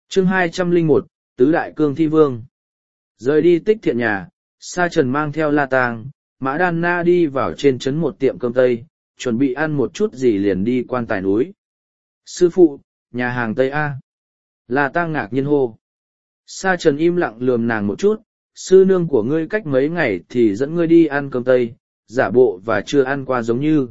Chương 201, Tứ Đại Cương Thi Vương. Rời đi Tích Thiện nhà, Sa Trần mang theo La Tang, Mã Đan Na đi vào trên trấn một tiệm cơm Tây, chuẩn bị ăn một chút gì liền đi quan tài núi. Sư phụ, nhà hàng Tây A. La Tang ngạc nhiên hô. Sa Trần im lặng lườm nàng một chút, sư nương của ngươi cách mấy ngày thì dẫn ngươi đi ăn cơm Tây, giả bộ và chưa ăn qua giống như.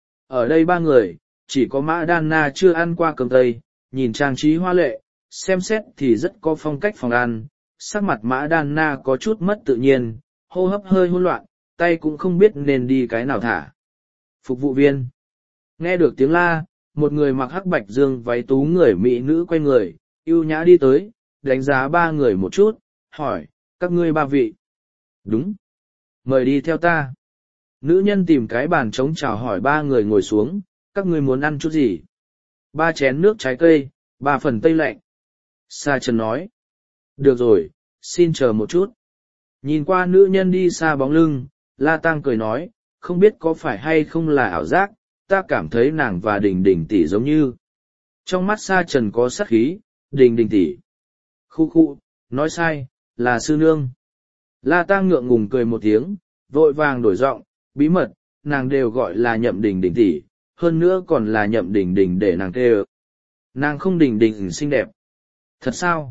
Ở đây ba người, chỉ có Mã Đan Na chưa ăn qua cơm Tây, nhìn trang trí hoa lệ, xem xét thì rất có phong cách phòng ăn, sắc mặt Mã Đan Na có chút mất tự nhiên, hô hấp hơi hỗn loạn, tay cũng không biết nên đi cái nào thả. Phục vụ viên. Nghe được tiếng la, một người mặc hắc bạch dương váy tú người mỹ nữ quay người, ưu nhã đi tới, đánh giá ba người một chút, hỏi, các ngươi ba vị. Đúng. Mời đi theo ta. Nữ nhân tìm cái bàn trống chào hỏi ba người ngồi xuống, các ngươi muốn ăn chút gì? 3 chén nước trái cây, 3 phần tây lạnh. Sa Trần nói. Được rồi, xin chờ một chút. Nhìn qua nữ nhân đi xa bóng lưng, La Tang cười nói, không biết có phải hay không là ảo giác, ta cảm thấy nàng và Đình Đình tỷ giống như. Trong mắt Sa Trần có sát khí, Đình Đình tỷ. Khu khu, nói sai, là sư nương. La Tang ngượng ngùng cười một tiếng, vội vàng đổi giọng, bí mật, nàng đều gọi là Nhậm Đình Đình tỷ, hơn nữa còn là Nhậm Đình Đình để nàng tê. Nàng không Đình Đình xinh đẹp. Thật sao?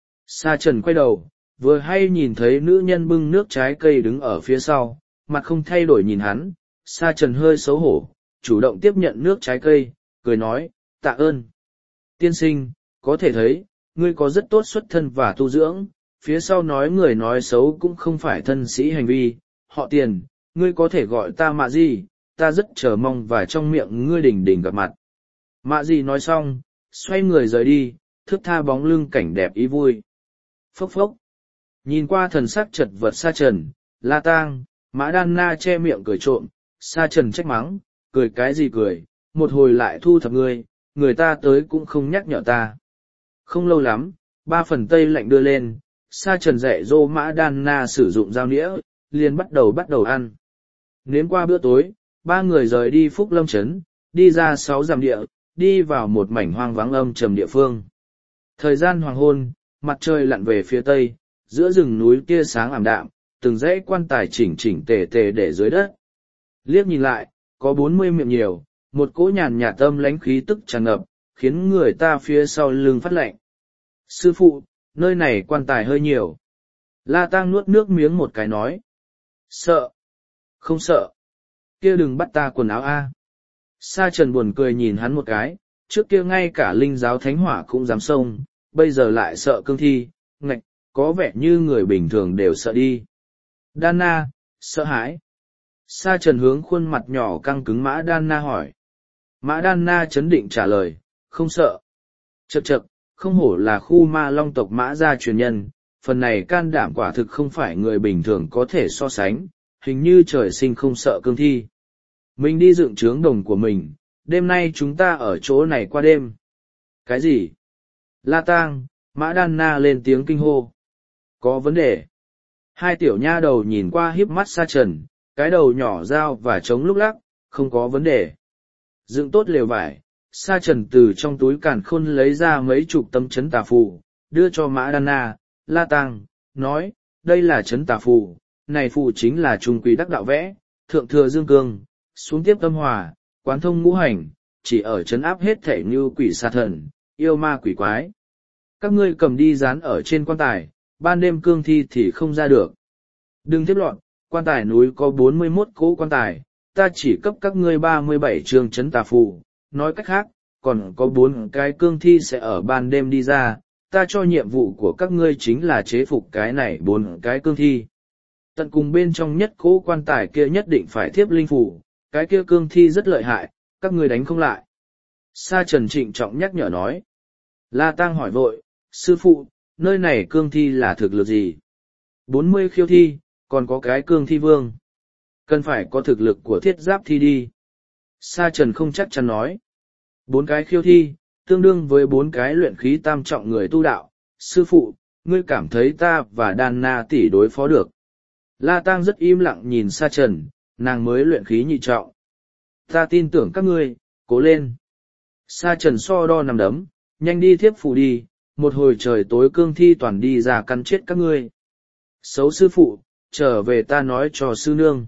Sa Trần quay đầu, vừa hay nhìn thấy nữ nhân bưng nước trái cây đứng ở phía sau, mặt không thay đổi nhìn hắn. Sa Trần hơi xấu hổ, chủ động tiếp nhận nước trái cây, cười nói, tạ ơn. Tiên sinh, có thể thấy, ngươi có rất tốt xuất thân và tu dưỡng, phía sau nói người nói xấu cũng không phải thân sĩ hành vi, họ Tiền, ngươi có thể gọi ta Mạ Di, ta rất chờ mong và trong miệng ngươi Đình Đình gặp mặt. Mạ Di nói xong, xoay người rời đi, thướt tha bóng lưng cảnh đẹp ý vui. Phốc phốc. Nhìn qua thần sắc chật vật Sa Trần, La Tang, Mã Đan Na che miệng cười trộm, Sa Trần trách mắng, cười cái gì cười, một hồi lại thu thập ngươi, người ta tới cũng không nhắc nhở ta. Không lâu lắm, 3 phần tây lạnh đưa lên, Sa Trần dạy dỗ Mã Đan Na sử dụng dao nĩa, liền bắt đầu ăn. Nếm qua bữa tối, ba người rời đi Phúc Lâm Trấn, đi ra 6 dặm địa, đi vào một mảnh hoang vắng âm trầm địa phương. Thời gian hoàng hôn, mặt trời lặn về phía tây, giữa rừng núi tia sáng ảm đạm, từng dãy quan tài chỉnh chỉnh tề tề để dưới đất. Liếc nhìn lại, có 40 miệng nhiều, một cỗ nhàn nhạt âm lãnh khí tức tràn ngập, khiến người ta phía sau lưng phát lạnh. Sư phụ, nơi này quan tài hơi nhiều. La Tang nuốt nước miếng một cái nói. Sợ? Không sợ. Kia đừng bắt ta quần áo a. Sa Trần buồn cười nhìn hắn một cái, trước kia ngay cả linh giáo thánh hỏa cũng dám xông, bây giờ lại sợ cương thi, ngạch, có vẻ như người bình thường đều sợ đi. Đan Na, sợ hãi. Sa Trần hướng khuôn mặt nhỏ căng cứng Mã Đan Na hỏi. Mã Đan Na chấn định trả lời, không sợ. Chậc chậc, không hổ là khu ma long tộc Mã gia truyền nhân, phần này can đảm quả thực không phải người bình thường có thể so sánh, hình như trời sinh không sợ cương thi. Mình đi dựng trướng đồng của mình, đêm nay chúng ta ở chỗ này qua đêm. Cái gì? La Tang, Mã Đan Na lên tiếng kinh hô. Có vấn đề. Hai tiểu nha đầu nhìn qua híp mắt Sa Trần, cái đầu nhỏ dao và trống lúc lắc, không có vấn đề. Dựng tốt lều vải, Sa Trần từ trong túi càn khôn lấy ra mấy chục tấm chấn tà phù, đưa cho Mã Đan Na, La Tang, nói, đây là chấn tà phù, này phù chính là trung quý đắc đạo vẽ, thượng thừa dương cương, xuống tiếp tâm hòa, quán thông ngũ hành, chỉ ở chấn áp hết thể như quỷ sa thần, yêu ma quỷ quái. Các ngươi cầm đi dán ở trên quan tài, ban đêm cương thi thì không ra được. Đừng tiếp loạn, quan tài núi có 41 cỗ quan tài, ta chỉ cấp các ngươi 37 trường chấn tà phù, nói cách khác, còn có 4 cái cương thi sẽ ở ban đêm đi ra, ta cho nhiệm vụ của các ngươi chính là chế phục cái này 4 cái cương thi. Tận cùng bên trong nhất cỗ quan tài kia nhất định phải thiếp linh phù, cái kia cương thi rất lợi hại, các ngươi đánh không lại. Sa Trần trịnh trọng nhắc nhở nói. La Tang hỏi vội, sư phụ, nơi này cương thi là thực lực gì? 40 khiêu thi, còn có cái cương thi vương. Cần phải có thực lực của thiết giáp thi đi. Sa Trần không chắc chắn nói. 4 cái khiêu thi, tương đương với 4 cái luyện khí tam trọng người tu đạo. Sư phụ, ngươi cảm thấy ta và Đan Na tỷ đối phó được. La Tang rất im lặng nhìn Sa Trần, nàng mới luyện khí nhị trọng. Ta tin tưởng các ngươi, cố lên. Sa Trần so đo nằm đấm, nhanh đi thiếp phù đi, một hồi trời tối cương thi toàn đi ra cắn chết các ngươi. Xấu sư phụ, trở về ta nói cho sư nương.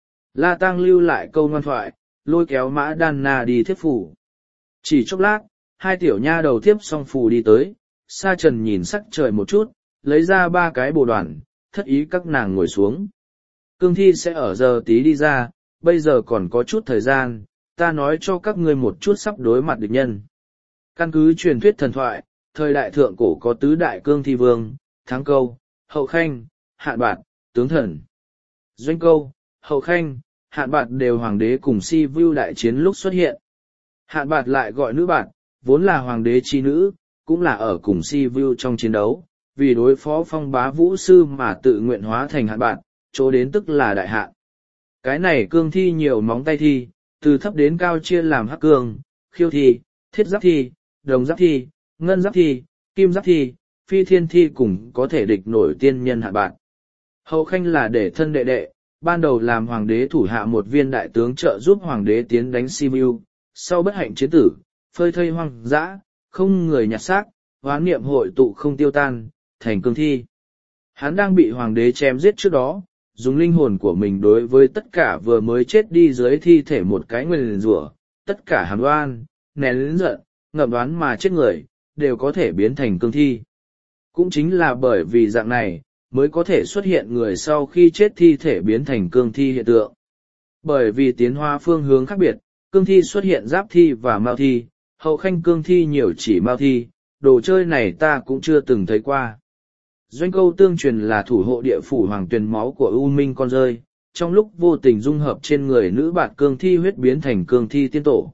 La Tang lưu lại câu ngoan thoại, lôi kéo Mã Đan Na đi thiếp phủ. Chỉ chốc lát, hai tiểu nha đầu thiếp xong phủ đi tới, Sa Trần nhìn sắc trời một chút, lấy ra 3 cái bồ đoàn, thất ý các nàng ngồi xuống. Cương thi sẽ ở giờ tí đi ra, bây giờ còn có chút thời gian, ta nói cho các ngươi một chút sắp đối mặt địch nhân. Căn cứ truyền thuyết thần thoại, thời đại thượng cổ có tứ đại cương thi vương, Thắng Câu, Hậu Khanh, Hạn Bạt, Tướng Thần. Doanh Câu, Hậu Khanh, Hạn Bạt đều hoàng đế cùng Si Vưu đại chiến lúc xuất hiện. Hạn Bạt lại gọi nữ Bạt, vốn là hoàng đế chi nữ, cũng là ở cùng Si Vưu trong chiến đấu, vì đối phó Phong Bá Vũ Sư mà tự nguyện hóa thành Hạn Bạt, chỗ đến tức là đại hạn. Cái này cương thi nhiều móng tay thi, từ thấp đến cao chia làm hắc cương, khiêu thi, thiết giáp thi, đồng giáp thi, ngân giáp thi, kim giáp thi, phi thiên thi cùng có thể địch nổi tiên nhân Hạn Bạt. Hậu Khanh là để thân đệ đệ, ban đầu làm hoàng đế thủ hạ một viên đại tướng trợ giúp hoàng đế tiến đánh Sibiu, sau bất hạnh chiến tử, phơi thây hoang dã, không người nhặt xác, oán niệm hội tụ không tiêu tan, thành cương thi. Hắn đang bị hoàng đế chém giết trước đó, dùng linh hồn của mình đối với tất cả vừa mới chết đi dưới thi thể một cái nguyền rủa, tất cả hàm oan, nén lớn giận, ngậm đoán mà chết người, đều có thể biến thành cương thi. Cũng chính là bởi vì dạng này, mới có thể xuất hiện người sau khi chết thi thể biến thành cương thi hiện tượng. Bởi vì tiến hóa phương hướng khác biệt, cương thi xuất hiện giáp thi và mao thi, Hậu Khanh cương thi nhiều chỉ mao thi, đồ chơi này ta cũng chưa từng thấy qua. Doanh Câu tương truyền là thủ hộ địa phủ hoàng tuyền máu của U Minh con rơi, trong lúc vô tình dung hợp trên người nữ bạt cương thi huyết biến thành cương thi tiên tổ.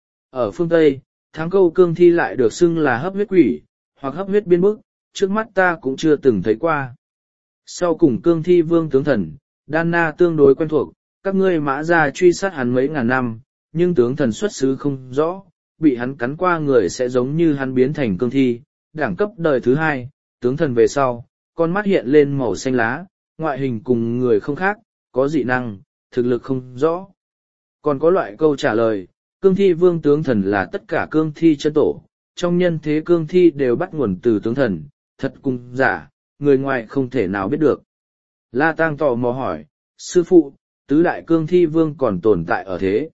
Ở phương Tây, Thắng Câu cương thi lại được xưng là hấp huyết quỷ, hoặc hấp huyết biên bức, trước mắt ta cũng chưa từng thấy qua. Sau cùng cương thi vương tướng thần, Đan Na tương đối quen thuộc, các ngươi Mã gia truy sát hắn mấy ngàn năm, nhưng tướng thần xuất xứ không rõ, bị hắn cắn qua người sẽ giống như hắn biến thành cương thi, đẳng cấp đời thứ 2, tướng thần về sau, con mắt hiện lên màu xanh lá, ngoại hình cùng người không khác, có dị năng, thực lực không rõ. Còn có loại câu trả lời, cương thi vương tướng thần là tất cả cương thi chân tổ, trong nhân thế cương thi đều bắt nguồn từ tướng thần, thật cùng giả, người ngoài không thể nào biết được. La Tang tò mò hỏi, sư phụ, tứ đại cương thi vương còn tồn tại ở thế?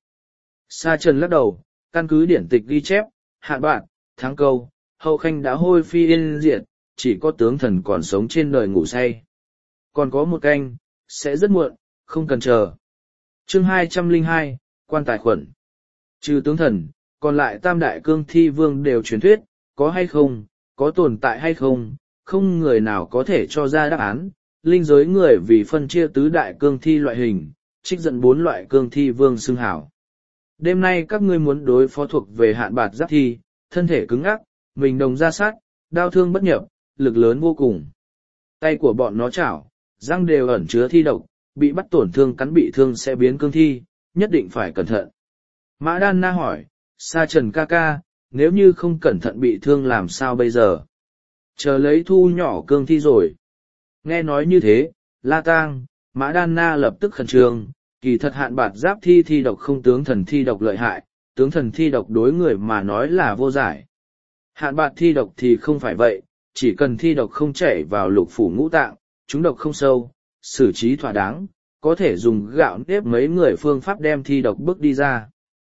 Sa Trần lắc đầu, căn cứ điển tịch ghi chép, Hạn Bạt, Thắng Câu, Hậu Khanh đã hôi phi yên diệt, chỉ có tướng thần còn sống trên đời ngủ say. Còn có một canh, sẽ rất muộn, không cần chờ. Chương 202, quan tài khuẩn. Trừ tướng thần, còn lại tam đại cương thi vương đều truyền thuyết, có hay không, có tồn tại hay không, không người nào có thể cho ra đáp án. Linh giới người vì phân chia tứ đại cương thi loại hình, trích dẫn 4 loại cương thi vương xưng hảo. Đêm nay các ngươi muốn đối phó thuộc về Hạn Bạt giáp thi, thân thể cứng ắc, mình đồng ra sát, đao thương bất nhập, lực lớn vô cùng. Tay của bọn nó chảo, răng đều ẩn chứa thi độc, bị bắt tổn thương cắn bị thương sẽ biến cương thi, nhất định phải cẩn thận. Mã Đan Na hỏi, Sa Trần ca ca, nếu như không cẩn thận bị thương làm sao bây giờ? Chờ lấy thu nhỏ cương thi rồi. Nghe nói như thế, La Tang, Mã Đan Na lập tức khẩn trương, kỳ thật Hạn Bạt giáp thi thi độc không tướng thần thi độc lợi hại, tướng thần thi độc đối người mà nói là vô giải. Hạn Bạt thi độc thì không phải vậy, chỉ cần thi độc không chảy vào lục phủ ngũ tạng, chúng độc không sâu, xử trí thỏa đáng, có thể dùng gạo nếp mấy người phương pháp đem thi độc bước đi ra.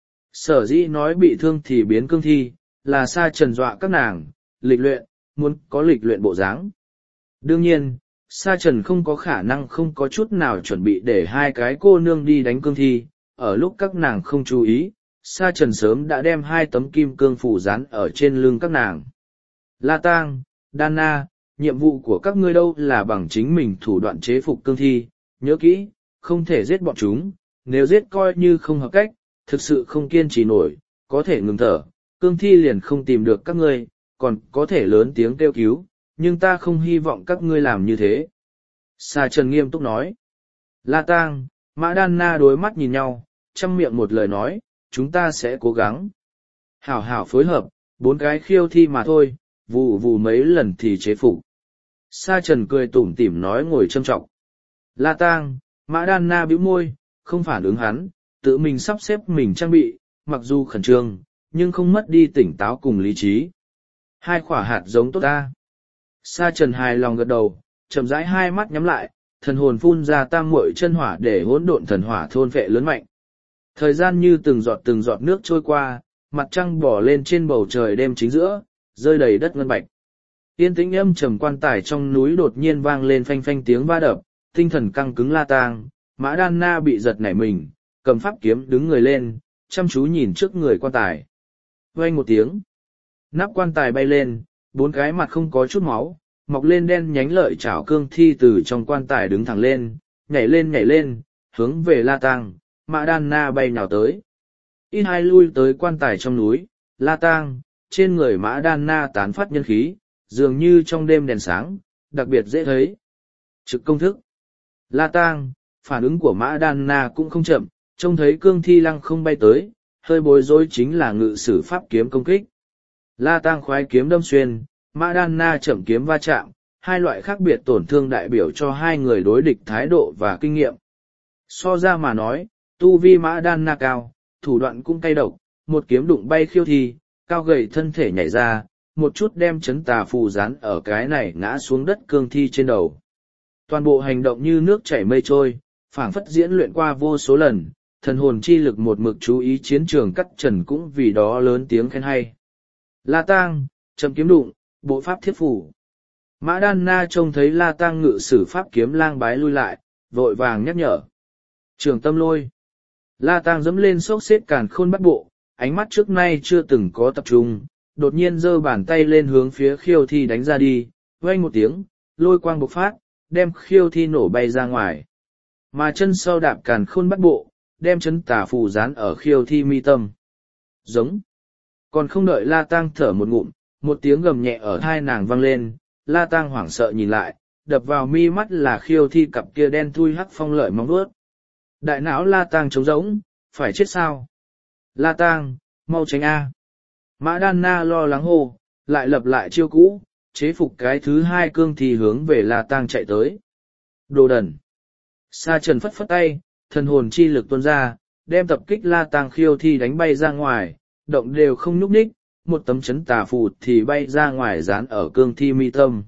Sở dĩ nói bị thương thì biến cương thi, là Sa Trần dọa các nàng, lịch luyện, muốn có lịch luyện bộ dáng. Đương nhiên, Sa Trần không có khả năng không có chút nào chuẩn bị để hai cái cô nương đi đánh cương thi, ở lúc các nàng không chú ý, Sa Trần sớm đã đem 2 tấm kim cương phủ dán ở trên lưng các nàng. La Tang, Đan Na, nhiệm vụ của các ngươi đâu là bằng chính mình thủ đoạn chế phục cương thi, nhớ kỹ, không thể giết bọn chúng, nếu giết coi như không hợp cách, thực sự không kiên trì nổi, có thể ngừng thở, cương thi liền không tìm được các ngươi, còn có thể lớn tiếng kêu cứu, nhưng ta không hy vọng các ngươi làm như thế. Sa Trần nghiêm túc nói. La Tang, Mã Đan Na đối mắt nhìn nhau, chăm miệng một lời nói, chúng ta sẽ cố gắng. Hảo hảo phối hợp, 4 cái khiêu thi mà thôi, vù vù mấy lần thì chế phục. Sa Trần cười tủm tỉm nói ngồi châm trọng. La Tang, Mã Đan Na bĩu môi, không phản ứng hắn, tự mình sắp xếp mình trang bị, mặc dù khẩn trương, nhưng không mất đi tỉnh táo cùng lý trí. Hai quả hạt giống tốt ta. Sa Trần hài lòng gật đầu, chậm rãi hai mắt nhắm lại, thần hồn phun ra tam muội chân hỏa để hỗn độn thần hỏa thôn vệ lớn mạnh. Thời gian như từng giọt nước trôi qua, mặt trăng bỏ lên trên bầu trời đêm chính giữa, rơi đầy đất ngân bạch. Yên tĩnh âm trầm quan tài trong núi đột nhiên vang lên phanh phanh tiếng va đập, tinh thần căng cứng La Tang, Mã Đan Na bị giật nảy mình, cầm pháp kiếm đứng người lên, chăm chú nhìn trước người quan tài. Vang một tiếng, nắp quan tài bay lên, bốn cái mặt không có chút máu, mọc lên đen nhánh lợi chảo cương thi từ trong quan tài đứng thẳng lên, nhảy lên, hướng về La Tang, Mã Đan Na bay nhào tới. Ít hai lui tới quan tài trong núi, La Tang, trên người Mã Đan Na tán phát nhân khí, dường như trong đêm đèn sáng, đặc biệt dễ thấy. Trực công thức. La Tang, phản ứng của Mã Đan Na cũng không chậm, trông thấy cương thi lăng không bay tới, hơi bối rối chính là ngự sử pháp kiếm công kích. La Tang khoái kiếm đâm xuyên, Mã Đan Na chậm kiếm va chạm, hai loại khác biệt tổn thương đại biểu cho hai người đối địch thái độ và kinh nghiệm. So ra mà nói, tu vi Mã Đan Na cao, thủ đoạn cũng cay độc, một kiếm đụng bay khiêu thi, cao gầy thân thể nhảy ra, một chút đem chấn tà phù dán ở cái này ngã xuống đất cương thi trên đầu. Toàn bộ hành động như nước chảy mây trôi, phảng phất diễn luyện qua vô số lần, thần hồn chi lực một mực chú ý chiến trường cắt trần cũng vì đó lớn tiếng khen hay. La Tang, chậm kiếm đụng, bộ pháp thiết phủ. Mã Đan Na trông thấy La Tang ngự sử pháp kiếm lang bái lui lại, vội vàng nhắc nhở. Trường tâm lôi. La Tang dẫm lên xốc xếp càn khôn bắt bộ, ánh mắt trước nay chưa từng có tập trung, đột nhiên giơ bàn tay lên hướng phía khiêu thi đánh ra đi, vang một tiếng, lôi quang bộc phát, đem khiêu thi nổ bay ra ngoài. Mà chân sau đạp càn khôn bắt bộ, đem chấn tà phù dán ở khiêu thi mi tâm. Giống. Còn không đợi La Tang thở một ngụm, một tiếng gầm nhẹ ở tai nàng vang lên, La Tang hoảng sợ nhìn lại, đập vào mi mắt là khiêu thi cặp kia đen thui hắc phong lợi móng vuốt. Đại não La Tang trống rỗng, phải chết sao? La Tang, mau tránh A. Mã Đan Na lo lắng hô, lại lập lại chiêu cũ, chế phục cái thứ hai cương thì hướng về La Tang chạy tới. Đồ đần. Sa Trần phất phất tay, thần hồn chi lực tuôn ra, đem tập kích La Tang khiêu thi đánh bay ra ngoài, động đều không nhúc nhích, một tấm chấn tà phù thì bay ra ngoài dán ở cương thi mi tâm.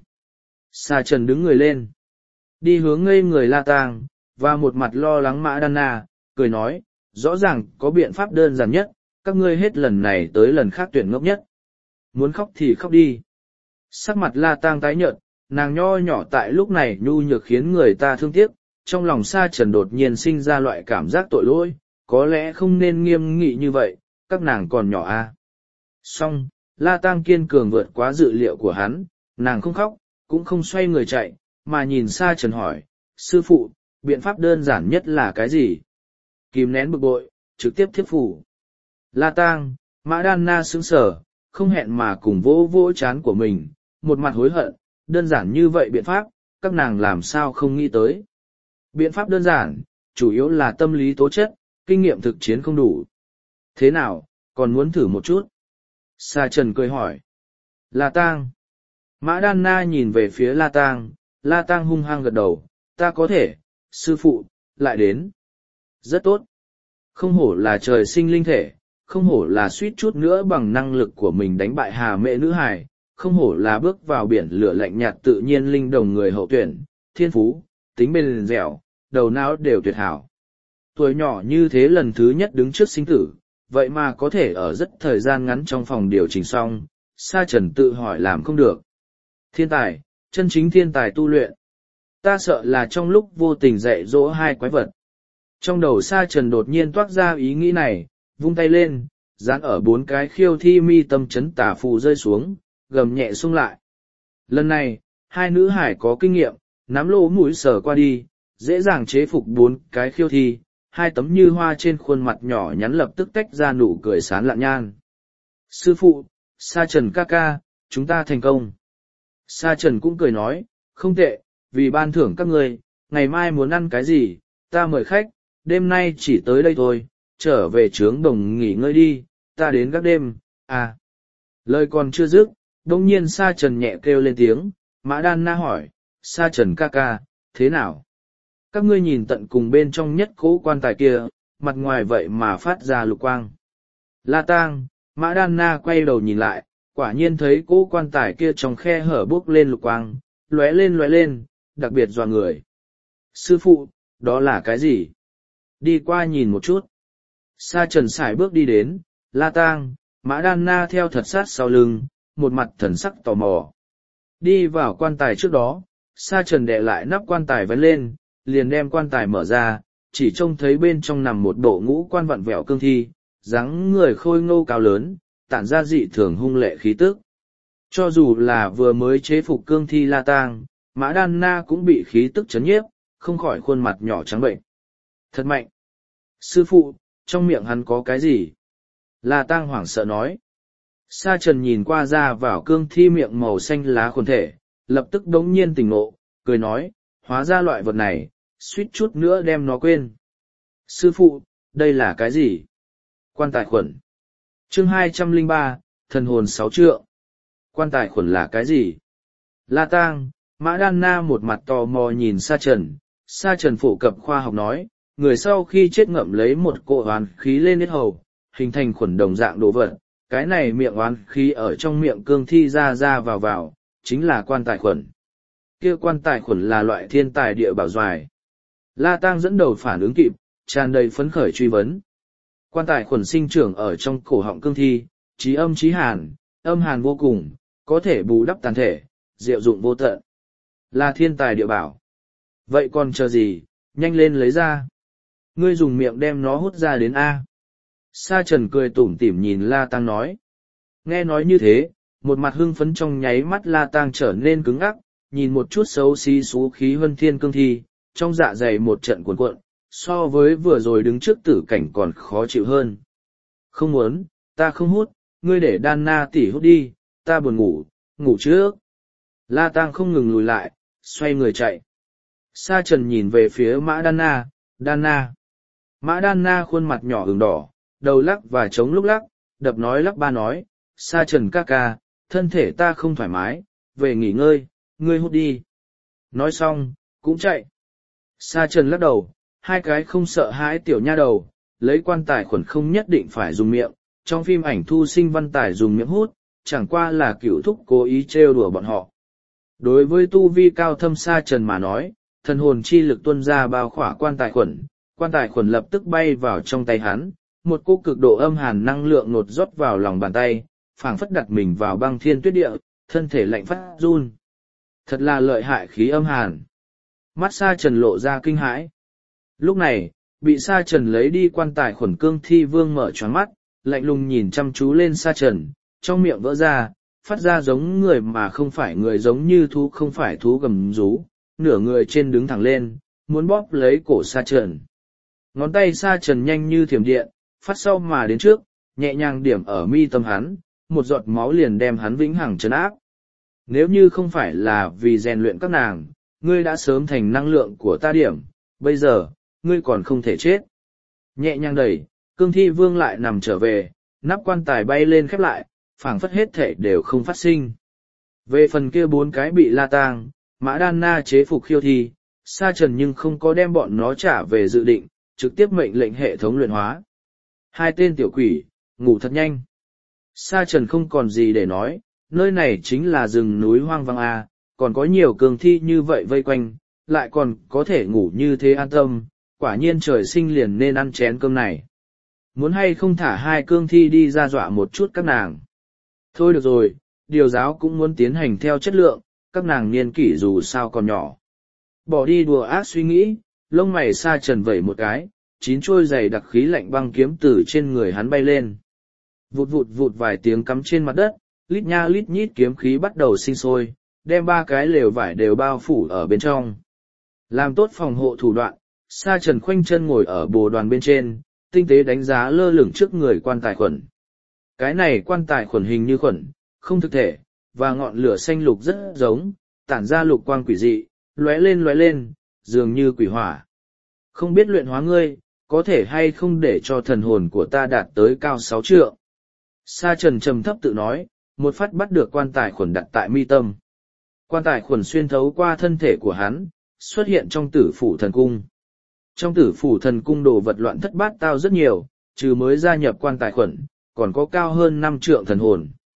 Sa Trần đứng người lên, đi hướng ngây người La Tang, và một mặt lo lắng Mã Đan Na, cười nói, rõ ràng có biện pháp đơn giản nhất, các ngươi hết lần này tới lần khác tuyển ngốc nhất. Muốn khóc thì khóc đi. Sắc mặt La Tang tái nhợt, nàng nho nhỏ tại lúc này nhu nhược khiến người ta thương tiếc, trong lòng Sa Trần đột nhiên sinh ra loại cảm giác tội lỗi, có lẽ không nên nghiêm nghị như vậy, các nàng còn nhỏ a. Song, La Tang kiên cường vượt quá dự liệu của hắn, nàng không khóc, cũng không xoay người chạy, mà nhìn Sa Trần hỏi, sư phụ, biện pháp đơn giản nhất là cái gì? Kìm nén bực bội, trực tiếp thiếp phủ. La Tang, Mã Đan Na sững sờ, không hẹn mà cùng vỗ vỗ trán của mình, một mặt hối hận, đơn giản như vậy biện pháp, các nàng làm sao không nghĩ tới. Biện pháp đơn giản, chủ yếu là tâm lý tố chất, kinh nghiệm thực chiến không đủ. Thế nào, còn muốn thử một chút? Sa Trần cười hỏi. La Tang. Mã Đan Na nhìn về phía La Tang hung hăng gật đầu, ta có thể, sư phụ, lại đến. Rất tốt. Không hổ là trời sinh linh thể, không hổ là suýt chút nữa bằng năng lực của mình đánh bại Hà Mẹ nữ hài, không hổ là bước vào biển lửa lạnh nhạt tự nhiên linh đồng người hậu tuyển, thiên phú, tính bền dẻo, đầu não đều tuyệt hảo. Tuổi nhỏ như thế lần thứ nhất đứng trước sinh tử, vậy mà có thể ở rất thời gian ngắn trong phòng điều chỉnh xong, Sa Trần tự hỏi làm không được. Thiên tài, chân chính thiên tài tu luyện. Ta sợ là trong lúc vô tình dạy dỗ hai quái vật. Trong đầu Sa Trần đột nhiên toát ra ý nghĩ này, vung tay lên, dán ở bốn cái khiêu thi mi tâm chấn tà phù rơi xuống, gầm nhẹ xung lại. Lần này, hai nữ hải có kinh nghiệm, nắm lỗ mũi sờ qua đi, dễ dàng chế phục bốn cái khiêu thi, hai tấm như hoa trên khuôn mặt nhỏ nhắn lập tức tách ra nụ cười sán lạn nhan. Sư phụ, Sa Trần ca ca, chúng ta thành công. Sa Trần cũng cười nói, không tệ, vì ban thưởng các người, ngày mai muốn ăn cái gì, ta mời khách, đêm nay chỉ tới đây thôi, trở về trướng đồng nghỉ ngơi đi, ta đến gác đêm, à. Lời còn chưa dứt, đông nhiên Sa Trần nhẹ kêu lên tiếng, Mã Đan Na hỏi, Sa Trần ca ca, thế nào? Các ngươi nhìn tận cùng bên trong nhất cố quan tài kia, mặt ngoài vậy mà phát ra lục quang. La Tang, Mã Đan Na quay đầu nhìn lại, quả nhiên thấy cỗ quan tài kia trong khe hở bốc lên lục quang, lóe lên, đặc biệt dọa người. Sư phụ, đó là cái gì? Đi qua nhìn một chút. Sa Trần sải bước đi đến, La Tang, Mã Đan Na theo thật sát sau lưng, một mặt thần sắc tò mò. Đi vào quan tài trước đó, Sa Trần đè lại nắp quan tài vén lên, liền đem quan tài mở ra, chỉ trông thấy bên trong nằm một bộ ngũ quan vặn vẹo cương thi, dáng người khôi ngô cao lớn, tản ra dị thường hung lệ khí tức. Cho dù là vừa mới chế phục cương thi La Tang, Mã Đan Na cũng bị khí tức chấn nhiếp, không khỏi khuôn mặt nhỏ trắng bệnh. Thật mạnh! Sư phụ, trong miệng hắn có cái gì? La Tang hoảng sợ nói. Sa Trần nhìn qua ra vào cương thi miệng màu xanh lá khuôn thể, lập tức đống nhiên tỉnh ngộ, cười nói, hóa ra loại vật này, suýt chút nữa đem nó quên. Sư phụ, đây là cái gì? Quan tài khuẩn. Chương 203, thần hồn 6 trượng. Quan tài khuẩn là cái gì? La Tang, Mã Đan Na một mặt tò mò nhìn Sa Trần phổ cập khoa học nói, người sau khi chết ngậm lấy một cỗ oán khí lên hết hầu, hình thành khuẩn đồng dạng đồ vật, cái này miệng oán khí ở trong miệng cương thi ra vào, chính là quan tài khuẩn. Kia quan tài khuẩn là loại thiên tài địa bảo doài. La Tang dẫn đầu phản ứng kịp, tràn đầy phấn khởi truy vấn. Quan tài khuẩn sinh trưởng ở trong cổ họng cương thi, trí âm trí hàn, âm hàn vô cùng, có thể bù đắp tàn thể, diệu dụng vô tận. Là thiên tài địa bảo. Vậy còn chờ gì, nhanh lên lấy ra. Ngươi dùng miệng đem nó hút ra đến A. Sa Trần cười tủm tỉm nhìn La Tang nói. Nghe nói như thế, một mặt hưng phấn trong nháy mắt La Tang trở nên cứng ngắc, nhìn một chút xấu xí xú khí huân thiên cương thi, trong dạ dày một trận cuộn cuộn, so với vừa rồi đứng trước tử cảnh còn khó chịu hơn. Không muốn, ta không hút, ngươi để Đan Na tỷ hút đi, ta buồn ngủ trước. La Tang không ngừng lùi lại, xoay người chạy. Sa Trần nhìn về phía Mã Đan Na. Mã Đan Na khuôn mặt nhỏ ửng đỏ, đầu lắc và chống lúc lắc, đập nói lắp ba nói, Sa Trần ca ca, thân thể ta không thoải mái, về nghỉ ngơi, ngươi hút đi. Nói xong, cũng chạy. Sa Trần lắc đầu, hai cái không sợ hãi tiểu nha đầu, lấy quan tài khuẩn không nhất định phải dùng miệng, trong phim ảnh Thu Sinh Văn Tài dùng miệng hút, chẳng qua là cửu thúc cố ý trêu đùa bọn họ. Đối với tu vi cao thâm Sa Trần mà nói, thần hồn chi lực tuôn ra bao khỏa quan tài khuẩn lập tức bay vào trong tay hắn, một cỗ cực độ âm hàn năng lượng nột rót vào lòng bàn tay, phảng phất đặt mình vào băng thiên tuyết địa, thân thể lạnh phát run. Thật là lợi hại khí âm hàn. Mắt Sa Trần lộ ra kinh hãi. Lúc này, bị Sa Trần lấy đi quan tài khuẩn cương thi vương mở choáng mắt, lạnh lùng nhìn chăm chú lên Sa Trần, trong miệng vỡ ra, phát ra giống người mà không phải người, giống như thú không phải thú gầm rú, nửa người trên đứng thẳng lên, muốn bóp lấy cổ Sa Trần. Ngón tay Sa Trần nhanh như thiểm điện, phát sau mà đến trước, nhẹ nhàng điểm ở mi tâm hắn, một giọt máu liền đem hắn vĩnh hằng trấn áp. Nếu như không phải là vì rèn luyện các nàng, ngươi đã sớm thành năng lượng của ta điểm, bây giờ, ngươi còn không thể chết. Nhẹ nhàng đẩy, cương thi vương lại nằm trở về, nắp quan tài bay lên khép lại, phảng phất hết thể đều không phát sinh. Về phần kia 4 cái bị La Tang, Mã Đan Na chế phục khiêu thi, Sa Trần nhưng không có đem bọn nó trả về dự định, trực tiếp mệnh lệnh hệ thống luyện hóa. 2 tên tiểu quỷ, ngủ thật nhanh. Sa Trần không còn gì để nói, nơi này chính là rừng núi hoang vắng A, còn có nhiều cường thi như vậy vây quanh, lại còn có thể ngủ như thế an tâm, quả nhiên trời sinh liền nên ăn chén cơm này. Muốn hay không thả 2 cương thi đi ra dọa một chút các nàng. Thôi được rồi, điều giáo cũng muốn tiến hành theo chất lượng, các nàng niên kỷ dù sao còn nhỏ. Bỏ đi đùa ác suy nghĩ, lông mày Sa Trần vẩy một cái, 9 trôi dày đặc khí lạnh băng kiếm từ trên người hắn bay lên. Vụt vụt vụt vài tiếng cắm trên mặt đất, lít nha lít nhít kiếm khí bắt đầu sinh sôi, đem 3 cái lều vải đều bao phủ ở bên trong. Làm tốt phòng hộ thủ đoạn, Sa Trần khoanh chân ngồi ở bồ đoàn bên trên, tinh tế đánh giá lơ lửng trước người quan tài khuẩn. Cái này quan tài khuẩn hình như khuẩn, không thực thể, và ngọn lửa xanh lục rất giống, tản ra lục quang quỷ dị, lóe lên, dường như quỷ hỏa. Không biết luyện hóa ngươi, có thể hay không để cho thần hồn của ta đạt tới cao 6 trượng. Sa Trần trầm thấp tự nói, một phát bắt được quan tài khuẩn đặt tại mi tâm. Quan tài khuẩn xuyên thấu qua thân thể của hắn, xuất hiện trong tử phủ thần cung. Trong tử phủ thần cung đồ vật loạn thất bát tao rất nhiều, trừ mới gia nhập quan tài khuẩn, còn có cao hơn 5 trượng thần hồn.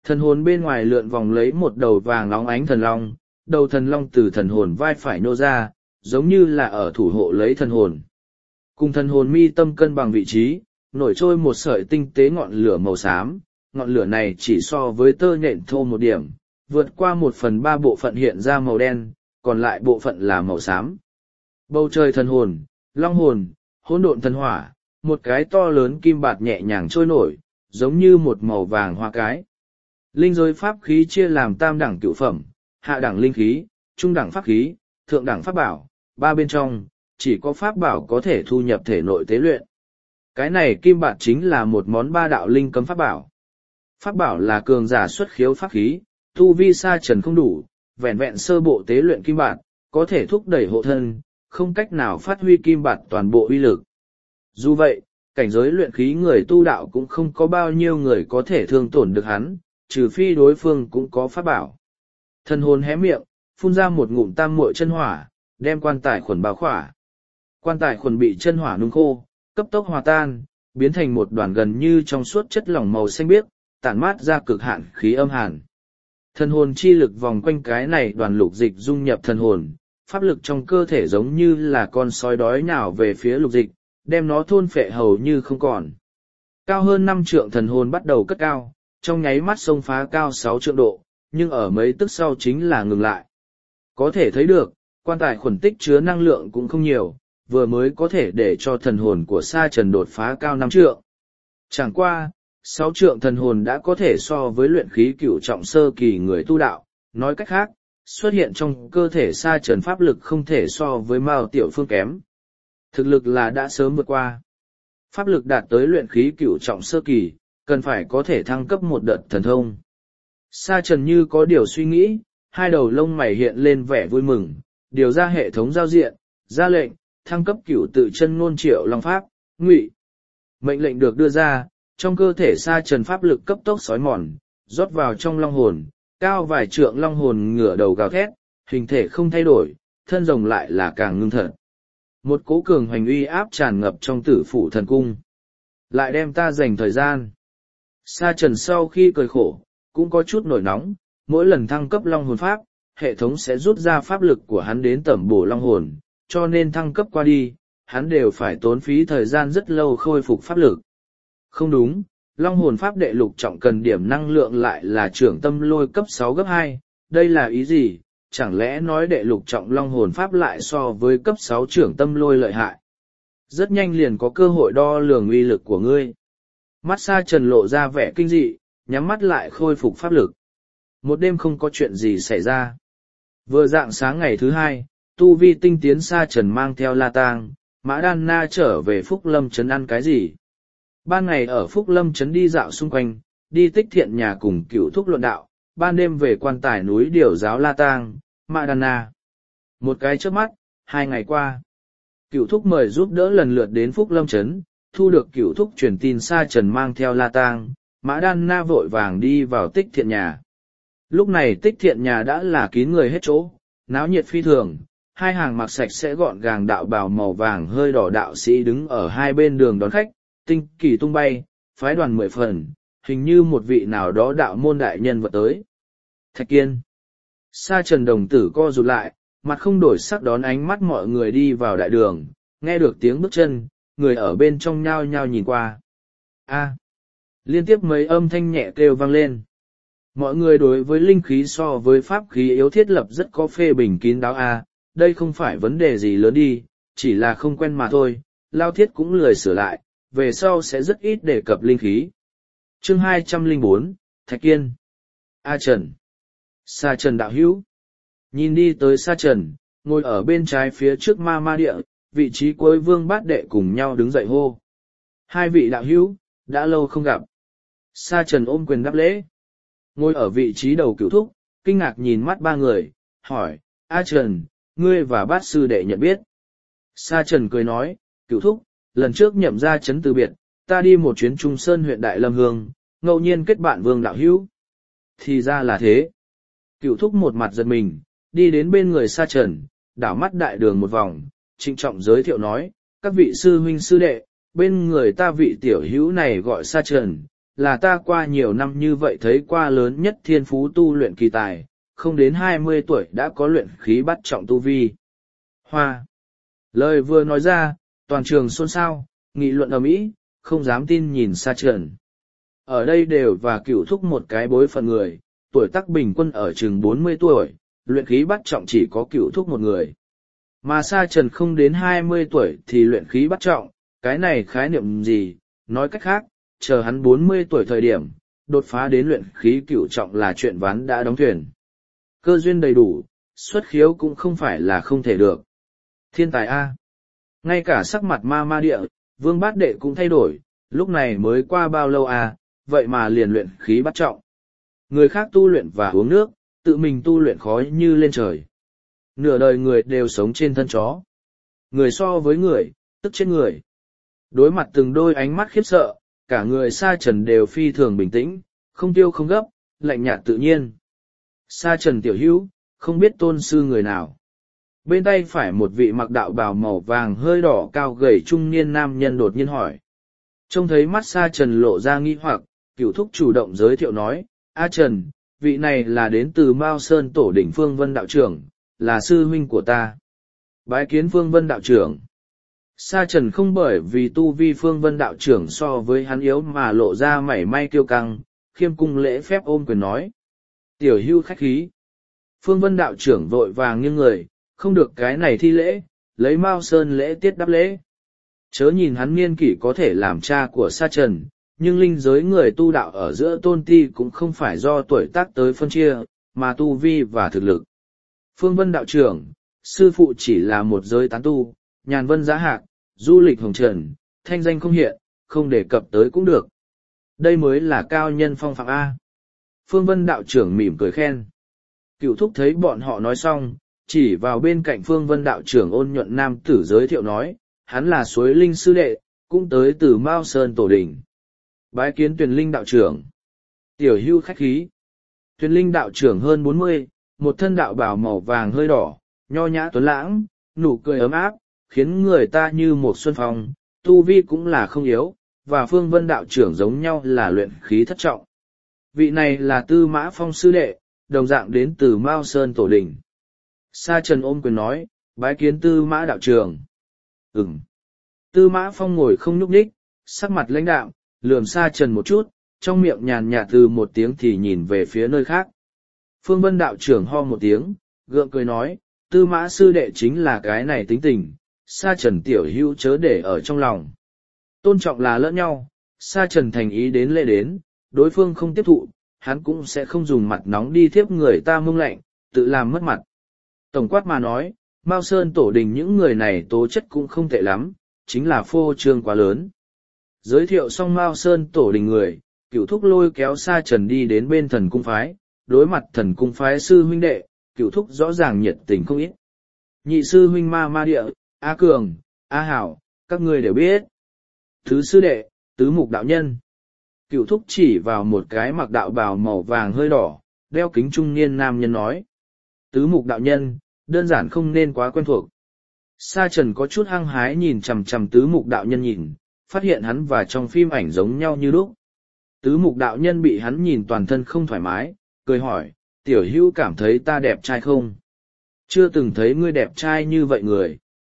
Thần hồn bên ngoài lượn vòng lấy một đầu vàng óng ánh thần long, đầu thần long từ thần hồn vai phải nô ra, giống như là ở thủ hộ lấy thần hồn. Cùng thần hồn mi tâm cân bằng vị trí, nổi trôi một sợi tinh tế ngọn lửa màu xám, ngọn lửa này chỉ so với tơ nhện thô một điểm, vượt qua 1/3 bộ phận hiện ra màu đen, còn lại bộ phận là màu xám. Bầu trời thần hồn, long hồn, hỗn độn thần hỏa, một cái to lớn kim bạt nhẹ nhàng trôi nổi, giống như một màu vàng hoa cái. Linh giới pháp khí chia làm tam đẳng cửu phẩm, hạ đẳng linh khí, trung đẳng pháp khí, thượng đẳng pháp bảo, ba bên trong, chỉ có pháp bảo có thể thu nhập thể nội tế luyện. Cái này kim bạt chính là một món ba đạo linh cấm pháp bảo. Pháp bảo là cường giả xuất khiếu pháp khí, tu vi sa trần không đủ, vẹn vẹn sơ bộ tế luyện kim bạt, có thể thúc đẩy hộ thân, không cách nào phát huy kim bạt toàn bộ uy lực. Dù vậy, cảnh giới luyện khí người tu đạo cũng không có bao nhiêu người có thể thương tổn được hắn, trừ phi đối phương cũng có pháp bảo. Thần hồn hé miệng, phun ra một ngụm tam muội chân hỏa, đem quan tài khuẩn bao khỏa. Quan tài khuẩn bị chân hỏa nung khô, cấp tốc hòa tan, biến thành một đoàn gần như trong suốt chất lỏng màu xanh biếc, tản mát ra cực hạn khí âm hàn. Thần hồn chi lực vòng quanh cái này đoàn lục dịch dung nhập thần hồn, pháp lực trong cơ thể giống như là con sói đói nhào về phía lục dịch, đem nó thôn phệ hầu như không còn. Cao hơn 5 trượng thần hồn bắt đầu cất cao, trong nháy mắt xông phá cao 6 trượng độ, nhưng ở mấy tức sau chính là ngừng lại. Có thể thấy được, quan tài khuẩn tích chứa năng lượng cũng không nhiều, vừa mới có thể để cho thần hồn của Sa Trần đột phá cao 5 trượng. Chẳng qua, 6 trượng thần hồn đã có thể so với luyện khí cửu trọng sơ kỳ người tu đạo, nói cách khác, xuất hiện trong cơ thể Sa Trần pháp lực không thể so với Mao Tiểu Phương kém. Thực lực là đã sớm vượt qua. Pháp lực đạt tới luyện khí cửu trọng sơ kỳ, cần phải có thể thăng cấp một đợt thần thông. Sa Trần như có điều suy nghĩ, hai đầu lông mày hiện lên vẻ vui mừng, điều ra hệ thống giao diện, ra lệnh, thăng cấp cửu tự chân ngôn triệu long pháp, ngụy. Mệnh lệnh được đưa ra, trong cơ thể Sa Trần pháp lực cấp tốc xói mòn, rót vào trong long hồn, cao vài trượng long hồn ngửa đầu gào thét, hình thể không thay đổi, thân rồng lại là càng ngưng thật. Một cỗ cường hoành uy áp tràn ngập trong tử phủ thần cung. Lại đem ta dành thời gian. Sa Trần sau khi cười khổ, cũng có chút nổi nóng, mỗi lần thăng cấp long hồn pháp, hệ thống sẽ rút ra pháp lực của hắn đến tẩm bổ long hồn, cho nên thăng cấp qua đi, hắn đều phải tốn phí thời gian rất lâu khôi phục pháp lực. Không đúng, long hồn pháp đệ lục trọng cần điểm năng lượng lại là trưởng tâm lôi cấp 6 gấp 2, đây là ý gì? Chẳng lẽ nói đệ lục trọng long hồn pháp lại so với cấp 6 trưởng tâm lôi lợi hại? Rất nhanh liền có cơ hội đo lường uy lực của ngươi. Mắt Sa Trần lộ ra vẻ kinh dị, nhắm mắt lại khôi phục pháp lực. Một đêm không có chuyện gì xảy ra. Vừa rạng sáng ngày thứ hai, tu vi tinh tiến Sa Trần mang theo La Tang, Mã Đan Na trở về Phúc Lâm Trấn ăn cái gì. Ban ngày ở Phúc Lâm Trấn đi dạo xung quanh, đi tích thiện nhà cùng cửu thúc luận đạo, ban đêm về quan tài núi điều giáo La Tang, Mã Đan Na. Một cái chớp mắt, 2 ngày qua. Cửu thúc mời giúp đỡ lần lượt đến Phúc Lâm Trấn, thu được cửu thúc truyền tin Sa Trần mang theo La Tang, Mã Đan Na vội vàng đi vào tích thiện nhà. Lúc này tích thiện nhà đã là kín người hết chỗ, náo nhiệt phi thường, hai hàng mặc sạch sẽ gọn gàng đạo bào màu vàng hơi đỏ đạo sĩ đứng ở hai bên đường đón khách, tinh kỳ tung bay, phái đoàn 10 phần, hình như một vị nào đó đạo môn đại nhân vật tới. Thạch Kiên. Sa Trần đồng tử co rụt lại, mặt không đổi sắc đón ánh mắt mọi người đi vào đại đường, nghe được tiếng bước chân, người ở bên trong nhao nhao nhìn qua. A. Liên tiếp mấy âm thanh nhẹ kêu vang lên. Mọi người đối với linh khí so với pháp khí yếu thiết lập rất có phê bình kín đáo a, đây không phải vấn đề gì lớn đi, chỉ là không quen mà thôi, Lao Thiết cũng lười sửa lại, về sau sẽ rất ít đề cập linh khí. Chương 204, Thạch Kiên. A Trần. Sa Trần đạo hữu. Nhìn đi tới Sa Trần, ngồi ở bên trái phía trước ma ma địa, vị trí cuối Vương Bát Đệ cùng nhau đứng dậy hô. Hai vị đạo hữu, đã lâu không gặp. Sa Trần ôm quyền đáp lễ. Ngồi ở vị trí đầu cửu thúc, kinh ngạc nhìn mắt ba người, hỏi, A Trần, ngươi và Bát sư đệ nhận biết. Sa Trần cười nói, cửu thúc, lần trước nhậm ra trấn từ biệt, ta đi một chuyến Trung Sơn huyện Đại Lâm Hương, ngẫu nhiên kết bạn Vương đạo hữu. Thì ra là thế. Cửu thúc một mặt giật mình, đi đến bên người Sa Trần, đảo mắt đại đường một vòng, trịnh trọng giới thiệu nói, các vị sư huynh sư đệ, bên người ta vị tiểu hữu này gọi Sa Trần, là ta qua nhiều năm như vậy thấy qua lớn nhất thiên phú tu luyện kỳ tài, không đến 20 tuổi đã có luyện khí bắt trọng tu vi. Hoa! Lời vừa nói ra, toàn trường xôn xao, nghị luận ầm ĩ, không dám tin nhìn Sa Trần. Ở đây đều và cựu thúc một cái bối phận người, tuổi tác bình quân ở chừng 40 tuổi, luyện khí bắt trọng chỉ có cựu thúc một người. Mà Sa Trần không đến 20 tuổi thì luyện khí bắt trọng, cái này khái niệm gì, nói cách khác, chờ hắn 40 tuổi thời điểm, đột phá đến luyện khí cựu trọng là chuyện ván đã đóng thuyền. Cơ duyên đầy đủ, xuất khiếu cũng không phải là không thể được. Thiên tài A. Ngay cả sắc mặt ma ma địa, Vương Bát Đệ cũng thay đổi, lúc này mới qua bao lâu à, vậy mà liền luyện khí bắt trọng. Người khác tu luyện và uống nước, tự mình tu luyện khói như lên trời. Nửa đời người đều sống trên thân chó. Người so với người, tức chết người. Đối mặt từng đôi ánh mắt khiếp sợ, cả người Sa Trần đều phi thường bình tĩnh, không tiêu không gấp, lạnh nhạt tự nhiên. Sa Trần tiểu hữu, không biết tôn sư người nào. Bên tay phải một vị mặc đạo bào màu vàng hơi đỏ cao gầy trung niên nam nhân đột nhiên hỏi. Trông thấy mắt Sa Trần lộ ra nghi hoặc, Cửu thúc chủ động giới thiệu nói, A Trần, vị này là đến từ Mao Sơn Tổ đỉnh Phương Vân đạo trưởng, là sư huynh của ta. Bái kiến Phương Vân đạo trưởng. Sa Trần không bởi vì tu vi Phương Vân đạo trưởng so với hắn yếu mà lộ ra mảy may kiêu căng, khiêm cung lễ phép ôm quyền nói. Tiểu hưu khách khí. Phương Vân đạo trưởng vội vàng nghiêng người, không được cái này thi lễ, lấy Mao Sơn lễ tiết đáp lễ. Chớ nhìn hắn niên kỷ có thể làm cha của Sa Trần, nhưng linh giới người tu đạo ở giữa tôn ti cũng không phải do tuổi tác tới phân chia, mà tu vi và thực lực. Phương Vân đạo trưởng, sư phụ chỉ là một giới tán tu, nhàn vân giá hạc, du lịch hồng trần, thanh danh không hiện, không đề cập tới cũng được. Đây mới là cao nhân phong phạm A. Phương Vân đạo trưởng mỉm cười khen. Cựu thúc thấy bọn họ nói xong, chỉ vào bên cạnh Phương Vân đạo trưởng ôn nhuận nam tử giới thiệu nói, hắn là Suối Linh sư đệ, cũng tới từ Mao Sơn Tổ Đình. Bái kiến Tuyền Linh đạo trưởng. Tiểu hưu khách khí. Tuyền Linh đạo trưởng hơn 40, một thân đạo bào màu vàng hơi đỏ, nho nhã tuấn lãng, nụ cười ấm áp, khiến người ta như một xuân phong, tu vi cũng là không yếu, và Phương Vân đạo trưởng giống nhau là luyện khí thất trọng. Vị này là Tư Mã Phong sư đệ, đồng dạng đến từ Mao Sơn Tổ Đình. Sa Trần ôm quyền nói, bái kiến Tư Mã đạo trưởng. Tư Mã Phong ngồi không nhúc nhích, sắc mặt lãnh đạm, lườm Sa Trần một chút, trong miệng nhàn nhạt từ một tiếng thì nhìn về phía nơi khác. Phương Vân đạo trưởng ho một tiếng, gượng cười nói, Tư Mã sư đệ chính là cái này tính tình, Sa Trần tiểu hữu chớ để ở trong lòng. Tôn trọng là lẫn nhau, Sa Trần thành ý đến lễ đến, đối phương không tiếp thụ, hắn cũng sẽ không dùng mặt nóng đi thiếp người ta mông lạnh, tự làm mất mặt. Tổng quát mà nói, Mao Sơn Tổ Đình những người này tố chất cũng không tệ lắm, chính là phô trương quá lớn. Giới thiệu xong Mao Sơn Tổ Đình người, Cửu thúc lôi kéo Sa Trần đi đến bên Thần Cung Phái, đối mặt Thần Cung Phái sư huynh đệ, Cửu thúc rõ ràng nhiệt tình không ít. Nhị sư huynh Ma Ma Địa, A Cường, A Hảo, các ngươi đều biết. Thứ sư đệ, Tứ Mục đạo nhân. Cửu thúc chỉ vào một cái mặc đạo bào màu vàng hơi đỏ, đeo kính trung niên nam nhân nói. Tứ Mục đạo nhân, đơn giản không nên quá quen thuộc. Sa Trần có chút hăng hái nhìn chằm chằm Tứ Mục đạo nhân nhìn, phát hiện hắn và trong phim ảnh giống nhau như lúc. Tứ Mục đạo nhân bị hắn nhìn toàn thân không thoải mái, cười hỏi, tiểu hữu cảm thấy ta đẹp trai không? Chưa từng thấy ngươi đẹp trai như vậy người.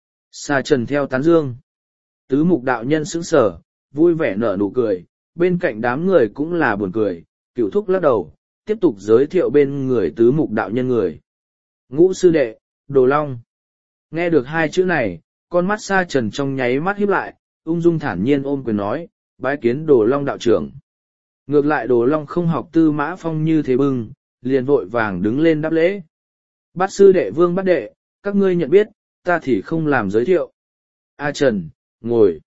Sa Trần theo tán dương. Tứ Mục đạo nhân sững sờ, vui vẻ nở nụ cười, bên cạnh đám người cũng là buồn cười, Cửu thúc lắc đầu, tiếp tục giới thiệu bên người Tứ Mục đạo nhân người. Ngũ sư đệ, Đồ Long. Nghe được hai chữ này, con mắt Sa Trần trong nháy mắt híp lại, ung dung thản nhiên ôm quyền nói, bái kiến Đồ Long đạo trưởng. Ngược lại Đồ Long không học Tư Mã Phong như thế bưng, liền vội vàng đứng lên đáp lễ. Bát sư đệ Vương Bát đệ, các ngươi nhận biết, ta thì không làm giới thiệu. A Trần, ngồi.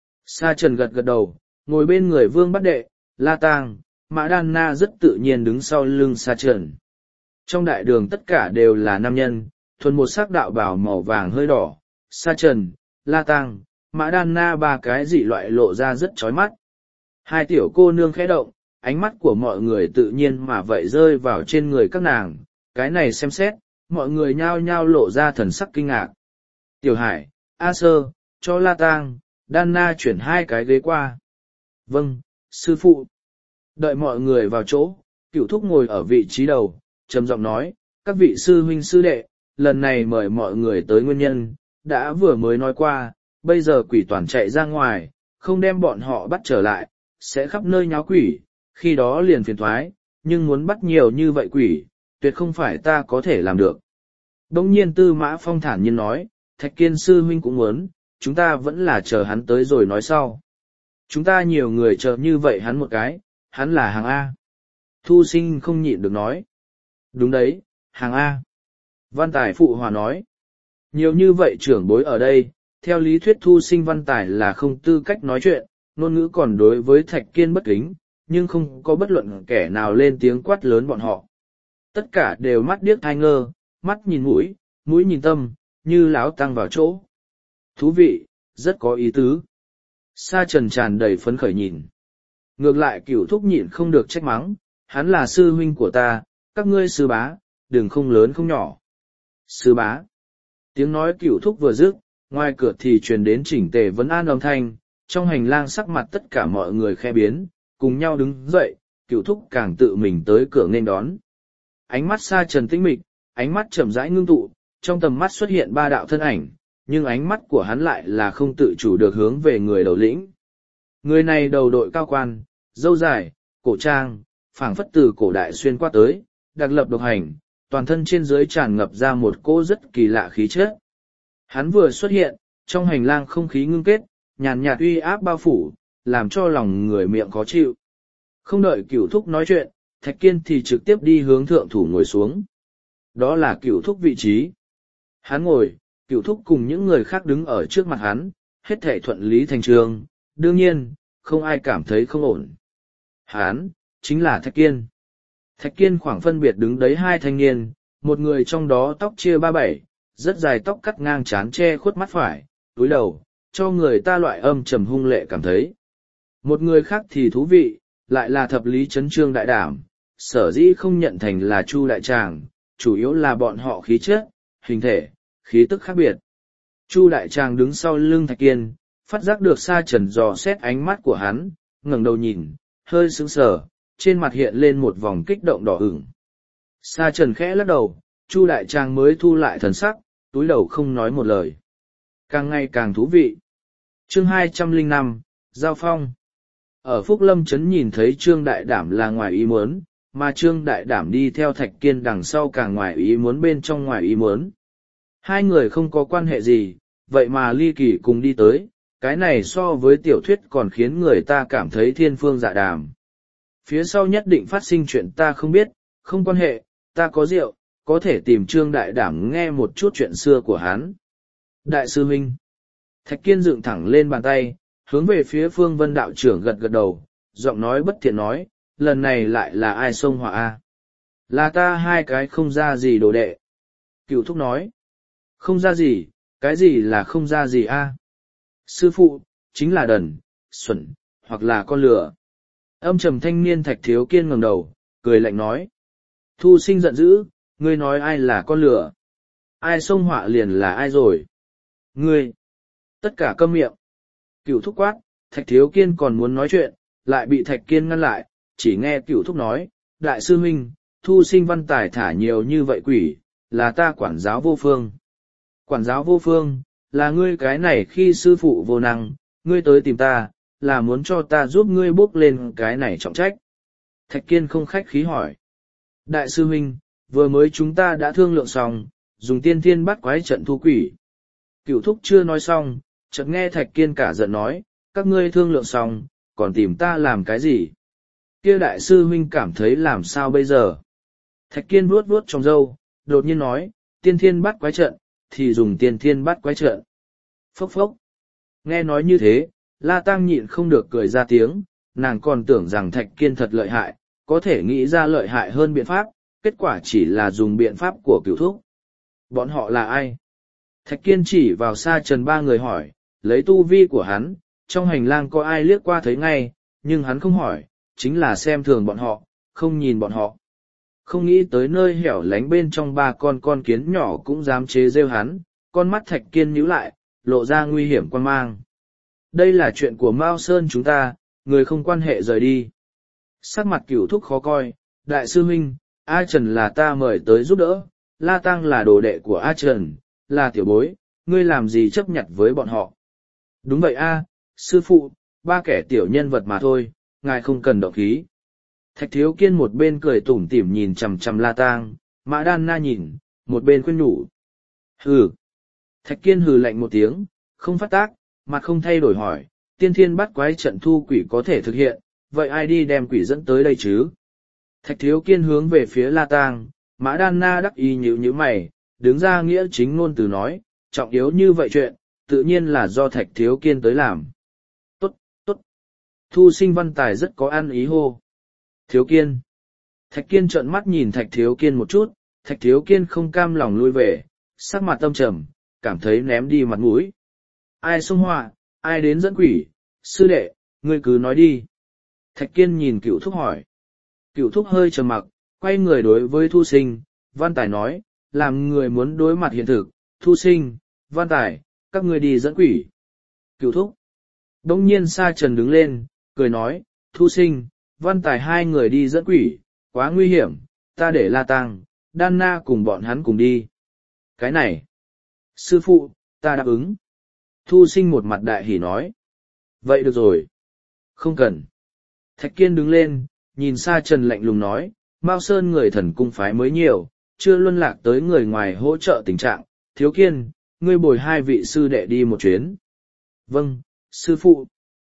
Sa Trần gật gật đầu, ngồi bên người Vương Bát đệ, La Tang, Mã Đan Na rất tự nhiên đứng sau lưng Sa Trần. Trong đại đường tất cả đều là nam nhân, thuần một sắc đạo bào màu vàng hơi đỏ, Sa Trần, La Tang, Mã Đan Na ba cái dị loại lộ ra rất chói mắt. Hai tiểu cô nương khẽ động, ánh mắt của mọi người tự nhiên mà vậy rơi vào trên người các nàng, cái này xem xét, mọi người nhao nhao lộ ra thần sắc kinh ngạc. Tiểu Hải, A Sơ, cho La Tang, Đan Na chuyển hai cái ghế qua. Vâng, sư phụ. Đợi mọi người vào chỗ, Cửu Thúc ngồi ở vị trí đầu, trầm giọng nói, các vị sư huynh sư đệ, lần này mời mọi người tới nguyên nhân, đã vừa mới nói qua, bây giờ quỷ toàn chạy ra ngoài, không đem bọn họ bắt trở lại, sẽ khắp nơi nháo quỷ, khi đó liền phiền thoái, nhưng muốn bắt nhiều như vậy quỷ, tuyệt không phải ta có thể làm được. Đông nhiên Tư Mã Phong thản nhiên nói, Thạch Kiên sư huynh cũng muốn, chúng ta vẫn là chờ hắn tới rồi nói sau. Chúng ta nhiều người chờ như vậy hắn một cái, hắn là hàng A. Thu Sinh không nhịn được nói. Đúng đấy, hàng A. Văn Tài phụ hòa nói. Nhiều như vậy trưởng bối ở đây, theo lý thuyết Thu Sinh Văn Tài là không tư cách nói chuyện, ngôn ngữ còn đối với Thạch Kiên bất kính, nhưng không có bất luận kẻ nào lên tiếng quát lớn bọn họ. Tất cả đều mắt điếc thai ngơ, mắt nhìn mũi, mũi nhìn tâm, như láo tăng vào chỗ. Thú vị, rất có ý tứ. Sa Trần tràn đầy phấn khởi nhìn. Ngược lại Cửu Thúc nhịn không được trách mắng, hắn là sư huynh của ta, các ngươi sư bá, đừng không lớn không nhỏ. Sư bá. Tiếng nói Cửu Thúc vừa dứt, ngoài cửa thì truyền đến chỉnh tề vấn an âm thanh, trong hành lang sắc mặt tất cả mọi người khe biến, cùng nhau đứng dậy, Cửu Thúc càng tự mình tới cửa nghênh đón. Ánh mắt Sa Trần tĩnh mịch, ánh mắt chậm rãi ngưng tụ, trong tầm mắt xuất hiện ba đạo thân ảnh, nhưng ánh mắt của hắn lại là không tự chủ được hướng về người đầu lĩnh. Người này đầu đội cao quan, râu dài, cổ trang, phảng phất từ cổ đại xuyên qua tới, đặc lập độc hành, toàn thân trên dưới tràn ngập ra một cỗ rất kỳ lạ khí chất. Hắn vừa xuất hiện, trong hành lang không khí ngưng kết, nhàn nhạt uy áp bao phủ, làm cho lòng người miệng khó chịu. Không đợi Cửu Thúc nói chuyện, Thạch Kiên thì trực tiếp đi hướng thượng thủ ngồi xuống. Đó là Cửu Thúc vị trí. Hắn ngồi, Cửu Thúc cùng những người khác đứng ở trước mặt hắn, hết thảy thuận lý thành trường, đương nhiên, không ai cảm thấy không ổn. Hắn, chính là Thạch Kiên. Thạch Kiên khoảng phân biệt đứng đấy hai thanh niên, một người trong đó tóc chia ba bảy, rất dài tóc cắt ngang trán che khuất mắt phải, túi đầu, cho người ta loại âm trầm hung lệ cảm thấy. Một người khác thì thú vị, lại là thập lý chấn trương đại đảm, sở dĩ không nhận thành là Chu đại tràng, chủ yếu là bọn họ khí chất, hình thể, khí tức khác biệt. Chu đại tràng đứng sau lưng Thạch Kiên, phát giác được Sa Trần dò xét ánh mắt của hắn, ngẩng đầu nhìn, hơi sững sờ, trên mặt hiện lên một vòng kích động đỏ ửng. Sa Trần khẽ lắc đầu, Chu đại tràng mới thu lại thần sắc, túi đầu không nói một lời. Càng ngày càng thú vị. Chương 205, Giao Phong. Ở Phúc Lâm Trấn nhìn thấy Trương Đại Đảm là ngoài ý muốn, mà Trương Đại Đảm đi theo Thạch Kiên đằng sau càng ngoài ý muốn bên trong ngoài ý muốn. Hai người không có quan hệ gì, vậy mà ly kỳ cùng đi tới, cái này so với tiểu thuyết còn khiến người ta cảm thấy thiên phương dạ đàm. Phía sau nhất định phát sinh chuyện ta không biết, không quan hệ, ta có rượu, có thể tìm Trương Đại Đảm nghe một chút chuyện xưa của hắn. Đại sư huynh. Thạch Kiên dựng thẳng lên bàn tay, hướng về phía Phương Vân đạo trưởng gật gật đầu, giọng nói bất thiện nói, lần này lại là ai xông họa a? Là ta hai cái không ra gì đồ đệ. Cửu Thúc nói, không ra gì, cái gì là không ra gì a? Sư phụ, chính là đần, xuẩn, hoặc là con lừa. Âm trầm thanh niên Thạch Thiếu Kiên ngẩng đầu, cười lạnh nói. Thu Sinh giận dữ, ngươi nói ai là con lừa? Ai xông họa liền là ai rồi? Ngươi! Tất cả câm miệng. Cửu Thúc quát, Thạch Thiếu Kiên còn muốn nói chuyện, lại bị Thạch Kiên ngăn lại, chỉ nghe Cửu Thúc nói, Đại sư huynh, Thu Sinh Văn Tài thả nhiều như vậy quỷ, là ta quản giáo vô phương. Quản giáo vô phương, là ngươi cái này khi sư phụ vô năng, ngươi tới tìm ta, là muốn cho ta giúp ngươi bước lên cái này trọng trách. Thạch Kiên không khách khí hỏi. Đại sư huynh, vừa mới chúng ta đã thương lượng xong, dùng tiên thiên bắt quái trận thu quỷ. Cửu Thúc chưa nói xong, chợt nghe Thạch Kiên cả giận nói, các ngươi thương lượng xong, còn tìm ta làm cái gì? Kia đại sư huynh cảm thấy làm sao bây giờ? Thạch Kiên vuốt vuốt trong râu, đột nhiên nói, tiên thiên bắt quái trận, thì dùng tiên thiên bắt quái trận. Phốc phốc. Nghe nói như thế, La Tăng nhịn không được cười ra tiếng, nàng còn tưởng rằng Thạch Kiên thật lợi hại, có thể nghĩ ra lợi hại hơn biện pháp, kết quả chỉ là dùng biện pháp của Cửu Thúc. Bọn họ là ai? Thạch Kiên chỉ vào Sa Trần ba người hỏi, lấy tu vi của hắn, trong hành lang có ai liếc qua thấy ngay, nhưng hắn không hỏi, chính là xem thường bọn họ, không nhìn bọn họ. Không nghĩ tới nơi hẻo lánh bên trong ba con kiến nhỏ cũng dám chế rêu hắn, con mắt Thạch Kiên nhíu lại, lộ ra nguy hiểm quan mang. Đây là chuyện của Mao Sơn chúng ta, người không quan hệ rời đi. Sắc mặt Cửu Thúc khó coi, đại sư huynh, A Trần là ta mời tới giúp đỡ, La Tăng là đồ đệ của A Trần, là tiểu bối, ngươi làm gì chấp nhận với bọn họ. Đúng vậy a, sư phụ, ba kẻ tiểu nhân vật mà thôi, ngài không cần động khí. Thạch Thiếu Kiên một bên cười tủm tỉm nhìn chằm chằm La Tang, Mã Đan Na nhìn, một bên khuyên nhủ. Hừ. Thạch Kiên hừ lạnh một tiếng, không phát tác, mặt không thay đổi hỏi, tiên thiên bắt quái trận thu quỷ có thể thực hiện, vậy ai đi đem quỷ dẫn tới đây chứ? Thạch Thiếu Kiên hướng về phía La Tang, Mã Đan Na đắc ý nhíu mày, đứng ra nghĩa chính ngôn từ nói, trọng yếu như vậy chuyện, tự nhiên là do Thạch Thiếu Kiên tới làm. Tốt, tốt. Thu Sinh Văn Tài rất có ăn ý hô. Thiếu Kiên. Thạch Kiên trợn mắt nhìn Thạch Thiếu Kiên một chút, Thạch Thiếu Kiên không cam lòng lui về, sắc mặt tâm trầm, cảm thấy ném đi mặt mũi. Ai xông họa, ai đến dẫn quỷ, sư đệ, ngươi cứ nói đi. Thạch Kiên nhìn Cửu Thúc hỏi. Cửu Thúc hơi trầm mặc, quay người đối với Thu Sinh, Văn Tài nói, làm người muốn đối mặt hiện thực, Thu Sinh, Văn Tài, các ngươi đi dẫn quỷ. Cửu Thúc. Đông nhiên Sa Trần đứng lên, cười nói, Thu Sinh, Văn Tài hai người đi dẫn quỷ, quá nguy hiểm, ta để La Tăng, Đan Na cùng bọn hắn cùng đi. Cái này. Sư phụ, ta đáp ứng. Thu Sinh một mặt đại hỉ nói. Vậy được rồi. Không cần. Thạch Kiên đứng lên, nhìn Sa Trần lạnh lùng nói, Mao Sơn người thần cung phái mới nhiều, chưa luân lạc tới người ngoài hỗ trợ tình trạng, Thiếu Kiên, ngươi bồi hai vị sư đệ đi một chuyến. Vâng, sư phụ.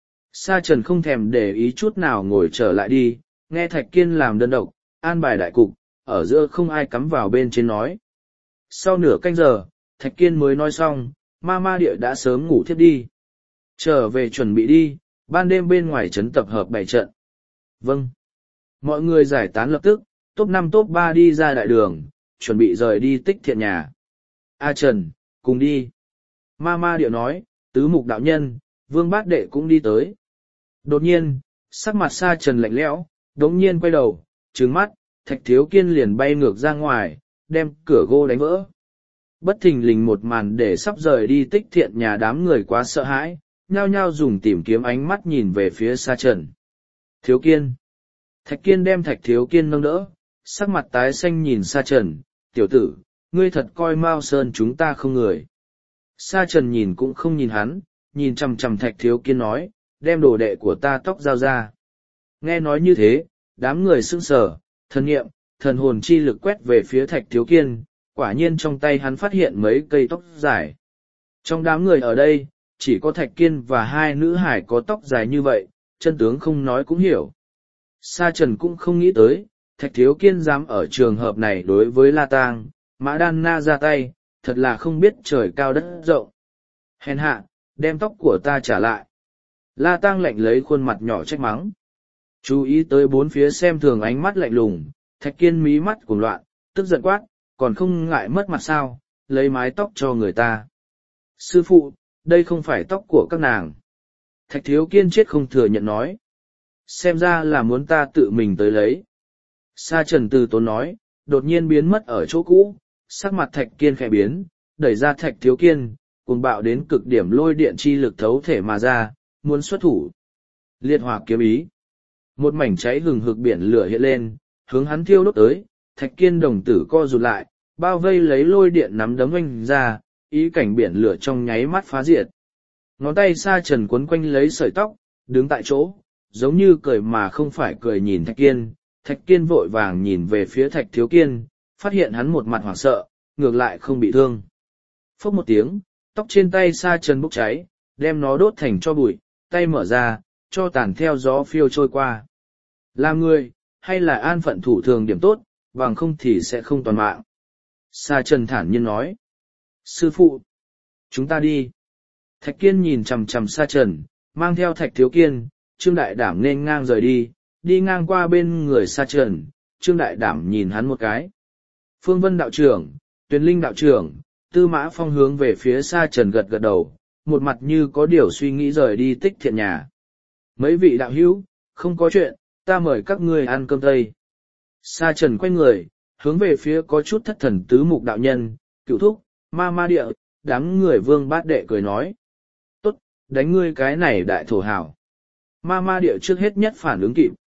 Sa Trần không thèm để ý chút nào ngồi trở lại đi, nghe Thạch Kiên làm đơn độc, an bài đại cục, ở giữa không ai cắm vào bên trên nói. Sau nửa canh giờ, Thạch Kiên mới nói xong, ma địa đã sớm ngủ thiếp đi. Trở về chuẩn bị đi, ban đêm bên ngoài trấn tập hợp bày trận. Vâng. Mọi người giải tán lập tức, top 5 top 3 đi ra đại đường, chuẩn bị rời đi Tích Thiện nhà. A Trần, cùng đi. Ma địa nói, tứ mục đạo nhân, Vương Bát Đệ cũng đi tới. Đột nhiên, sắc mặt Sa Trần lạnh lẽo, đống nhiên quay đầu, trừng mắt, Thạch Thiếu Kiên liền bay ngược ra ngoài, đem cửa gỗ đánh vỡ. Bất thình lình một màn để sắp rời đi Tích Thiện nhà đám người quá sợ hãi, nhao nhao dùng tìm kiếm ánh mắt nhìn về phía Sa Trần. Thiếu Kiên. Thạch Kiên đem Thạch Thiếu Kiên nâng đỡ, sắc mặt tái xanh nhìn Sa Trần, tiểu tử, ngươi thật coi Mao Sơn chúng ta không người. Sa Trần nhìn cũng không nhìn hắn, nhìn chằm chằm Thạch Thiếu Kiên nói, đem đồ đệ của ta tóc giao ra. Nghe nói như thế, đám người sững sờ, thần nghiệm, thần hồn chi lực quét về phía Thạch Thiếu Kiên, quả nhiên trong tay hắn phát hiện mấy cây tóc dài. Trong đám người ở đây, chỉ có Thạch Kiên và hai nữ hải có tóc dài như vậy, chân tướng không nói cũng hiểu. Sa Trần cũng không nghĩ tới, Thạch Thiếu Kiên dám ở trường hợp này đối với La Tang, Mã Đan Na ra tay, thật là không biết trời cao đất rộng. Hèn hạ, đem tóc của ta trả lại. La Tang lạnh lấy khuôn mặt nhỏ trách mắng. Chú ý tới bốn phía xem thường ánh mắt lạnh lùng, Thạch Kiên mí mắt cuồng loạn, tức giận quát, còn không ngại mất mặt sao, lấy mái tóc cho người ta. Sư phụ, đây không phải tóc của các nàng. Thạch Thiếu Kiên chết không thừa nhận nói. Xem ra là muốn ta tự mình tới lấy. Sa Trần từ tốn nói, đột nhiên biến mất ở chỗ cũ, sắc mặt Thạch Kiên khẽ biến, đẩy ra Thạch Thiếu Kiên, cuồng bạo đến cực điểm lôi điện chi lực thấu thể mà ra, muốn xuất thủ. Liệt hỏa kiếm ý. Một mảnh cháy hừng hực biển lửa hiện lên, hướng hắn thiêu đốt tới, Thạch Kiên đồng tử co rụt lại, bao vây lấy lôi điện nắm đấm oanh ra, ý cảnh biển lửa trong nháy mắt phá diệt. Ngón tay Sa Trần quấn quanh lấy sợi tóc, đứng tại chỗ, giống như cười mà không phải cười nhìn Thạch Kiên. Thạch Kiên vội vàng nhìn về phía Thạch Thiếu Kiên, phát hiện hắn một mặt hoảng sợ, ngược lại không bị thương. Phốc một tiếng, tóc trên tay Sa Trần bốc cháy, đem nó đốt thành tro bụi, tay mở ra, cho tàn theo gió phiêu trôi qua. Làm người, hay là an phận thủ thường điểm tốt, bằng không thì sẽ không toàn mạng. Sa Trần thản nhiên nói. Sư phụ, chúng ta đi. Thạch Kiên nhìn chằm chằm Sa Trần, mang theo Thạch Thiếu Kiên, Trương Đại Đảm nên ngang rời đi, đi ngang qua bên người Sa Trần, Trương Đại Đảm nhìn hắn một cái. Phương Vân đạo trưởng, Tuyền Linh đạo trưởng, Tư Mã Phong hướng về phía Sa Trần gật gật đầu, một mặt như có điều suy nghĩ rời đi Tích Thiện nhà. Mấy vị đạo hữu, không có chuyện, ta mời các ngươi ăn cơm tây. Sa Trần quay người, hướng về phía có chút thất thần tứ mục đạo nhân, Cửu Thúc, ma địa, đám người Vương Bát Đệ cười nói. Tốt, đánh ngươi cái này đại thổ hảo. Ma địa trước hết nhất phản ứng kịp,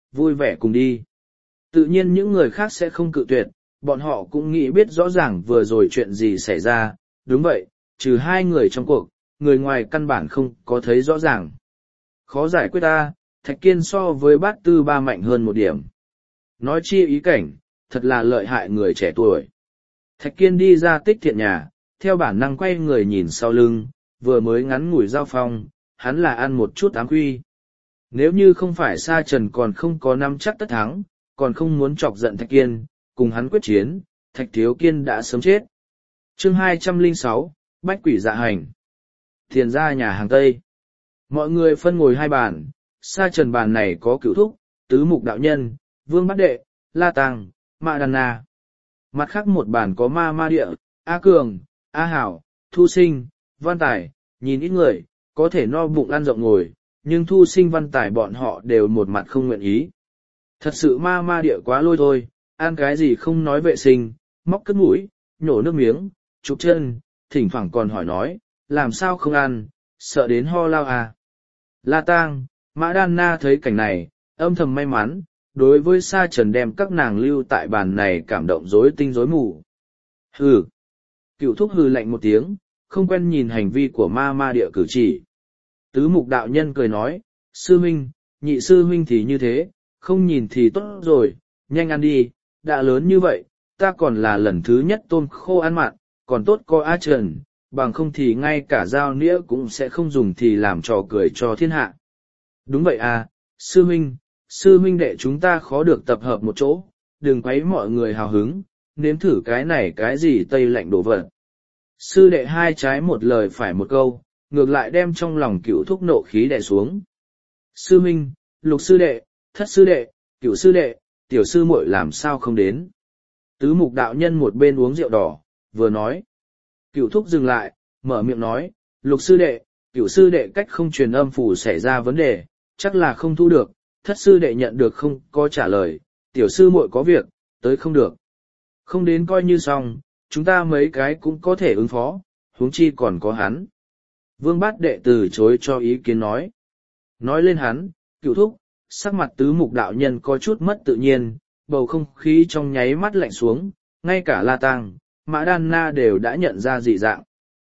vui vẻ cùng đi. Tự nhiên những người khác sẽ không cự tuyệt, bọn họ cũng nghĩ biết rõ ràng vừa rồi chuyện gì xảy ra, đúng vậy, trừ hai người trong cuộc, người ngoài căn bản không có thấy rõ ràng. Khó giải quyết ta, Thạch Kiên so với bát tư ba mạnh hơn một điểm. Nói chi ý cảnh, thật là lợi hại người trẻ tuổi. Thạch Kiên đi ra Tích Thiện nhà, theo bản năng quay người nhìn sau lưng, vừa mới ngắn ngủi giao phong, hắn là ăn một chút ám quy. Nếu như không phải Sa Trần còn không có nắm chắc tất thắng, còn không muốn chọc giận Thạch Kiên, cùng hắn quyết chiến, Thạch Thiếu Kiên đã sớm chết. Chương 206, Bách Quỷ Dạ Hành. Thiền ra nhà hàng Tây. Mọi người phân ngồi hai bàn, Sa Trần bàn này có Cửu Thúc, Tứ Mục Đạo Nhân, Vương Bát Đệ, La Tăng, Mạ Đàn Na. Mặt khác một bàn có Ma Ma Địa, A Cường, A Hảo, Thu Sinh, Văn Tài, nhìn ít người, có thể no bụng ăn rộng ngồi, nhưng Thu Sinh Văn Tài bọn họ đều một mặt không nguyện ý. Thật sự Ma Ma Địa quá lôi thôi, ăn cái gì không nói vệ sinh, móc cất mũi, nhổ nước miếng, chụp chân, thỉnh thoảng còn hỏi nói, làm sao không ăn, sợ đến ho lao à. La Tang, Mã Đan Na thấy cảnh này, âm thầm may mắn, đối với Sa Trần đem các nàng lưu tại bàn này cảm động rối tinh rối mù. Hừ. Cựu Thúc hừ lạnh một tiếng, không quen nhìn hành vi của Ma Ma Địa cử chỉ. Tứ Mục Đạo Nhân cười nói, sư huynh, nhị sư huynh thì như thế, không nhìn thì tốt rồi, nhanh ăn đi, đã lớn như vậy, ta còn là lần thứ nhất tôm khô ăn mặn, còn tốt có A Trần, bằng không thì ngay cả dao nĩa cũng sẽ không dùng thì làm trò cười cho thiên hạ. Đúng vậy à, sư huynh đệ chúng ta khó được tập hợp một chỗ, đừng quấy mọi người hào hứng, nếm thử cái này cái gì tây lạnh đổ vật. Sư đệ hai trái một lời phải một câu, ngược lại đem trong lòng Cửu Thúc nộ khí đè xuống. Sư huynh, lục sư đệ, thất sư đệ, cửu sư đệ, tiểu sư muội làm sao không đến. Tứ Mục Đạo Nhân một bên uống rượu đỏ, vừa nói. Cửu Thúc dừng lại, mở miệng nói, lục sư đệ, cửu sư đệ cách không truyền âm phủ xảy ra vấn đề, chắc là không thu được, thất sư đệ nhận được không có trả lời, tiểu sư muội có việc, tới không được. Không đến coi như xong, chúng ta mấy cái cũng có thể ứng phó, huống chi còn có hắn. Vương Bát Đệ từ chối cho ý kiến nói. Nói lên hắn, Cửu Thúc, sắc mặt Tứ Mục Đạo Nhân có chút mất tự nhiên, bầu không khí trong nháy mắt lạnh xuống, ngay cả La Tang, Mã Đan Na đều đã nhận ra dị dạng.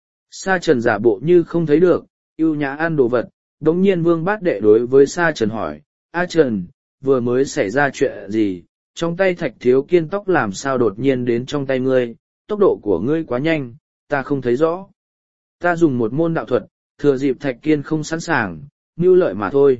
Sa Trần giả bộ như không thấy được, ưu nhã ăn đồ vật, đống nhiên Vương Bát Đệ đối với Sa Trần hỏi, A Trần, vừa mới xảy ra chuyện gì, trong tay Thạch Thiếu Kiên tóc làm sao đột nhiên đến trong tay ngươi, tốc độ của ngươi quá nhanh, ta không thấy rõ. Ta dùng một môn đạo thuật, thừa dịp Thạch Kiên không sẵn sàng, mưu lợi mà thôi.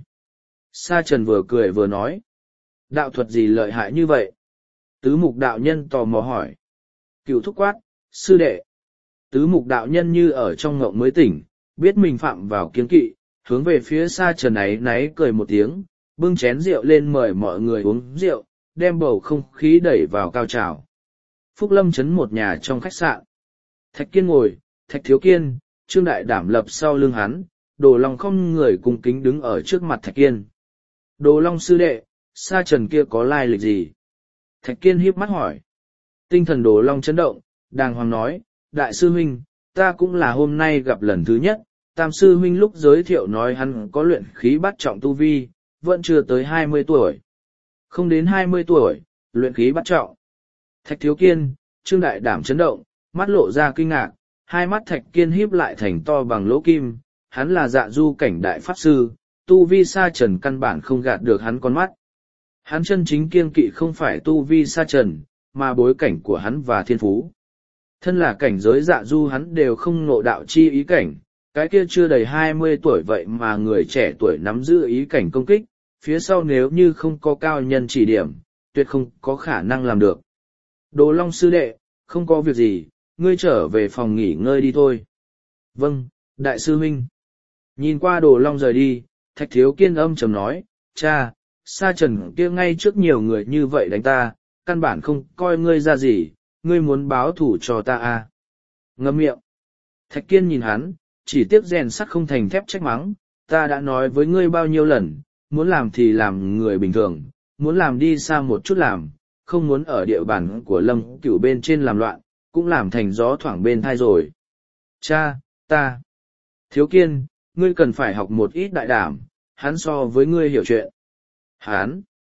Sa Trần vừa cười vừa nói, đạo thuật gì lợi hại như vậy? Tứ Mục Đạo Nhân tò mò hỏi. Cửu Thúc quát, sư đệ. Tứ Mục Đạo Nhân như ở trong ngộng mới tỉnh, biết mình phạm vào kiêng kỵ, hướng về phía Sa Trần ấy náy cười một tiếng, bưng chén rượu lên mời mọi người uống rượu, đem bầu không khí đẩy vào cao trào. Phúc Lâm trấn một nhà trong khách sạn. Thạch Kiên ngồi, Thạch Thiếu Kiên, Trương Đại Đảm lập sau lưng hắn, Đồ Long không người cung kính đứng ở trước mặt Thạch Kiên. Đồ Long sư đệ, Sa Trần kia có lai lịch gì? Thạch Kiên híp mắt hỏi. Tinh thần Đồ Long chấn động, đàng hoàng nói, đại sư huynh, ta cũng là hôm nay gặp lần thứ nhất, tam sư huynh lúc giới thiệu nói hắn có luyện khí bát trọng tu vi, vẫn chưa tới 20 tuổi. Không đến 20 tuổi, luyện khí bát trọng. Thạch Thiếu Kiên, Trương Đại Đảm chấn động, mắt lộ ra kinh ngạc, hai mắt Thạch Kiên híp lại thành to bằng lỗ kim, hắn là Dạ Du cảnh đại pháp sư, tu vi Sa Trần căn bản không gạt được hắn con mắt. Hắn chân chính kiêng kỵ không phải tu vi Sa Trần, mà bối cảnh của hắn và thiên phú. Thân là cảnh giới Dạ Du hắn đều không ngộ đạo chi ý cảnh, cái kia chưa đầy 20 tuổi vậy mà người trẻ tuổi nắm giữ ý cảnh công kích, phía sau nếu như không có cao nhân chỉ điểm, tuyệt không có khả năng làm được. Đồ Long sư đệ, không có việc gì, ngươi trở về phòng nghỉ ngơi đi thôi. Vâng, đại sư huynh. Nhìn qua Đồ Long rời đi, Thạch Thiếu Kiên âm trầm nói, cha, Sa Trần kia ngay trước nhiều người như vậy đánh ta, căn bản không coi ngươi ra gì, ngươi muốn báo thủ cho ta à. Ngậm miệng. Thạch Kiên nhìn hắn, chỉ tiếc rèn sắt không thành thép trách mắng, ta đã nói với ngươi bao nhiêu lần, muốn làm thì làm người bình thường, muốn làm đi xa một chút làm, không muốn ở địa bàn của Lâm Cửu bên trên làm loạn, cũng làm thành gió thoảng bên thai rồi. Cha, ta. Thiếu Kiên, ngươi cần phải học một ít đại đảm, hắn so với ngươi hiểu chuyện. Hắn.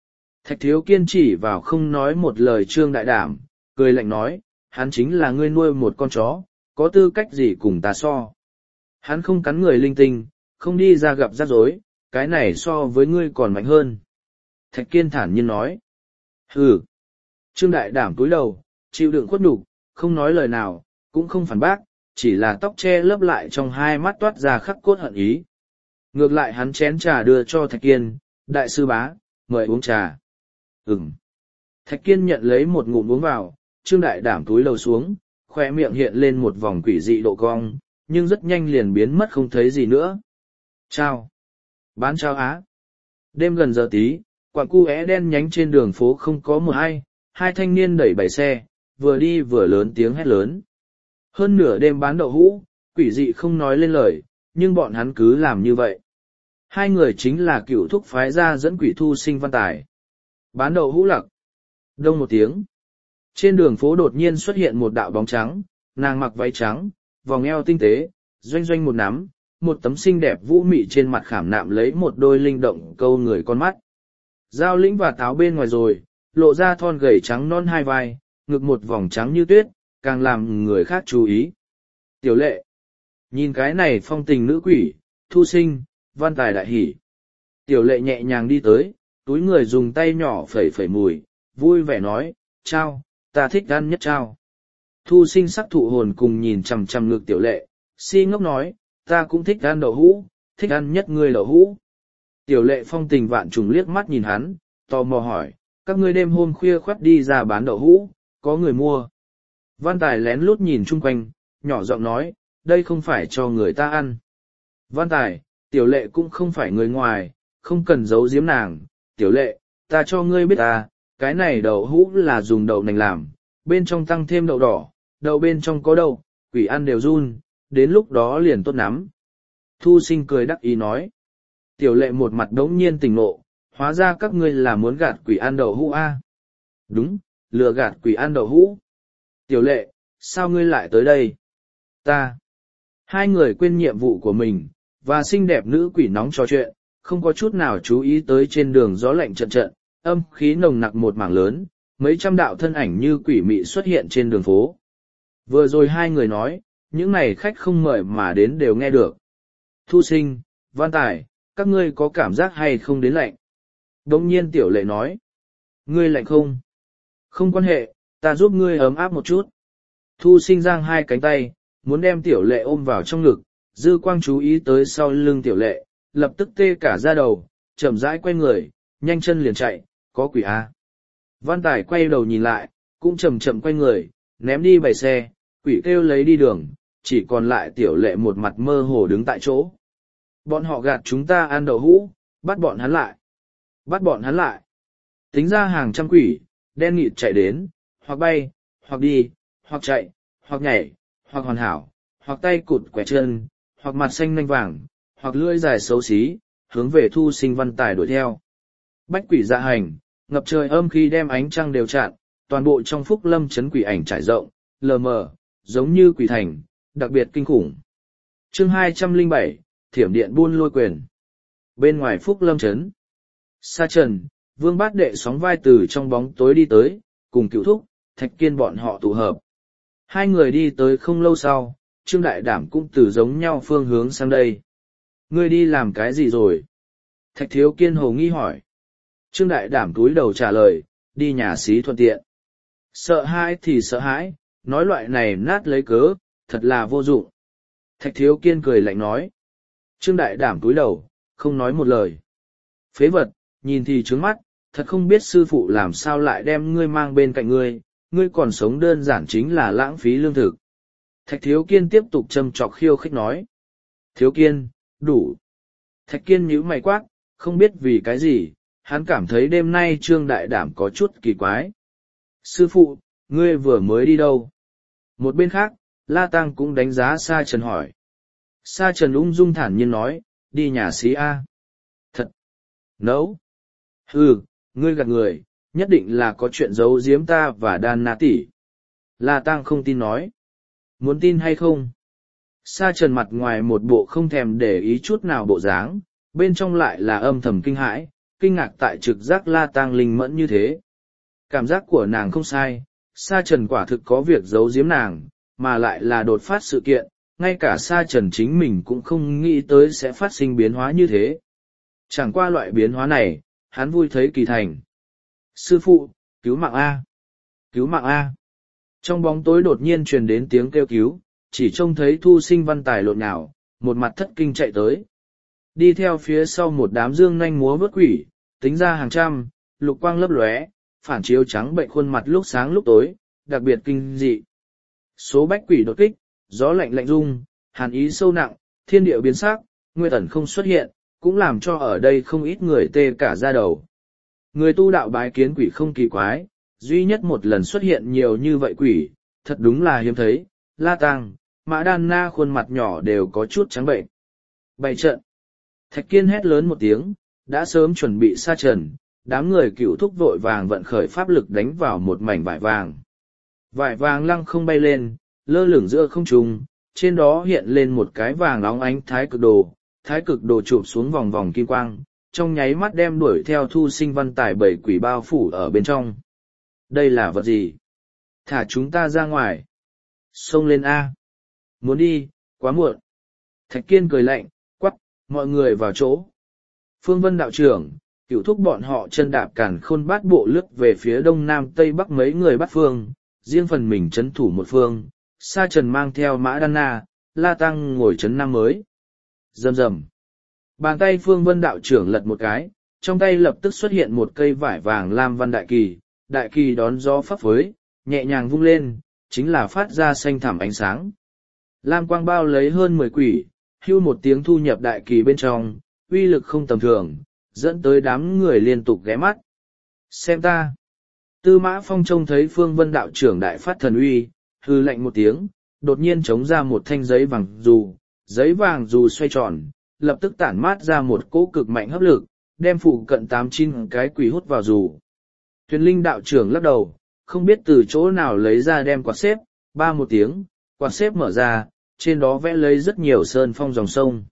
Thạch Thiếu Kiên chỉ vào không nói một lời Trương Đại Đảm, cười lạnh nói, hắn chính là ngươi nuôi một con chó, có tư cách gì cùng ta so. Hắn không cắn người linh tinh, không đi ra gặp rắc rối, cái này so với ngươi còn mạnh hơn. Thạch Kiên thản nhiên nói. Hừ. Trương Đại Đảm cúi đầu, chịu đựng khuất nhục, không nói lời nào, cũng không phản bác, chỉ là tóc che lấp lại trong hai mắt toát ra khắc cốt hận ý. Ngược lại hắn chén trà đưa cho Thạch Kiên, đại sư bá, mời uống trà. Ừm. Thạch Kiên nhận lấy một ngụm uống vào, Trương Đại Đảm túi lầu xuống, khoe miệng hiện lên một vòng quỷ dị độ cong, nhưng rất nhanh liền biến mất không thấy gì nữa. Chào. Bán chào á. Đêm gần giờ tí, quặng cu é đen nhánh trên đường phố không có một ai, hai thanh niên đẩy bảy xe, vừa đi vừa lớn tiếng hét lớn. Hơn nửa đêm bán đậu hũ, quỷ dị không nói lên lời, nhưng bọn hắn cứ làm như vậy. Hai người chính là cựu thúc phái ra dẫn quỷ thu sinh Văn Tài. Bán đậu hũ lặc. Đông một tiếng. Trên đường phố đột nhiên xuất hiện một đạo bóng trắng, nàng mặc váy trắng, vòng eo tinh tế, doanh doanh một nắm, một tấm xinh đẹp vũ mị trên mặt khảm nạm lấy một đôi linh động câu người con mắt. Dao lĩnh và táo bên ngoài rồi, lộ ra thon gầy trắng non hai vai, ngực một vòng trắng như tuyết, càng làm người khác chú ý. Tiểu Lệ. Nhìn cái này phong tình nữ quỷ, thu sinh, Văn Tài đại hỉ. Tiểu Lệ nhẹ nhàng đi tới, túi người dùng tay nhỏ phẩy phẩy mùi, vui vẻ nói, chao, ta thích ăn nhất chao. Thu sinh sắc thụ hồn cùng nhìn chằm chằm ngực Tiểu Lệ, si ngốc nói, ta cũng thích ăn đậu hũ, thích ăn nhất ngươi đậu hũ. Tiểu Lệ phong tình vạn trùng liếc mắt nhìn hắn, tò mò hỏi, các ngươi đêm hôm khuya khoắt đi ra bán đậu hũ, có người mua. Văn Tài lén lút nhìn chung quanh, nhỏ giọng nói, đây không phải cho người ta ăn. Văn Tài, Tiểu Lệ cũng không phải người ngoài, không cần giấu giếm nàng. Tiểu Lệ, ta cho ngươi biết ta, cái này đậu hũ là dùng đậu nành làm, bên trong tăng thêm đậu đỏ, đậu bên trong có đậu, quỷ ăn đều run, đến lúc đó liền tốt lắm. Thu sinh cười đắc ý nói. Tiểu Lệ một mặt đống nhiên tỉnh ngộ, hóa ra các ngươi là muốn gạt quỷ ăn đậu hũ a? Đúng, lừa gạt quỷ ăn đậu hũ. Tiểu Lệ, sao ngươi lại tới đây? Ta. Hai người quên nhiệm vụ của mình, và xinh đẹp nữ quỷ nóng trò chuyện, không có chút nào chú ý tới trên đường gió lạnh trận trận, âm khí nồng nặc một mảng lớn, mấy trăm đạo thân ảnh như quỷ mị xuất hiện trên đường phố. Vừa rồi hai người nói, những này khách không mời mà đến đều nghe được. Thu sinh, Văn Tài, các ngươi có cảm giác hay không đến lạnh? Đông nhiên Tiểu Lệ nói. Ngươi lạnh không? Không quan hệ, ta giúp ngươi ấm áp một chút. Thu sinh giang hai cánh tay, muốn đem Tiểu Lệ ôm vào trong ngực, dư quang chú ý tới sau lưng Tiểu Lệ, lập tức tê cả da đầu, chậm rãi quay người, nhanh chân liền chạy, có quỷ à. Văn Tài quay đầu nhìn lại, cũng chậm chậm quay người, ném đi bày xe, quỷ kêu lấy đi đường, chỉ còn lại Tiểu Lệ một mặt mơ hồ đứng tại chỗ. Bọn họ gạt chúng ta ăn đậu hũ, bắt bọn hắn lại. Bắt bọn hắn lại. Tính ra hàng trăm quỷ, đen nghịt chạy đến, hoặc bay, hoặc đi, hoặc chạy, hoặc nhảy, hoặc hoàn hảo, hoặc tay cụt quẻ chân, hoặc mặt xanh nanh vàng, hoặc lưỡi dài xấu xí, hướng về thu sinh Văn Tài đuổi theo. Bách quỷ dạ hành, ngập trời âm khi đem ánh trăng đều chặn, toàn bộ trong Phúc Lâm trấn quỷ ảnh trải rộng, lờ mờ, giống như quỷ thành, đặc biệt kinh khủng. Chương 207, Thiểm điện buôn lôi quyền. Bên ngoài Phúc Lâm trấn, Sa Trần, Vương Bát Đệ sóng vai từ trong bóng tối đi tới, cùng Cửu Thúc, Thạch Kiên bọn họ tụ hợp. Hai người đi tới không lâu sau, Trương Đại Đảm cũng từ giống nhau phương hướng sang đây. Ngươi đi làm cái gì rồi? Thạch Thiếu Kiên hồ nghi hỏi. Trương Đại Đảm cúi đầu trả lời, đi nhà xí thuận tiện. Sợ hãi thì sợ hãi, nói loại này nát lấy cớ, thật là vô dụng. Thạch Thiếu Kiên cười lạnh nói. Trương Đại Đảm cúi đầu, không nói một lời. Phế vật, nhìn thì trướng mắt, thật không biết sư phụ làm sao lại đem ngươi mang bên cạnh ngươi, ngươi còn sống đơn giản chính là lãng phí lương thực. Thạch Thiếu Kiên tiếp tục châm chọc khiêu khích nói. Thiếu Kiên, đủ. Thạch Kiên nhíu mày quát, không biết vì cái gì, hắn cảm thấy đêm nay Trương Đại Đảm có chút kỳ quái. Sư phụ, ngươi vừa mới đi đâu? Một bên khác, La Tăng cũng đánh giá Sa Trần hỏi. Sa Trần ung dung thản nhiên nói, đi nhà xí A. Thật. Nấu. Hừ, ngươi gạt người, nhất định là có chuyện giấu giếm ta và Đan Na tỷ. La Tăng không tin nói. Muốn tin hay không? Sa Trần mặt ngoài một bộ không thèm để ý chút nào bộ dáng, bên trong lại là âm thầm kinh hãi, kinh ngạc tại trực giác La Tang linh mẫn như thế. Cảm giác của nàng không sai, Sa Trần quả thực có việc giấu giếm nàng, mà lại là đột phát sự kiện, ngay cả Sa Trần chính mình cũng không nghĩ tới sẽ phát sinh biến hóa như thế. Chẳng qua loại biến hóa này, hắn vui thấy kỳ thành. Sư phụ, cứu mạng A! Cứu mạng A! Trong bóng tối đột nhiên truyền đến tiếng kêu cứu, chỉ trông thấy Thu Sinh Văn Tài lộn nhào, một mặt thất kinh chạy tới. Đi theo phía sau một đám dương nanh múa vớt quỷ, tính ra hàng trăm, lục quang lấp lóe, phản chiếu trắng bệnh khuôn mặt lúc sáng lúc tối, đặc biệt kinh dị. Số bách quỷ đột kích, gió lạnh lạnh rung, hàn ý sâu nặng, thiên địa biến sắc, Nguyên Ẩn không xuất hiện, cũng làm cho ở đây không ít người tê cả da đầu. Người tu đạo bái kiến quỷ không kỳ quái, duy nhất một lần xuất hiện nhiều như vậy quỷ, thật đúng là hiếm thấy. La Tang, Mã Đan Na khuôn mặt nhỏ đều có chút trắng bệnh. Bày trận. Thạch Kiên hét lớn một tiếng, đã sớm chuẩn bị Sa Trần, đám người cựu thúc vội vàng vận khởi pháp lực đánh vào một mảnh vải vàng. Vải vàng lăng không bay lên, lơ lửng giữa không trung, trên đó hiện lên một cái vàng óng ánh thái cực đồ chụp xuống vòng vòng kim quang, trong nháy mắt đem đuổi theo Thu Sinh Văn Tài bảy quỷ bao phủ ở bên trong. Đây là vật gì? Thả chúng ta ra ngoài. Xông lên A. Muốn đi, quá muộn. Thạch Kiên cười lạnh, quắc, mọi người vào chỗ. Phương Vân đạo trưởng, cửu thúc bọn họ chân đạp cản khôn bát bộ lướt về phía đông nam tây bắc mấy người bắt phương, riêng phần mình chấn thủ một phương, Sa Trần mang theo Mã Đan Na, La Tăng ngồi chấn nam mới. Rầm rầm. Bàn tay Phương Vân đạo trưởng lật một cái, trong tay lập tức xuất hiện một cây vải vàng lam văn đại kỳ đón gió phấp phới, nhẹ nhàng vung lên, chính là phát ra xanh thẳm ánh sáng. Lam quang bao lấy hơn 10 quỷ, hưu một tiếng thu nhập đại kỳ bên trong, uy lực không tầm thường, dẫn tới đám người liên tục ghé mắt. Xem ta! Tư Mã Phong trông thấy Phương Vân đạo trưởng đại phát thần uy, hư lạnh một tiếng, đột nhiên chống ra một thanh giấy vàng dù xoay tròn, lập tức tản mát ra một cỗ cực mạnh hấp lực, đem phụ cận 8-9 cái quỷ hút vào dù. Tuyền Linh đạo trưởng lắc đầu, không biết từ chỗ nào lấy ra đem quạt xếp, ba một tiếng, quạt xếp mở ra, trên đó vẽ lấy rất nhiều sơn phong dòng sông.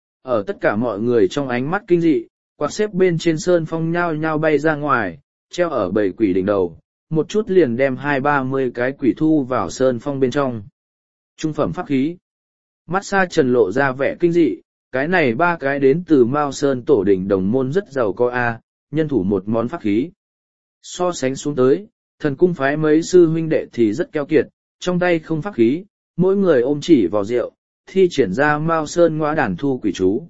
Ở tất cả mọi người trong ánh mắt kinh dị, quạt xếp bên trên sơn phong nhao nhao bay ra ngoài, treo ở bầy quỷ đỉnh đầu, một chút liền đem 20-30 cái quỷ thu vào sơn phong bên trong. Trung phẩm pháp khí. Mắt Sa Trần lộ ra vẻ kinh dị, cái này 3 cái đến từ Mao Sơn tổ đỉnh đồng môn rất giàu có nhân thủ một món pháp khí. So sánh xuống tới, thần cung phái mấy sư huynh đệ thì rất keo kiệt, trong tay không pháp khí, mỗi người ôm chỉ vào rượu, thi triển ra Mao Sơn ngõa đàn thu quỷ chú.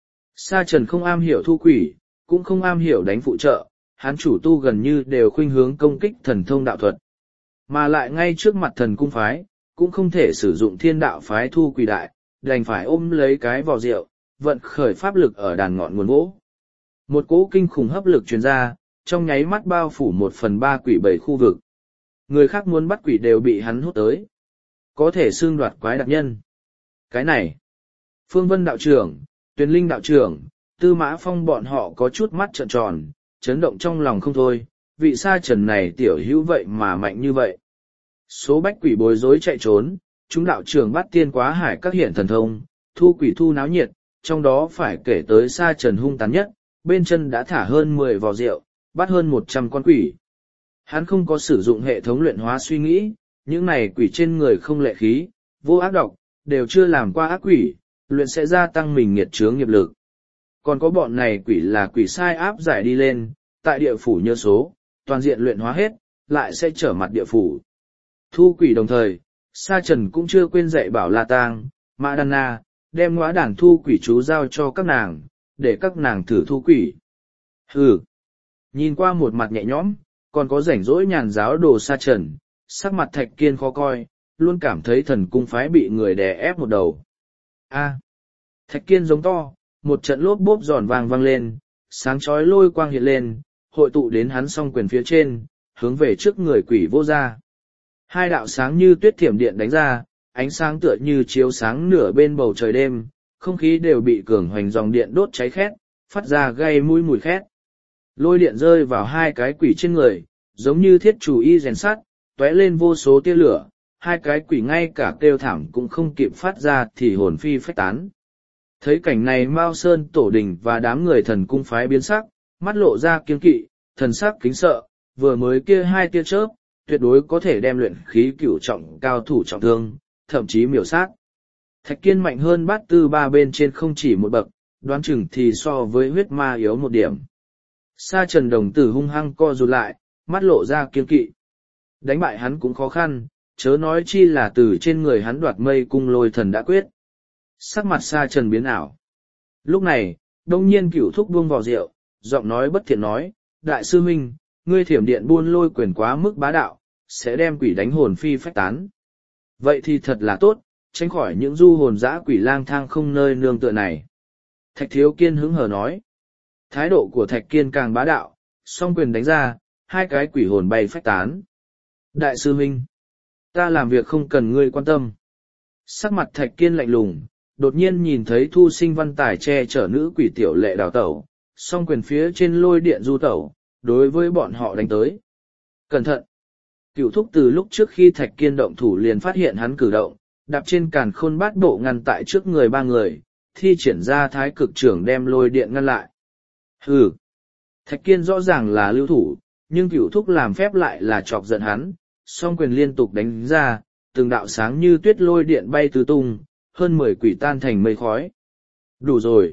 Sa Trần không am hiểu thu quỷ, cũng không am hiểu đánh phụ trợ, hắn chủ tu gần như đều khuynh hướng công kích thần thông đạo thuật. Mà lại ngay trước mặt thần cung phái, cũng không thể sử dụng thiên đạo phái thu quỷ đại, đành phải ôm lấy cái vò rượu, vận khởi pháp lực ở đàn ngọn nguồn gỗ. Một cỗ kinh khủng hấp lực truyền ra, trong nháy mắt bao phủ 1/3 quỷ bảy khu vực. Người khác muốn bắt quỷ đều bị hắn hút tới. Có thể xương đoạt quái đặc nhân. Cái này, Phương Vân đạo trưởng, Tuyền Linh đạo trưởng, Tư Mã Phong bọn họ có chút mắt trợn tròn, chấn động trong lòng không thôi, vị Sa Trần này tiểu hữu vậy mà mạnh như vậy. Số bách quỷ bối rối chạy trốn, chúng đạo trưởng bắt tiên quá hải các hiện thần thông, thu quỷ thu náo nhiệt, trong đó phải kể tới Sa Trần hung tàn nhất, bên chân đã thả hơn 10 vò rượu, bắt hơn 100 con quỷ. Hắn không có sử dụng hệ thống luyện hóa suy nghĩ, những này quỷ trên người không lệ khí, vô ác độc, đều chưa làm qua ác quỷ, luyện sẽ gia tăng mình nghiệt chướng nghiệp lực. Còn có bọn này quỷ là quỷ sai áp giải đi lên, tại địa phủ nhớ số, toàn diện luyện hóa hết, lại sẽ trở mặt địa phủ. Thu quỷ đồng thời, Sa Trần cũng chưa quên dạy bảo La Tang, Mã Đan Na, đem ngõa đàn thu quỷ chú giao cho các nàng, để các nàng thử thu quỷ. Hừ! Nhìn qua một mặt nhẹ nhõm, còn có rảnh rỗi nhàn giáo đồ Sa Trần, sắc mặt Thạch Kiên khó coi, luôn cảm thấy thần cung phái bị người đè ép một đầu. Thạch Kiên giống to, một trận lốp bốp giòn vàng vang lên, sáng chói lôi quang hiện lên, hội tụ đến hắn song quyền phía trên, hướng về trước người quỷ vô ra. Hai đạo sáng như tuyết thiểm điện đánh ra, ánh sáng tựa như chiếu sáng nửa bên bầu trời đêm, không khí đều bị cường hoành dòng điện đốt cháy khét, phát ra gây mùi khét. Lôi điện rơi vào hai cái quỷ trên người, giống như thiết chủ y rèn sắt, tóe lên vô số tia lửa, hai cái quỷ ngay cả kêu thảm cũng không kịp phát ra thì hồn phi phách tán. Thấy cảnh này Mao Sơn tổ đình và đám người thần cung phái biến sắc, mắt lộ ra kiên kỵ, thần sắc kính sợ, vừa mới kia hai tia chớp, tuyệt đối có thể đem luyện khí cửu trọng cao thủ trọng thương, thậm chí miểu sát. Thạch Kiên mạnh hơn bát tư ba bên trên không chỉ một bậc, đoán chừng thì so với huyết ma yếu một điểm. Sa Trần đồng tử hung hăng co rụt lại, mắt lộ ra kiên kỵ. Đánh bại hắn cũng khó khăn, chớ nói chi là từ trên người hắn đoạt mây cung lôi thần đã quyết. Sắc mặt Sa Trần biến ảo. Lúc này, đông nhiên Cửu Thúc buông vào rượu, giọng nói bất thiện nói, đại sư huynh, ngươi thiểm điện buôn lôi quyền quá mức bá đạo, sẽ đem quỷ đánh hồn phi phách tán. Vậy thì thật là tốt, tránh khỏi những du hồn dã quỷ lang thang không nơi nương tựa này. Thạch Thiếu Kiên hứng hờ nói. Thái độ của Thạch Kiên càng bá đạo, song quyền đánh ra, hai cái quỷ hồn bay phách tán. Đại sư huynh, ta làm việc không cần ngươi quan tâm. Sắc mặt Thạch Kiên lạnh lùng, đột nhiên nhìn thấy Thu Sinh Văn Tài che chở nữ quỷ tiểu lệ đào tẩu, song quyền phía trên lôi điện du tẩu, đối với bọn họ đánh tới. Cẩn thận! Cửu Thúc từ lúc trước khi Thạch Kiên động thủ liền phát hiện hắn cử động, đạp trên càn khôn bát bộ ngăn tại trước người ba người, thi triển ra thái cực trưởng đem lôi điện ngăn lại. Hừ! Thạch Kiên rõ ràng là lưu thủ, nhưng Cửu Thúc làm phép lại là chọc giận hắn, song quyền liên tục đánh ra, từng đạo sáng như tuyết lôi điện bay tứ tung, hơn 10 quỷ tan thành mây khói. Đủ rồi!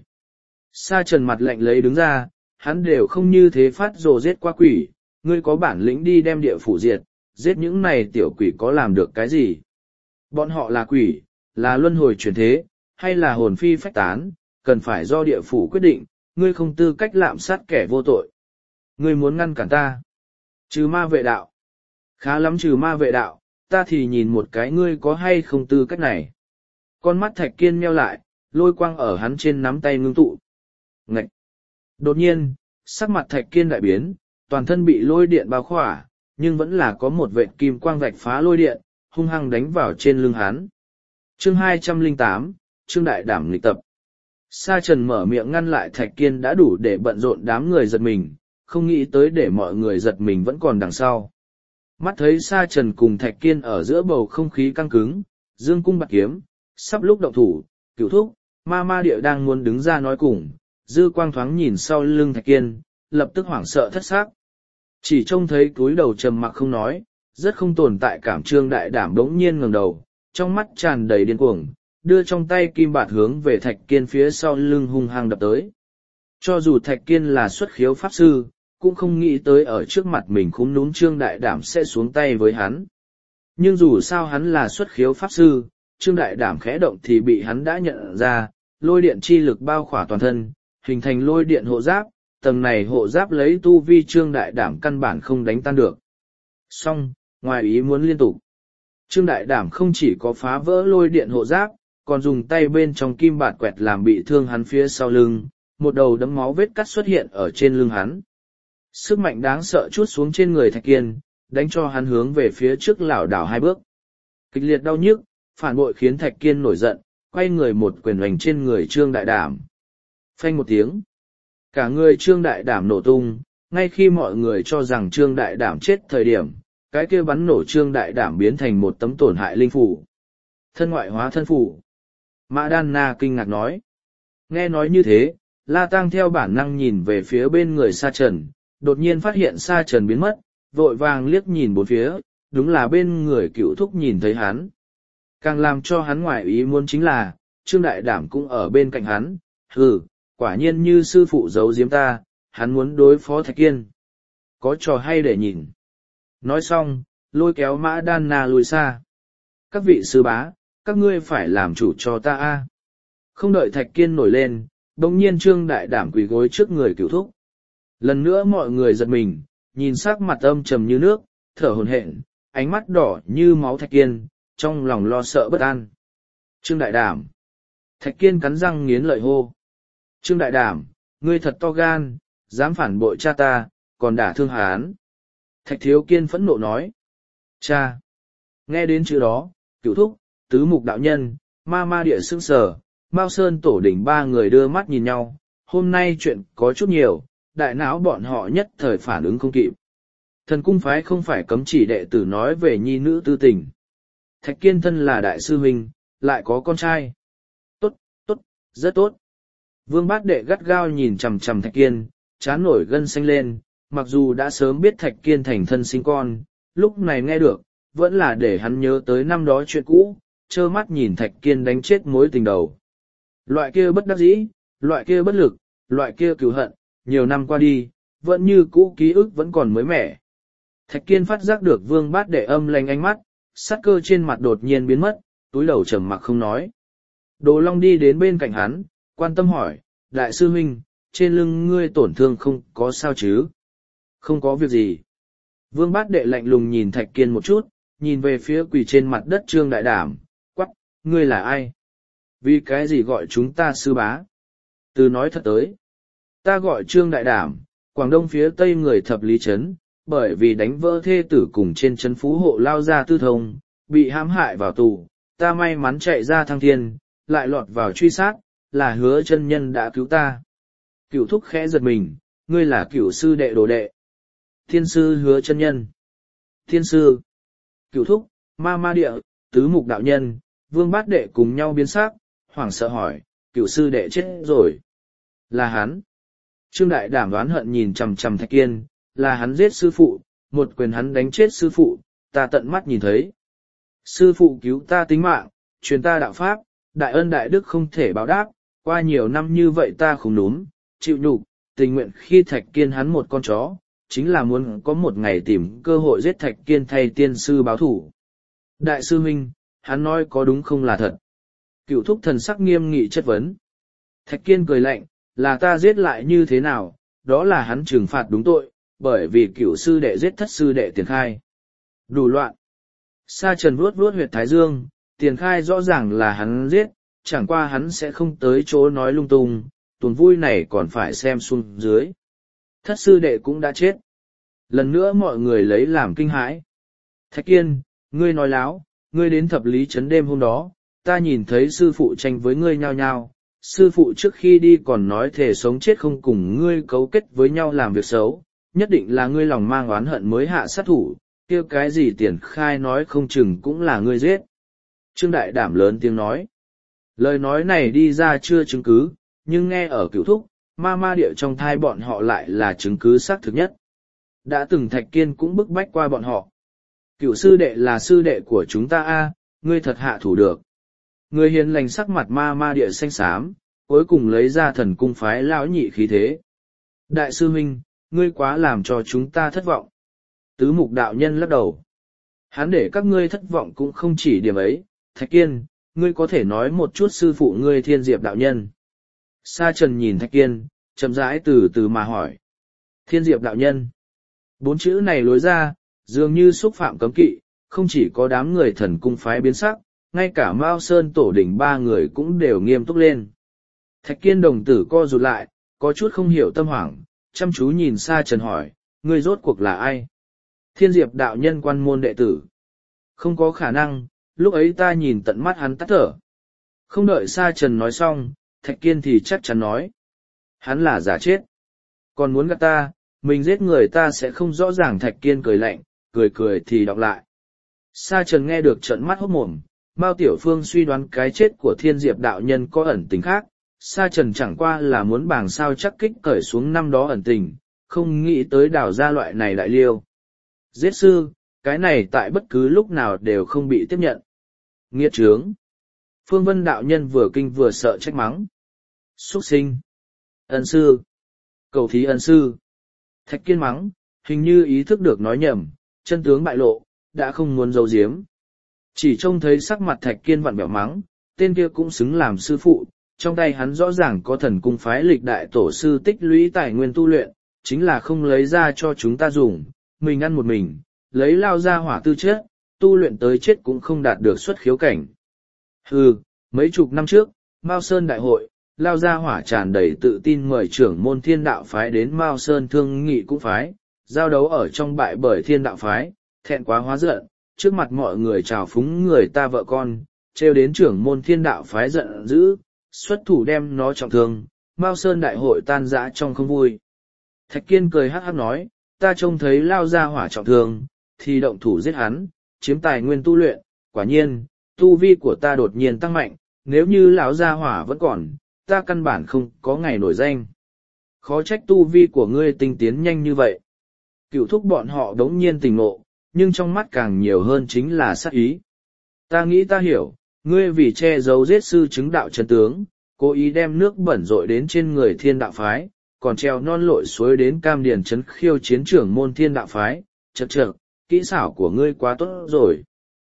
Sa Trần mặt lạnh lấy đứng ra, hắn đều không như thế phát rồ giết qua quỷ, ngươi có bản lĩnh đi đem địa phủ diệt, giết những này tiểu quỷ có làm được cái gì? Bọn họ là quỷ, là luân hồi chuyển thế, hay là hồn phi phách tán, cần phải do địa phủ quyết định, ngươi không tư cách lạm sát kẻ vô tội. Ngươi muốn ngăn cản ta? Trừ ma vệ đạo. Khá lắm trừ ma vệ đạo, ta thì nhìn một cái ngươi có hay không tư cách này. Con mắt Thạch Kiên nheo lại, lôi quang ở hắn trên nắm tay ngưng tụ. Ngậy! Đột nhiên, sắc mặt Thạch Kiên đại biến, toàn thân bị lôi điện bao khỏa, nhưng vẫn là có một vệt kim quang vạch phá lôi điện, hung hăng đánh vào trên lưng hắn. Chương 208, Trương Đại Đảm nghịch tập. Sa Trần mở miệng ngăn lại Thạch Kiên đã đủ để bận rộn đám người giật mình, không nghĩ tới để mọi người giật mình vẫn còn đằng sau. Mắt thấy Sa Trần cùng Thạch Kiên ở giữa bầu không khí căng cứng, dương cung bạt kiếm, sắp lúc động thủ, Cửu Thúc, ma địa đang muốn đứng ra nói cùng, dư quang thoáng nhìn sau lưng Thạch Kiên, lập tức hoảng sợ thất xác. Chỉ trông thấy cúi đầu trầm mặc không nói, rất không tồn tại cảm. Trương Đại Đảm đống nhiên ngẩng đầu, trong mắt tràn đầy điên cuồng, đưa trong tay kim bạt hướng về Thạch Kiên phía sau lưng hung hăng đập tới. Cho dù Thạch Kiên là xuất khiếu pháp sư, cũng không nghĩ tới ở trước mặt mình khúm núm Trương Đại Đảm sẽ xuống tay với hắn. Nhưng dù sao hắn là xuất khiếu pháp sư, Trương Đại Đảm khẽ động thì bị hắn đã nhận ra, lôi điện chi lực bao khỏa toàn thân, hình thành lôi điện hộ giáp, tầng này hộ giáp lấy tu vi Trương Đại Đảm căn bản không đánh tan được. Song, ngoài ý muốn liên tục. Trương Đại Đảm không chỉ có phá vỡ lôi điện hộ giáp, còn dùng tay bên trong kim bạt quẹt làm bị thương hắn phía sau lưng, một đầu đấm máu vết cắt xuất hiện ở trên lưng hắn. Sức mạnh đáng sợ trút xuống trên người Thạch Kiên, đánh cho hắn hướng về phía trước lảo đảo hai bước. Kịch liệt đau nhức, phản bội khiến Thạch Kiên nổi giận, quay người một quyền hoành trên người Trương Đại Đảm. Phanh một tiếng. Cả người Trương Đại Đảm nổ tung, ngay khi mọi người cho rằng Trương Đại Đảm chết thời điểm, cái kia bắn nổ Trương Đại Đảm biến thành một tấm tổn hại linh phủ. Thân ngoại hóa thân phủ. Mã Đan Na kinh ngạc nói. Nghe nói như thế, La Tăng theo bản năng nhìn về phía bên người Sa Trần, đột nhiên phát hiện Sa Trần biến mất, vội vàng liếc nhìn bốn phía, đúng là bên người Cửu Thúc nhìn thấy hắn. Càng làm cho hắn ngoại ý muốn chính là, Trương Đại Đảm cũng ở bên cạnh hắn, hừ, quả nhiên như sư phụ giấu giếm ta, hắn muốn đối phó Thạch Kiên. Có trò hay để nhìn. Nói xong, lôi kéo Mã Đan Na lùi xa. Các vị sư bá, các ngươi phải làm chủ cho ta a. Không đợi Thạch Kiên nổi lên, bỗng nhiên Trương Đại Đảm quỳ gối trước người Cửu Thúc. Lần nữa mọi người giật mình, nhìn sắc mặt âm trầm như nước, thở hổn hển, ánh mắt đỏ như máu Thạch Kiên, trong lòng lo sợ bất an. Trương Đại Đảm. Thạch Kiên cắn răng nghiến lợi hô. Trương Đại Đảm, ngươi thật to gan, dám phản bội cha ta, còn đả thương hắn. Thạch Thiếu Kiên phẫn nộ nói. Cha. Nghe đến chữ đó, Cửu Thúc, Tứ Mục Đạo Nhân, Ma Địa sững sờ, Mao Sơn Tổ Đỉnh ba người đưa mắt nhìn nhau, hôm nay chuyện có chút nhiều, đại não bọn họ nhất thời phản ứng không kịp. Thần cung phái không phải cấm chỉ đệ tử nói về nhi nữ tư tình. Thạch Kiên thân là đại sư huynh, lại có con trai. Tốt, rất tốt. Vương Bát Đệ gắt gao nhìn chằm chằm Thạch Kiên, trán nổi gân xanh lên, mặc dù đã sớm biết Thạch Kiên thành thân sinh con, lúc này nghe được, vẫn là để hắn nhớ tới năm đó chuyện cũ, trơ mắt nhìn Thạch Kiên đánh chết mối tình đầu. Loại kia bất đắc dĩ, loại kia bất lực, loại kia cừu hận, nhiều năm qua đi, vẫn như cũ ký ức vẫn còn mới mẻ. Thạch Kiên phát giác được Vương Bát Đệ âm lanh ánh mắt, sát cơ trên mặt đột nhiên biến mất, túi đầu trầm mặc không nói. Đồ Long đi đến bên cạnh hắn, quan tâm hỏi, đại sư huynh, trên lưng ngươi tổn thương không có sao chứ? Không có việc gì. Vương Bát Đệ lạnh lùng nhìn Thạch Kiên một chút, nhìn về phía quỳ trên mặt đất Trương Đại Đảm, quắc, ngươi là ai? Vì cái gì gọi chúng ta sư bá? Từ nói thật tới, ta gọi Trương Đại Đảm, Quảng Đông phía tây người Thập Lý Trấn, bởi vì đánh vỡ thê tử cùng trên trấn phú hộ lao ra tư thông, bị hãm hại vào tù, ta may mắn chạy ra thăng thiên, lại lọt vào truy sát, là Hứa chân nhân đã cứu ta. Cửu thúc khẽ giật mình, ngươi là Cửu sư đệ đồ đệ. Thiên sư Hứa chân nhân. Thiên sư. Cửu thúc, ma ma địa, tứ mục đạo nhân, Vương Bát Đệ cùng nhau biến sắc, hoảng sợ hỏi, Cửu sư đệ chết rồi. Là hắn. Trương Đại Đảm đoán hận nhìn chằm chằm Thạch Kiên, là hắn giết sư phụ, một quyền hắn đánh chết sư phụ, ta tận mắt nhìn thấy. Sư phụ cứu ta tính mạng, truyền ta đạo pháp, đại ân đại đức không thể báo đáp, qua nhiều năm như vậy ta không núm, chịu nhục, tình nguyện khi Thạch Kiên hắn một con chó, chính là muốn có một ngày tìm cơ hội giết Thạch Kiên thay tiên sư báo thủ. Đại sư huynh, hắn nói có đúng không là thật? Cửu thúc thần sắc nghiêm nghị chất vấn. Thạch Kiên cười lạnh, là ta giết lại như thế nào, đó là hắn trừng phạt đúng tội, bởi vì Cửu sư đệ giết thất sư đệ Tiền Khai. Đủ loạn. Sa Trần vuốt vuốt huyệt thái dương, Tiền Khai rõ ràng là hắn giết, chẳng qua hắn sẽ không tới chỗ nói lung tung, tuần vui này còn phải xem xuống dưới. Thất sư đệ cũng đã chết. Lần nữa mọi người lấy làm kinh hãi. Thạch Kiên, ngươi nói láo, ngươi đến Thập Lý Trấn đêm hôm đó, ta nhìn thấy sư phụ tranh với ngươi nhao nhao, sư phụ trước khi đi còn nói thề sống chết không cùng ngươi cấu kết với nhau làm việc xấu, nhất định là ngươi lòng mang oán hận mới hạ sát thủ, kia cái gì Tiền Khai nói không chừng cũng là ngươi giết. Trương Đại Đảm lớn tiếng nói. Lời nói này đi ra chưa chứng cứ, nhưng nghe ở Cửu thúc, ma ma địa trong thai bọn họ lại là chứng cứ xác thực nhất. Đã từng Thạch Kiên cũng bức bách qua bọn họ. Cửu sư đệ là sư đệ của chúng ta a, ngươi thật hạ thủ được. Người hiền lành sắc mặt ma ma địa xanh xám, cuối cùng lấy ra Thần Cung phái lão nhị khí thế. Đại sư huynh, ngươi quá làm cho chúng ta thất vọng. Tứ mục đạo nhân lắc đầu. Hắn để các ngươi thất vọng cũng không chỉ điểm ấy, Thạch Kiên, ngươi có thể nói một chút sư phụ ngươi Thiên Diệp đạo nhân. Sa Trần nhìn Thạch Kiên, chậm rãi từ từ mà hỏi. Thiên Diệp đạo nhân. 4 chữ này lối ra, dường như xúc phạm cấm kỵ, không chỉ có đám người Thần Cung phái biến sắc, ngay cả Mao Sơn tổ đỉnh 3 người cũng đều nghiêm túc lên. Thạch Kiên đồng tử co rụt lại, có chút không hiểu tâm hoảng, chăm chú nhìn Sa Trần hỏi, ngươi rốt cuộc là ai? Thiên Diệp đạo nhân quan môn đệ tử. Không có khả năng, lúc ấy ta nhìn tận mắt hắn tắt thở. Không đợi Sa Trần nói xong, Thạch Kiên thì chắc chắn nói. Hắn là giả chết. Còn muốn gạt ta, mình giết người ta sẽ không rõ ràng. Thạch Kiên cười lạnh, cười cười thì đọc lại. Sa Trần nghe được trợn mắt hốt mồm, Mao Tiểu Phương suy đoán cái chết của Thiên Diệp đạo nhân có ẩn tình khác. Sa Trần chẳng qua là muốn bàng sao chắc kích cởi xuống năm đó ẩn tình, không nghĩ tới đào ra loại này đại liêu. Giết sư, cái này tại bất cứ lúc nào đều không bị tiếp nhận. Nghiệt trướng. Phương Vân đạo nhân vừa kinh vừa sợ trách mắng. Xuất sinh. Ân sư. Cầu thí ân sư. Thạch Kiên mắng, hình như ý thức được nói nhầm, chân tướng bại lộ, đã không muốn giấu giếm. Chỉ trông thấy sắc mặt Thạch Kiên vặn vẹo mắng, tên kia cũng xứng làm sư phụ, trong tay hắn rõ ràng có Thần Cung phái lịch đại tổ sư tích lũy tài nguyên tu luyện, chính là không lấy ra cho chúng ta dùng, mình ăn một mình, lấy lao ra hỏa tư chất, tu luyện tới chết cũng không đạt được xuất khiếu cảnh. Hừ, mấy chục năm trước, Mao Sơn đại hội, lao ra hỏa tràn đầy tự tin mời trưởng môn Thiên đạo phái đến Mao Sơn thương nghị cũng phái, giao đấu ở trong bại bởi Thiên đạo phái, thẹn quá hóa giận, trước mặt mọi người trào phúng người ta vợ con, trêu đến trưởng môn Thiên đạo phái giận dữ, xuất thủ đem nó trọng thương, Mao Sơn đại hội tan rã trong không vui. Thạch Kiên cười hắc hắc nói, ta trông thấy lao ra hỏa trọng thương, thì động thủ giết hắn, chiếm tài nguyên tu luyện, quả nhiên, tu vi của ta đột nhiên tăng mạnh, nếu như lão gia hỏa vẫn còn, ta căn bản không có ngày nổi danh. Khó trách tu vi của ngươi tinh tiến nhanh như vậy. Cựu thúc bọn họ đống nhiên tỉnh ngộ, nhưng trong mắt càng nhiều hơn chính là sát ý. Ta nghĩ ta hiểu, ngươi vì che giấu giết sư chứng đạo chân tướng, cố ý đem nước bẩn rội đến trên người thiên đạo phái, còn treo non lội suối đến cam điền trấn khiêu chiến trưởng môn thiên đạo phái, chật chật, kỹ xảo của ngươi quá tốt rồi.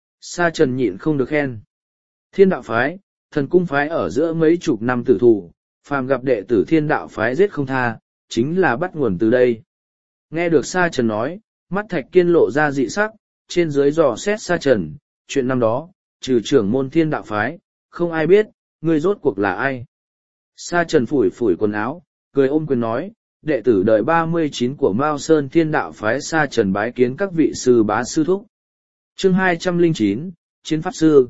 Sa Trần nhịn không được khen. Thiên đạo phái, thần cung phái ở giữa mấy chục năm tử thủ, phàm gặp đệ tử thiên đạo phái giết không tha, chính là bắt nguồn từ đây. Nghe được Sa Trần nói, mắt Thạch Kiên lộ ra dị sắc, trên dưới dò xét Sa Trần, chuyện năm đó, trừ trưởng môn thiên đạo phái, không ai biết, ngươi rốt cuộc là ai. Sa Trần phủi phủi quần áo, cười ôm quyền nói, đệ tử đời 39 của Mao Sơn thiên đạo phái Sa Trần bái kiến các vị sư bá sư thúc. Chương 209, Chiến Pháp Sư.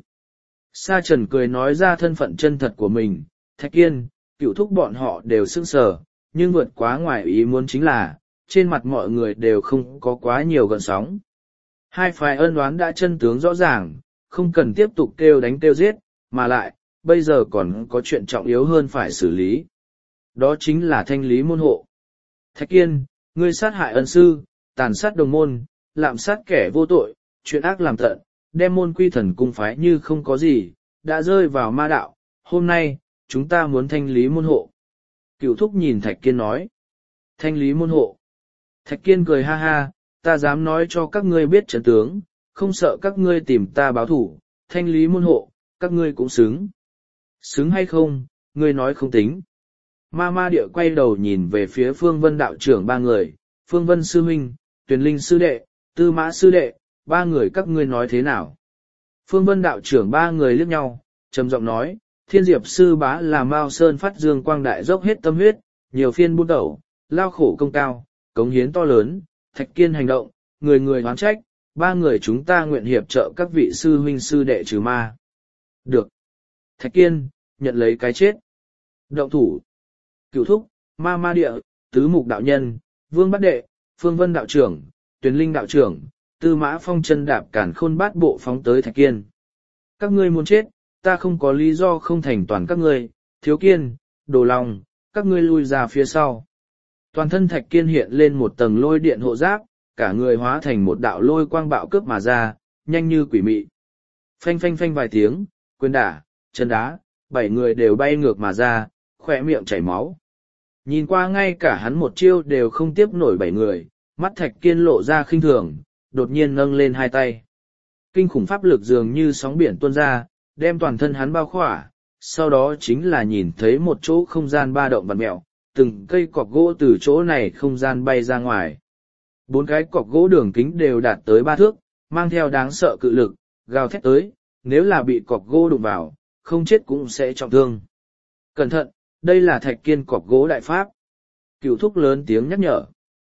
Sa Trần cười nói ra thân phận chân thật của mình, Thạch Kiên, Cựu thúc bọn họ đều sững sờ, nhưng vượt quá ngoài ý muốn chính là, trên mặt mọi người đều không có quá nhiều gợn sóng. Hai phái ân oán đã chân tướng rõ ràng, không cần tiếp tục kêu đánh kêu giết, mà lại, bây giờ còn có chuyện trọng yếu hơn phải xử lý. Đó chính là thanh lý môn hộ. Thạch Kiên, ngươi sát hại ân sư, tàn sát đồng môn, lạm sát kẻ vô tội, chuyện ác làm tận, đem môn quy thần cung phái như không có gì, đã rơi vào ma đạo, hôm nay, chúng ta muốn thanh lý môn hộ. Cựu thúc nhìn Thạch Kiên nói. Thanh lý môn hộ. Thạch Kiên cười ha ha, ta dám nói cho các ngươi biết trận tướng, không sợ các ngươi tìm ta báo thủ, thanh lý môn hộ, các ngươi cũng xứng. Xứng hay không, ngươi nói không tính. Ma Ma Địa quay đầu nhìn về phía Phương Vân đạo trưởng ba người, Phương Vân sư huynh, Tuyền Linh sư đệ, Tư Mã sư đệ, ba người các ngươi nói thế nào? Phương Vân đạo trưởng ba người liếc nhau, trầm giọng nói, Thiên Diệp sư bá là Mao Sơn phát dương quang đại dốc hết tâm huyết, nhiều phiên buôn đầu, lao khổ công cao, cống hiến to lớn, Thạch Kiên hành động, người người oán trách, ba người chúng ta nguyện hiệp trợ các vị sư huynh sư đệ trừ ma. Được. Thạch Kiên, nhận lấy cái chết. Động thủ. Cựu thúc, Ma Ma Địa, Tứ Mục đạo nhân, Vương Bát Đệ, Phương Vân đạo trưởng, Tuyền Linh đạo trưởng, Tư Mã Phong chân đạp cản khôn bát bộ phóng tới Thạch Kiên. Các ngươi muốn chết, ta không có lý do không thành toàn các ngươi, Thiếu Kiên, Đồ Long, các ngươi lui ra phía sau. Toàn thân Thạch Kiên hiện lên một tầng lôi điện hộ giáp, cả người hóa thành một đạo lôi quang bạo cướp mà ra, nhanh như quỷ mị. Phanh phanh phanh vài tiếng, quyền đả, chân đá, 7 người đều bay ngược mà ra, khỏe miệng chảy máu. Nhìn qua ngay cả hắn một chiêu đều không tiếp nổi 7 người, mắt Thạch Kiên lộ ra khinh thường, đột nhiên nâng lên hai tay. Kinh khủng pháp lực dường như sóng biển tuôn ra, đem toàn thân hắn bao khỏa, sau đó chính là nhìn thấy một chỗ không gian ba động vặn mẹo, từng cây cọc gỗ từ chỗ này không gian bay ra ngoài. 4 cái cọc gỗ đường kính đều đạt tới 3 thước, mang theo đáng sợ cự lực, gào thét tới, nếu là bị cọc gỗ đụng vào, không chết cũng sẽ trọng thương. Cẩn thận, đây là Thạch Kiên cọc gỗ đại pháp. Cựu thúc lớn tiếng nhắc nhở.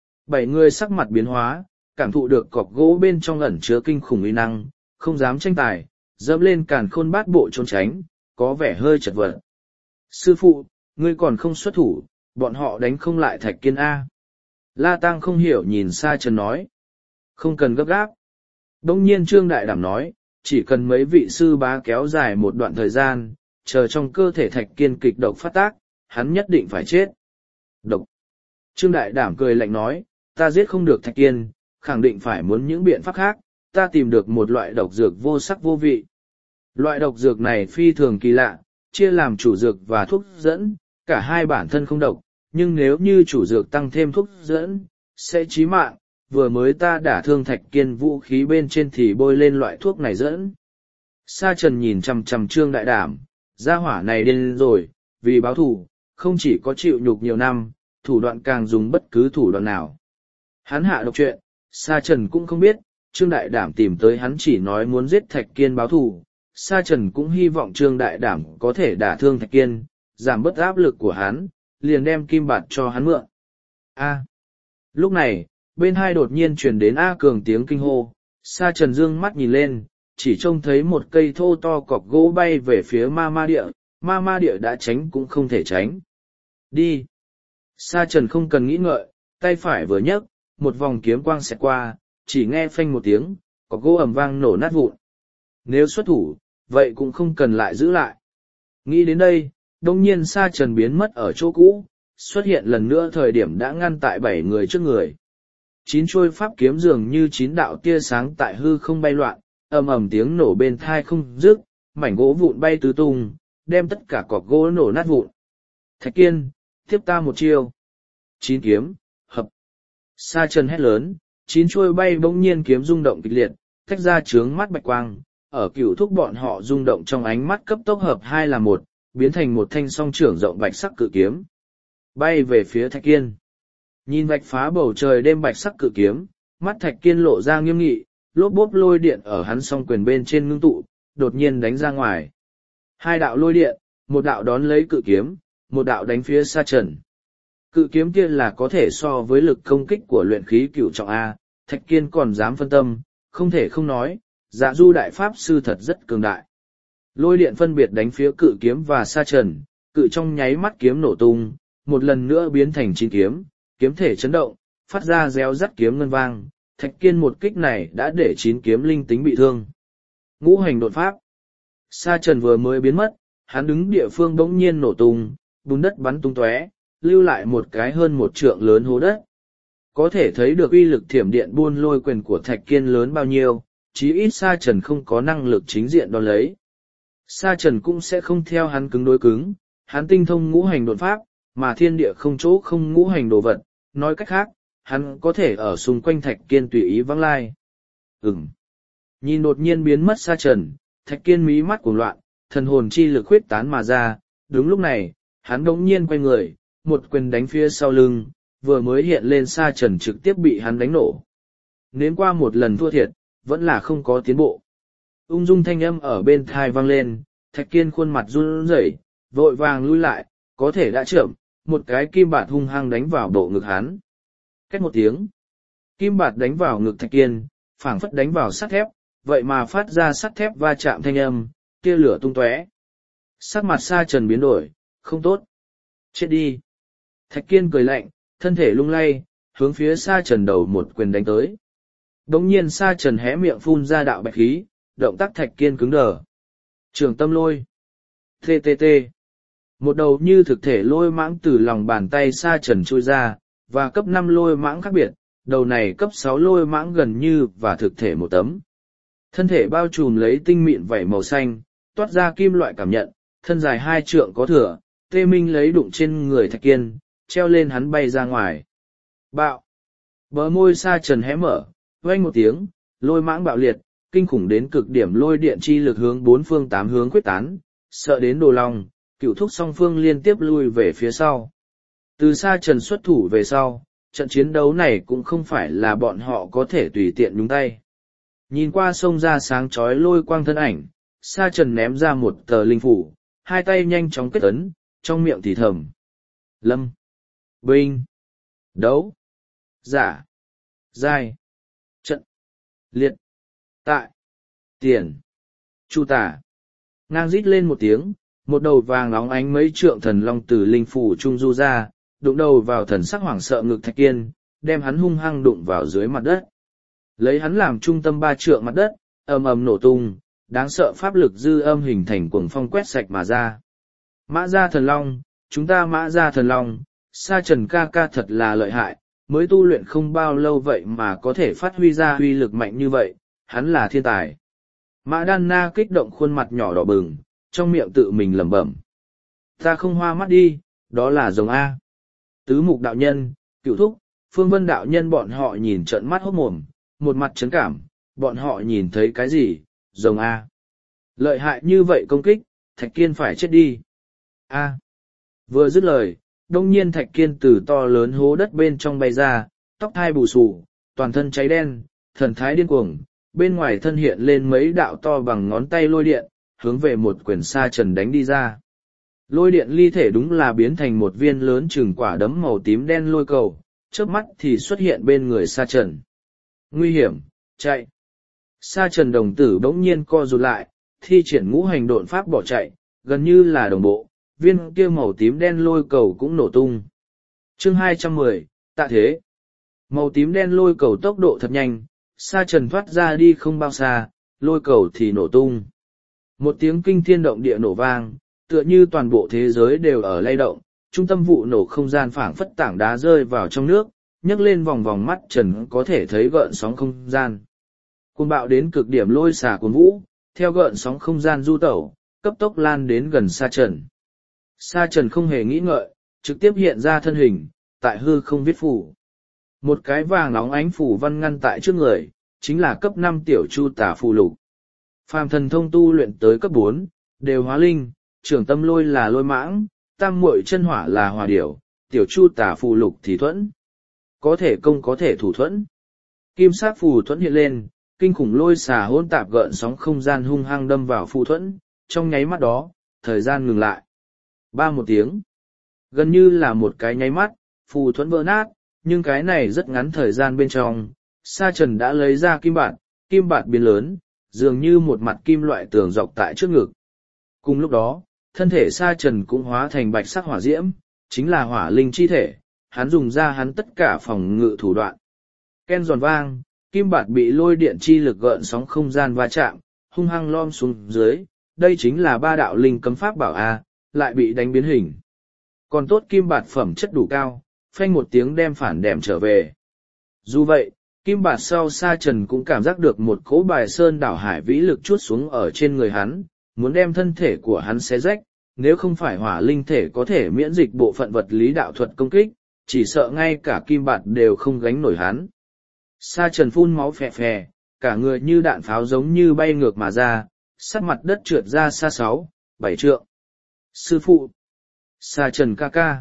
7 người sắc mặt biến hóa, cảm thụ được cọc gỗ bên trong ẩn chứa kinh khủng uy năng, không dám tranh tài, dẫm lên càn khôn bát bộ trốn tránh, có vẻ hơi chật vật. Sư phụ, ngươi còn không xuất thủ, bọn họ đánh không lại Thạch Kiên A. La Tăng không hiểu nhìn Sa Trần nói. Không cần gấp gáp. Đông nhiên Trương Đại Đảm nói, chỉ cần mấy vị sư bá kéo dài một đoạn thời gian, chờ trong cơ thể Thạch Kiên kịch độc phát tác, hắn nhất định phải chết. Độc. Trương Đại Đảm cười lạnh nói, ta giết không được Thạch Kiên, khẳng định phải muốn những biện pháp khác, ta tìm được một loại độc dược vô sắc vô vị. Loại độc dược này phi thường kỳ lạ, chia làm chủ dược và thuốc dẫn, cả hai bản thân không độc, nhưng nếu như chủ dược tăng thêm thuốc dẫn, sẽ chí mạng, vừa mới ta đả thương Thạch Kiên vũ khí bên trên thì bôi lên loại thuốc này dẫn. Sa Trần nhìn chằm chằm Trương Đại Đảm, gia hỏa này điên rồi, vì báo thù, không chỉ có chịu nhục nhiều năm, thủ đoạn càng dùng bất cứ thủ đoạn nào. Hắn hạ độc chuyện, Sa Trần cũng không biết, Trương Đại Đảm tìm tới hắn chỉ nói muốn giết Thạch Kiên báo thù. Sa Trần cũng hy vọng Trương Đại Đảm có thể đả thương Thạch Kiên, giảm bớt áp lực của hắn, liền đem kim bạt cho hắn mượn. A. Lúc này, bên hai đột nhiên truyền đến A Cường tiếng kinh hô, Sa Trần dương mắt nhìn lên, chỉ trông thấy một cây thô to cọc gỗ bay về phía Ma Ma Địa đã tránh cũng không thể tránh. Đi. Sa Trần không cần nghĩ ngợi, tay phải vừa nhấc, một vòng kiếm quang xẹt qua, chỉ nghe phanh một tiếng, cọc gỗ ầm vang nổ nát vụn. Nếu xuất thủ, vậy cũng không cần lại giữ lại. Nghĩ đến đây, đông nhiên Sa Trần biến mất ở chỗ cũ, xuất hiện lần nữa thời điểm đã ngăn tại 7 người trước người. 9 chuôi pháp kiếm dường như 9 đạo tia sáng tại hư không bay loạn, ầm ầm tiếng nổ bên thai không dứt, mảnh gỗ vụn bay tứ tung, đem tất cả cọc gỗ nổ nát vụn. Thạch Kiên, tiếp ta một chiêu. 9 kiếm, hợp. Sa Trần hét lớn, 9 chuôi bay bỗng nhiên kiếm rung động kịch liệt, tách ra chướng mắt bạch quang, ở Cửu Thúc bọn họ rung động trong ánh mắt cấp tốc hợp hai là một, biến thành một thanh song trưởng rộng bạch sắc cự kiếm. Bay về phía Thạch Kiên. Nhìn vạch phá bầu trời đêm bạch sắc cự kiếm, mắt Thạch Kiên lộ ra nghiêm nghị, lốp bốp lôi điện ở hắn song quyền bên trên ngưng tụ, đột nhiên đánh ra ngoài. 2 đạo lôi điện, một đạo đón lấy cự kiếm, một đạo đánh phía Sa Trần. Cự kiếm kia là có thể so với lực công kích của luyện khí cửu trọng A, Thạch Kiên còn dám phân tâm, không thể không nói, Dạ Du đại pháp sư thật rất cường đại. Lôi điện phân biệt đánh phía cự kiếm và Sa Trần, cự trong nháy mắt kiếm nổ tung, một lần nữa biến thành 9 kiếm, kiếm thể chấn động, phát ra réo rắt kiếm ngân vang, Thạch Kiên một kích này đã để 9 kiếm linh tính bị thương. Ngũ hành đột pháp. Sa Trần vừa mới biến mất, hắn đứng địa phương bỗng nhiên nổ tung, bùn đất bắn tung tóe, lưu lại một cái hơn 1 trượng lớn hố đất. Có thể thấy được uy lực thiểm điện buôn lôi quyền của Thạch Kiên lớn bao nhiêu, chí ít Sa Trần không có năng lực chính diện đón lấy. Sa Trần cũng sẽ không theo hắn cứng đối cứng, hắn tinh thông ngũ hành đột pháp, mà thiên địa không chỗ không ngũ hành đồ vật, nói cách khác, hắn có thể ở xung quanh Thạch Kiên tùy ý vắng lai. Nhìn đột nhiên biến mất Sa Trần, Thạch Kiên mí mắt cuồng loạn, thần hồn chi lực huyết tán mà ra, đúng lúc này, hắn đống nhiên quay người, một quyền đánh phía sau lưng, vừa mới hiện lên Sa Trần trực tiếp bị hắn đánh nổ. Nếm qua một lần thua thiệt, vẫn là không có tiến bộ. Ung dung thanh âm ở bên thai vang lên, Thạch Kiên khuôn mặt run rẩy, vội vàng lui lại, có thể đã chậm, một cái kim bạt hung hăng đánh vào bộ ngực hắn. Cách một tiếng, kim bạt đánh vào ngực Thạch Kiên, phảng phất đánh vào sắt thép, vậy mà phát ra sắt thép va chạm thanh âm, tia lửa tung tóe. Sắc mặt Sa Trần biến đổi, không tốt. Chết đi. Thạch Kiên cười lạnh, thân thể lung lay, hướng phía Sa Trần đầu một quyền đánh tới. Đống nhiên Sa Trần hé miệng phun ra đạo bạch khí, động tác Thạch Kiên cứng đờ. Trường tâm lôi. TTT. Một đầu như thực thể lôi mãng từ lòng bàn tay Sa Trần trôi ra, và cấp 5 lôi mãng khác biệt, đầu này cấp 6 lôi mãng gần như và thực thể một tấm. Thân thể bao trùm lấy tinh mịn vảy màu xanh, toát ra kim loại cảm nhận, thân dài 2 trượng có thừa, tê minh lấy đụng trên người Thạch Kiên, treo lên hắn bay ra ngoài. Bạo! Bờ môi Sa Trần hé mở, vang một tiếng, lôi mãng bạo liệt, kinh khủng đến cực điểm lôi điện chi lực hướng 4 phương 8 hướng quyết tán, sợ đến Đồ Long, Cửu Thúc song phương liên tiếp lui về phía sau. Từ Sa Trần xuất thủ về sau, trận chiến đấu này cũng không phải là bọn họ có thể tùy tiện nhúng tay. Nhìn qua sông ra sáng chói lôi quang thân ảnh, Sa Trần ném ra một tờ linh phủ, hai tay nhanh chóng kết ấn, trong miệng thì thầm. Lâm, binh, đấu, giả, giai, trận, liệt, tại, tiền, chu tả. Ngang rít lên một tiếng, một đầu vàng óng ánh mấy trượng thần long từ linh phủ trung du ra, đụng đầu vào thần sắc hoảng sợ ngực Thạch Kiên, đem hắn hung hăng đụng vào dưới mặt đất. Lấy hắn làm trung tâm 3 trượng mặt đất, ầm ầm nổ tung, đáng sợ pháp lực dư âm hình thành cuồng phong quét sạch mà ra. Mã gia thần long, chúng ta Mã gia thần long, Sa Trần ca ca thật là lợi hại, mới tu luyện không bao lâu vậy mà có thể phát huy ra uy lực mạnh như vậy, hắn là thiên tài. Mã Đan Na kích động khuôn mặt nhỏ đỏ bừng, trong miệng tự mình lẩm bẩm. Ta không hoa mắt đi, đó là rồng A. Tứ Mục đạo nhân, Cửu Thúc, Phương Vân đạo nhân bọn họ nhìn trợn mắt hốt mồm, một mặt chấn cảm, bọn họ nhìn thấy cái gì, rồng A. Lợi hại như vậy công kích, Thạch Kiên phải chết đi. A. Vừa dứt lời, đông nhiên Thạch Kiên từ to lớn hố đất bên trong bay ra, tóc thai bù xù, toàn thân cháy đen, thần thái điên cuồng, bên ngoài thân hiện lên mấy đạo to bằng ngón tay lôi điện, hướng về một quyển Sa Trần đánh đi ra. Lôi điện ly thể đúng là biến thành một viên lớn chừng quả đấm màu tím đen lôi cầu, chớp mắt thì xuất hiện bên người Sa Trần. Nguy hiểm, chạy. Sa Trần đồng tử bỗng nhiên co rụt lại, thi triển ngũ hành độn pháp bỏ chạy, gần như là đồng bộ, viên kia màu tím đen lôi cầu cũng nổ tung. Chương 210, tạ thế. Màu tím đen lôi cầu tốc độ thật nhanh, Sa Trần thoát ra đi không bao xa, lôi cầu thì nổ tung. Một tiếng kinh thiên động địa nổ vang, tựa như toàn bộ thế giới đều ở lay động, Trung tâm vụ nổ không gian phảng phất tảng đá rơi vào trong nước, nhấc lên vòng vòng mắt trần có thể thấy gợn sóng không gian. Cuồng bạo đến cực điểm lôi xả cuồng vũ, theo gợn sóng không gian du tẩu, cấp tốc lan đến gần Sa Trần. Sa Trần không hề nghĩ ngợi, trực tiếp hiện ra thân hình, tại hư không viết phủ. Một cái vàng nóng ánh phủ văn ngăn tại trước người, chính là cấp 5 tiểu chu tả phù lục. Phàm thần thông tu luyện tới cấp 4, đều hóa linh, trưởng tâm lôi là lôi mãng, tam muội chân hỏa là hỏa điểu, tiểu chu tả phù lục thì thuẫn. Có thể công có thể thủ thuẫn. Kim sắc phù thuẫn hiện lên, kinh khủng lôi xà hỗn tạp gợn sóng không gian hung hăng đâm vào phù thuẫn, trong nháy mắt đó, thời gian ngừng lại. Ba một tiếng. Gần như là một cái nháy mắt, phù thuẫn vỡ nát, nhưng cái này rất ngắn thời gian bên trong, Sa Trần đã lấy ra kim bạt biến lớn, dường như một mặt kim loại tường dọc tại trước ngực. Cùng lúc đó, thân thể Sa Trần cũng hóa thành bạch sắc hỏa diễm, chính là hỏa linh chi thể, hắn dùng ra hắn tất cả phòng ngự thủ đoạn. Ken giòn vang, kim bạt bị lôi điện chi lực gợn sóng không gian va chạm, hung hăng lom xuống dưới, đây chính là 3 đạo linh cấm pháp bảo A, lại bị đánh biến hình. Còn tốt kim bạt phẩm chất đủ cao, phanh một tiếng đem phản đệm trở về. Dù vậy, kim bạt sau Sa Trần cũng cảm giác được một cỗ bài sơn đảo hải vĩ lực chuốt xuống ở trên người hắn, muốn đem thân thể của hắn xé rách, nếu không phải hỏa linh thể có thể miễn dịch bộ phận vật lý đạo thuật công kích, chỉ sợ ngay cả kim bạt đều không gánh nổi hắn. Sa Trần phun máu phè phè, cả người như đạn pháo giống như bay ngược mà ra, sát mặt đất trượt ra xa 6-7 trượng. Sư phụ! Sa Trần ca ca!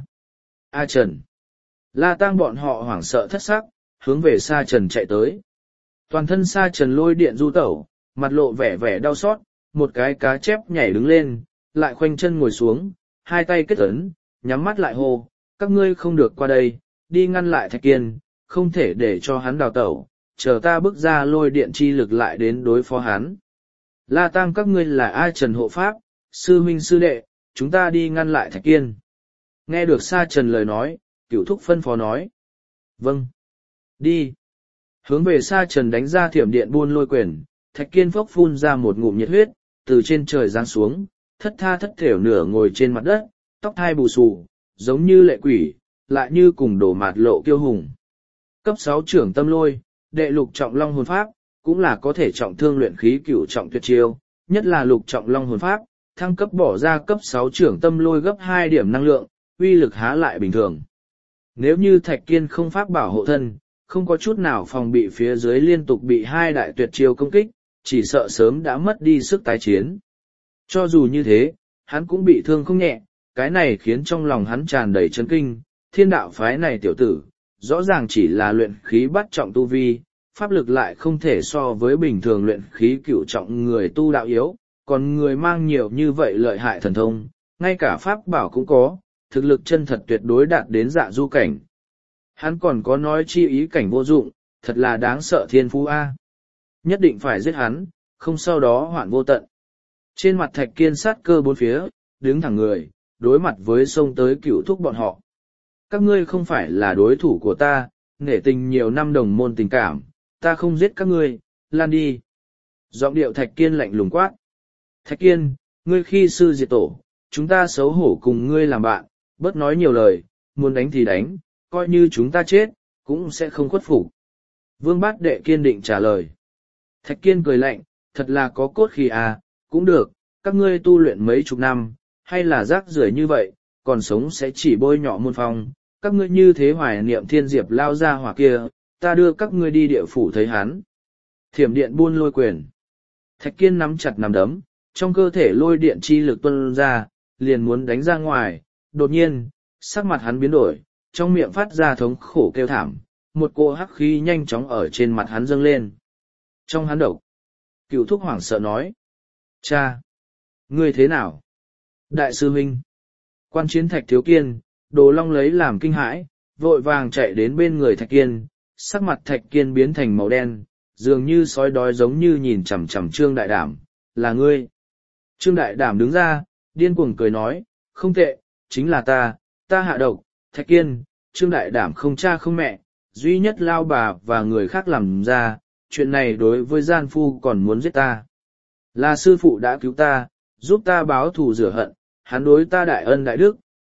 A Trần! La Tang bọn họ hoảng sợ thất sắc, hướng về Sa Trần chạy tới. Toàn thân Sa Trần lôi điện du tẩu, mặt lộ vẻ đau xót, một cái cá chép nhảy đứng lên, lại khoanh chân ngồi xuống, hai tay kết ấn, nhắm mắt lại hô, các ngươi không được qua đây, đi ngăn lại Thạch Kiên, không thể để cho hắn đào tẩu, chờ ta bước ra lôi điện chi lực lại đến đối phó hắn. La Tang các ngươi là ai Trần hộ pháp, sư huynh sư đệ, chúng ta đi ngăn lại Thạch Kiên. Nghe được Sa Trần lời nói, Cửu Thúc phân phó nói. Vâng. Đi. Hướng về Sa Trần đánh ra thiểm điện buôn lôi quyền, Thạch Kiên phốc phun ra một ngụm nhiệt huyết, từ trên trời giáng xuống, thất tha thất thểu nửa ngồi trên mặt đất, tóc thai bù xù, giống như lệ quỷ, lại như cùng đổ mạt lộ kiêu hùng. Cấp 6 trưởng tâm lôi, đệ lục trọng long hồn pháp, cũng là có thể trọng thương luyện khí cửu trọng tuyệt chiêu, nhất là lục trọng long hồn pháp, thăng cấp bỏ ra cấp 6 trưởng tâm lôi gấp 2 điểm năng lượng, uy lực há lại bình thường. Nếu như Thạch Kiên không pháp bảo hộ thân, không có chút nào phòng bị phía dưới liên tục bị 2 đại tuyệt chiêu công kích, chỉ sợ sớm đã mất đi sức tái chiến. Cho dù như thế, hắn cũng bị thương không nhẹ, cái này khiến trong lòng hắn tràn đầy chấn kinh, thiên đạo phái này tiểu tử, rõ ràng chỉ là luyện khí bắt trọng tu vi, pháp lực lại không thể so với bình thường luyện khí cửu trọng người tu đạo yếu, còn người mang nhiều như vậy lợi hại thần thông, ngay cả pháp bảo cũng có, thực lực chân thật tuyệt đối đạt đến dạ du cảnh. Hắn còn có nói chi ý cảnh vô dụng, thật là đáng sợ thiên phú A. Nhất định phải giết hắn, không sau đó hoạn vô tận. Trên mặt Thạch Kiên sát cơ bốn phía, đứng thẳng người, đối mặt với xông tới Cửu Thúc bọn họ. Các ngươi không phải là đối thủ của ta, nể tình nhiều năm đồng môn tình cảm, ta không giết các ngươi, lan đi. Giọng điệu Thạch Kiên lạnh lùng quát. Thạch Kiên, ngươi khi sư diệt tổ, chúng ta xấu hổ cùng ngươi làm bạn, bớt nói nhiều lời, muốn đánh thì đánh, coi như chúng ta chết, cũng sẽ không khuất phục. Vương Bát Đệ kiên định trả lời. Thạch Kiên cười lạnh, thật là có cốt khí à, cũng được, các ngươi tu luyện mấy chục năm, hay là rác rưởi như vậy, còn sống sẽ chỉ bôi nhọ môn phong, các ngươi như thế hoài niệm thiên diệp lao ra hỏa kia, ta đưa các ngươi đi địa phủ thấy hắn. Thiểm điện buôn lôi quyền. Thạch Kiên nắm chặt nắm đấm, trong cơ thể lôi điện chi lực tuôn ra, liền muốn đánh ra ngoài, đột nhiên, sắc mặt hắn biến đổi, trong miệng phát ra thống khổ kêu thảm, một cỗ hắc khí nhanh chóng ở trên mặt hắn dâng lên. Trong hắn độc, Cửu Thúc hoảng sợ nói. Cha! Ngươi thế nào? Đại sư huynh! Quan chiến Thạch Thiếu Kiên, Đồ Long lấy làm kinh hãi, vội vàng chạy đến bên người Thạch Kiên, sắc mặt Thạch Kiên biến thành màu đen, dường như sói đói giống như nhìn chằm chằm Trương Đại Đảm, là ngươi. Trương Đại Đảm đứng ra, điên cuồng cười nói, không tệ, chính là ta hạ độc, Thạch Kiên, Trương Đại Đảm không cha không mẹ, duy nhất lao bà và người khác làm ra, chuyện này đối với gian phu còn muốn giết ta. Là sư phụ đã cứu ta, giúp ta báo thù rửa hận, hắn đối ta đại ân đại đức,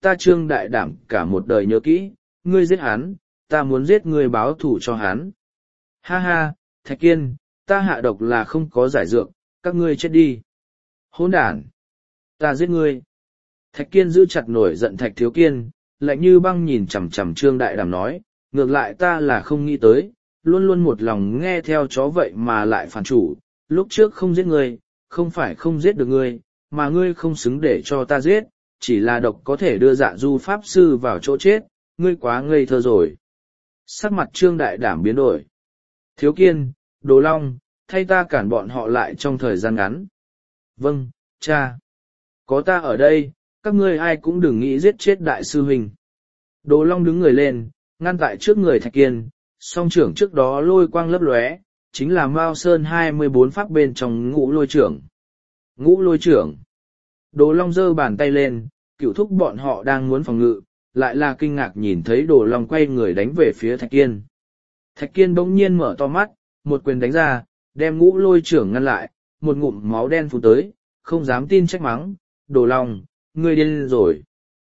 ta Trương Đại Đảm cả một đời nhớ kỹ, ngươi giết hắn, ta muốn giết ngươi báo thù cho hắn. Ha ha, Thạch Kiên, ta hạ độc là không có giải dược, các ngươi chết đi. Hỗn đản, ta giết ngươi. Thạch Kiên giữ chặt nổi giận Thạch Thiếu Kiên, lạnh như băng nhìn chằm chằm Trương Đại Đảm nói, ngược lại ta là không nghĩ tới, luôn luôn một lòng nghe theo chó vậy mà lại phản chủ, lúc trước không giết ngươi, không phải không giết được ngươi, mà ngươi không xứng để cho ta giết, chỉ là độc có thể đưa Dạ Du Pháp Sư vào chỗ chết, ngươi quá ngây thơ rồi. Sắc mặt Trương Đại Đảm biến đổi. Thiếu Kiên, Đồ Long, thay ta cản bọn họ lại trong thời gian ngắn. Vâng, cha. Có ta ở đây, các ngươi ai cũng đừng nghĩ giết chết đại sư huynh. Đồ Long đứng người lên, ngăn tại trước người Thạch Kiên, song trưởng trước đó lôi quang lấp lóe, chính là Mao Sơn 24 pháp bên trong Ngũ Lôi trưởng. Ngũ Lôi trưởng. Đồ Long giơ bàn tay lên, Cửu Thúc bọn họ đang muốn phòng ngự, lại là kinh ngạc nhìn thấy Đồ Long quay người đánh về phía Thạch Kiên. Thạch Kiên bỗng nhiên mở to mắt, một quyền đánh ra, đem Ngũ Lôi trưởng ngăn lại, một ngụm máu đen phun tới, không dám tin trách mắng, Đồ Long, ngươi điên rồi.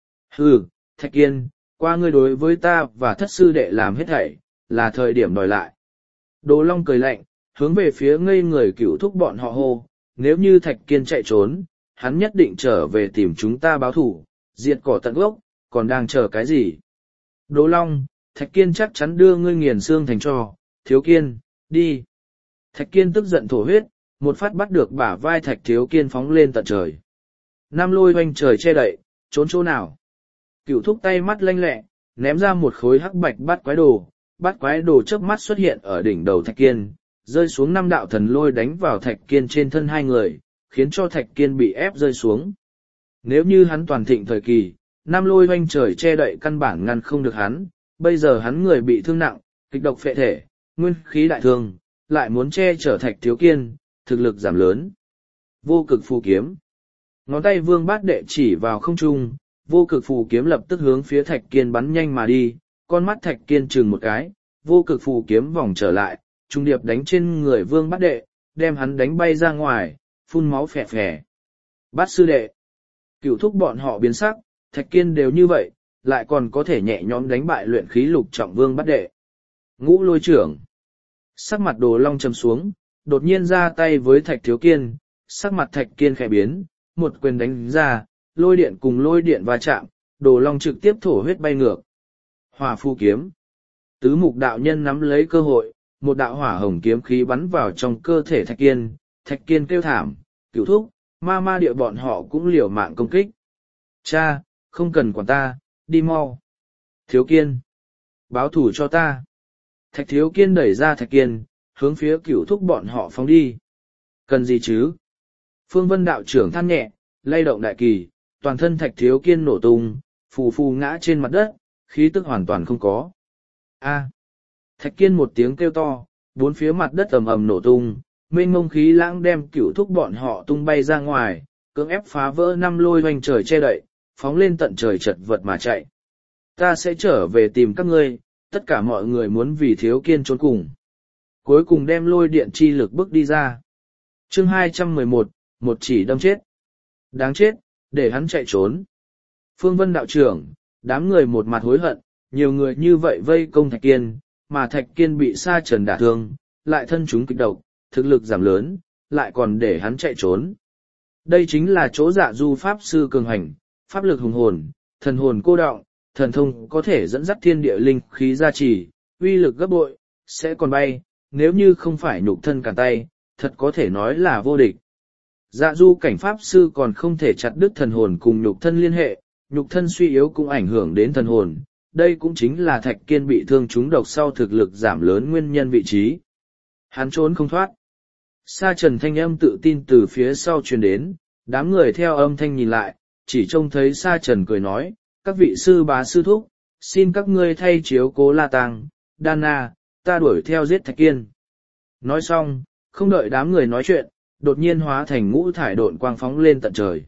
Hừ, Thạch Kiên, qua ngươi đối với ta và thất sư đệ làm hết thảy, là thời điểm đòi lại. Đồ Long cười lạnh, hướng về phía ngây người Cửu Thúc bọn họ hô, nếu như Thạch Kiên chạy trốn, hắn nhất định trở về tìm chúng ta báo thủ, diệt cỏ tận gốc, còn đang chờ cái gì? Đồ Long, Thạch Kiên chắc chắn đưa ngươi nghiền xương thành tro, Thiếu Kiên, đi. Thạch Kiên tức giận thổ huyết, một phát bắt được bả vai Thạch Thiếu Kiên phóng lên tận trời. Nam lôi hoanh trời che đậy, trốn chỗ nào? Cửu Thúc tay mắt lanh lẹ, ném ra một khối hắc bạch bát quái đồ chớp mắt xuất hiện ở đỉnh đầu Thạch Kiên, rơi xuống 5 đạo thần lôi đánh vào Thạch Kiên trên thân hai người, khiến cho Thạch Kiên bị ép rơi xuống. Nếu như hắn toàn thịnh thời kỳ, Nam lôi hoanh trời che đậy căn bản ngăn không được hắn, bây giờ hắn người bị thương nặng, kịch độc phệ thể, nguyên khí đại thương, lại muốn che chở Thạch Thiếu Kiên, thực lực giảm lớn. Vô cực phù kiếm. Ngón tay Vương Bát Đệ chỉ vào không trung, vô cực phù kiếm lập tức hướng phía Thạch Kiên bắn nhanh mà đi, con mắt Thạch Kiên chừng một cái, vô cực phù kiếm vòng trở lại, trung điệp đánh trên người Vương Bát Đệ, đem hắn đánh bay ra ngoài, phun máu phè phè. Bát sư đệ. Cửu Thúc bọn họ biến sắc, Thạch Kiên đều như vậy, lại còn có thể nhẹ nhõm đánh bại luyện khí lục trọng Vương Bát Đệ. Ngũ Lôi trưởng. Sắc mặt Đồ Long trầm xuống, đột nhiên ra tay với Thạch Thiếu Kiên, sắc mặt Thạch Kiên khẽ biến, một quyền đánh ra, lôi điện cùng lôi điện va chạm, Đồ Long trực tiếp thổ huyết bay ngược. Hỏa phù kiếm. Tứ mục đạo nhân nắm lấy cơ hội, một đạo hỏa hồng kiếm khí bắn vào trong cơ thể Thạch Kiên kêu thảm, Cửu Thúc, ma địa bọn họ cũng liều mạng công kích. Cha, không cần quản ta, đi mau. Thiếu Kiên, báo thủ cho ta. Thạch Thiếu Kiên đẩy ra Thạch Kiên, hướng phía Cửu Thúc bọn họ phóng đi. Cần gì chứ? Phương Vân đạo trưởng than nhẹ, lay động đại kỳ, toàn thân Thạch Thiếu Kiên nổ tung, phù ngã trên mặt đất, khí tức hoàn toàn không có. A! Thạch Kiên một tiếng kêu to, bốn phía mặt đất ầm ầm nổ tung, mênh mông khí lãng đem Cửu Thúc bọn họ tung bay ra ngoài, cưỡng ép phá vỡ 5 lôi hoành trời che đậy, phóng lên tận trời chật vật mà chạy. Ta sẽ trở về tìm các ngươi, tất cả mọi người muốn vì Thiếu Kiên trốn cùng. Cuối cùng đem lôi điện chi lực bước đi ra. Chương 211, một chỉ đâm chết. Đáng chết, để hắn chạy trốn. Phương Vân đạo trưởng, đám người một mặt hối hận, nhiều người như vậy vây công Thạch Kiên, mà Thạch Kiên bị sa trần đả thương, lại thân chúng kịch độc, thực lực giảm lớn, lại còn để hắn chạy trốn. Đây chính là chỗ Dạ Du Pháp Sư cường hành, pháp lực hùng hồn, thần hồn cô đọng, thần thông có thể dẫn dắt thiên địa linh khí gia trì, uy lực gấp bội, sẽ còn bay, nếu như không phải nhục thân cản tay, thật có thể nói là vô địch. Dạ Du cảnh Pháp Sư còn không thể chặt đứt thần hồn cùng nhục thân liên hệ, nhục thân suy yếu cũng ảnh hưởng đến thần hồn, đây cũng chính là Thạch Kiên bị thương trúng độc sau thực lực giảm lớn nguyên nhân vị trí. Hắn trốn không thoát. Sa trần thanh âm tự tin từ phía sau truyền đến, đám người theo âm thanh nhìn lại, chỉ trông thấy Sa trần cười nói, các vị sư bá sư thúc, xin các ngươi thay chiếu cố La Tàng, Đana, ta đuổi theo giết Thạch Kiên. Nói xong, không đợi đám người nói chuyện, đột nhiên hóa thành ngũ thải độn quang phóng lên tận trời.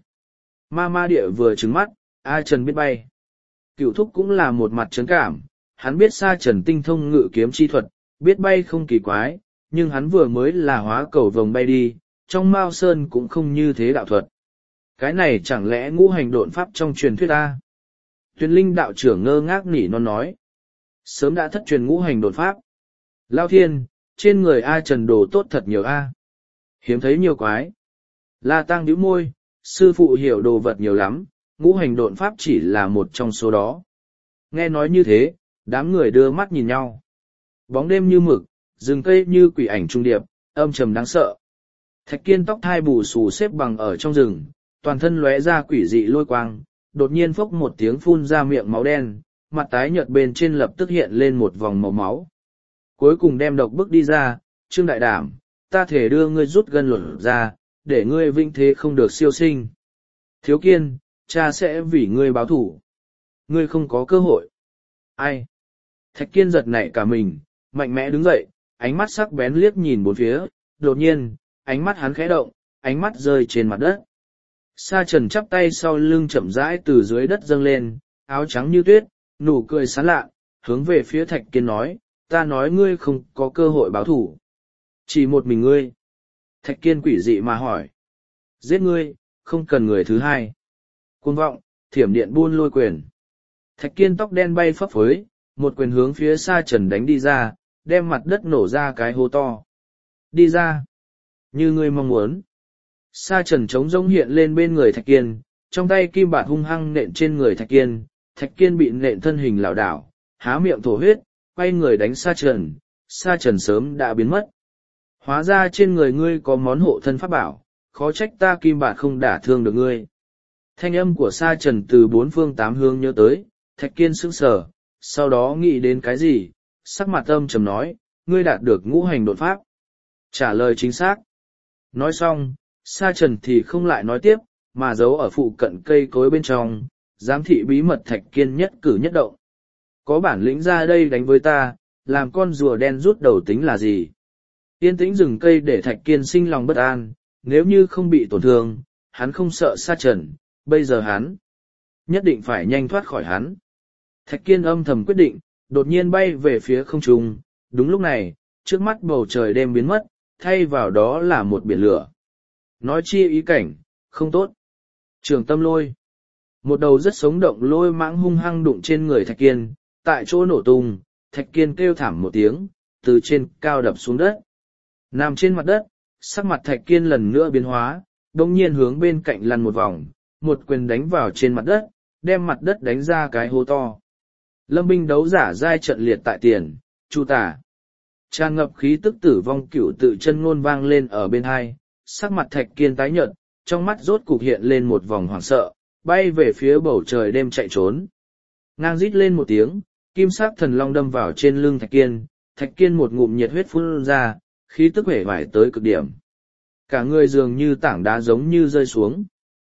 Ma địa vừa trừng mắt, A Trần biết bay. Cửu Thúc cũng là một mặt trấn cảm, hắn biết Sa Trần tinh thông ngự kiếm chi thuật, biết bay không kỳ quái, nhưng hắn vừa mới là hóa cầu vồng bay đi, trong Mao Sơn cũng không như thế đạo thuật. Cái này chẳng lẽ ngũ hành độn pháp trong truyền thuyết A? Tuyền Linh đạo trưởng ngơ ngác nỉ non nói. Sớm đã thất truyền ngũ hành đột pháp. Lao thiên, trên người A Trần đồ tốt thật nhiều A. Hiếm thấy nhiều quái. La Tăng nhíu môi, sư phụ hiểu đồ vật nhiều lắm, ngũ hành độn pháp chỉ là một trong số đó. Nghe nói như thế, đám người đưa mắt nhìn nhau. Bóng đêm như mực, rừng cây như quỷ ảnh trung điệp, âm trầm đáng sợ. Thạch Kiên tóc thai bù xù xếp bằng ở trong rừng, toàn thân lóe ra quỷ dị lôi quang, đột nhiên phốc một tiếng phun ra miệng máu đen, mặt tái nhợt bên trên lập tức hiện lên một vòng màu máu. Cuối cùng đem độc bức đi ra, Trương Đại Đảm, ta thể đưa ngươi rút gân luận ra, để ngươi vinh thế không được siêu sinh. Thiếu Kiên, cha sẽ vì ngươi báo thủ. Ngươi không có cơ hội. Ai? Thạch Kiên giật nảy cả mình, mạnh mẽ đứng dậy, ánh mắt sắc bén liếc nhìn bốn phía, đột nhiên, ánh mắt hắn khẽ động, ánh mắt rơi trên mặt đất. Sa Trần chắp tay sau lưng chậm rãi từ dưới đất dâng lên, áo trắng như tuyết, nụ cười sán lạ, hướng về phía Thạch Kiên nói, ta nói ngươi không có cơ hội báo thủ. Chỉ một mình ngươi. Thạch Kiên quỷ dị mà hỏi. Giết ngươi, không cần người thứ hai. Cuồng vọng, thiểm điện buôn lôi quyền. Thạch Kiên tóc đen bay phấp phới, một quyền hướng phía Sa Trần đánh đi ra, đem mặt đất nổ ra cái hố to. Đi ra. Như ngươi mong muốn. Sa Trần trống rỗng hiện lên bên người Thạch Kiên, trong tay kim bạt hung hăng nện trên người Thạch Kiên. Thạch Kiên bị nện thân hình lảo đảo, há miệng thổ huyết, quay người đánh Sa Trần. Sa Trần sớm đã biến mất. Hóa ra trên người ngươi có món hộ thân pháp bảo, khó trách ta kim bạt không đả thương được ngươi. Thanh âm của Sa Trần từ bốn phương tám hướng nhớ tới, Thạch Kiên sững sờ, sau đó nghĩ đến cái gì, sắc mặt âm trầm nói, ngươi đạt được ngũ hành đột pháp. Trả lời chính xác. Nói xong, Sa Trần thì không lại nói tiếp, mà giấu ở phụ cận cây cối bên trong, giám thị bí mật Thạch Kiên nhất cử nhất động. Có bản lĩnh ra đây đánh với ta, làm con rùa đen rút đầu tính là gì? Yên tĩnh rừng cây để Thạch Kiên sinh lòng bất an, nếu như không bị tổn thương, hắn không sợ Sa Trần, bây giờ hắn nhất định phải nhanh thoát khỏi hắn. Thạch Kiên âm thầm quyết định, đột nhiên bay về phía không trung, đúng lúc này, trước mắt bầu trời đêm biến mất, thay vào đó là một biển lửa. Nói chi ý cảnh, không tốt. Trường Tâm Lôi. Một đầu rất sống động lôi mãng hung hăng đụng trên người Thạch Kiên, tại chỗ nổ tung, Thạch Kiên kêu thảm một tiếng, từ trên cao đập xuống đất. Nằm trên mặt đất, sắc mặt Thạch Kiên lần nữa biến hóa, đồng nhiên hướng bên cạnh lăn một vòng, một quyền đánh vào trên mặt đất, đem mặt đất đánh ra cái hố to. Lâm binh đấu giả giai trận liệt tại tiền, Chu Tả. Tràn ngập khí tức tử vong cửu tự chân ngôn vang lên ở bên hai, sắc mặt Thạch Kiên tái nhợt, trong mắt rốt cục hiện lên một vòng hoảng sợ, bay về phía bầu trời đêm chạy trốn. Ngang rít lên một tiếng, kim sắc thần long đâm vào trên lưng Thạch Kiên một ngụm nhiệt huyết phun ra, khí tức hể vải tới cực điểm. Cả người dường như tảng đá giống như rơi xuống.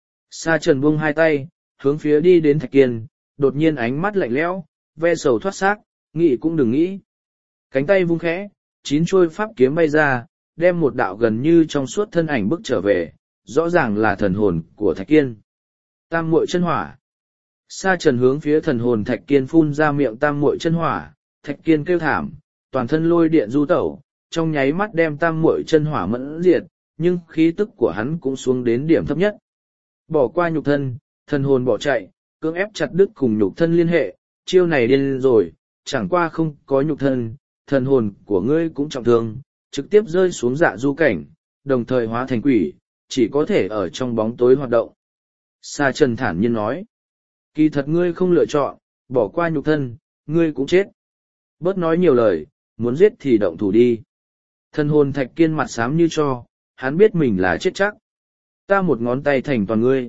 Sa Trần buông hai tay, hướng phía đi đến Thạch Kiên, đột nhiên ánh mắt lạnh lẽo, ve sầu thoát xác, nghĩ cũng đừng nghĩ. Cánh tay vung khẽ, 9 trôi pháp kiếm bay ra, đem một đạo gần như trong suốt thân ảnh bước trở về, rõ ràng là thần hồn của Thạch Kiên. Tam muội chân hỏa. Sa Trần hướng phía thần hồn Thạch Kiên phun ra miệng tam muội chân hỏa, Thạch Kiên kêu thảm, toàn thân lôi điện du tẩu, trong nháy mắt đem tam muội chân hỏa mẫn diệt, nhưng khí tức của hắn cũng xuống đến điểm thấp nhất. Bỏ qua nhục thân, thần hồn bỏ chạy, cưỡng ép chặt đứt cùng nhục thân liên hệ, chiêu này điên rồi, chẳng qua không có nhục thân, thần hồn của ngươi cũng trọng thương, trực tiếp rơi xuống dạ du cảnh, đồng thời hóa thành quỷ, chỉ có thể ở trong bóng tối hoạt động. Sa Trần thản nhiên nói, kỳ thật ngươi không lựa chọn, bỏ qua nhục thân, ngươi cũng chết. Bớt nói nhiều lời, muốn giết thì động thủ đi. Thần hồn Thạch Kiên mặt xám như cho, hắn biết mình là chết chắc. Ta một ngón tay thành toàn ngươi.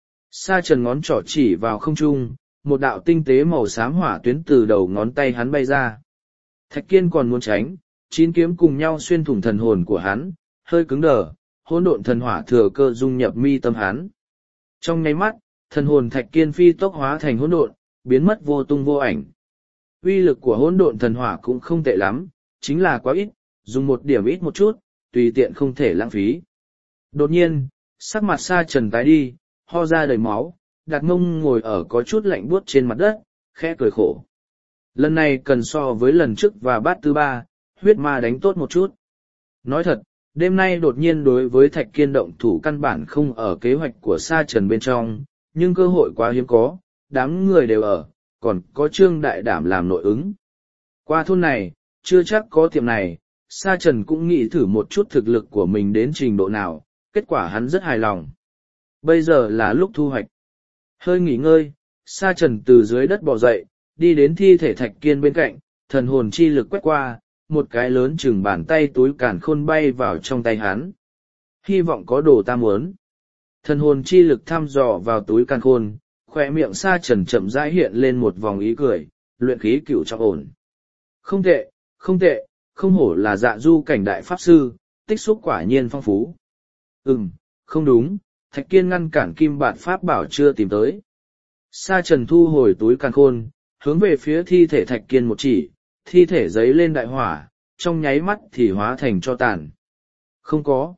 Sa Trần ngón trỏ chỉ vào không trung, một đạo tinh tế màu xám hỏa tuyến từ đầu ngón tay hắn bay ra. Thạch Kiên còn muốn tránh, 9 kiếm cùng nhau xuyên thủng thần hồn của hắn, hơi cứng đờ, hỗn độn thần hỏa thừa cơ dung nhập mi tâm hắn. Trong nháy mắt, thần hồn Thạch Kiên phi tốc hóa thành hỗn độn, biến mất vô tung vô ảnh. Uy lực của hỗn độn thần hỏa cũng không tệ lắm, chính là quá ít, dùng một điểm ít một chút, tùy tiện không thể lãng phí. Đột nhiên, sắc mặt Sa Trần tái đi, ho ra đầy máu, đặt mông ngồi ở có chút lạnh buốt trên mặt đất, khẽ cười khổ. Lần này cần so với lần trước và bát thứ 3, huyết ma đánh tốt một chút. Nói thật, đêm nay đột nhiên đối với Thạch Kiên động thủ căn bản không ở kế hoạch của Sa Trần bên trong, nhưng cơ hội quá hiếm có, đám người đều ở, còn có Trương Đại Đảm làm nội ứng. Qua thôn này, chưa chắc có tiệm này, Sa Trần cũng nghĩ thử một chút thực lực của mình đến trình độ nào, kết quả hắn rất hài lòng. Bây giờ là lúc thu hoạch. Hơi nghỉ ngơi, Sa Trần từ dưới đất bò dậy, đi đến thi thể Thạch Kiên bên cạnh, thần hồn chi lực quét qua, một cái lớn chừng bàn tay túi càn khôn bay vào trong tay hắn. Hy vọng có đồ ta muốn. Thần hồn chi lực thăm dò vào túi càn khôn, khỏe miệng Sa Trần chậm rãi hiện lên một vòng ý cười, luyện khí cửu trọng ổn. Không tệ, không tệ, không hổ là dạ du cảnh đại pháp sư, tích xúc quả nhiên phong phú. Không đúng, Thạch Kiên ngăn cản kim bạt pháp bảo chưa tìm tới. Sa Trần thu hồi túi càn khôn, hướng về phía thi thể Thạch Kiên một chỉ, thi thể giấy lên đại hỏa, trong nháy mắt thì hóa thành tro tàn. Không có.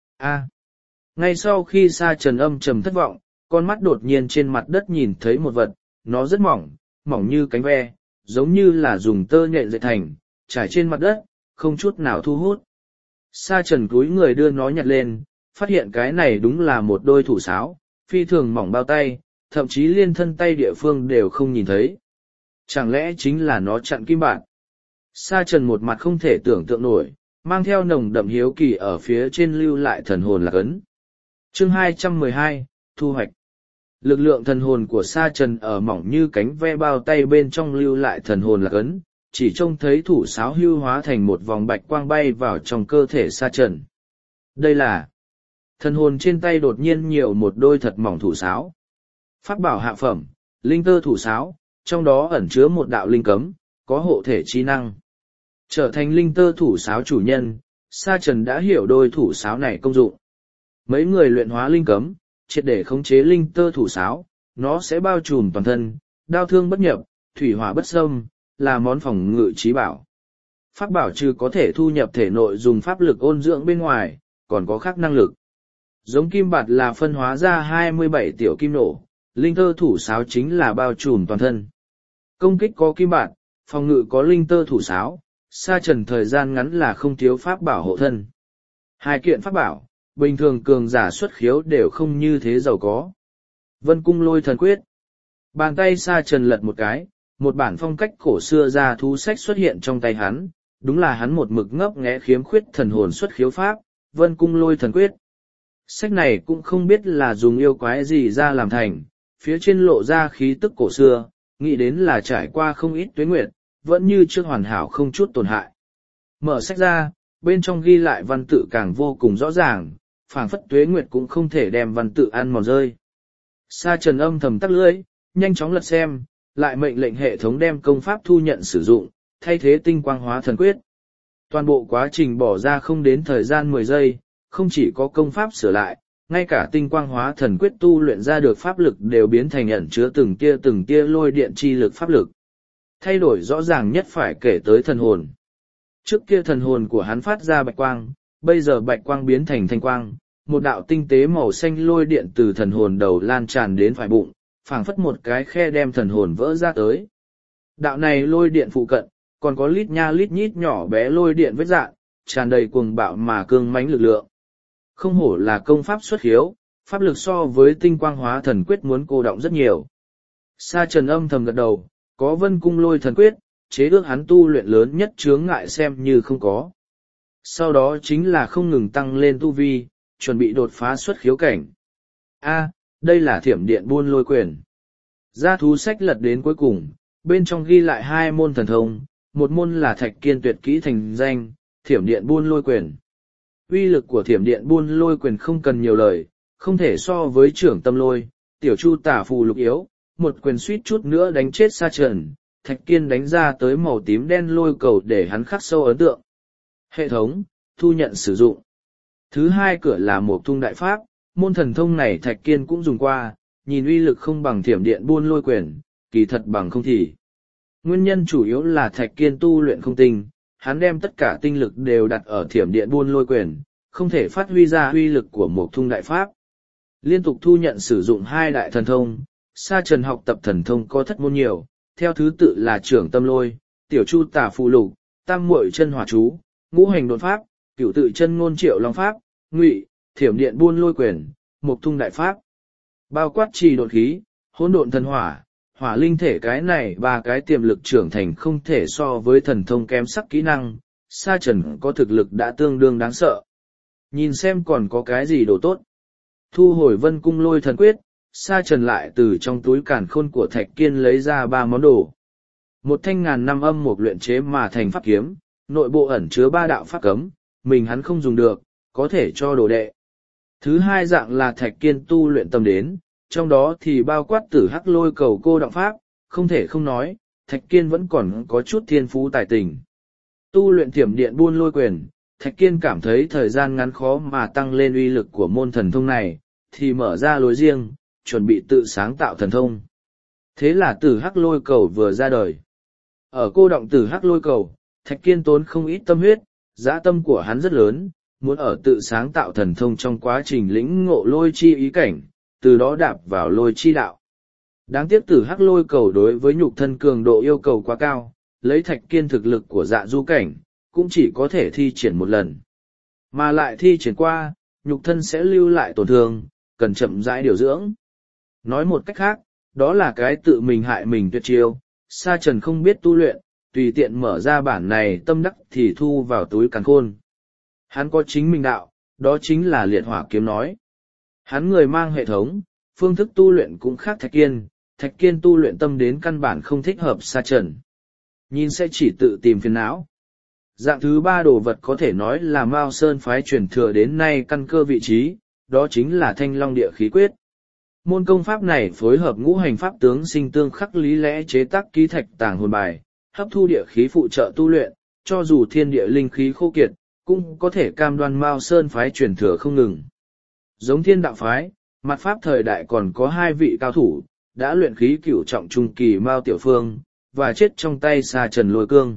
Ngay sau khi Sa Trần âm trầm thất vọng, con mắt đột nhiên trên mặt đất nhìn thấy một vật, nó rất mỏng, mỏng như cánh ve, giống như là dùng tơ nhện dệt thành, trải trên mặt đất, không chút nào thu hút. Sa Trần cúi người đưa nó nhặt lên, phát hiện cái này đúng là một đôi thủ sáo, phi thường mỏng bao tay, thậm chí liên thân tay địa phương đều không nhìn thấy. Chẳng lẽ chính là nó chặn kim bản? Sa Trần một mặt không thể tưởng tượng nổi, mang theo nồng đậm hiếu kỳ ở phía trên lưu lại thần hồn lạc ấn. Chương 212, Thu hoạch. Lực lượng thần hồn của Sa Trần ở mỏng như cánh ve bao tay bên trong lưu lại thần hồn lạc ấn, chỉ trông thấy thủ sáo hưu hóa thành một vòng bạch quang bay vào trong cơ thể Sa Trần. Đây là thần hồn trên tay đột nhiên nhiều một đôi thật mỏng thủ sáo. Pháp bảo hạ phẩm, linh tơ thủ sáo, trong đó ẩn chứa một đạo linh cấm, có hộ thể chi năng. Trở thành linh tơ thủ sáo chủ nhân, Sa Trần đã hiểu đôi thủ sáo này công dụng. Mấy người luyện hóa linh cấm, triệt để khống chế linh tơ thủ sáo, nó sẽ bao trùm toàn thân, đao thương bất nhập, thủy hỏa bất xâm, là món phòng ngự trí bảo. Pháp bảo trừ có thể thu nhập thể nội dùng pháp lực ôn dưỡng bên ngoài, còn có khác năng lực. Giống kim bạt là phân hóa ra 27 tiểu kim nổ, linh tơ thủ sáo chính là bao trùm toàn thân. Công kích có kim bạt, phòng ngự có linh tơ thủ sáo, Sa Trần thời gian ngắn là không thiếu pháp bảo hộ thân. Hai kiện pháp bảo, bình thường cường giả xuất khiếu đều không như thế giàu có. Vân cung lôi thần quyết. Bàn tay Sa Trần lật một cái, một bản phong cách cổ xưa ra thú sách xuất hiện trong tay hắn, đúng là hắn một mực ngấp nghé khiếm khuyết thần hồn xuất khiếu pháp, Vân cung lôi thần quyết. Sách này cũng không biết là dùng yêu quái gì ra làm thành, phía trên lộ ra khí tức cổ xưa, nghĩ đến là trải qua không ít tuế nguyệt, vẫn như chưa hoàn hảo không chút tổn hại. Mở sách ra, bên trong ghi lại văn tự càng vô cùng rõ ràng, phảng phất tuế nguyệt cũng không thể đem văn tự ăn mòn rơi. Sa Trần âm thầm tắt lưỡi, nhanh chóng lật xem, lại mệnh lệnh hệ thống đem công pháp thu nhận sử dụng, thay thế tinh quang hóa thần quyết. Toàn bộ quá trình bỏ ra không đến thời gian 10 giây, không chỉ có công pháp sửa lại, ngay cả tinh quang hóa thần quyết tu luyện ra được pháp lực đều biến thành ẩn chứa từng tia lôi điện chi lực pháp lực. Thay đổi rõ ràng nhất phải kể tới thần hồn. Trước kia thần hồn của hắn phát ra bạch quang, bây giờ bạch quang biến thành thanh quang, một đạo tinh tế màu xanh lôi điện từ thần hồn đầu lan tràn đến phải bụng, phảng phất một cái khe đem thần hồn vỡ ra tới. Đạo này lôi điện phụ cận, còn có lít nha lít nhít nhỏ bé lôi điện vết dạn, tràn đầy cuồng bạo mà cương mãnh lực lượng. Không hổ là công pháp xuất hiếu, pháp lực so với tinh quang hóa thần quyết muốn cô động rất nhiều. Sa Trần âm thầm gật đầu, có Vân cung lôi thần quyết, chế ước hắn tu luyện lớn nhất chướng ngại xem như không có. Sau đó chính là không ngừng tăng lên tu vi, chuẩn bị đột phá xuất khiếu cảnh. Đây là thiểm điện buôn lôi quyền. Gia thú sách lật đến cuối cùng, bên trong ghi lại 2 môn thần thông, một môn là Thạch Kiên tuyệt kỹ thành danh, thiểm điện buôn lôi quyền. Uy lực của thiểm điện buôn lôi quyền không cần nhiều lời, không thể so với trưởng tâm lôi, tiểu chu tả phù lục yếu, một quyền suýt chút nữa đánh chết Sa Trần, Thạch Kiên đánh ra tới màu tím đen lôi cầu để hắn khắc sâu ấn tượng. Hệ thống, thu nhận sử dụng. Thứ hai cửa là một thung đại pháp, môn thần thông này Thạch Kiên cũng dùng qua, nhìn uy lực không bằng thiểm điện buôn lôi quyền, kỳ thật bằng không thì. Nguyên nhân chủ yếu là Thạch Kiên tu luyện không tinh, hắn đem tất cả tinh lực đều đặt ở thiểm điện buôn lôi quyền, không thể phát huy ra uy lực của một thung đại pháp. Liên tục thu nhận sử dụng 2 đại thần thông, Sa Trần học tập thần thông có thất môn nhiều, theo thứ tự là trưởng tâm lôi, tiểu chu tả phù lục, tam muội chân hỏa chú, ngũ hành đột pháp, cửu tự chân ngôn triệu long pháp, ngụy, thiểm điện buôn lôi quyền, một thung đại pháp. Bao quát trì đột khí, hỗn độn thần hỏa, hỏa linh thể cái này ba cái tiềm lực trưởng thành không thể so với thần thông kém sắc kỹ năng, Sa Trần có thực lực đã tương đương đáng sợ. Nhìn xem còn có cái gì đồ tốt. Thu hồi Vân Cung Lôi Thần Quyết, Sa Trần lại từ trong túi càn khôn của Thạch Kiên lấy ra 3 món đồ. Một thanh ngàn năm âm mục luyện chế mà thành pháp kiếm, nội bộ ẩn chứa 3 đạo pháp cấm, mình hắn không dùng được, có thể cho đồ đệ. Thứ hai dạng là Thạch Kiên tu luyện tâm đến, trong đó thì bao quát Tử Hắc Lôi Cầu cô động pháp, không thể không nói, Thạch Kiên vẫn còn có chút thiên phú tài tình. Tu luyện Thiểm Điện Buôn Lôi Quyền, Thạch Kiên cảm thấy thời gian ngắn khó mà tăng lên uy lực của môn thần thông này, thì mở ra lối riêng, chuẩn bị tự sáng tạo thần thông. Thế là Tử Hắc Lôi Cầu vừa ra đời. Ở cô động Tử Hắc Lôi Cầu, Thạch Kiên tốn không ít tâm huyết, dã tâm của hắn rất lớn, muốn ở tự sáng tạo thần thông trong quá trình lĩnh ngộ lôi chi ý cảnh, từ đó đạp vào lôi chi đạo. Đáng tiếc Tử Hắc Lôi Cầu đối với nhục thân cường độ yêu cầu quá cao, lấy Thạch Kiên thực lực của dạ du cảnh, cũng chỉ có thể thi triển một lần. Mà lại thi triển qua, nhục thân sẽ lưu lại tổn thương, cần chậm rãi điều dưỡng. Nói một cách khác, đó là cái tự mình hại mình tuyệt chiêu, Sa Trần không biết tu luyện, tùy tiện mở ra bản này tâm đắc thì thu vào túi càn khôn. Hắn có chính mình đạo, đó chính là liệt hỏa kiếm nói. Hắn người mang hệ thống, phương thức tu luyện cũng khác Thạch Kiên tu luyện tâm đến căn bản không thích hợp Sa Trần. Nhìn sẽ chỉ tự tìm phiền não. Dạng thứ 3 đồ vật có thể nói là Mao Sơn phái truyền thừa đến nay căn cơ vị trí, đó chính là Thanh Long Địa Khí Quyết. Môn công pháp này phối hợp ngũ hành pháp tướng sinh tương khắc lý lẽ chế tác ký thạch tàng hồn bài, hấp thu địa khí phụ trợ tu luyện, cho dù thiên địa linh khí khô kiệt, cũng có thể cam đoan Mao Sơn phái truyền thừa không ngừng. Giống Thiên Đạo phái, mặt pháp thời đại còn có 2 vị cao thủ, đã luyện khí cửu trọng trung kỳ Mao Tiểu Phương, và chết trong tay Sa Trần Lôi Cương.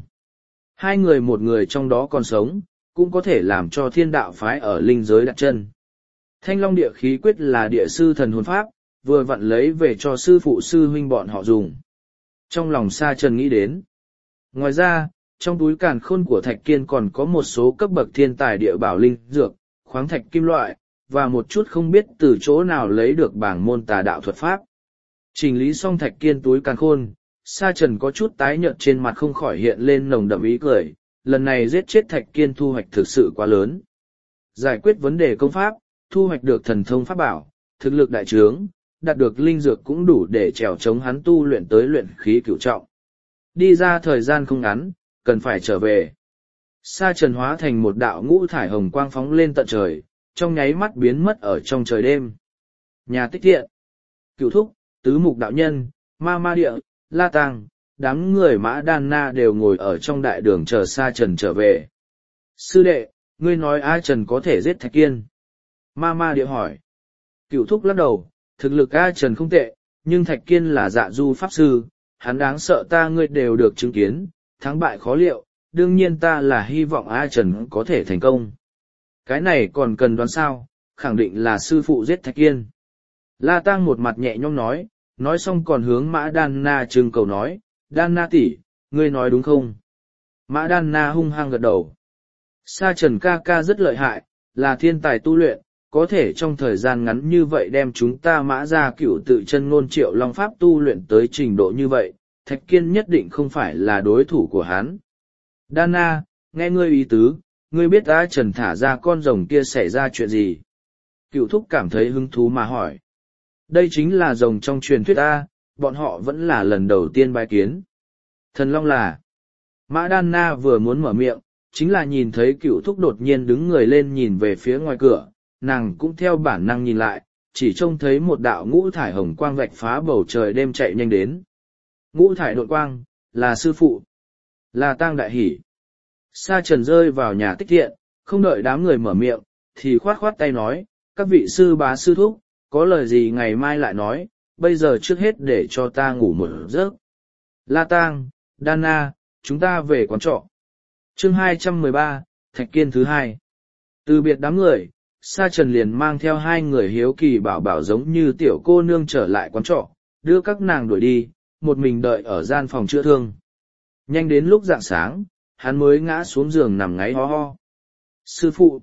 2 người một người trong đó còn sống, cũng có thể làm cho Thiên Đạo phái ở linh giới đặt chân. Thanh Long Địa Khí Quyết là địa sư thần hồn pháp, vừa vặn lấy về cho sư phụ sư huynh bọn họ dùng. Trong lòng Sa Trần nghĩ đến. Ngoài ra, trong túi càn khôn của Thạch Kiên còn có một số cấp bậc thiên tài địa bảo linh dược, khoáng thạch kim loại, và một chút không biết từ chỗ nào lấy được bảng môn tà đạo thuật pháp. Chỉnh lý xong Thạch Kiên túi càn khôn, Sa Trần có chút tái nhợt trên mặt không khỏi hiện lên nồng đậm ý cười, lần này giết chết Thạch Kiên thu hoạch thực sự quá lớn. Giải quyết vấn đề công pháp, thu hoạch được thần thông pháp bảo, thực lực đại trướng, đạt được linh dược cũng đủ để trèo chống hắn tu luyện tới luyện khí cửu trọng. Đi ra thời gian không ngắn, cần phải trở về. Sa Trần hóa thành một đạo ngũ thải hồng quang phóng lên tận trời, trong nháy mắt biến mất ở trong trời đêm. Nhà Tích Thiện, Cửu Thúc, Tứ Mục đạo nhân, Ma Ma Địa, La Tàng, đám người Mã Đan Na đều ngồi ở trong đại đường chờ Sa Trần trở về. Sư đệ, ngươi nói A Trần có thể giết Thạch Kiên? Ma Ma Địa hỏi. Cửu Thúc lắc đầu, thực lực A Trần không tệ, nhưng Thạch Kiên là dạ du pháp sư, hắn đáng sợ ta ngươi đều được chứng kiến, thắng bại khó liệu, đương nhiên ta là hy vọng A Trần có thể thành công. Cái này còn cần đoán sao, khẳng định là sư phụ giết Thạch Kiên. La Tăng một mặt nhẹ nhõm nói xong còn hướng Mã Đan Na trưng cầu nói, Đan Na tỷ, ngươi nói đúng không? Mã Đan Na hung hăng gật đầu. Sa Trần ca ca rất lợi hại, là thiên tài tu luyện, có thể trong thời gian ngắn như vậy đem chúng ta Mã ra cửu tự chân ngôn triệu long pháp tu luyện tới trình độ như vậy, Thạch Kiên nhất định không phải là đối thủ của hắn. Đan Na, nghe ngươi ý tứ, ngươi biết A Trần thả ra con rồng kia xảy ra chuyện gì? Cửu Thúc cảm thấy hứng thú mà hỏi. Đây chính là rồng trong truyền thuyết A, bọn họ vẫn là lần đầu tiên bái kiến. Thần Long là. Mã Đan Na vừa muốn mở miệng, chính là nhìn thấy Cửu Thúc đột nhiên đứng người lên nhìn về phía ngoài cửa, nàng cũng theo bản năng nhìn lại, chỉ trông thấy một đạo ngũ thải hồng quang vạch phá bầu trời đêm chạy nhanh đến. Ngũ thải đột quang, là sư phụ, là Tang đại hỷ. Sa Trần rơi vào nhà Tích Thiện, không đợi đám người mở miệng, thì khoát khoát tay nói, các vị sư bá sư thúc, có lời gì ngày mai lại nói, bây giờ trước hết để cho ta ngủ một giấc. La Tang, Đan Na, chúng ta về quán trọ. Chương 213, Thạch Kiên thứ 2. Từ biệt đám người, Sa Trần liền mang theo 2 người hiếu kỳ bảo bảo giống như tiểu cô nương trở lại quán trọ, đưa các nàng đuổi đi, một mình đợi ở gian phòng chữa thương. Nhanh đến lúc rạng sáng, hắn mới ngã xuống giường nằm ngáy ho ho. Sư phụ!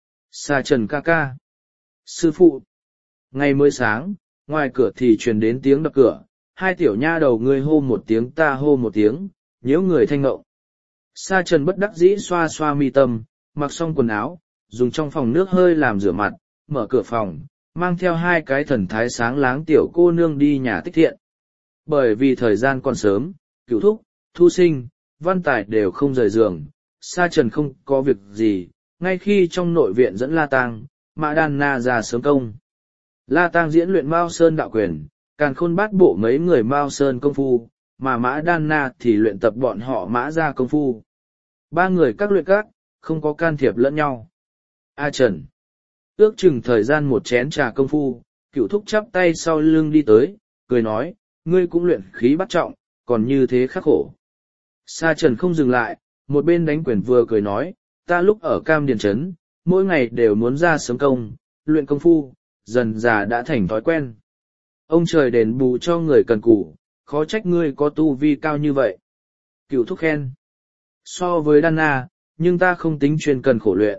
Sa Trần ca ca! Sư phụ! Ngày mới sáng, ngoài cửa thì truyền đến tiếng đập cửa, hai tiểu nha đầu ngươi hô một tiếng ta hô một tiếng, nhiễu người thanh ngộng. Sa Trần bất đắc dĩ xoa xoa mi tâm, mặc xong quần áo, dùng trong phòng nước hơi làm rửa mặt, mở cửa phòng, mang theo hai cái thần thái sáng láng tiểu cô nương đi nhà Tích Thiện. Bởi vì thời gian còn sớm, Cửu Thúc, Thu Sinh, Văn Tài đều không rời giường, Sa Trần không có việc gì, ngay khi trong nội viện dẫn La Tang, Mã Đan Na ra sớm công. La Tang diễn luyện Mao Sơn đạo quyền, Càn Khôn Bát Bộ mấy người Mao Sơn công phu, mà Mã Đan Na thì luyện tập bọn họ Mã ra công phu. Ba người các luyện các, không có can thiệp lẫn nhau. A Trần. Ước chừng thời gian một chén trà công phu, Cửu Thúc chắp tay sau lưng đi tới, cười nói, ngươi cũng luyện khí bắt trọng, còn như thế khắc khổ. Sa Trần không dừng lại, một bên đánh quyền vừa cười nói, ta lúc ở Cam Điền Trấn, mỗi ngày đều muốn ra sớm công, luyện công phu, dần già đã thành thói quen. Ông trời đền bù cho người cần cù, khó trách ngươi có tu vi cao như vậy. Cửu Thúc khen. So với Đan Na, nhưng ta không tính chuyên cần khổ luyện.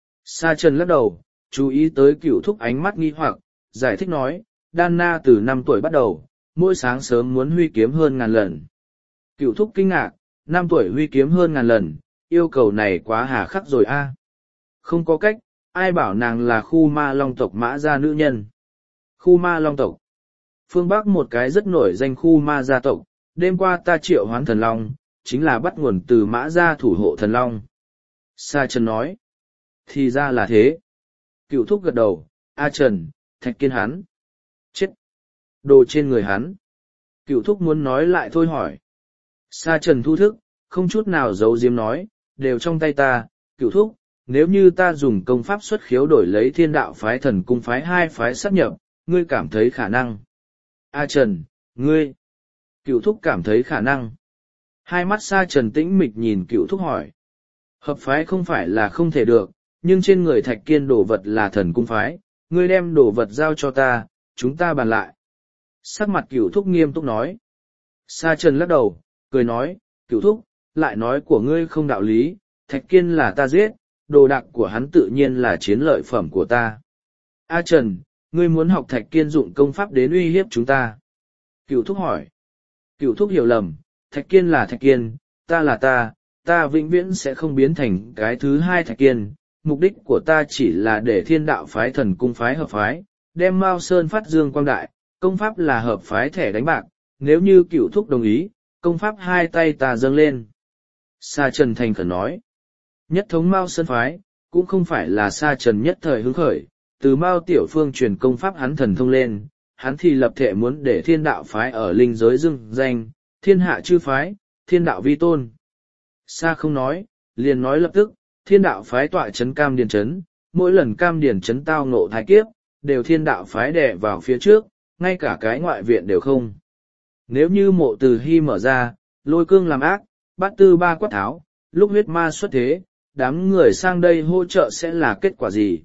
Sa Trần lắc đầu, chú ý tới Cửu Thúc ánh mắt nghi hoặc, giải thích nói, Đan Na từ 5 tuổi bắt đầu, mỗi sáng sớm muốn huy kiếm hơn 1000 lần. Cửu Thúc kinh ngạc, 5 tuổi huy kiếm hơn 1000 lần, yêu cầu này quá hà khắc rồi a. Không có cách, ai bảo nàng là khu ma long tộc Mã gia nữ nhân. Khu ma long tộc. Phương Bắc một cái rất nổi danh khu ma gia tộc, đêm qua ta triệu hoán thần long, chính là bắt nguồn từ Mã gia thủ hộ thần long. Sa Trần nói. Thì ra là thế. Cửu Thúc gật đầu, A Trần, Thạch Kiên hắn. Chết. Đồ trên người hắn. Cửu Thúc muốn nói lại thôi hỏi. Sa Trần thu thức, không chút nào giấu giếm nói, đều trong tay ta, Cửu Thúc, nếu như ta dùng công pháp xuất khiếu đổi lấy Thiên Đạo phái Thần Cung phái hai phái sáp nhập, ngươi cảm thấy khả năng. A Trần, ngươi. Cửu Thúc cảm thấy khả năng. Hai mắt Sa Trần tĩnh mịch nhìn Cửu Thúc hỏi. Hợp phái không phải là không thể được, nhưng trên người Thạch Kiên đồ vật là Thần Cung phái, ngươi đem đồ vật giao cho ta, chúng ta bàn lại. Sắc mặt Cửu Thúc nghiêm túc nói. Sa Trần lắc đầu, cười nói, Cửu Thúc, lại nói của ngươi không đạo lý, Thạch Kiên là ta giết, đồ đạc của hắn tự nhiên là chiến lợi phẩm của ta. A Trần, ngươi muốn học Thạch Kiên dụng công pháp đến uy hiếp chúng ta. Cửu Thúc hỏi. Cửu Thúc hiểu lầm, Thạch Kiên là Thạch Kiên, ta là ta vĩnh viễn sẽ không biến thành cái thứ hai Thạch Kiên. Mục đích của ta chỉ là để Thiên Đạo phái Thần Cung phái hợp phái, đem Mao Sơn phát dương quang đại, công pháp là hợp phái thẻ đánh bạc, nếu như Cửu Thúc đồng ý, công pháp hai tay ta dâng lên. Sa Trần thành khẩn nói. Nhất thống Mao Sơn phái, cũng không phải là Sa Trần nhất thời hứng khởi, từ Mao Tiểu Phương truyền công pháp hắn thần thông lên, hắn thì lập thể muốn để Thiên Đạo phái ở linh giới dưng danh, thiên hạ chư phái, Thiên Đạo vi tôn. Sa không nói, liền nói lập tức, Thiên Đạo phái tọa trấn Cam Điền Trấn, mỗi lần Cam Điền Trấn tao ngộ thái kiếp, đều Thiên Đạo phái đè vào phía trước, ngay cả cái ngoại viện đều không. Nếu như Mộ Từ Hy mở ra, Lôi Cương làm ác, Bát Tư Ba quát tháo, lúc huyết ma xuất thế, đám người sang đây hỗ trợ sẽ là kết quả gì?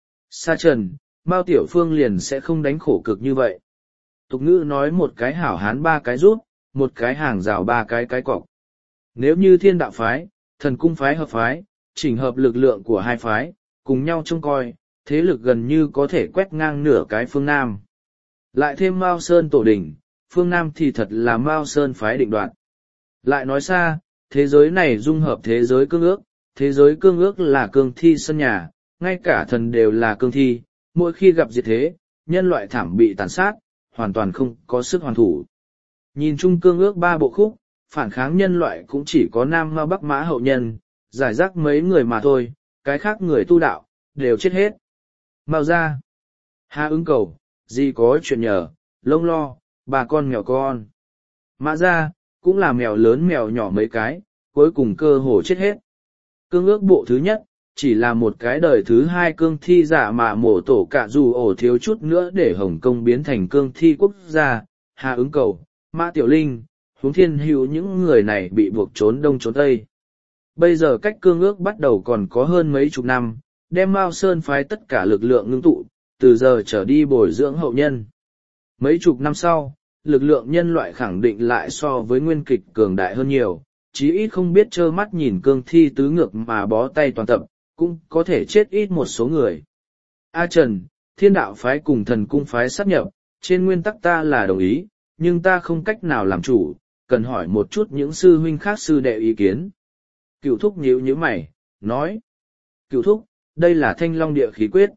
Sa Trần, Mao Tiểu Phương liền sẽ không đánh khổ cực như vậy. Tục ngữ nói một cái hảo hán ba cái rút, một cái hàng rào ba cái cọc. Nếu như Thiên Đạo phái, Thần Cung phái hợp phái, chỉnh hợp lực lượng của hai phái, cùng nhau trông coi, thế lực gần như có thể quét ngang nửa cái phương Nam. Lại thêm Mao Sơn tổ đỉnh, phương Nam thì thật là Mao Sơn phái định đoạt. Lại nói xa, thế giới này dung hợp thế giới cương ước, thế giới cương ước là cương thi sân nhà, ngay cả thần đều là cương thi, mỗi khi gặp diệt thế, nhân loại thảm bị tàn sát, hoàn toàn không có sức hoàn thủ. Nhìn chung cương ước ba bộ khúc, phản kháng nhân loại cũng chỉ có Nam Mao Bắc Mã hậu nhân, giải rác mấy người mà thôi, cái khác người tu đạo, đều chết hết. Mao ra, Hà ứng cầu, gì có chuyện nhờ, lông lo, bà con mèo con. Mã ra, cũng là mèo lớn mèo nhỏ mấy cái, cuối cùng cơ hồ chết hết. Cương ước bộ thứ nhất, chỉ là một cái đời thứ hai cương thi giả mà mổ tổ cả dù ổ thiếu chút nữa để Hồng Kông biến thành cương thi quốc gia, Hà ứng cầu, Mã Tiểu Linh, Huống Thiên Hữu những người này bị buộc trốn đông trốn tây. Bây giờ cách cương ước bắt đầu còn có hơn mấy chục năm, đem Mao Sơn phái tất cả lực lượng ngưng tụ, từ giờ trở đi bồi dưỡng hậu nhân. Mấy chục năm sau, lực lượng nhân loại khẳng định lại so với nguyên kịch cường đại hơn nhiều, chí ít không biết trơ mắt nhìn cương thi tứ ngược mà bó tay toàn tập, cũng có thể chết ít một số người. A Trần, Thiên Đạo phái cùng Thần Cung phái sáp nhập, trên nguyên tắc ta là đồng ý, nhưng ta không cách nào làm chủ, cần hỏi một chút những sư huynh khác sư đệ ý kiến. Cửu thúc nhíu nhíu mày, nói. Cửu thúc, đây là Thanh Long địa khí quyết.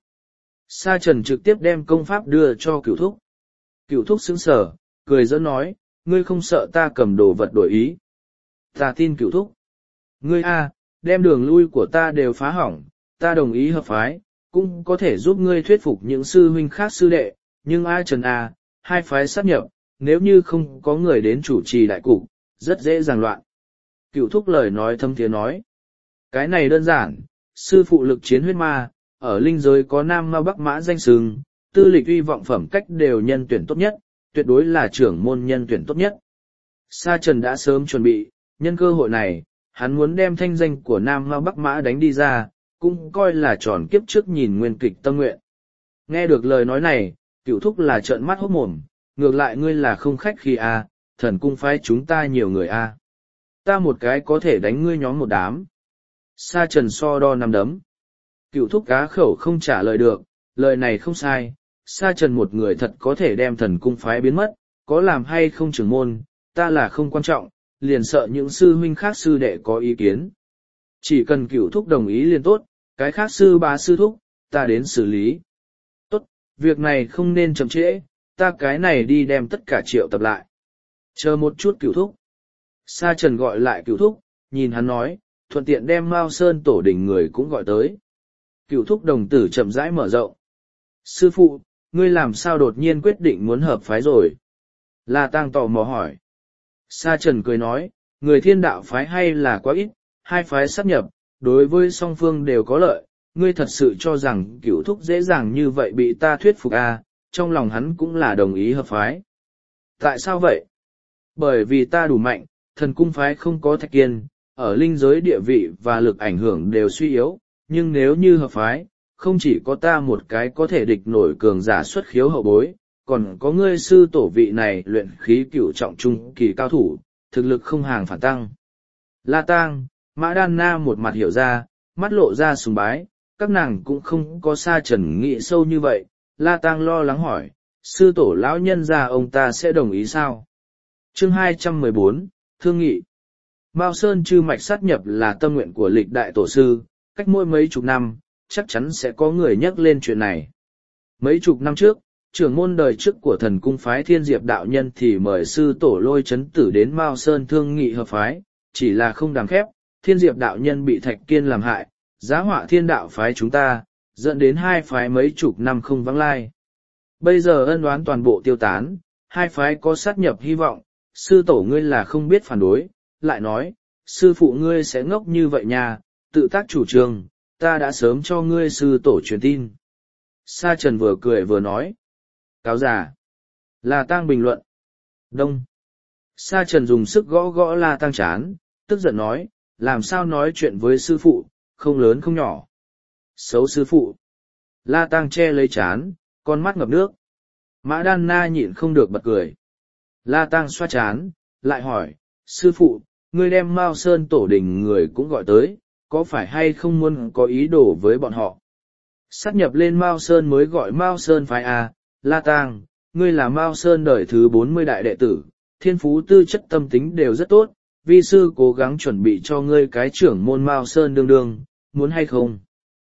Sa Trần trực tiếp đem công pháp đưa cho cửu thúc. Cửu thúc sững sờ, cười giỡn nói, ngươi không sợ ta cầm đồ vật đổi ý. Ta tin cửu thúc. Ngươi đem đường lui của ta đều phá hỏng, ta đồng ý hợp phái, cũng có thể giúp ngươi thuyết phục những sư huynh khác sư đệ, nhưng Trần hai phái sát nhập, nếu như không có người đến chủ trì đại cục, rất dễ dàng loạn. Cửu thúc lời nói thâm thiế nói. Cái này đơn giản, sư phụ lực chiến huyết ma, ở linh giới có Nam Ma Bắc Mã danh xưng, tư lịch uy vọng phẩm cách đều nhân tuyển tốt nhất, tuyệt đối là trưởng môn nhân tuyển tốt nhất. Sa Trần đã sớm chuẩn bị, nhân cơ hội này, hắn muốn đem thanh danh của Nam Ma Bắc Mã đánh đi ra, cũng coi là tròn kiếp trước nhìn nguyên kịch tâm nguyện. Nghe được lời nói này, cửu thúc là trợn mắt hốt mồm, ngược lại ngươi là không khách khi thần cung phái chúng ta nhiều người ta một cái có thể đánh ngươi nhóm một đám. Sa Trần so đo nắm đấm. Cửu thúc cá khẩu không trả lời được, lời này không sai, Sa Trần một người thật có thể đem thần cung phái biến mất, có làm hay không trưởng môn, ta là không quan trọng, liền sợ những sư huynh khác sư đệ có ý kiến. Chỉ cần cửu thúc đồng ý liền tốt, cái khác sư bá sư thúc, ta đến xử lý. Tốt, việc này không nên chậm trễ, ta cái này đi đem tất cả triệu tập lại. Chờ một chút cửu thúc. Sa Trần gọi lại cửu thúc, nhìn hắn nói, thuận tiện đem Mao Sơn tổ đình người cũng gọi tới. Cửu thúc đồng tử chậm rãi mở rộng. Sư phụ, ngươi làm sao đột nhiên quyết định muốn hợp phái rồi? La Tang tò mò hỏi. Sa Trần cười nói, người thiên đạo phái hay là quá ít, hai phái sát nhập, đối với song phương đều có lợi, ngươi thật sự cho rằng cửu thúc dễ dàng như vậy bị ta thuyết phục trong lòng hắn cũng là đồng ý hợp phái. Tại sao vậy? Bởi vì ta đủ mạnh, thần cung phái không có Thạch Kiên, ở linh giới địa vị và lực ảnh hưởng đều suy yếu, nhưng nếu như hợp phái, không chỉ có ta một cái có thể địch nổi cường giả xuất khiếu hậu bối, còn có ngươi sư tổ vị này luyện khí cửu trọng trung kỳ cao thủ, thực lực không hàng phản tăng. La Tang, Mã Đan Na một mặt hiểu ra, mắt lộ ra sùng bái, các nàng cũng không có Sa Trần nghĩ sâu như vậy. La Tang lo lắng hỏi, sư tổ lão nhân gia ông ta sẽ đồng ý sao? Chương 214, Thương nghị. Mao Sơn chư mạch sát nhập là tâm nguyện của lịch đại tổ sư, cách mỗi mấy chục năm, chắc chắn sẽ có người nhắc lên chuyện này. Mấy chục năm trước, trưởng môn đời trước của thần cung phái Thiên Diệp đạo nhân thì mời sư tổ Lôi Chấn Tử đến Mao Sơn thương nghị hợp phái, chỉ là không đàm phép, Thiên Diệp đạo nhân bị Thạch Kiên làm hại, giá họa thiên đạo phái chúng ta, dẫn đến hai phái mấy chục năm không vắng lai. Bây giờ ân oán toàn bộ tiêu tán, hai phái có sát nhập hy vọng, sư tổ ngươi là không biết phản đối, lại nói, sư phụ ngươi sẽ ngốc như vậy nha, tự tác chủ trương, ta đã sớm cho ngươi sư tổ truyền tin. Sa Trần vừa cười vừa nói. Cáo già. La Tang bình luận. Đông. Sa Trần dùng sức gõ gõ La Tang chán, tức giận nói, làm sao nói chuyện với sư phụ, không lớn không nhỏ. Xấu sư phụ. La Tang che lấy chán, con mắt ngập nước. Mã Đan Na nhịn không được bật cười. La Tang xoa chán, lại hỏi, sư phụ, ngươi đem Mao Sơn tổ đình người cũng gọi tới, có phải hay không muốn có ý đồ với bọn họ? Sát nhập lên Mao Sơn mới gọi Mao Sơn phái La Tang, ngươi là Mao Sơn đời thứ 40 đại đệ tử, thiên phú tư chất tâm tính đều rất tốt, vi sư cố gắng chuẩn bị cho ngươi cái trưởng môn Mao Sơn đương đương, muốn hay không?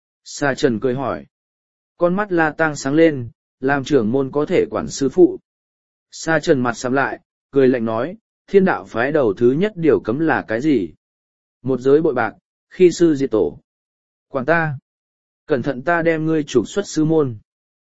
Sa Trần cười hỏi. Con mắt La Tang sáng lên, làm trưởng môn có thể quản sư phụ. Sa Trần mặt sầm lại, cười lạnh nói, thiên đạo phái đầu thứ nhất điều cấm là cái gì? Một giới bội bạc, khi sư diệt tổ. Quản ta. Cẩn thận ta đem ngươi trục xuất sư môn.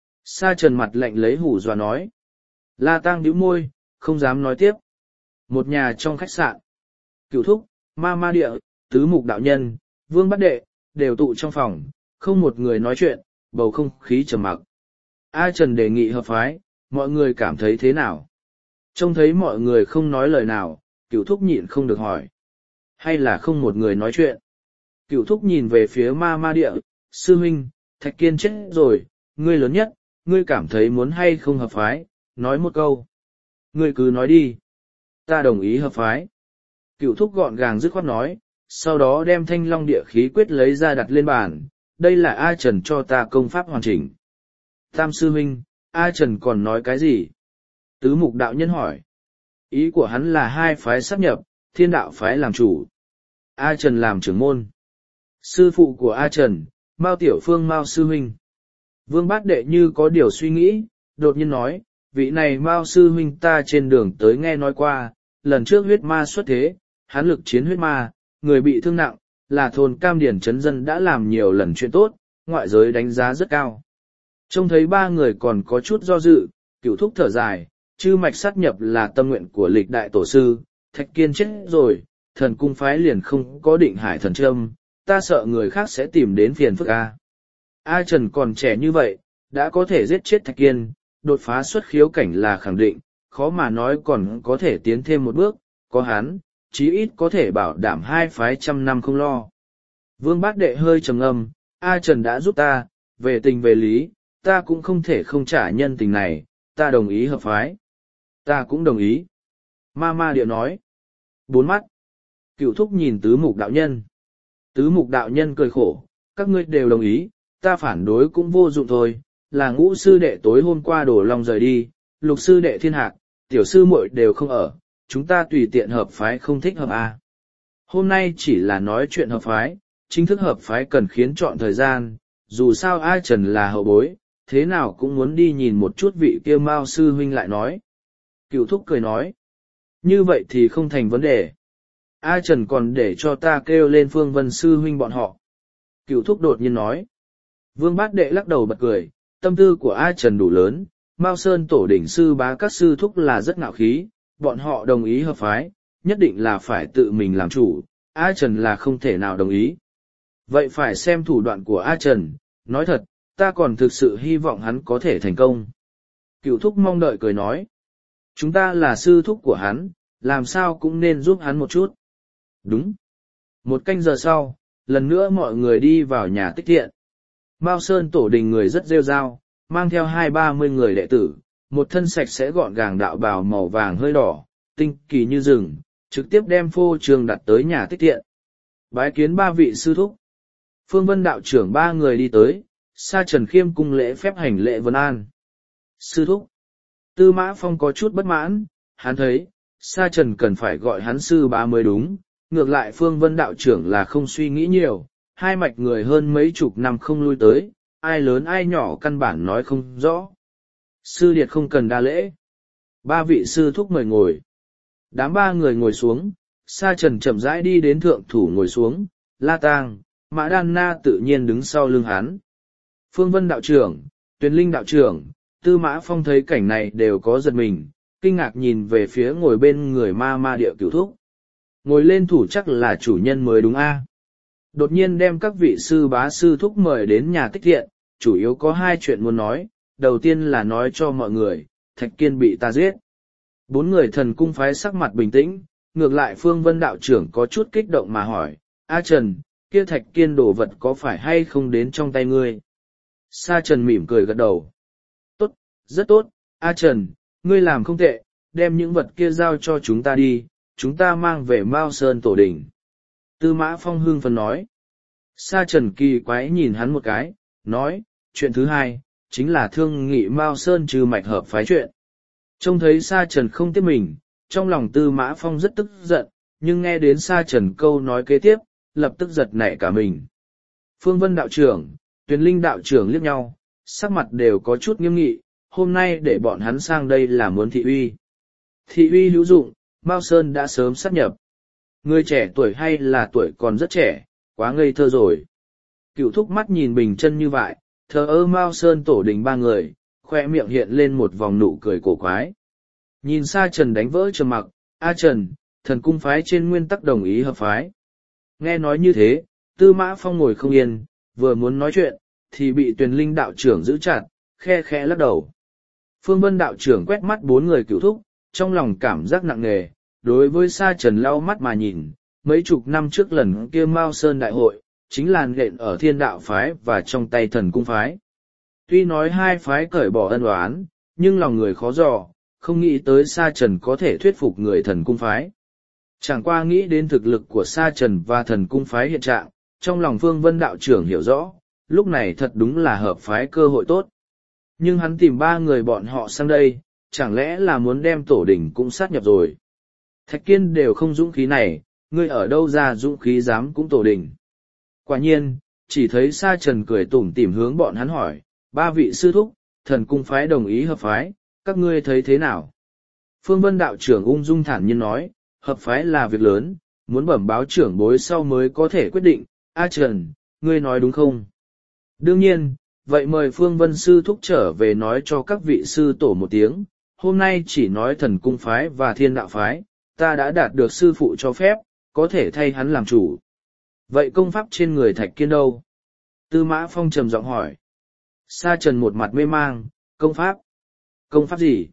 Sa Trần mặt lạnh lấy hủ dọa nói. La Tang bĩu môi, không dám nói tiếp. Một nhà trong khách sạn. Cửu thúc, ma ma địa, tứ mục đạo nhân, vương bát đệ, đều tụ trong phòng, không một người nói chuyện, bầu không khí trầm mặc. Trần đề nghị hợp phái, mọi người cảm thấy thế nào? Trông thấy mọi người không nói lời nào, Cửu thúc nhịn không được hỏi. Hay là không một người nói chuyện? Cửu thúc nhìn về phía ma ma địa, sư huynh, Thạch Kiên chết rồi, ngươi lớn nhất, ngươi cảm thấy muốn hay không hợp phái, nói một câu. Ngươi cứ nói đi. Ta đồng ý hợp phái. Cửu thúc gọn gàng dứt khoát nói, sau đó đem Thanh Long địa khí quyết lấy ra đặt lên bàn, đây là Trần cho ta công pháp hoàn chỉnh. Tam sư huynh, Trần còn nói cái gì? Tứ mục đạo nhân hỏi, Ý của hắn là hai phái sát nhập, thiên đạo phái làm chủ. A Trần làm trưởng môn. Sư phụ của A Trần, Mao Tiểu Phương Mao sư huynh. Vương Bát Đệ như có điều suy nghĩ, đột nhiên nói, vị này Mao sư huynh ta trên đường tới nghe nói qua, lần trước huyết ma xuất thế, hắn lực chiến huyết ma, người bị thương nặng, là thôn Cam Điển trấn dân đã làm nhiều lần chuyện tốt, ngoại giới đánh giá rất cao. Trông thấy ba người còn có chút do dự, Cửu Thúc thở dài, chư mạch sát nhập là tâm nguyện của lịch đại tổ sư, Thạch Kiên chết rồi, thần cung phái liền không có định hải thần châm, ta sợ người khác sẽ tìm đến phiền phức A. A Trần còn trẻ như vậy, đã có thể giết chết Thạch Kiên, đột phá xuất khiếu cảnh là khẳng định, khó mà nói còn có thể tiến thêm một bước, có hắn, chí ít có thể bảo đảm hai phái trăm năm không lo. Vương Bát Đệ hơi trầm ngâm, A Trần đã giúp ta, về tình về lý, ta cũng không thể không trả nhân tình này, ta đồng ý hợp phái. Ta cũng đồng ý. Ma Ma Địa nói. Bốn mắt. Cửu Thúc nhìn Tứ Mục đạo nhân. Tứ Mục đạo nhân cười khổ, các ngươi đều đồng ý, ta phản đối cũng vô dụng thôi, là Ngũ sư đệ tối hôm qua đổ lòng rời đi, Lục sư đệ thiên hạc, tiểu sư muội đều không ở, chúng ta tùy tiện hợp phái không thích hợp à. Hôm nay chỉ là nói chuyện hợp phái, chính thức hợp phái cần khiến chọn thời gian, dù sao A Trần là hậu bối, thế nào cũng muốn đi nhìn một chút vị kia Mao sư huynh lại nói. Cửu Thúc cười nói, như vậy thì không thành vấn đề. A Trần còn để cho ta kêu lên Phương Vân sư huynh bọn họ. Cửu Thúc đột nhiên nói. Vương Bát Đệ lắc đầu bật cười, tâm tư của A Trần đủ lớn, Mao Sơn tổ đỉnh sư bá các sư thúc là rất ngạo khí, bọn họ đồng ý hợp phái, nhất định là phải tự mình làm chủ, A Trần là không thể nào đồng ý. Vậy phải xem thủ đoạn của A Trần, nói thật, ta còn thực sự hy vọng hắn có thể thành công. Cửu Thúc mong đợi cười nói, chúng ta là sư thúc của hắn, làm sao cũng nên giúp hắn một chút. Đúng. Một canh giờ sau, lần nữa mọi người đi vào nhà Tích Thiện. Mao Sơn tổ đình người rất rêu rao, mang theo 20-30 người đệ tử, một thân sạch sẽ gọn gàng đạo bào màu vàng hơi đỏ, tinh kỳ như rừng, trực tiếp đem phô trường đặt tới nhà Tích Thiện. Bái kiến ba vị sư thúc. Phương Vân đạo trưởng ba người đi tới, Sa Trần khiêm cung lễ phép hành lễ vân an. Sư thúc. Tư Mã Phong có chút bất mãn, hắn thấy, Sa Trần cần phải gọi hắn sư bá mới đúng, ngược lại Phương Vân đạo trưởng là không suy nghĩ nhiều, hai mạch người hơn mấy chục năm không lui tới, ai lớn ai nhỏ căn bản nói không rõ. Sư điệt không cần đa lễ. Ba vị sư thúc mời ngồi. Đám ba người ngồi xuống, Sa Trần chậm rãi đi đến thượng thủ ngồi xuống, La Tang, Mã Đan Na tự nhiên đứng sau lưng hắn. Phương Vân đạo trưởng, Tuyền Linh đạo trưởng, Tư Mã Phong thấy cảnh này đều có giật mình, kinh ngạc nhìn về phía ngồi bên người Ma Ma Địa Cửu Thúc. Ngồi lên thủ chắc là chủ nhân mới đúng a. Đột nhiên đem các vị sư bá sư thúc mời đến nhà Tích Thiện, chủ yếu có hai chuyện muốn nói, đầu tiên là nói cho mọi người, Thạch Kiên bị ta giết. Bốn người thần cung phái sắc mặt bình tĩnh, ngược lại Phương Vân đạo trưởng có chút kích động mà hỏi, A Trần, kia Thạch Kiên đồ vật có phải hay không đến trong tay ngươi? Sa Trần mỉm cười gật đầu. Tốt, rất tốt, A Trần, ngươi làm không tệ, đem những vật kia giao cho chúng ta đi, chúng ta mang về Mao Sơn tổ đình. Tư Mã Phong hưng phấn nói. Sa Trần kỳ quái nhìn hắn một cái, nói, chuyện thứ hai, chính là thương nghị Mao Sơn trừ mạch hợp phái chuyện. Trông thấy Sa Trần không tiếp mình, trong lòng Tư Mã Phong rất tức giận, nhưng nghe đến Sa Trần câu nói kế tiếp, lập tức giật nảy cả mình. Phương Vân đạo trưởng, Tuyền Linh đạo trưởng liếc nhau, sắc mặt đều có chút nghiêm nghị, hôm nay để bọn hắn sang đây là muốn thị uy. Thị uy hữu dụng, Mao Sơn đã sớm sát nhập. Người trẻ tuổi hay là tuổi còn rất trẻ, quá ngây thơ rồi. Cửu Thúc mắt nhìn bình chân như vậy, thờ ơ Mao Sơn tổ đình ba người, khoe miệng hiện lên một vòng nụ cười cổ quái. Nhìn Sa Trần đánh vỡ trầm mặc, A Trần, thần cung phái trên nguyên tắc đồng ý hợp phái. Nghe nói như thế, Tư Mã Phong ngồi không yên, vừa muốn nói chuyện, thì bị Tuyền Linh đạo trưởng giữ chặt, khe khẽ lắc đầu. Phương Vân đạo trưởng quét mắt bốn người Cửu Thúc, trong lòng cảm giác nặng nề, đối với Sa Trần lau mắt mà nhìn, mấy chục năm trước lần kia Mao Sơn đại hội, chính là nện ở Thiên đạo phái và trong tay thần cung phái. Tuy nói hai phái cởi bỏ ân oán, nhưng lòng người khó dò, không nghĩ tới Sa Trần có thể thuyết phục người thần cung phái. Chẳng qua nghĩ đến thực lực của Sa Trần và thần cung phái hiện trạng, trong lòng Phương Vân đạo trưởng hiểu rõ, lúc này thật đúng là hợp phái cơ hội tốt. Nhưng hắn tìm ba người bọn họ sang đây, chẳng lẽ là muốn đem tổ đỉnh cũng sát nhập rồi. Thạch Kiên đều không dũng khí này, ngươi ở đâu ra dũng khí dám cũng tổ đình. Quả nhiên, chỉ thấy Sa Trần cười tủm tỉm hướng bọn hắn hỏi, ba vị sư thúc, thần cung phái đồng ý hợp phái, các ngươi thấy thế nào? Phương Vân đạo trưởng ung dung thản nhiên nói, hợp phái là việc lớn, muốn bẩm báo trưởng bối sau mới có thể quyết định. A Trần, ngươi nói đúng không? Đương nhiên, vậy mời Phương Vân sư thúc trở về nói cho các vị sư tổ một tiếng, hôm nay chỉ nói thần cung phái và thiên đạo phái, ta đã đạt được sư phụ cho phép, có thể thay hắn làm chủ. Vậy công pháp trên người Thạch Kiên đâu? Tư Mã Phong trầm giọng hỏi. Sa Trần một mặt mê mang, công pháp? Công pháp gì?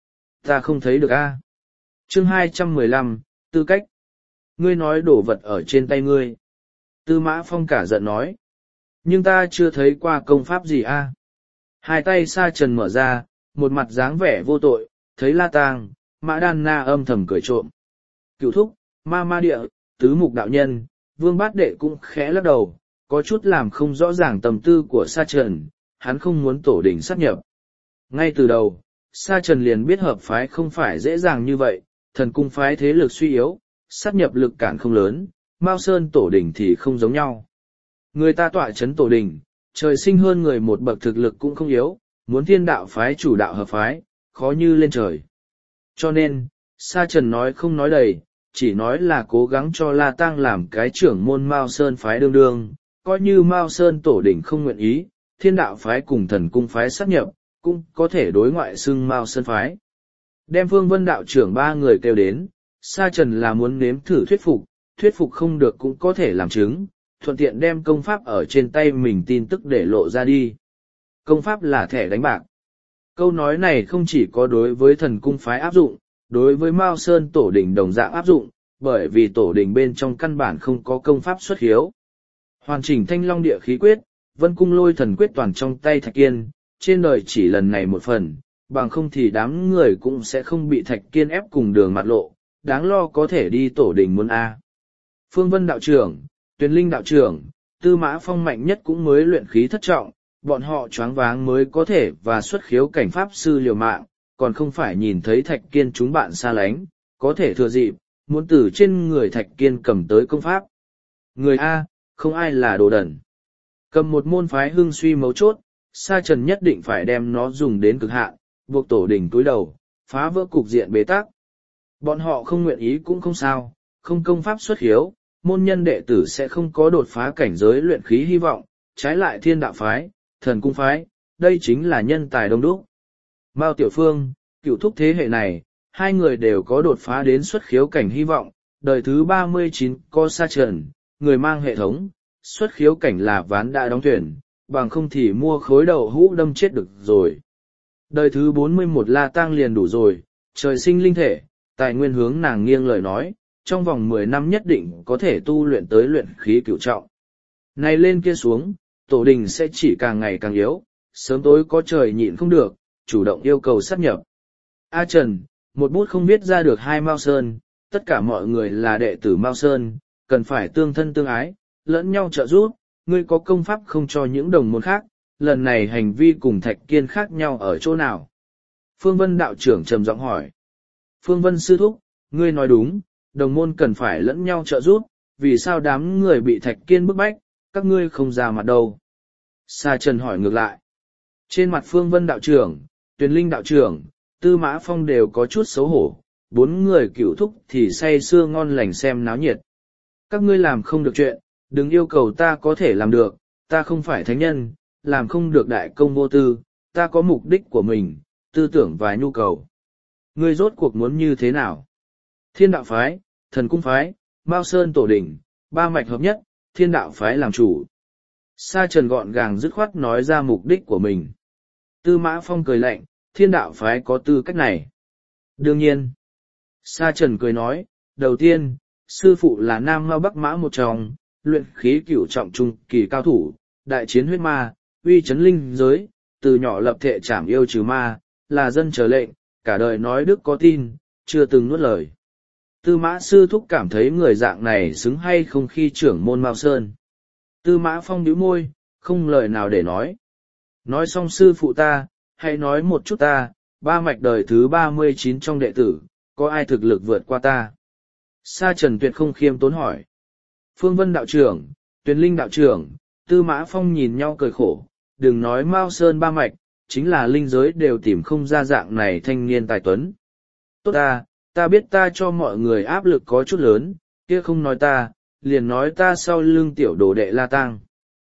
Ta không thấy được a. Chương 215, tư cách. Ngươi nói đổ vật ở trên tay ngươi. Tư Mã Phong cả giận nói. Nhưng ta chưa thấy qua công pháp gì a. Hai tay Sa Trần mở ra, một mặt dáng vẻ vô tội, thấy La Tang, Mã Đan Na âm thầm cười trộm. Cửu thúc, ma ma địa, tứ mục đạo nhân, Vương Bát Đệ cũng khẽ lắc đầu, có chút làm không rõ ràng tâm tư của Sa Trần, hắn không muốn tổ đình sát nhập. Ngay từ đầu, Sa Trần liền biết hợp phái không phải dễ dàng như vậy, thần cung phái thế lực suy yếu, sát nhập lực cản không lớn, Mao Sơn tổ đình thì không giống nhau. Người ta tọa chấn tổ đình, trời sinh hơn người một bậc thực lực cũng không yếu, muốn thiên đạo phái chủ đạo hợp phái, khó như lên trời. Cho nên, Sa Trần nói không nói đầy, chỉ nói là cố gắng cho La Tăng làm cái trưởng môn Mao Sơn phái đương đương, coi như Mao Sơn tổ đình không nguyện ý, thiên đạo phái cùng thần cung phái sát nhập, cũng có thể đối ngoại xưng Mao Sơn phái. Đem Phương Vân đạo trưởng ba người kêu đến, Sa Trần là muốn nếm thử thuyết phục không được cũng có thể làm chứng, thuận tiện đem công pháp ở trên tay mình tin tức để lộ ra đi. Công pháp là thẻ đánh bạc. Câu nói này không chỉ có đối với thần cung phái áp dụng, đối với Mao Sơn tổ đình đồng dạng áp dụng, bởi vì tổ đình bên trong căn bản không có công pháp xuất hiếu. Hoàn chỉnh Thanh Long Địa Khí Quyết, Vân Cung Lôi Thần Quyết toàn trong tay Thạch Kiên, trên đời chỉ lần này một phần, bằng không thì đám người cũng sẽ không bị Thạch Kiên ép cùng đường mặt lộ, đáng lo có thể đi tổ đình muốn A. Phương Vân đạo trưởng, Tuyền Linh đạo trưởng, Tư Mã Phong mạnh nhất cũng mới luyện khí thất trọng, bọn họ choáng váng mới có thể và xuất khiếu cảnh pháp sư liều mạng, còn không phải nhìn thấy Thạch Kiên chúng bạn xa lánh, có thể thừa dịp, muốn từ trên người Thạch Kiên cầm tới công pháp. Người A, không ai là đồ đần. Cầm một môn phái hưng suy mấu chốt, Sa Trần nhất định phải đem nó dùng đến cực hạn, buộc tổ đình túi đầu, phá vỡ cục diện bế tắc. Bọn họ không nguyện ý cũng không sao, không công pháp xuất hiếu, môn nhân đệ tử sẽ không có đột phá cảnh giới luyện khí hy vọng, trái lại thiên đạo phái, thần cung phái, đây chính là nhân tài đông đúc. Mao Tiểu Phương, Cửu thúc thế hệ này, hai người đều có đột phá đến xuất khiếu cảnh hy vọng, đời thứ 39 có Sa Trần, người mang hệ thống, xuất khiếu cảnh là ván đã đóng thuyền, bằng không thì mua khối đậu hũ đâm chết được rồi. Đời thứ 41 La Tang liền đủ rồi, trời sinh linh thể, tài nguyên hướng nàng nghiêng lời nói, trong vòng 10 năm nhất định có thể tu luyện tới luyện khí cửu trọng. Này lên kia xuống, tổ đình sẽ chỉ càng ngày càng yếu, sớm tối có trời nhịn không được, chủ động yêu cầu sát nhập. A Trần, một bút không biết ra được hai Mao Sơn, tất cả mọi người là đệ tử Mao Sơn, cần phải tương thân tương ái, lẫn nhau trợ giúp, ngươi có công pháp không cho những đồng môn khác, lần này hành vi cùng Thạch Kiên khác nhau ở chỗ nào? Phương Vân đạo trưởng trầm giọng hỏi. Phương Vân sư thúc, ngươi nói đúng, đồng môn cần phải lẫn nhau trợ giúp, vì sao đám người bị Thạch Kiên bức bách, các ngươi không ra mặt đâu? Sa Trần hỏi ngược lại. Trên mặt Phương Vân đạo trưởng, Tuyền Linh đạo trưởng, Tư Mã Phong đều có chút xấu hổ, bốn người cửu thúc thì say sưa ngon lành xem náo nhiệt. Các ngươi làm không được chuyện, đừng yêu cầu ta có thể làm được, ta không phải thánh nhân, làm không được đại công vô tư, ta có mục đích của mình, tư tưởng và nhu cầu. Ngươi rốt cuộc muốn như thế nào? Thiên đạo phái, thần cung phái, Mao Sơn tổ đỉnh, ba mạch hợp nhất, thiên đạo phái làm chủ. Sa Trần gọn gàng dứt khoát nói ra mục đích của mình. Tư Mã Phong cười lạnh, thiên đạo phái có tư cách này. Đương nhiên. Sa Trần cười nói, đầu tiên, sư phụ là Nam Mao Bắc Mã một trong, luyện khí cửu trọng trung kỳ cao thủ, đại chiến huyết ma, uy chấn linh giới, từ nhỏ lập thệ trảm yêu trừ ma, là dân chờ lệnh, cả đời nói đức có tin, chưa từng nuốt lời. Tư Mã sư thúc cảm thấy người dạng này xứng hay không khi trưởng môn Mao Sơn. Tư Mã Phong nhíu môi, không lời nào để nói. Nói xong sư phụ ta, hãy nói một chút ta, ba mạch đời thứ 39 trong đệ tử, có ai thực lực vượt qua ta? Sa Trần tuyệt không khiêm tốn hỏi. Phương Vân đạo trưởng, Tuyền Linh đạo trưởng, Tư Mã Phong nhìn nhau cười khổ, đừng nói Mao Sơn ba mạch, chính là linh giới đều tìm không ra dạng này thanh niên tài tuấn. Tốt ta biết ta cho mọi người áp lực có chút lớn, kia không nói ta, liền nói ta sau lưng tiểu đồ đệ La Tăng.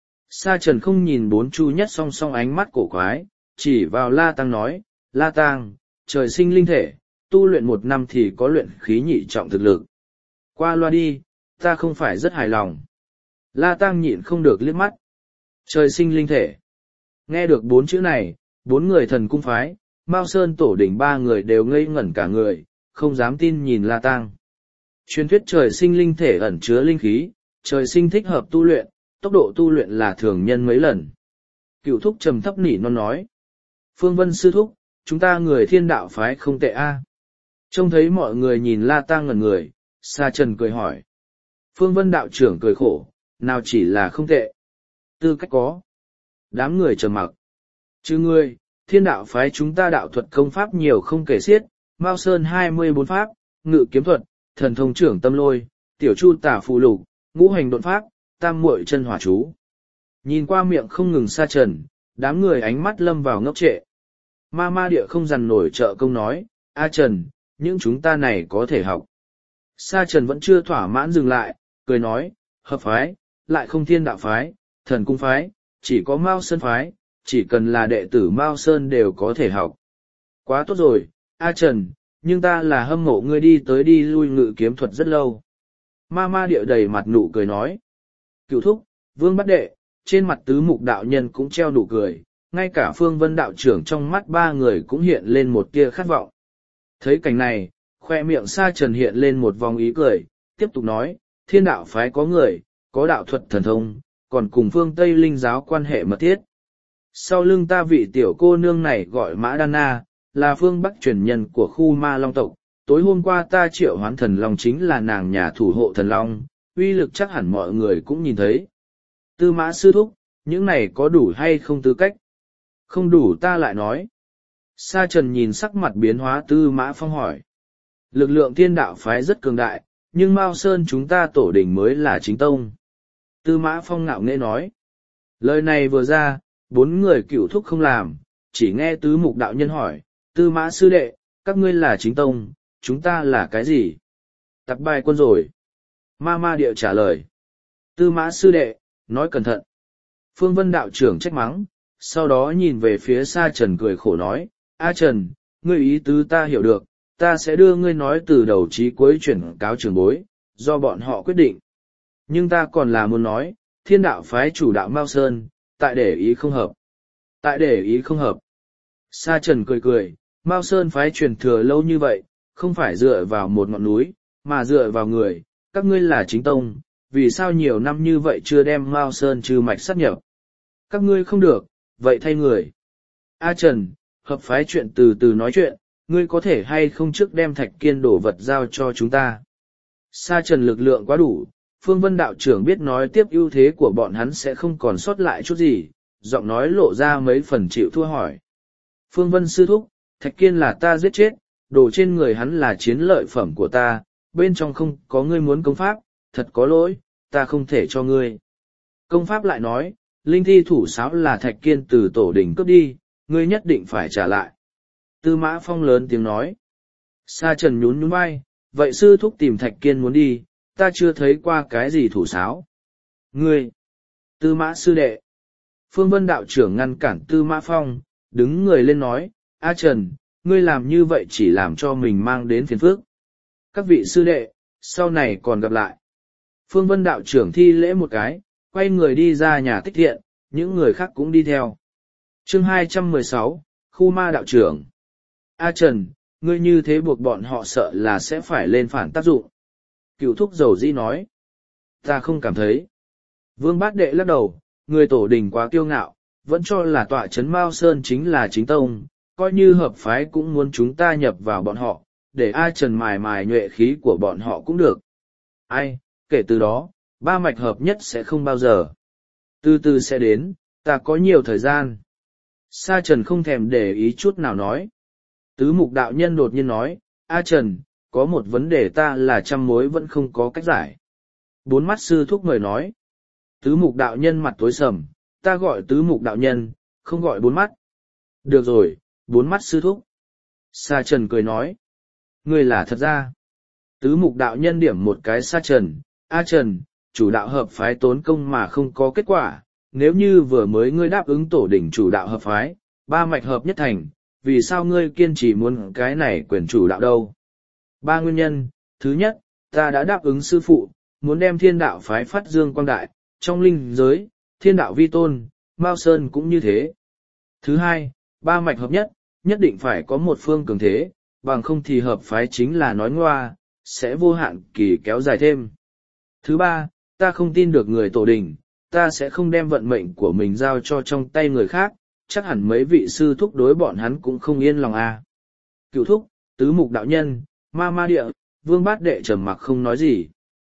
Sa Trần không nhìn bốn chu nhất song song ánh mắt cổ quái, chỉ vào La Tăng nói, La Tăng, trời sinh linh thể, tu luyện 1 năm thì có luyện khí nhị trọng thực lực. Qua loa đi, ta không phải rất hài lòng. La Tăng nhịn không được liếc mắt. Trời sinh linh thể. Nghe được 4 chữ này, 4 người thần cung phái, Mao Sơn tổ đỉnh 3 người đều ngây ngẩn cả người, không dám tin nhìn La Tăng. Truyền thuyết trời sinh linh thể ẩn chứa linh khí, trời sinh thích hợp tu luyện, tốc độ tu luyện là thường nhân mấy lần. Cựu thúc trầm thấp nỉ non nói. Phương Vân sư thúc, chúng ta người thiên đạo phái không tệ a. Trông thấy mọi người nhìn La Tăng ngẩn người, Sa Trần cười hỏi. Phương Vân đạo trưởng cười khổ, nào chỉ là không tệ. Tư cách có. Đám người trầm mặc. Chứ ngươi, thiên đạo phái chúng ta đạo thuật công pháp nhiều không kể xiết, Mao Sơn 24 pháp, ngự kiếm thuật, thần thông trưởng tâm lôi, tiểu chu tả phù lục, ngũ hành độn pháp, tam muội chân hỏa chú. Nhìn qua miệng không ngừng Sa Trần, đám người ánh mắt lâm vào ngốc trệ. Ma địa không dằn nổi trợ công nói, A Trần, những chúng ta này có thể học. Sa Trần vẫn chưa thỏa mãn dừng lại, cười nói, hợp phái, lại không thiên đạo phái, thần cung phái, chỉ có Mao Sơn phái, chỉ cần là đệ tử Mao Sơn đều có thể học. Quá tốt rồi, A Trần, nhưng ta là hâm mộ ngươi đi tới đi lui ngự kiếm thuật rất lâu. Ma địa đầy mặt nụ cười nói. Cựu thúc, Vương Bát Đệ, trên mặt tứ mục đạo nhân cũng treo nụ cười, ngay cả Phương Vân đạo trưởng trong mắt 3 người cũng hiện lên một tia khát vọng. Thấy cảnh này, khoe miệng Sa Trần hiện lên một vòng ý cười, tiếp tục nói, thiên đạo phái có người, có đạo thuật thần thông, còn cùng phương Tây linh giáo quan hệ mật thiết. Sau lưng ta vị tiểu cô nương này gọi Mã Đan Na, là phương Bắc truyền nhân của khu ma long tộc, tối hôm qua ta triệu hoán thần long chính là nàng nhà thủ hộ thần long, uy lực chắc hẳn mọi người cũng nhìn thấy. Tư Mã sư thúc, những này có đủ hay không tư cách? Không đủ ta lại nói. Sa Trần nhìn sắc mặt biến hóa Tư Mã Phong hỏi. Lực lượng thiên đạo phái rất cường đại, nhưng Mao Sơn chúng ta tổ đỉnh mới là chính tông. Tư Mã Phong ngạo nghễ nói. Lời này vừa ra, 4 người cựu thúc không làm, chỉ nghe tứ mục đạo nhân hỏi, Tư Mã sư đệ, các ngươi là chính tông, chúng ta là cái gì? Tạp bài quân rồi. Ma địa trả lời. Tư Mã sư đệ, nói cẩn thận. Phương Vân đạo trưởng trách mắng, sau đó nhìn về phía Sa Trần cười khổ nói, A Trần, ngươi ý tứ ta hiểu được, ta sẽ đưa ngươi nói từ đầu chí cuối chuyển cáo trưởng bối, do bọn họ quyết định. Nhưng ta còn là muốn nói, thiên đạo phái chủ đạo Mao Sơn, tại để ý không hợp. Tại để ý không hợp. Sa Trần cười, Mao Sơn phái truyền thừa lâu như vậy, không phải dựa vào một ngọn núi, mà dựa vào người, các ngươi là chính tông, vì sao nhiều năm như vậy chưa đem Mao Sơn trừ mạch sát nhập. Các ngươi không được, vậy thay người. A Trần, hợp phái chuyện từ từ nói chuyện, ngươi có thể hay không trước đem Thạch Kiên đổ vật giao cho chúng ta. Sa Trần lực lượng quá đủ, Phương Vân đạo trưởng biết nói tiếp ưu thế của bọn hắn sẽ không còn sót lại chút gì, giọng nói lộ ra mấy phần chịu thua hỏi. Phương Vân sư thúc, Thạch Kiên là ta giết chết, đồ trên người hắn là chiến lợi phẩm của ta, bên trong không có ngươi muốn công pháp, thật có lỗi, ta không thể cho ngươi. Công pháp lại nói, linh thi thủ sáo là Thạch Kiên từ tổ đỉnh cướp đi, ngươi nhất định phải trả lại. Tư Mã Phong lớn tiếng nói. Sa Trần nhún vai, vậy sư thúc tìm Thạch Kiên muốn đi, ta chưa thấy qua cái gì thủ sáo. Ngươi, Tư Mã sư đệ. Phương Vân đạo trưởng ngăn cản Tư Mã Phong, đứng người lên nói, A Trần, ngươi làm như vậy chỉ làm cho mình mang đến phiền phức. Các vị sư đệ, sau này còn gặp lại. Phương Vân đạo trưởng thi lễ một cái, quay người đi ra nhà Tích Thiện, những người khác cũng đi theo. Chương 216, Khu Ma đạo trưởng. A Trần, ngươi như thế buộc bọn họ sợ là sẽ phải lên phản tác dụng. Cựu thúc dầu dĩ nói. Ta không cảm thấy. Vương Bát Đệ lắc đầu, người tổ đình quá kiêu ngạo, vẫn cho là tọa trấn Mao Sơn chính là chính tông, coi như hợp phái cũng muốn chúng ta nhập vào bọn họ, để A Trần mài mài nhuệ khí của bọn họ cũng được. Ai, kể từ đó, 3 mạch hợp nhất sẽ không bao giờ. Từ từ sẽ đến, ta có nhiều thời gian. Sa Trần không thèm để ý chút nào nói. Tứ mục đạo nhân đột nhiên nói, A Trần, có một vấn đề ta là trăm mối vẫn không có cách giải. Bốn mắt sư thúc người nói. Tứ mục đạo nhân mặt tối sầm, ta gọi tứ mục đạo nhân, không gọi bốn mắt. Được rồi, bốn mắt sư thúc. Sa Trần cười nói. Ngươi là thật ra. Tứ mục đạo nhân điểm một cái Sa Trần. A Trần, chủ đạo hợp phái tốn công mà không có kết quả. Nếu như vừa mới ngươi đáp ứng tổ đỉnh chủ đạo hợp phái, ba mạch hợp nhất thành, vì sao ngươi kiên trì muốn cái này quyền chủ đạo đâu? Ba nguyên nhân. Thứ nhất, ta đã đáp ứng sư phụ, muốn đem thiên đạo phái phát dương quang đại, trong linh giới, thiên đạo vi tôn, Mao Sơn cũng như thế. Thứ hai, ba mạch hợp nhất, nhất định phải có một phương cường thế, bằng không thì hợp phái chính là nói ngoa, sẽ vô hạn kỳ kéo dài thêm. Thứ ba, ta không tin được người tổ đình, ta sẽ không đem vận mệnh của mình giao cho trong tay người khác, chắc hẳn mấy vị sư thúc đối bọn hắn cũng không yên lòng à. Cựu thúc, tứ mục đạo nhân, ma ma địa, vương bát đệ trầm mặc không nói gì.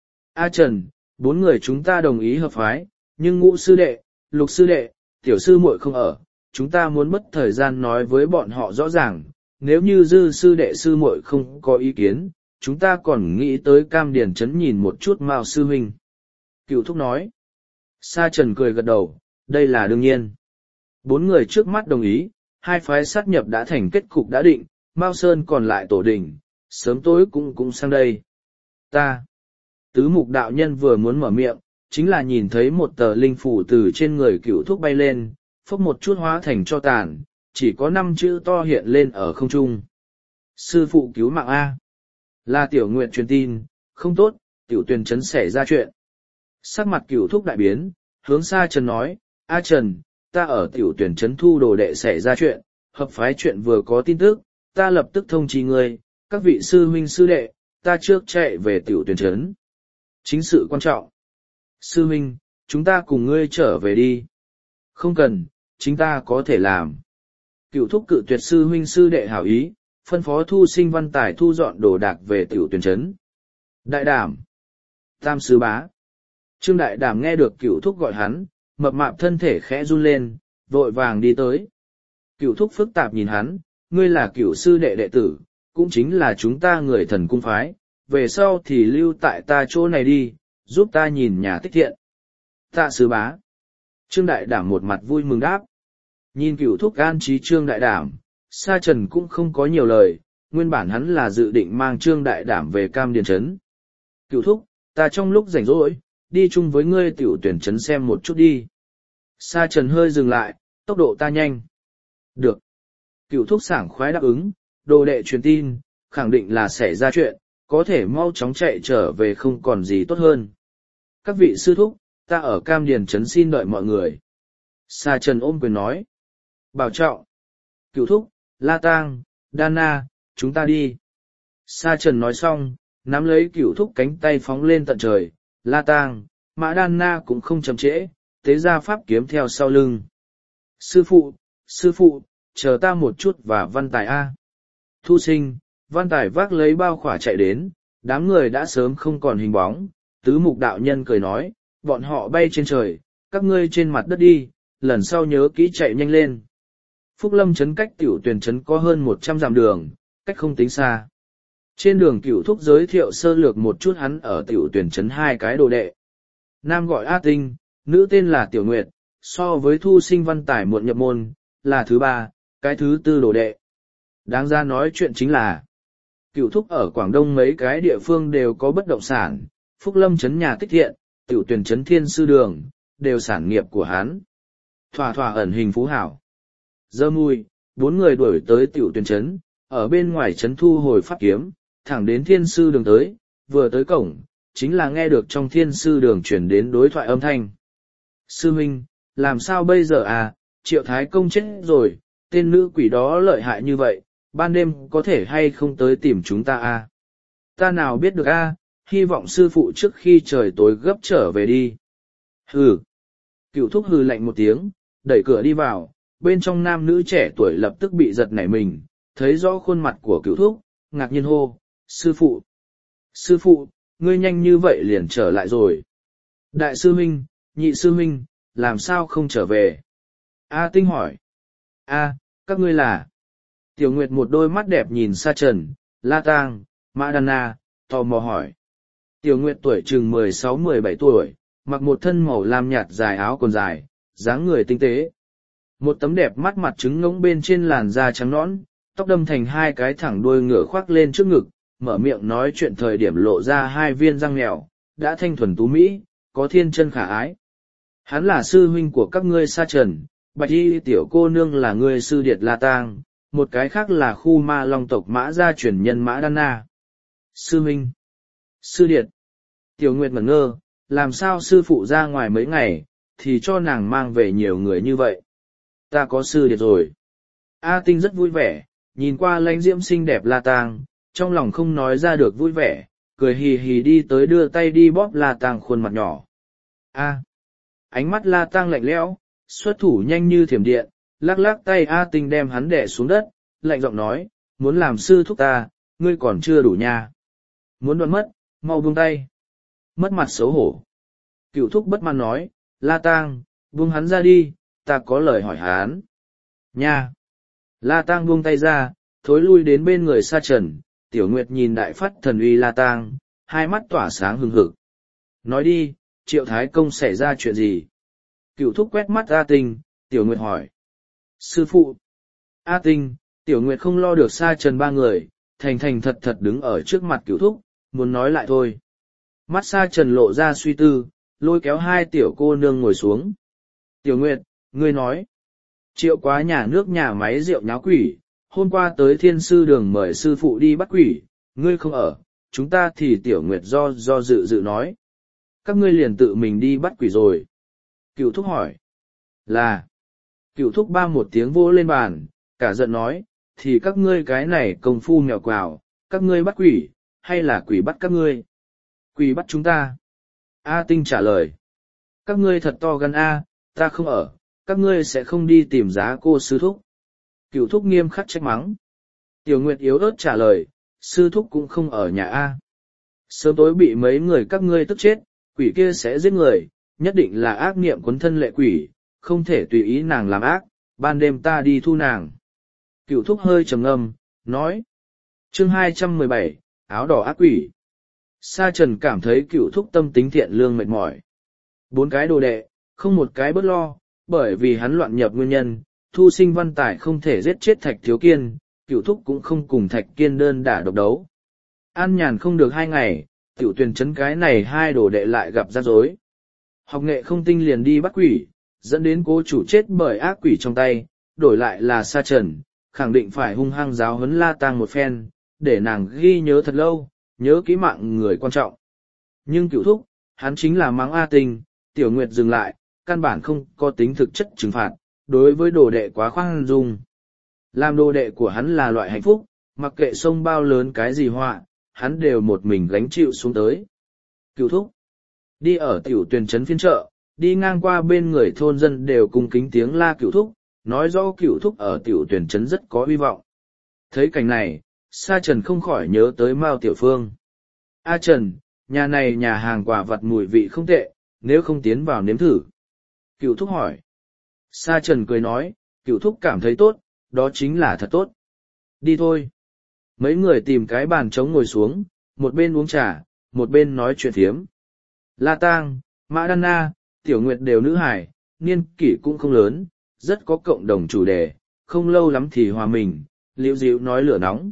A Trần, bốn người chúng ta đồng ý hợp phái, nhưng ngũ sư đệ, lục sư đệ, tiểu sư muội không ở, chúng ta muốn mất thời gian nói với bọn họ rõ ràng, nếu như dư sư đệ sư muội không có ý kiến, chúng ta còn nghĩ tới Cam Điền Trấn nhìn một chút Mao sư huynh. Cựu thúc nói. Sa Trần cười gật đầu, đây là đương nhiên. Bốn người trước mắt đồng ý, hai phái sát nhập đã thành kết cục đã định, Mao Sơn còn lại tổ đình, sớm tối cũng sang đây. Ta. Tứ mục đạo nhân vừa muốn mở miệng, chính là nhìn thấy một tờ linh phủ từ trên người cựu thúc bay lên, phốc một chút hóa thành cho tàn, chỉ có 5 chữ to hiện lên ở không trung. Sư phụ cứu mạng A. Là Tiểu Nguyệt truyền tin, không tốt, Tiểu Tuyền Trấn xảy ra chuyện. Sắc mặt cựu thúc đại biến, hướng Sa Trần nói, A Trần, ta ở Tiểu Tuyền Trấn thu đồ đệ xảy ra chuyện, hợp phái chuyện vừa có tin tức, ta lập tức thông chi ngươi, các vị sư huynh sư đệ, ta trước chạy về Tiểu Tuyền Trấn. Chính sự quan trọng. Sư huynh, chúng ta cùng ngươi trở về đi. Không cần, chính ta có thể làm. Cựu thúc cự tuyệt sư huynh sư đệ hảo ý, phân phó Thu Sinh Văn Tài thu dọn đồ đạc về Tiểu Tuyền Trấn. Đại Đảm. Tam sư bá. Trương Đại Đảm nghe được cựu thúc gọi hắn, mập mạp thân thể khẽ run lên, vội vàng đi tới. Cựu thúc phức tạp nhìn hắn, ngươi là cựu sư đệ đệ tử, cũng chính là chúng ta người thần cung phái, về sau thì lưu tại ta chỗ này đi, giúp ta nhìn nhà tích thiện. Tạ sư bá. Trương Đại Đảm một mặt vui mừng đáp. Nhìn cựu thúc an trí Trương Đại Đảm, Sa Trần cũng không có nhiều lời, nguyên bản hắn là dự định mang Trương Đại Đảm về Cam Điền Trấn. Cựu thúc, ta trong lúc rảnh rỗi, đi chung với ngươi Tiểu Tuyển Trấn xem một chút đi. Sa Trần hơi dừng lại, tốc độ ta nhanh. Được. Cựu thúc sảng khoái đáp ứng, đồ đệ truyền tin, khẳng định là xảy ra chuyện, có thể mau chóng chạy trở về không còn gì tốt hơn. Các vị sư thúc, ta ở Cam Điền Trấn xin đợi mọi người. Sa Trần ôm quyền nói. Bảo trọng. Cựu thúc, La Tang, Đana, chúng ta đi. Sa Trần nói xong, nắm lấy cựu thúc cánh tay phóng lên tận trời. La Tang, Mã Đana cũng không chậm trễ, tế ra pháp kiếm theo sau lưng. Sư phụ, chờ ta một chút và Văn Tài A. Thu Sinh, Văn Tài vác lấy bao khỏa chạy đến, đám người đã sớm không còn hình bóng. Tứ mục đạo nhân cười nói, bọn họ bay trên trời, các ngươi trên mặt đất đi, lần sau nhớ kỹ chạy nhanh lên. Phúc Lâm Trấn cách Tiểu Tuyền Trấn có hơn 100 dặm đường, cách không tính xa. Trên đường cửu thúc giới thiệu sơ lược một chút hắn ở Tiểu Tuyền Trấn 2 cái đồ đệ. Nam gọi A Tinh, nữ tên là Tiểu Nguyệt, so với Thu Sinh Văn Tài muộn nhập môn, là thứ 3, cái thứ 4 đồ đệ. Đáng ra nói chuyện chính là, cửu thúc ở Quảng Đông mấy cái địa phương đều có bất động sản, Phúc Lâm Trấn nhà tích thiện, Tiểu Tuyền Trấn Thiên Sư Đường, đều sản nghiệp của hắn. Thỏa thỏa ẩn hình phú hảo. Giờ mùi, 4 người đuổi tới Tiểu Tuyền Trấn, ở bên ngoài trấn thu hồi pháp kiếm, thẳng đến Thiên Sư Đường tới, vừa tới cổng, chính là nghe được trong Thiên Sư Đường chuyển đến đối thoại âm thanh. Sư huynh, làm sao bây giờ à, Triệu Thái Công chết rồi, tên nữ quỷ đó lợi hại như vậy, ban đêm có thể hay không tới tìm chúng ta à? Ta nào biết được à, hy vọng sư phụ trước khi trời tối gấp trở về đi. Hừ. Cựu thúc hừ lạnh một tiếng, đẩy cửa đi vào, bên trong nam nữ trẻ tuổi lập tức bị giật nảy mình, thấy rõ khuôn mặt của cựu thúc, ngạc nhiên hô, sư phụ. Sư phụ, ngươi nhanh như vậy liền trở lại rồi. Đại sư huynh, nhị sư huynh, làm sao không trở về? A Tinh hỏi. A, các ngươi là? Tiểu Nguyệt một đôi mắt đẹp nhìn Sa Trần, La Tang, Mã Đan Na, tò mò hỏi. Tiểu Nguyệt tuổi chừng 16-17 tuổi, mặc một thân màu lam nhạt dài áo quần dài, dáng người tinh tế. Một tấm đẹp mắt mặt trứng ngỗng bên trên làn da trắng nõn, tóc đâm thành hai cái thẳng đuôi ngựa khoác lên trước ngực, mở miệng nói chuyện thời điểm lộ ra hai viên răng mèo, đã thanh thuần tú mỹ, có thiên chân khả ái. Hắn là sư huynh của các ngươi Sa Trần, Bạch Y tiểu cô nương là ngươi sư điệt La Tang, một cái khác là khu ma long tộc Mã gia truyền nhân Mã Đan Na. Sư huynh, sư điệt. Tiểu Nguyệt ngẩn ngơ, làm sao sư phụ ra ngoài mấy ngày, thì cho nàng mang về nhiều người như vậy. Ta có sư điệt rồi. A Tinh rất vui vẻ, nhìn qua lãnh diễm xinh đẹp La Tang, trong lòng không nói ra được vui vẻ, cười hì hì đi tới đưa tay đi bóp La Tang khuôn mặt nhỏ. A. Ánh mắt La Tang lạnh lẽo, xuất thủ nhanh như thiểm điện, lắc lắc tay A Tinh đem hắn đè xuống đất, lạnh giọng nói, muốn làm sư thúc ta, ngươi còn chưa đủ nha. Muốn đoạn mất, mau buông tay. Mất mặt xấu hổ. Cựu thúc bất mãn nói, La Tang, buông hắn ra đi, ta có lời hỏi hắn. Nha. La Tang buông tay ra, thối lui đến bên người Sa Trần, Tiểu Nguyệt nhìn đại phát thần uy La Tang, hai mắt tỏa sáng hừng hực. Nói đi, Triệu Thái Công xảy ra chuyện gì? Cựu thúc quét mắt A Tinh, Tiểu Nguyệt hỏi. Sư phụ. A Tinh, Tiểu Nguyệt không lo được Sa Trần ba người, thành thành thật thật đứng ở trước mặt cựu thúc, muốn nói lại thôi. Mắt Sa Trần lộ ra suy tư, lôi kéo hai tiểu cô nương ngồi xuống. Tiểu Nguyệt, ngươi nói. Triệu Quá nhà nước nhà máy rượu nháo quỷ, hôm qua tới Thiên Sư Đường mời sư phụ đi bắt quỷ, ngươi không ở, chúng ta thì Tiểu Nguyệt do dự nói. Các ngươi liền tự mình đi bắt quỷ rồi. Cựu thúc hỏi. Là. Cựu thúc ba một tiếng vỗ lên bàn, cả giận nói, thì các ngươi cái này công phu mèo quào, các ngươi bắt quỷ, hay là quỷ bắt các ngươi? Quỷ bắt chúng ta. A Tinh trả lời. Các ngươi thật to gan A, ta không ở, các ngươi sẽ không đi tìm giá cô sư thúc. Cựu thúc nghiêm khắc trách mắng. Tiểu Nguyệt yếu ớt trả lời, sư thúc cũng không ở nhà A. Sớm tối bị mấy người các ngươi tức chết, quỷ kia sẽ giết người, nhất định là ác niệm cuốn thân lệ quỷ, không thể tùy ý nàng làm ác, ban đêm ta đi thu nàng. Cựu thúc hơi trầm ngâm, nói. Chương 217, áo đỏ ác quỷ. Sa Trần cảm thấy cựu thúc tâm tính thiện lương mệt mỏi. 4 cái đồ đệ, không một cái bớt lo, bởi vì hắn loạn nhập nguyên nhân, Thu Sinh Văn Tài không thể giết chết Thạch Thiếu Kiên, cựu thúc cũng không cùng Thạch Kiên đơn đả độc đấu. An nhàn không được 2 ngày, tiểu tuyển chấn cái này 2 đồ đệ lại gặp rắc rối. Học nghệ không tinh liền đi bắt quỷ, dẫn đến cố chủ chết bởi ác quỷ trong tay, đổi lại là Sa Trần, khẳng định phải hung hăng giáo huấn La Tang một phen, để nàng ghi nhớ thật lâu, nhớ kỹ mạng người quan trọng. Nhưng cựu thúc, hắn chính là mắng A Tinh, Tiểu Nguyệt dừng lại, căn bản không có tính thực chất trừng phạt, đối với đồ đệ quá khoan dung. Làm đồ đệ của hắn là loại hạnh phúc, mặc kệ sông bao lớn cái gì họa, hắn đều một mình gánh chịu xuống tới. Cựu thúc, đi ở tiểu tuyển trấn phiên chợ, đi ngang qua bên người thôn dân đều cùng kính tiếng la cựu thúc, nói rõ cựu thúc ở tiểu tuyển trấn rất có hy vọng. Thấy cảnh này, Sa Trần không khỏi nhớ tới Mao Tiểu Phương. A Trần, nhà này nhà hàng quả vặt mùi vị không tệ, nếu không tiến vào nếm thử. Cựu thúc hỏi. Sa Trần cười nói, cựu thúc cảm thấy tốt, đó chính là thật tốt. Đi thôi. Mấy người tìm cái bàn trống ngồi xuống, một bên uống trà, một bên nói chuyện thiếm. La Tang, Mã Đan Na, Tiểu Nguyệt đều nữ hài, niên kỷ cũng không lớn, rất có cộng đồng chủ đề, không lâu lắm thì hòa mình, liễu dịu nói lửa nóng.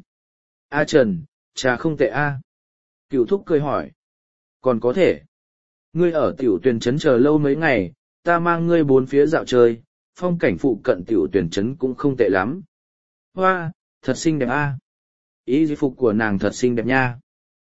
A Trần, trà không tệ a. Cựu thúc cười hỏi. Còn có thể. Ngươi ở tiểu tuyển trấn chờ lâu mấy ngày, ta mang ngươi bốn phía dạo chơi, phong cảnh phụ cận tiểu tuyển trấn cũng không tệ lắm. Hoa, thật xinh đẹp a. Ý phục của nàng thật xinh đẹp nha.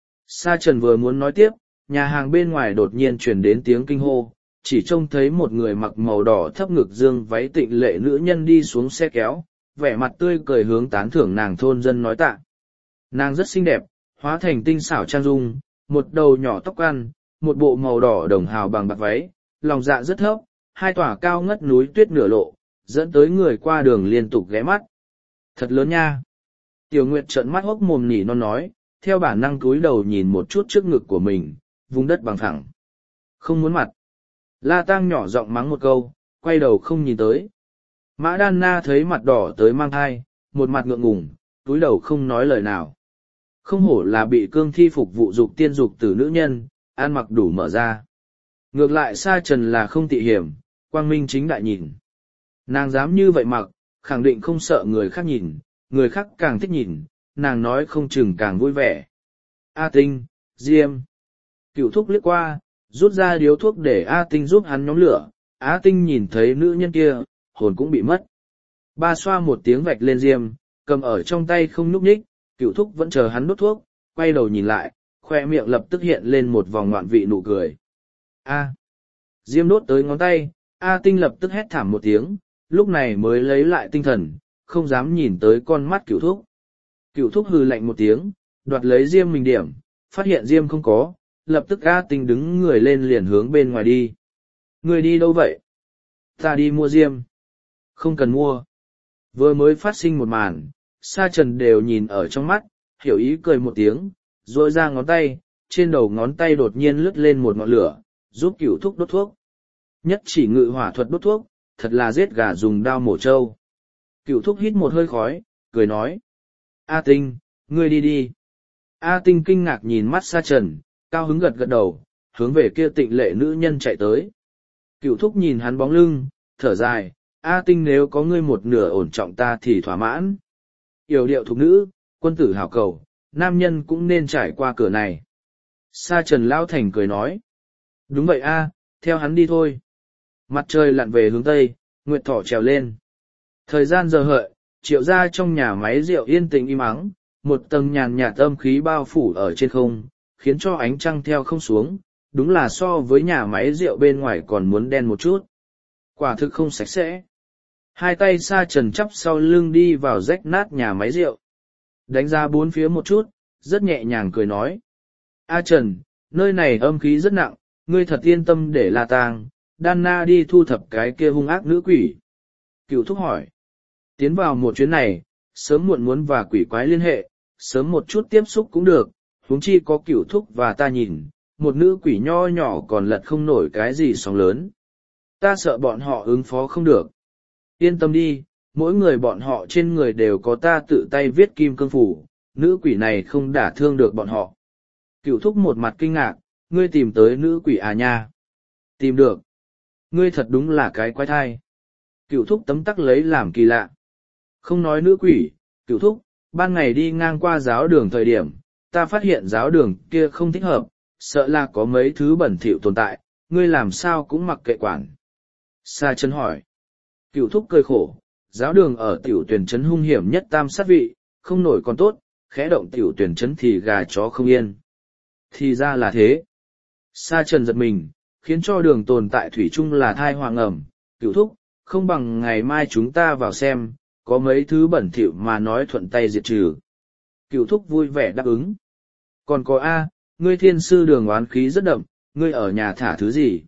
Sa Trần vừa muốn nói tiếp, nhà hàng bên ngoài đột nhiên truyền đến tiếng kinh hô, chỉ trông thấy một người mặc màu đỏ thấp ngực dương váy tịnh lệ nữ nhân đi xuống xe kéo, vẻ mặt tươi cười hướng tán thưởng nàng thôn dân nói tạ. Nàng rất xinh đẹp, hóa thành tinh xảo trang dung, một đầu nhỏ tóc ăn, một bộ màu đỏ đồng hào bằng bạc váy, lòng dạ rất thấp, hai tỏa cao ngất núi tuyết nửa lộ, dẫn tới người qua đường liên tục ghé mắt. Thật lớn nha. Tiểu Nguyệt trợn mắt hốc mồm nỉ non nói, theo bản năng cúi đầu nhìn một chút trước ngực của mình, vùng đất bằng phẳng. Không muốn mặt. La Tang nhỏ giọng mắng một câu, quay đầu không nhìn tới. Mã Đan Na thấy mặt đỏ tới mang thai, một mặt ngượng ngùng, cúi đầu không nói lời nào. Không hổ là bị cương thi phục vụ dục tiên dục tử nữ nhân, ăn mặc đủ mở ra. Ngược lại Sa Trần là không tị hiểm, quang minh chính đại nhìn. Nàng dám như vậy mặc, khẳng định không sợ người khác nhìn, người khác càng thích nhìn, nàng nói không chừng càng vui vẻ. A Tinh, Diêm. Cửu thúc liếc qua, rút ra điếu thuốc để A Tinh giúp hắn nhóm lửa. A Tinh nhìn thấy nữ nhân kia, hồn cũng bị mất. Ba xoa một tiếng vạch lên Diêm, cầm ở trong tay không nhúc nhích, Cửu thúc vẫn chờ hắn đốt thuốc, quay đầu nhìn lại, khoe miệng lập tức hiện lên một vòng ngoạn vị nụ cười. A. Diêm đốt tới ngón tay, A Tinh lập tức hét thảm một tiếng, lúc này mới lấy lại tinh thần, không dám nhìn tới con mắt Cửu thúc. Cửu thúc hừ lạnh một tiếng, đoạt lấy Diêm mình điểm, phát hiện Diêm không có, lập tức A Tinh đứng người lên liền hướng bên ngoài đi. Người đi đâu vậy? Ta đi mua Diêm. Không cần mua. Vừa mới phát sinh một màn, Sa Trần đều nhìn ở trong mắt, hiểu ý cười một tiếng, rồi ra ngón tay, trên đầu ngón tay đột nhiên lướt lên một ngọn lửa, giúp Cửu thúc đốt thuốc. Nhất chỉ ngự hỏa thuật đốt thuốc, thật là giết gà dùng đao mổ trâu. Cửu thúc hít một hơi khói, cười nói. A Tinh, ngươi đi đi. A Tinh kinh ngạc nhìn mắt Sa Trần, cao hứng gật gật đầu, hướng về kia tịnh lệ nữ nhân chạy tới. Cửu thúc nhìn hắn bóng lưng, thở dài, A Tinh nếu có ngươi một nửa ổn trọng ta thì thỏa mãn. Yểu điệu thục nữ, quân tử hảo cầu, nam nhân cũng nên trải qua cửa này. Sa Trần lao thành cười nói. Đúng vậy a, theo hắn đi thôi. Mặt trời lặn về hướng tây, nguyệt thỏ trèo lên. Thời gian giờ hợi, Triệu gia trong nhà máy rượu yên tĩnh im ắng, một tầng nhàn nhạt âm khí bao phủ ở trên không, khiến cho ánh trăng theo không xuống, đúng là so với nhà máy rượu bên ngoài còn muốn đen một chút. Quả thực không sạch sẽ. Hai tay Sa Trần chắp sau lưng đi vào rách nát nhà máy rượu. Đánh ra bốn phía một chút, rất nhẹ nhàng cười nói. A Trần, nơi này âm khí rất nặng, ngươi thật yên tâm để La Tang, Đan Na đi thu thập cái kia hung ác nữ quỷ. Cửu thúc hỏi. Tiến vào một chuyến này, sớm muộn muốn và quỷ quái liên hệ, sớm một chút tiếp xúc cũng được, huống chi có Cửu thúc và ta nhìn, một nữ quỷ nho nhỏ còn lật không nổi cái gì sóng lớn. Ta sợ bọn họ ứng phó không được. Yên tâm đi, mỗi người bọn họ trên người đều có ta tự tay viết kim cương phủ, nữ quỷ này không đả thương được bọn họ. Cửu thúc một mặt kinh ngạc, ngươi tìm tới nữ quỷ à nha? Tìm được. Ngươi thật đúng là cái quái thai. Cửu thúc tấm tắc lấy làm kỳ lạ. Không nói nữ quỷ, Cửu thúc, ban ngày đi ngang qua giáo đường thời điểm, ta phát hiện giáo đường kia không thích hợp, sợ là có mấy thứ bẩn thỉu tồn tại, ngươi làm sao cũng mặc kệ quản. Sa Trần hỏi. Cửu thúc cười khổ, giáo đường ở tiểu tuyển trấn hung hiểm nhất tam sát vị, không nổi còn tốt, khẽ động tiểu tuyển trấn thì gà chó không yên. Thì ra là thế. Sa Trần giật mình, khiến cho đường tồn tại thủy chung là thai hoàng ẩm. Cửu thúc, không bằng ngày mai chúng ta vào xem, có mấy thứ bẩn thỉu mà nói thuận tay diệt trừ. Cửu thúc vui vẻ đáp ứng. Còn có A, ngươi thiên sư đường oán khí rất đậm, ngươi ở nhà thả thứ gì?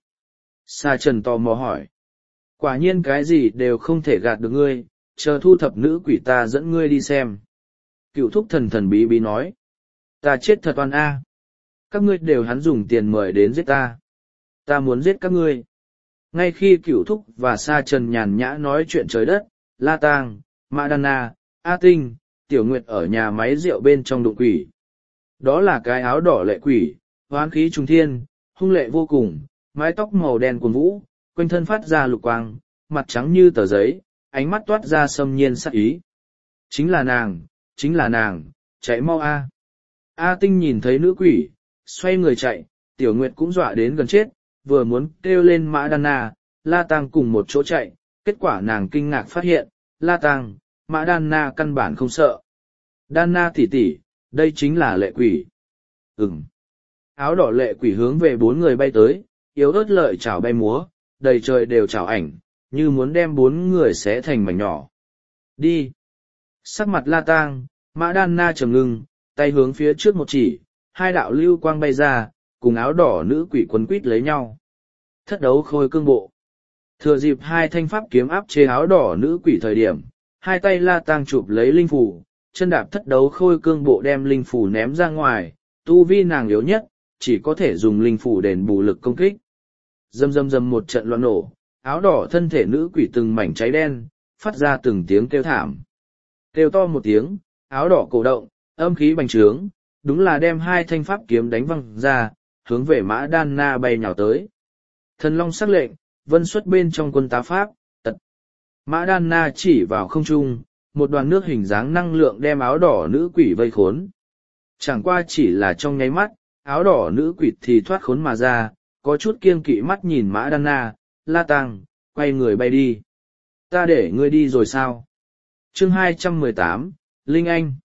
Sa Trần tò mò hỏi. Quả nhiên cái gì đều không thể gạt được ngươi, chờ thu thập nữ quỷ ta dẫn ngươi đi xem. Cửu thúc thần thần bí bí nói. Ta chết thật oan A. Các ngươi đều hắn dùng tiền mời đến giết ta. Ta muốn giết các ngươi. Ngay khi Cửu thúc và Sa Trần nhàn nhã nói chuyện trời đất, La Tang, Mã Đan Na, A Tinh, Tiểu Nguyệt ở nhà máy rượu bên trong đụng quỷ. Đó là cái áo đỏ lệ quỷ, hoán khí trùng thiên, hung lệ vô cùng, mái tóc màu đen cuồn vũ, quanh thân phát ra lục quang, mặt trắng như tờ giấy, ánh mắt toát ra xâm nhiên sắc ý. Chính là nàng, chạy mau A. A Tinh nhìn thấy nữ quỷ, xoay người chạy, Tiểu Nguyệt cũng dọa đến gần chết, vừa muốn kêu lên Mã Đan Na, La Tang cùng một chỗ chạy, kết quả nàng kinh ngạc phát hiện, La Tang, Mã Đan Na căn bản không sợ. Đan Na tỷ tỷ, đây chính là lệ quỷ. Áo đỏ lệ quỷ hướng về bốn người bay tới, yếu ớt lợi chảo bay múa, đầy trời đều chảo ảnh, như muốn đem bốn người xé thành mảnh nhỏ. Đi! Sắc mặt La Tang, Mã Đan Na trầm ngưng, tay hướng phía trước một chỉ, hai đạo lưu quang bay ra, cùng áo đỏ nữ quỷ quấn quýt lấy nhau. Thất đấu khôi cương bộ. Thừa dịp hai thanh pháp kiếm áp chế áo đỏ nữ quỷ thời điểm, hai tay La Tang chụp lấy linh phủ, chân đạp thất đấu khôi cương bộ đem linh phủ ném ra ngoài, tu vi nàng yếu nhất, chỉ có thể dùng linh phủ đền bù lực công kích. Rầm rầm rầm một trận loạn nổ, áo đỏ thân thể nữ quỷ từng mảnh cháy đen, phát ra từng tiếng kêu thảm. Kêu to một tiếng, áo đỏ cổ động, âm khí bành trướng, đúng là đem hai thanh pháp kiếm đánh văng ra, hướng về Mã Đan Na bay nhào tới. Thần Long sắc lệnh, vân xuất bên trong quân tá pháp, tật. Mã Đan Na chỉ vào không trung, một đoàn nước hình dáng năng lượng đem áo đỏ nữ quỷ vây khốn. Chẳng qua chỉ là trong nháy mắt, áo đỏ nữ quỷ thì thoát khốn mà ra, có chút kiêng kỵ mắt nhìn Mã Đan Na, La Tăng, quay người bay đi. Ta để ngươi đi rồi sao? Chương 218, Linh Anh.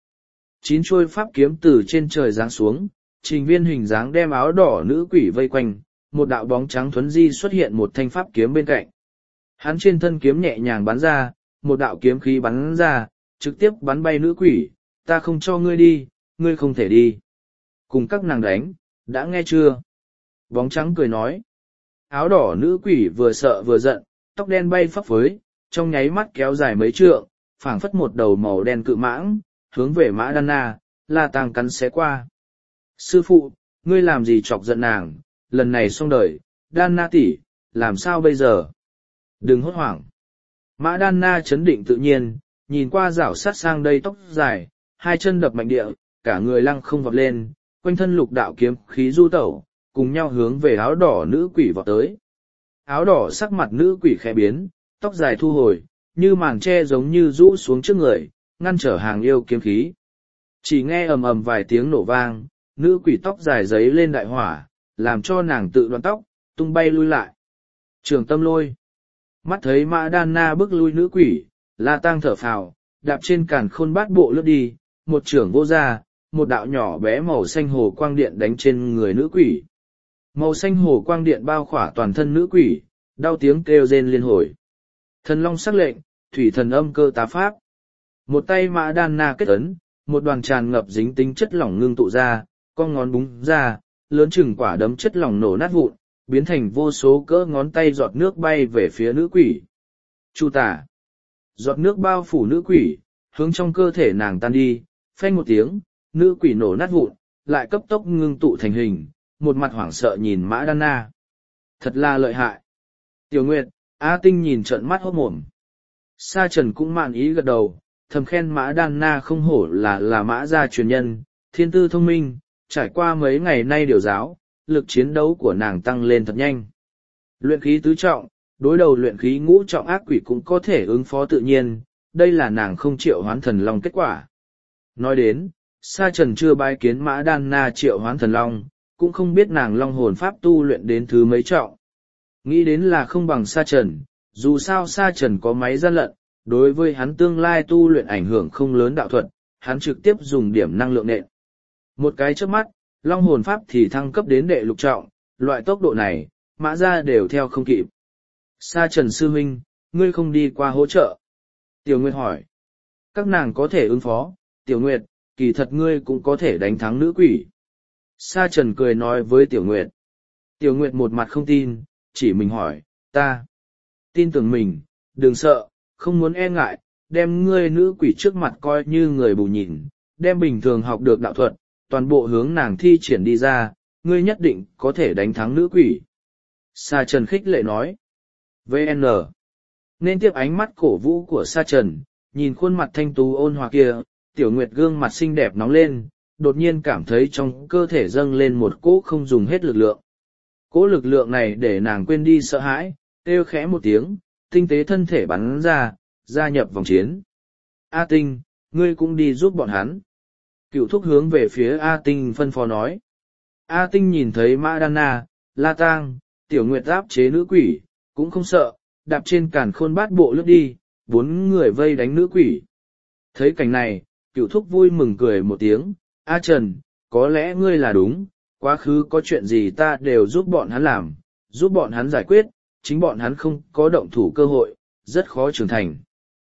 9 chuôi pháp kiếm từ trên trời giáng xuống, trình viên hình dáng đem áo đỏ nữ quỷ vây quanh, một đạo bóng trắng thuấn di xuất hiện một thanh pháp kiếm bên cạnh. Hắn trên thân kiếm nhẹ nhàng bắn ra, một đạo kiếm khí bắn ra, trực tiếp bắn bay nữ quỷ, ta không cho ngươi đi, ngươi không thể đi. Cùng các nàng đánh, đã nghe chưa? Bóng trắng cười nói. Áo đỏ nữ quỷ vừa sợ vừa giận, tóc đen bay phấp phới, trong nháy mắt kéo dài mấy trượng, phảng phất một đầu màu đen cự mãng, hướng về Mã Đan Na, La Tăng cắn xé qua. Sư phụ, ngươi làm gì chọc giận nàng, lần này xong đời, Đan Na tỷ, làm sao bây giờ? Đừng hốt hoảng. Mã Đan Na chấn định tự nhiên, nhìn qua rảo sát sang đây tóc dài, hai chân đập mạnh địa, cả người lăng không vọt lên, quanh thân lục đạo kiếm khí du tẩu, cùng nhau hướng về áo đỏ nữ quỷ vọt tới. Áo đỏ sắc mặt nữ quỷ khẽ biến, tóc dài thu hồi, như màn tre giống như rũ xuống trước người, ngăn trở hàng yêu kiếm khí. Chỉ nghe ầm ầm vài tiếng nổ vang, nữ quỷ tóc dài giấy lên đại hỏa, làm cho nàng tự đoán tóc, tung bay lui lại. Trường tâm lôi. Mắt thấy Mã Đan Na bước lui nữ quỷ, La Tăng thở phào, đạp trên càn khôn bát bộ lướt đi, một trưởng vô ra, một đạo nhỏ bé màu xanh hồ quang điện đánh trên người nữ quỷ. Màu xanh hồ quang điện bao khỏa toàn thân nữ quỷ, đau tiếng kêu rên liên hồi. Thần Long sắc lệnh, thủy thần âm cơ tá pháp. Một tay Mã Đan Na kết ấn, một đoàn tràn ngập dính tính chất lỏng ngưng tụ ra, con ngón búng ra, lớn chừng quả đấm chất lỏng nổ nát vụn, biến thành vô số cỡ ngón tay giọt nước bay về phía nữ quỷ. Chu tả. Giọt nước bao phủ nữ quỷ, hướng trong cơ thể nàng tan đi, phanh một tiếng, nữ quỷ nổ nát vụn, lại cấp tốc ngưng tụ thành hình, một mặt hoảng sợ nhìn Mã Đan Na. Thật là lợi hại. Tiểu Nguyệt, A Tinh nhìn trợn mắt hốt mồm. Sa Trần cũng mạn ý gật đầu, thầm khen Mã Đan Na không hổ là Mã gia truyền nhân, thiên tư thông minh, trải qua mấy ngày nay điều giáo, lực chiến đấu của nàng tăng lên thật nhanh. Luyện khí tứ trọng, đối đầu luyện khí ngũ trọng ác quỷ cũng có thể ứng phó tự nhiên, đây là nàng không triệu hoán thần long kết quả. Nói đến, Sa Trần chưa bái kiến Mã Đan Na triệu hoán thần long, cũng không biết nàng long hồn pháp tu luyện đến thứ mấy trọng. Nghĩ đến là không bằng Sa Trần, dù sao Sa Trần có máy gian lận, đối với hắn tương lai tu luyện ảnh hưởng không lớn đạo thuật, hắn trực tiếp dùng điểm năng lượng nện. Một cái chớp mắt, long hồn pháp thì thăng cấp đến đệ lục trọng, loại tốc độ này, Mã gia đều theo không kịp. Sa Trần sư huynh, ngươi không đi qua hỗ trợ. Tiểu Nguyệt hỏi. Các nàng có thể ứng phó, Tiểu Nguyệt, kỳ thật ngươi cũng có thể đánh thắng nữ quỷ. Sa Trần cười nói với Tiểu Nguyệt. Tiểu Nguyệt một mặt không tin, chỉ mình hỏi, ta. Tin tưởng mình, đừng sợ, không muốn e ngại, đem ngươi nữ quỷ trước mặt coi như người bù nhìn, đem bình thường học được đạo thuật, toàn bộ hướng nàng thi triển đi ra, ngươi nhất định có thể đánh thắng nữ quỷ. Sa Trần khích lệ nói. VN. Nên tiếp ánh mắt cổ vũ của Sa Trần, nhìn khuôn mặt thanh tú ôn hòa kia, Tiểu Nguyệt gương mặt xinh đẹp nóng lên, đột nhiên cảm thấy trong cơ thể dâng lên một cỗ không dùng hết lực lượng. Cỗ lực lượng này để nàng quên đi sợ hãi, kêu khẽ một tiếng, tinh tế thân thể bắn ra, gia nhập vòng chiến. A Tinh, ngươi cũng đi giúp bọn hắn. Cựu thúc hướng về phía A Tinh phân phó nói. A Tinh nhìn thấy Mã Đan Na, La Tang, Tiểu Nguyệt áp chế nữ quỷ, cũng không sợ, đạp trên càn khôn bát bộ lướt đi, 4 người vây đánh nữ quỷ. Thấy cảnh này, Cựu thúc vui mừng cười một tiếng, A Trần, có lẽ ngươi là đúng, quá khứ có chuyện gì ta đều giúp bọn hắn làm, giúp bọn hắn giải quyết, chính bọn hắn không có động thủ cơ hội, rất khó trưởng thành.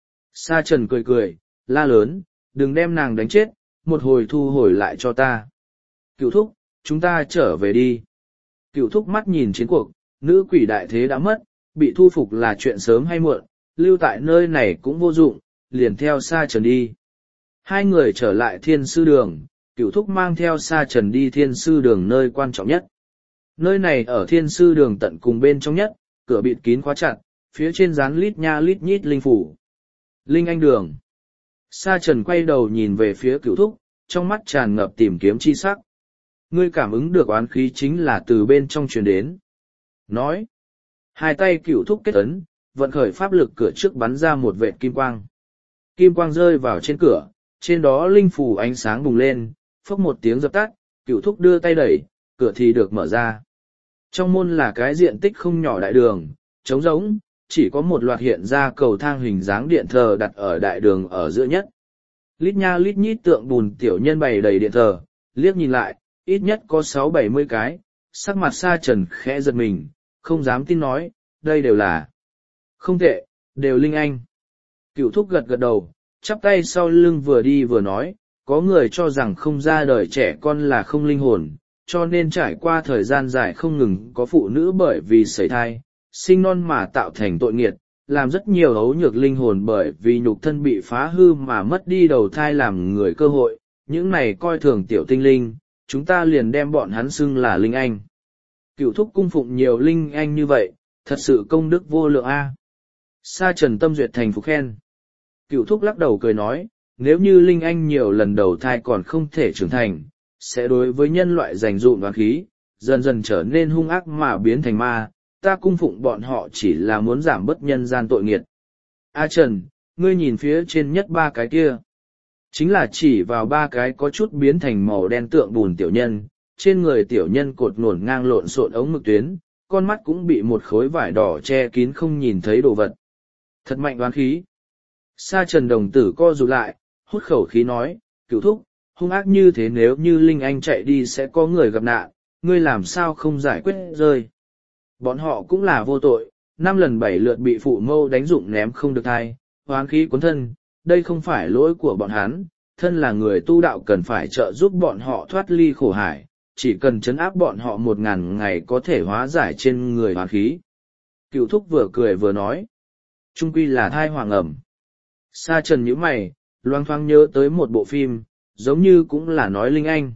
Sa Trần cười cười, la lớn, đừng đem nàng đánh chết, một hồi thu hồi lại cho ta. Cựu thúc, chúng ta trở về đi. Cựu thúc mắt nhìn chiến cuộc, nữ quỷ đại thế đã mất, bị thu phục là chuyện sớm hay muộn, lưu tại nơi này cũng vô dụng, liền theo Sa Trần đi. Hai người trở lại Thiên Sư Đường, Cựu thúc mang theo Sa Trần đi Thiên Sư Đường nơi quan trọng nhất. Nơi này ở Thiên Sư Đường tận cùng bên trong nhất, cửa bịt kín khóa chặt, phía trên dán lít nha lít nhít linh phủ. Linh Anh Đường. Sa Trần quay đầu nhìn về phía Cựu thúc, trong mắt tràn ngập tìm kiếm chi sắc. Ngươi cảm ứng được oán khí chính là từ bên trong truyền đến. Nói. Hai tay cửu thúc kết ấn, vận khởi pháp lực cửa trước bắn ra một vệt kim quang. Kim quang rơi vào trên cửa, trên đó linh phù ánh sáng bùng lên, phốc một tiếng dập tắt, cửu thúc đưa tay đẩy, cửa thì được mở ra. Trong môn là cái diện tích không nhỏ đại đường, trống rỗng, chỉ có một loạt hiện ra cầu thang hình dáng điện thờ đặt ở đại đường ở giữa nhất. Lít nha lít nhít tượng bùn tiểu nhân bày đầy điện thờ, liếc nhìn lại, ít nhất có 60-70 cái, sắc mặt Sa Trần khẽ giật mình, không dám tin nói, đây đều là. Không tệ, đều linh anh. Cửu thúc gật gật đầu, chắp tay sau lưng vừa đi vừa nói, có người cho rằng không ra đời trẻ con là không linh hồn, cho nên trải qua thời gian dài không ngừng có phụ nữ bởi vì sẩy thai, sinh non mà tạo thành tội nghiệt, làm rất nhiều ấu nhược linh hồn bởi vì nhục thân bị phá hư mà mất đi đầu thai làm người cơ hội, những này coi thường tiểu tinh linh, chúng ta liền đem bọn hắn xưng là linh anh. Cửu thúc cung phụng nhiều linh anh như vậy, thật sự công đức vô lượng a. Sa Trần tâm duyệt thành phục khen. Cửu thúc lắc đầu cười nói, nếu như linh anh nhiều lần đầu thai còn không thể trưởng thành, sẽ đối với nhân loại dành dụm oán khí, dần dần trở nên hung ác mà biến thành ma, ta cung phụng bọn họ chỉ là muốn giảm bớt nhân gian tội nghiệt. A Trần, ngươi nhìn phía trên nhất ba cái kia. Chính là chỉ vào ba cái có chút biến thành màu đen tượng bùn tiểu nhân, trên người tiểu nhân cột ngổn ngang lộn xộn ống mực tuyến, con mắt cũng bị một khối vải đỏ che kín không nhìn thấy đồ vật. Thật mạnh oán khí. Sa Trần đồng tử co rụt lại, hút khẩu khí nói, cửu thúc, hung ác như thế nếu như Linh Anh chạy đi sẽ có người gặp nạn, ngươi làm sao không giải quyết rơi. Bọn họ cũng là vô tội, 5 lần 7 lượt bị phụ mâu đánh dụng ném không được thai, oán khí cuốn thân, đây không phải lỗi của bọn hắn, thân là người tu đạo cần phải trợ giúp bọn họ thoát ly khổ hải, chỉ cần trấn áp bọn họ 1000 ngày có thể hóa giải trên người oán khí. Cửu thúc vừa cười vừa nói, chung quy là thai hoàng ẩm. Sa Trần nhíu mày, loang thoáng nhớ tới một bộ phim, giống như cũng là nói Linh Anh.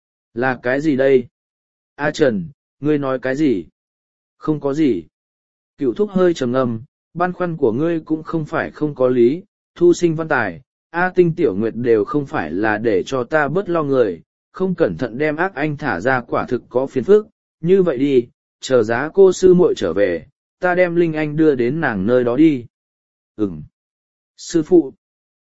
Là cái gì đây? A Trần, ngươi nói cái gì? Không có gì. Cửu thúc hơi trầm ngâm, băn khoăn của ngươi cũng không phải không có lý, thu sinh văn tài, A Tinh Tiểu Nguyệt đều không phải là để cho ta bớt lo người, không cẩn thận đem ác anh thả ra quả thực có phiền phức, như vậy đi, chờ giá cô sư muội trở về, ta đem Linh Anh đưa đến nàng nơi đó đi. Ừm. Sư phụ.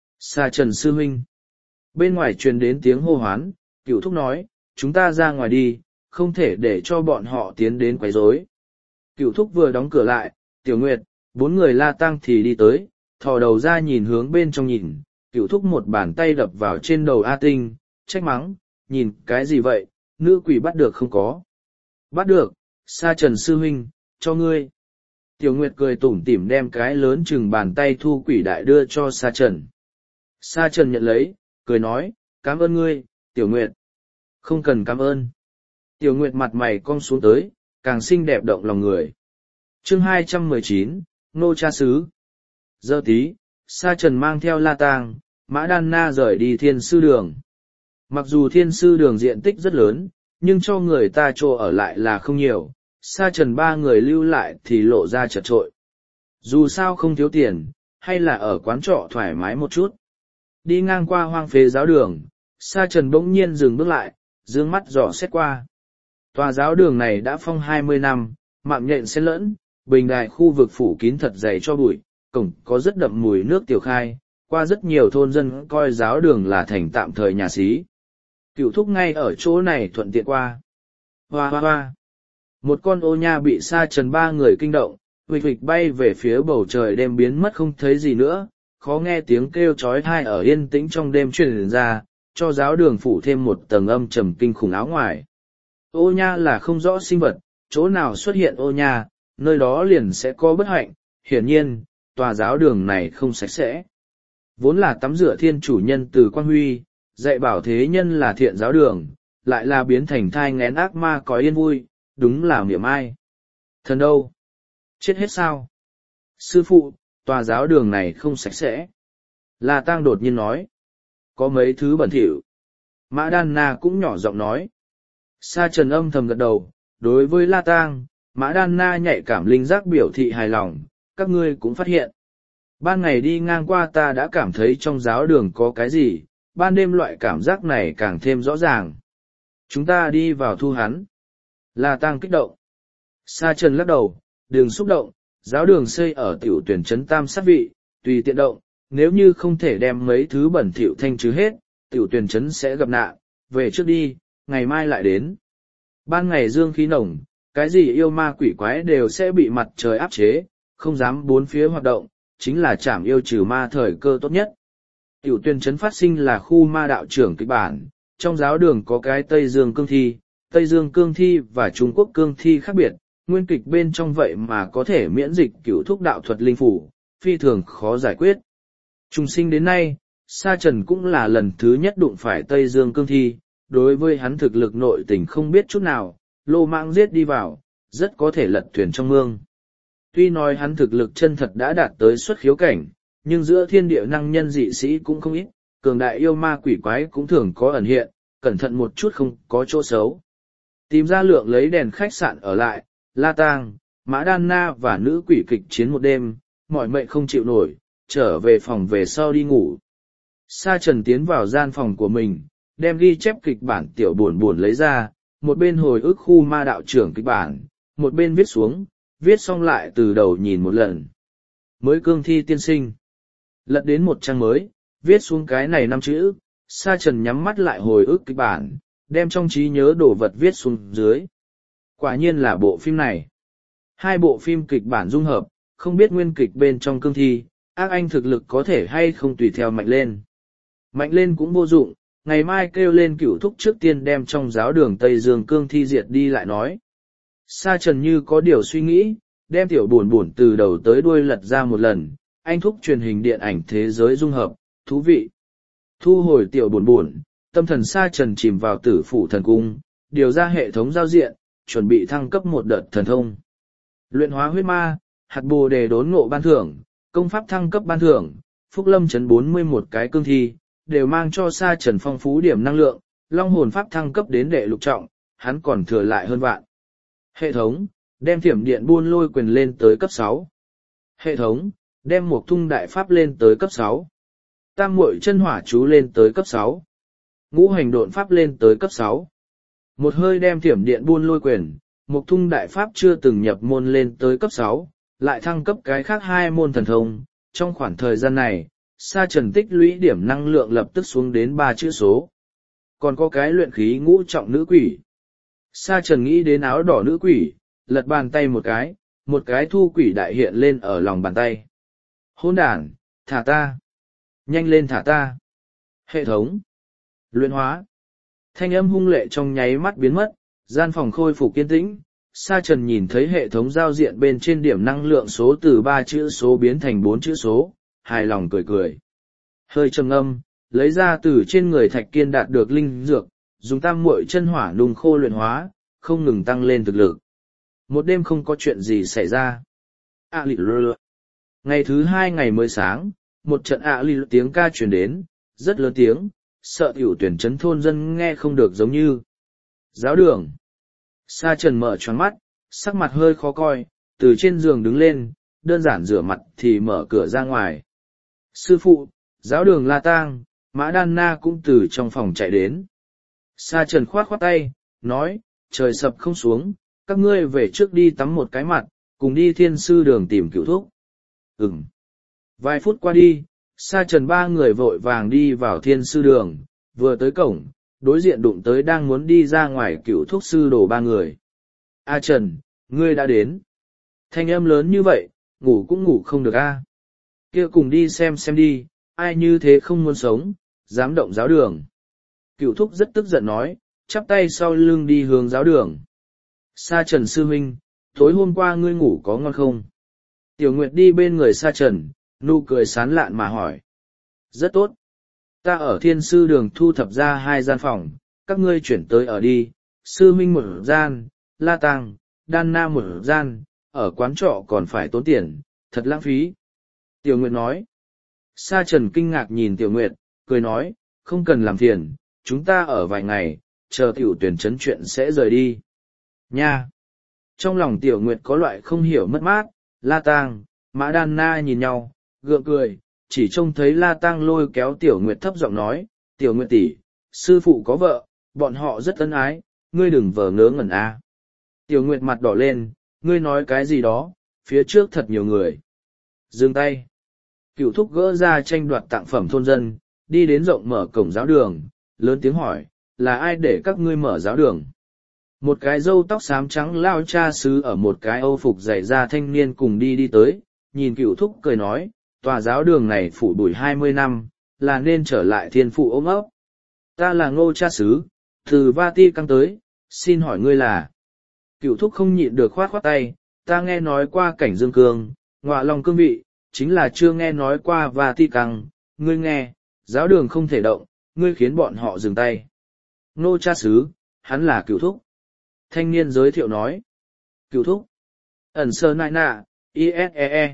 Sa Trần sư huynh. Bên ngoài truyền đến tiếng hô hoán, Cửu thúc nói, chúng ta ra ngoài đi, không thể để cho bọn họ tiến đến quấy rối. Cửu thúc vừa đóng cửa lại, Tiểu Nguyệt, 4 người La Tăng thì đi tới, thò đầu ra nhìn hướng bên trong nhìn, Cửu thúc một bàn tay đập vào trên đầu A Tinh, trách mắng, nhìn cái gì vậy, nữ quỷ bắt được không có. Bắt được, Sa Trần sư huynh, cho ngươi. Tiểu Nguyệt cười tủm tỉm đem cái lớn chừng bàn tay thu quỷ đại đưa cho Sa Trần. Sa Trần nhận lấy, cười nói, cảm ơn ngươi, Tiểu Nguyệt. Không cần cảm ơn. Tiểu Nguyệt mặt mày cong xuống tới, càng xinh đẹp động lòng người. Chương 219, Nô Cha Sứ. Giờ tí, Sa Trần mang theo La Tang, Mã Đan Na rời đi Thiên Sư Đường. Mặc dù Thiên Sư Đường diện tích rất lớn, nhưng cho người ta chỗ ở lại là không nhiều, Sa Trần 3 người lưu lại thì lộ ra chật trội. Dù sao không thiếu tiền, hay là ở quán trọ thoải mái một chút. Đi ngang qua hoang phế giáo đường, Sa Trần bỗng nhiên dừng bước lại, dương mắt dò xét qua. Tòa giáo đường này đã phong 20 năm, mạng nhện xen lẫn, bình đài khu vực phủ kín thật dày cho bụi, cổng có rất đậm mùi nước tiểu khai, qua rất nhiều thôn dân coi giáo đường là thành tạm thời nhà xí. Cửu thúc ngay ở chỗ này thuận tiện qua. Hoa hoa hoa. Một con ô nha bị Sa Trần 3 người kinh động, huỵch huỵch bay về phía bầu trời đêm biến mất không thấy gì nữa, khó nghe tiếng kêu chói tai ở yên tĩnh trong đêm truyền ra, cho giáo đường phủ thêm một tầng âm trầm kinh khủng áo ngoài. Ô nha là không rõ sinh vật, chỗ nào xuất hiện ô nha, nơi đó liền sẽ có bất hạnh, hiển nhiên, tòa giáo đường này không sạch sẽ. Vốn là tắm rửa thiên chủ nhân từ Quan Huy, dạy bảo thế nhân là thiện giáo đường, lại là biến thành thai nghén ác ma có yên vui, đúng là miệng ai. Thần đâu? Chết hết sao? Sư phụ, tòa giáo đường này không sạch sẽ. La Tang đột nhiên nói. Có mấy thứ bẩn thỉu. Mã Đan Na cũng nhỏ giọng nói. Sa Trần âm thầm gật đầu, đối với La Tang, Mã Đan Na nhạy cảm linh giác biểu thị hài lòng, các ngươi cũng phát hiện. Ban ngày đi ngang qua ta đã cảm thấy trong giáo đường có cái gì, ban đêm loại cảm giác này càng thêm rõ ràng. Chúng ta đi vào thu hắn. La Tang kích động. Sa Trần lắc đầu, đừng xúc động, giáo đường xây ở tiểu tuyển trấn tam sát vị, tùy tiện động, nếu như không thể đem mấy thứ bẩn thỉu thanh trừ hết, tiểu tuyển trấn sẽ gặp nạn, về trước đi, ngày mai lại đến. Ban ngày dương khí nồng, cái gì yêu ma quỷ quái đều sẽ bị mặt trời áp chế, không dám bốn phía hoạt động, chính là trảm yêu trừ ma thời cơ tốt nhất. Tiểu tuyển trấn phát sinh là khu ma đạo trưởng kịch bản, trong giáo đường có cái Tây Dương cương thi, Tây Dương cương thi và Trung Quốc cương thi khác biệt, nguyên kịch bên trong vậy mà có thể miễn dịch cửu thúc đạo thuật linh phủ, phi thường khó giải quyết. Trùng sinh đến nay, Sa Trần cũng là lần thứ nhất đụng phải Tây Dương cương thi, đối với hắn thực lực nội tình không biết chút nào, lô mạng giết đi vào, rất có thể lật thuyền trong mương. Tuy nói hắn thực lực chân thật đã đạt tới xuất khiếu cảnh, nhưng giữa thiên địa năng nhân dị sĩ cũng không ít, cường đại yêu ma quỷ quái cũng thường có ẩn hiện, cẩn thận một chút không có chỗ xấu. Tìm ra lượng lấy đèn khách sạn ở lại, La Tang, Mã Đan Na và nữ quỷ kịch chiến một đêm, mỏi mệt không chịu nổi, trở về phòng về sau đi ngủ. Sa Trần tiến vào gian phòng của mình, đem ghi chép kịch bản tiểu buồn buồn lấy ra, một bên hồi ức khu ma đạo trưởng kịch bản, một bên viết xuống, viết xong lại từ đầu nhìn một lần. Mới cương thi tiên sinh. Lật đến một trang mới, viết xuống cái này 5 chữ, Sa Trần nhắm mắt lại hồi ức kịch bản, đem trong trí nhớ đồ vật viết xuống dưới. Quả nhiên là bộ phim này. 2 bộ phim kịch bản dung hợp, không biết nguyên kịch bên trong cương thi, ác anh thực lực có thể hay không tùy theo mạnh lên. Mạnh lên cũng vô dụng, ngày mai kêu lên cửu thúc trước tiên đem trong giáo đường Tây Dương cương thi diệt đi lại nói. Sa Trần như có điều suy nghĩ, đem tiểu buồn buồn từ đầu tới đuôi lật ra một lần, anh thúc truyền hình điện ảnh thế giới dung hợp, thú vị. Thu hồi tiểu buồn buồn, tâm thần Sa Trần chìm vào tử phủ thần cung, điều ra hệ thống giao diện, chuẩn bị thăng cấp một đợt thần thông. Luyện hóa huyết ma, hạt bồ đề đốn ngộ ban thưởng, công pháp thăng cấp ban thưởng, phúc lâm chấn 41 cái cương thi, đều mang cho Sa Trần phong phú điểm năng lượng, long hồn pháp thăng cấp đến đệ lục trọng, hắn còn thừa lại hơn vạn. Hệ thống, đem thiểm điện buôn lôi quyền lên tới cấp 6. Hệ thống, đem một thung đại pháp lên tới cấp 6. Tam muội chân hỏa chú lên tới cấp 6. Ngũ hành độn pháp lên tới cấp 6. Một hơi đem thiểm điện buôn lôi quyền, một thung đại pháp chưa từng nhập môn lên tới cấp 6, lại thăng cấp cái khác 2 môn thần thông. Trong khoảng thời gian này, Sa Trần tích lũy điểm năng lượng lập tức xuống đến 3 chữ số. Còn có cái luyện khí ngũ trọng nữ quỷ. Sa Trần nghĩ đến áo đỏ nữ quỷ, lật bàn tay một cái thu quỷ đại hiện lên ở lòng bàn tay. Hỗn đản, thả ta. Nhanh lên thả ta. Hệ thống. Luyện hóa. Thanh âm hung lệ trong nháy mắt biến mất, gian phòng khôi phục kiên tĩnh. Sa Trần nhìn thấy hệ thống giao diện bên trên điểm năng lượng số từ 3 chữ số biến thành 4 chữ số, hài lòng cười cười. Hơi trầm ngâm, lấy ra từ trên người Thạch Kiên đạt được linh dược, dùng tam muội chân hỏa nung khô luyện hóa, không ngừng tăng lên thực lực. Một đêm không có chuyện gì xảy ra. Ngày thứ 2 ngày mới sáng, một trận tiếng ca truyền đến, rất lớn tiếng, sợ tiểu tuyển trấn thôn dân nghe không được giống như. Giáo đường. Sa Trần mở choáng mắt, sắc mặt hơi khó coi, từ trên giường đứng lên, đơn giản rửa mặt thì mở cửa ra ngoài. Sư phụ, giáo đường La Tang, Mã Đan Na cũng từ trong phòng chạy đến. Sa Trần khoát khoát tay, nói, trời sập không xuống, các ngươi về trước đi tắm một cái mặt, cùng đi thiên sư đường tìm cửu thúc. Vài phút qua đi, Sa Trần 3 người vội vàng đi vào thiên sư đường, vừa tới cổng, đối diện đụng tới đang muốn đi ra ngoài cửu thúc sư đồ 3 người. A Trần, ngươi đã đến. Thanh âm lớn như vậy, ngủ cũng ngủ không được a. Kia cùng đi xem đi, ai như thế không muốn sống, dám động giáo đường. Cửu thúc rất tức giận nói, chắp tay sau lưng đi hướng giáo đường. Sa Trần sư huynh, tối hôm qua ngươi ngủ có ngon không? Tiểu Nguyệt đi bên người Sa Trần, nụ cười sán lạn mà hỏi. Rất tốt. Ta ở thiên sư đường thu thập ra 2 gian phòng, các ngươi chuyển tới ở đi, sư huynh một gian, La Tang, Đan Na một gian, ở quán trọ còn phải tốn tiền, thật lãng phí. Tiểu Nguyệt nói. Sa Trần kinh ngạc nhìn Tiểu Nguyệt, cười nói, không cần làm phiền, chúng ta ở vài ngày, chờ tiểu tuyển trấn chuyện sẽ rời đi. Nha! Trong lòng Tiểu Nguyệt có loại không hiểu mất mát, La Tang, Mã Đan Na nhìn nhau, gượng cười, chỉ trông thấy La Tang lôi kéo Tiểu Nguyệt thấp giọng nói, Tiểu Nguyệt tỷ, sư phụ có vợ, bọn họ rất ân ái, ngươi đừng vờ ngớ ngẩn a. Tiểu Nguyệt mặt đỏ lên, ngươi nói cái gì đó, phía trước thật nhiều người. Dừng tay. Cựu thúc gỡ ra tranh đoạt tặng phẩm thôn dân, đi đến rộng mở cổng giáo đường, lớn tiếng hỏi, là ai để các ngươi mở giáo đường? Một cái râu tóc xám trắng lao cha xứ ở một cái âu phục dày da thanh niên cùng đi tới, nhìn cựu thúc cười nói, tòa giáo đường này phủ bụi 20 năm, là nên trở lại thiên phụ ôm ấp. Ta là Ngô cha xứ, từ Vatican tới, xin hỏi ngươi là. Cựu thúc không nhịn được khoát khoát tay, ta nghe nói qua cảnh dương cương, ngọa lòng cương vị, chính là chưa nghe nói qua Vatican, ngươi nghe, giáo đường không thể động, ngươi khiến bọn họ dừng tay. Ngô cha xứ, hắn là cựu thúc. Thanh niên giới thiệu nói. Cựu thúc. Ẩn sơ nại nạ, ISEE.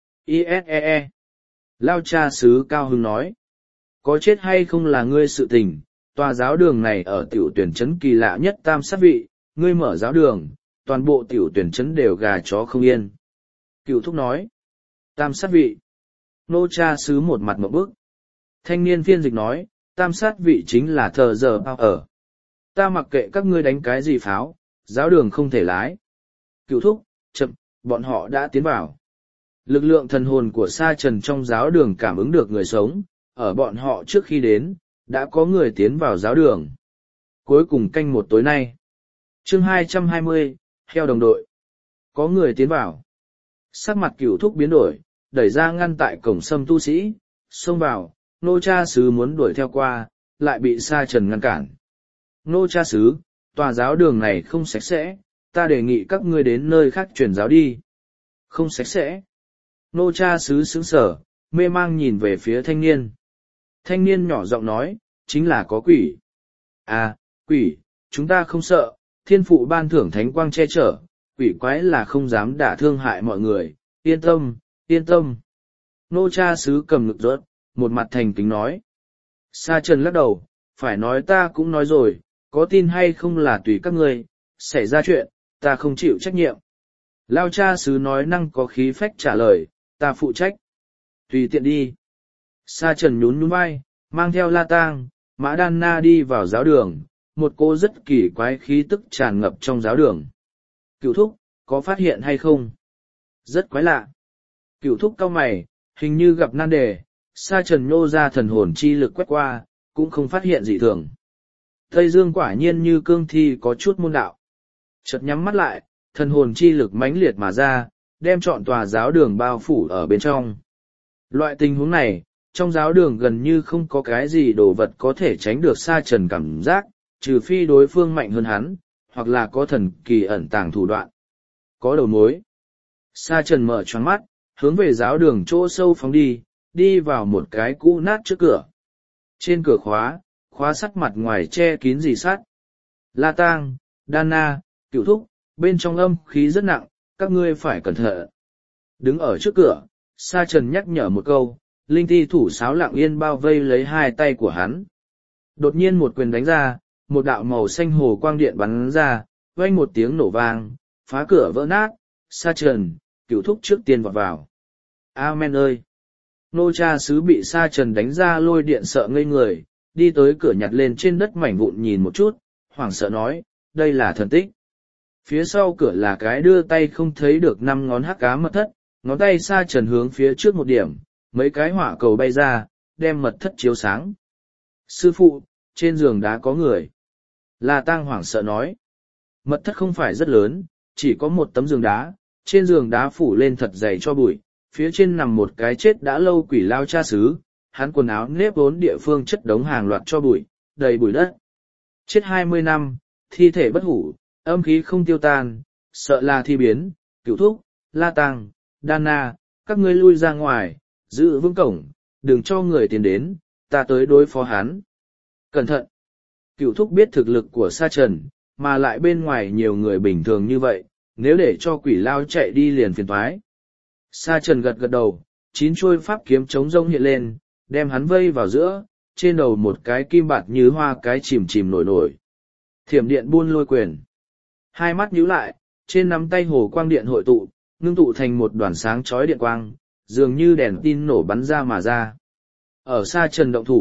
ISEE. Lao cha xứ cao hưng nói. Có chết hay không là ngươi sự tình, tòa giáo đường này ở tiểu tuyển trấn kỳ lạ nhất tam sát vị, ngươi mở giáo đường, toàn bộ tiểu tuyển trấn đều gà chó không yên. Cựu thúc nói. Tam sát vị. Nô cha xứ một mặt một bức. Thanh niên phiên dịch nói, tam sát vị chính là thờ giờ bao ở. Ta mặc kệ các ngươi đánh cái gì pháo, giáo đường không thể lái. Cựu thúc, chậm, bọn họ đã tiến vào. Lực lượng thần hồn của Sa Trần trong giáo đường cảm ứng được người sống, ở bọn họ trước khi đến, đã có người tiến vào giáo đường. Cuối cùng canh một tối nay. Chương 220, heo đồng đội. Có người tiến vào. Sắc mặt cửu thúc biến đổi, đẩy ra ngăn tại cổng sâm tu sĩ, xông vào, nô cha xứ muốn đuổi theo qua, lại bị Sa Trần ngăn cản. Nô cha xứ, tòa giáo đường này không sạch sẽ, ta đề nghị các ngươi đến nơi khác truyền giáo đi. Không sạch sẽ. Nô cha xứ sững sở, mê mang nhìn về phía thanh niên. Thanh niên nhỏ giọng nói, chính là có quỷ. À, quỷ, chúng ta không sợ, thiên phụ ban thưởng thánh quang che chở, quỷ quái là không dám đả thương hại mọi người, yên tâm, yên tâm. Nô cha xứ cầm ngực rớt, một mặt thành kính nói. Sa Trần lắc đầu, phải nói ta cũng nói rồi, có tin hay không là tùy các ngươi, xảy ra chuyện, ta không chịu trách nhiệm. Lao cha xứ nói năng có khí phách trả lời, ta phụ trách. Tùy tiện đi. Sa Trần nhún nhún vai, mang theo La Tang, Mã Đan Na đi vào giáo đường, một cô rất kỳ quái khí tức tràn ngập trong giáo đường. Cựu thúc, có phát hiện hay không? Rất quái lạ. Cựu thúc cau mày, hình như gặp nan đề, Sa Trần nhô ra thần hồn chi lực quét qua, cũng không phát hiện gì thường. Tây Dương quả nhiên như cương thi có chút môn đạo. Chợt nhắm mắt lại, thần hồn chi lực mãnh liệt mà ra, đem trọn tòa giáo đường bao phủ ở bên trong. Loại tình huống này, trong giáo đường gần như không có cái gì đồ vật có thể tránh được Sa Trần cảm giác, trừ phi đối phương mạnh hơn hắn, hoặc là có thần kỳ ẩn tàng thủ đoạn. Có đầu mối. Sa Trần mở choáng mắt, hướng về giáo đường chỗ sâu phóng đi, đi vào một cái cũ nát trước cửa. Trên cửa khóa sắt mặt ngoài che kín rì sắt. La Tang, Đan Na, Cựu thúc, bên trong âm khí rất nặng, các ngươi phải cẩn thận. Đứng ở trước cửa, Sa Trần nhắc nhở một câu, linh ti thủ sáo lặng yên bao vây lấy hai tay của hắn. Đột nhiên một quyền đánh ra, một đạo màu xanh hồ quang điện bắn ra, vang một tiếng nổ vang, phá cửa vỡ nát. Sa Trần, Cựu thúc trước tiên vọt vào. Amen ơi! Nô cha xứ bị Sa Trần đánh ra lôi điện sợ ngây người, đi tới cửa nhặt lên trên đất mảnh vụn nhìn một chút, hoảng sợ nói, đây là thần tích. Phía sau cửa là cái đưa tay không thấy được 5 ngón hắc cá mật thất, ngón tay Sa Trần hướng phía trước một điểm, mấy cái hỏa cầu bay ra, đem mật thất chiếu sáng. Sư phụ, trên giường đá có người. La Tang hoảng sợ nói. Mật thất không phải rất lớn, chỉ có một tấm giường đá, trên giường đá phủ lên thật dày cho bụi, phía trên nằm một cái chết đã lâu quỷ lao cha xứ, hắn quần áo nếp vốn địa phương chất đống hàng loạt cho bụi, đầy bụi đất. Chết 20 năm, thi thể bất hủ, âm khí không tiêu tan, sợ là thi biến. Cựu thúc, La Tang, Đan Na, các ngươi lui ra ngoài, giữ vững cổng, đừng cho người tiến đến, ta tới đối phó hắn. Cẩn thận! Cựu thúc biết thực lực của Sa Trần, mà lại bên ngoài nhiều người bình thường như vậy, nếu để cho quỷ lao chạy đi liền phiền toái. Sa Trần gật gật đầu, 9 chuôi pháp kiếm chống rông hiện lên, đem hắn vây vào giữa, trên đầu một cái kim bạt như hoa cái chìm chìm nổi nổi. Thiểm điện buôn lôi quyền. Hai mắt nhíu lại, trên nắm tay hồ quang điện hội tụ, ngưng tụ thành một đoàn sáng chói điện quang, dường như đèn tin nổ bắn ra mà ra. Ở Sa Trần động thủ,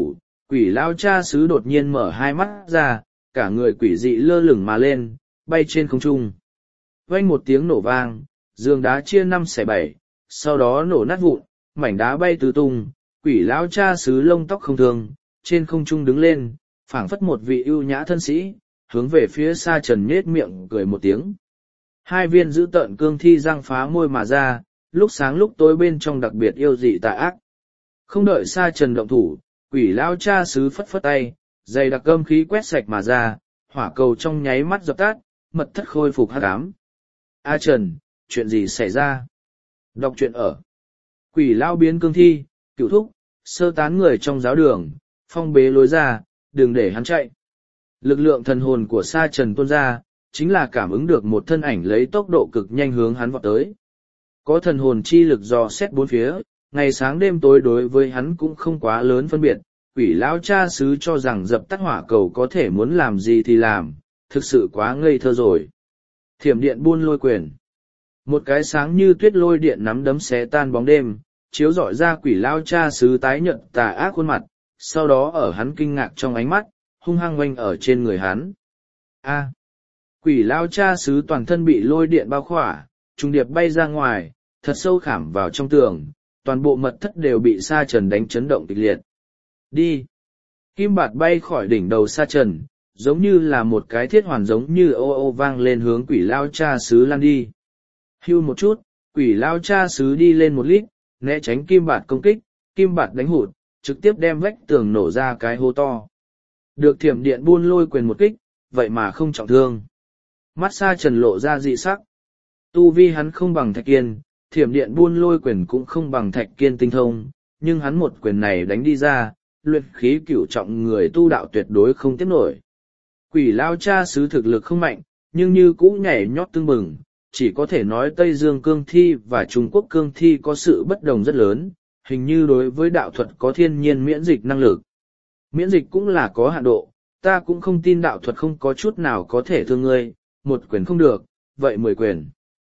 Quỷ lao cha xứ đột nhiên mở hai mắt ra, cả người quỷ dị lơ lửng mà lên, bay trên không trung. Vang một tiếng nổ vang, giường đá chia 5/7, sau đó nổ nát vụn, mảnh đá bay tứ tung, quỷ lão cha xứ lông tóc không thường, trên không trung đứng lên, phảng phất một vị ưu nhã thân sĩ, hướng về phía Sa Trần nhếch miệng cười một tiếng. Hai viên dữ tợn cương thi răng phá môi mà ra, lúc sáng lúc tối bên trong đặc biệt yêu dị tà ác. Không đợi Sa Trần động thủ, quỷ lão cha xứ phất phất tay, dày đặc cơm khí quét sạch mà ra, hỏa cầu trong nháy mắt dập tắt, mật thất khôi phục hắc ám. A Trần, chuyện gì xảy ra? Đọc truyện ở. Quỷ lão biến cương thi, cửu thúc, sơ tán người trong giáo đường, phong bế lối ra, đừng để hắn chạy. Lực lượng thần hồn của Sa Trần tuôn ra, chính là cảm ứng được một thân ảnh lấy tốc độ cực nhanh hướng hắn vọt tới. Có thần hồn chi lực dò xét bốn phía, ngày sáng đêm tối đối với hắn cũng không quá lớn phân biệt, quỷ lão cha xứ cho rằng dập tắt hỏa cầu có thể muốn làm gì thì làm, thực sự quá ngây thơ rồi. Thiểm điện buôn lôi quyền. Một cái sáng như tuyết lôi điện nắm đấm xé tan bóng đêm, chiếu rọi ra quỷ lão cha xứ tái nhợt tà ác khuôn mặt, sau đó ở hắn kinh ngạc trong ánh mắt, hung hăng oanh ở trên người hắn. A. Quỷ lão cha xứ toàn thân bị lôi điện bao khỏa, trùng điệp bay ra ngoài, thật sâu khảm vào trong tường, toàn bộ mật thất đều bị Sa Trần đánh chấn động kịch liệt. Đi! Kim bạt bay khỏi đỉnh đầu Sa Trần, giống như là một cái thiết hoàn giống như ô ô vang lên hướng quỷ lao cha xứ lan đi. Hưu một chút, quỷ lao cha xứ đi lên một lít, né tránh kim bạt công kích, kim bạt đánh hụt, trực tiếp đem vách tường nổ ra cái hố to. Được thiểm điện buôn lôi quyền một kích, vậy mà không trọng thương. Mắt Sa Trần lộ ra dị sắc. Tu vi hắn không bằng Thạch Kiên, thiểm điện buôn lôi quyền cũng không bằng Thạch Kiên tinh thông, nhưng hắn một quyền này đánh đi ra, luyện khí cửu trọng người tu đạo tuyệt đối không tiếp nổi. Quỷ lao cha xứ thực lực không mạnh, nhưng như cũ nhảy nhót tưng bừng, chỉ có thể nói Tây Dương cương thi và Trung Quốc cương thi có sự bất đồng rất lớn, hình như đối với đạo thuật có thiên nhiên miễn dịch năng lực. Miễn dịch cũng là có hạn độ, ta cũng không tin đạo thuật không có chút nào có thể thương ngươi, một quyền không được, vậy 10 quyền.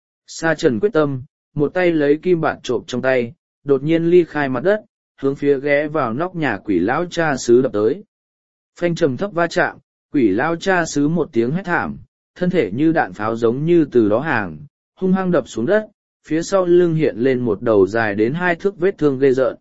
Sa Trần quyết tâm, một tay lấy kim bạt trộm trong tay, đột nhiên ly khai mặt đất, hướng phía ghé vào nóc nhà quỷ lão cha xứ đập tới. Phanh trầm thấp va chạm, quỷ lão cha xứ một tiếng hét thảm, thân thể như đạn pháo giống như từ đó hàng, hung hăng đập xuống đất, phía sau lưng hiện lên một đầu dài đến 2 thước vết thương ghê rợn.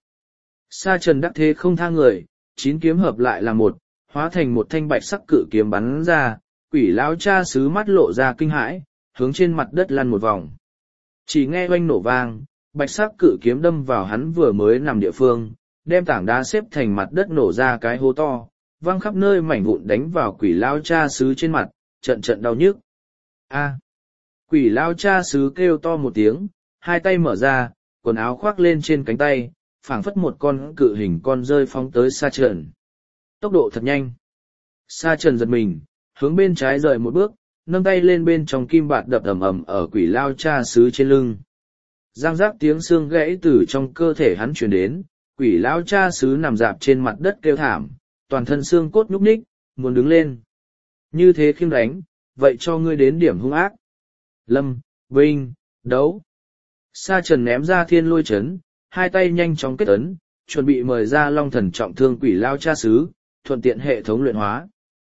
Sa Trần đắc thế không tha người, 9 kiếm hợp lại là một, hóa thành một thanh bạch sắc cự kiếm bắn ra, quỷ lão cha xứ mắt lộ ra kinh hãi, hướng trên mặt đất lăn một vòng. Chỉ nghe oanh nổ vang, bạch sắc cự kiếm đâm vào hắn vừa mới nằm địa phương, đem tảng đá xếp thành mặt đất nổ ra cái hố to, văng khắp nơi mảnh vụn đánh vào quỷ lao cha xứ trên mặt, trận trận đau nhức. A! Quỷ lao cha xứ kêu to một tiếng, hai tay mở ra, quần áo khoác lên trên cánh tay, phảng phất một con cự hình con rơi phóng tới Sa Trần. Tốc độ thật nhanh. Sa Trần giật mình, hướng bên trái rời một bước, nâng tay lên bên trong kim bạt đập ầm ầm ở quỷ lao cha xứ trên lưng. Giang giác tiếng xương gãy từ trong cơ thể hắn truyền đến, quỷ lao cha xứ nằm dạp trên mặt đất kêu thảm, toàn thân xương cốt nhúc nhích, muốn đứng lên. Như thế khiêng đánh, vậy cho ngươi đến điểm hung ác. Lâm, Vinh, đấu. Sa Trần ném ra thiên lôi chấn, hai tay nhanh chóng kết ấn, chuẩn bị mời ra long thần trọng thương quỷ lao cha xứ, thuận tiện hệ thống luyện hóa.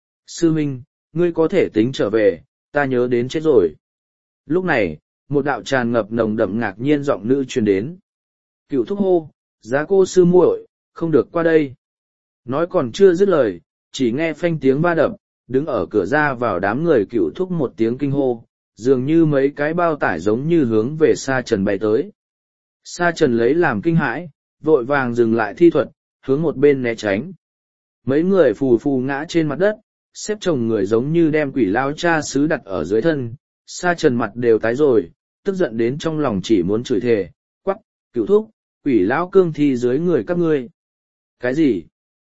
Sư Minh, ngươi có thể tính trở về, ta nhớ đến chết rồi. Lúc này, một đạo tràn ngập nồng đậm ngạc nhiên giọng nữ truyền đến. Cửu thúc hô, giá cô sư muội, không được qua đây. Nói còn chưa dứt lời, chỉ nghe phanh tiếng ba đập, đứng ở cửa ra vào đám người Cửu thúc một tiếng kinh hô, dường như mấy cái bao tải giống như hướng về Sa Trần bay tới. Sa Trần lấy làm kinh hãi, vội vàng dừng lại thi thuật, hướng một bên né tránh. Mấy người phù phù ngã trên mặt đất, xếp chồng người giống như đem quỷ lao cha xứ đặt ở dưới thân, Sa Trần mặt đều tái rồi, tức giận đến trong lòng chỉ muốn chửi thề, quắc, Cửu thúc, quỷ lão cương thi dưới người các ngươi. Cái gì?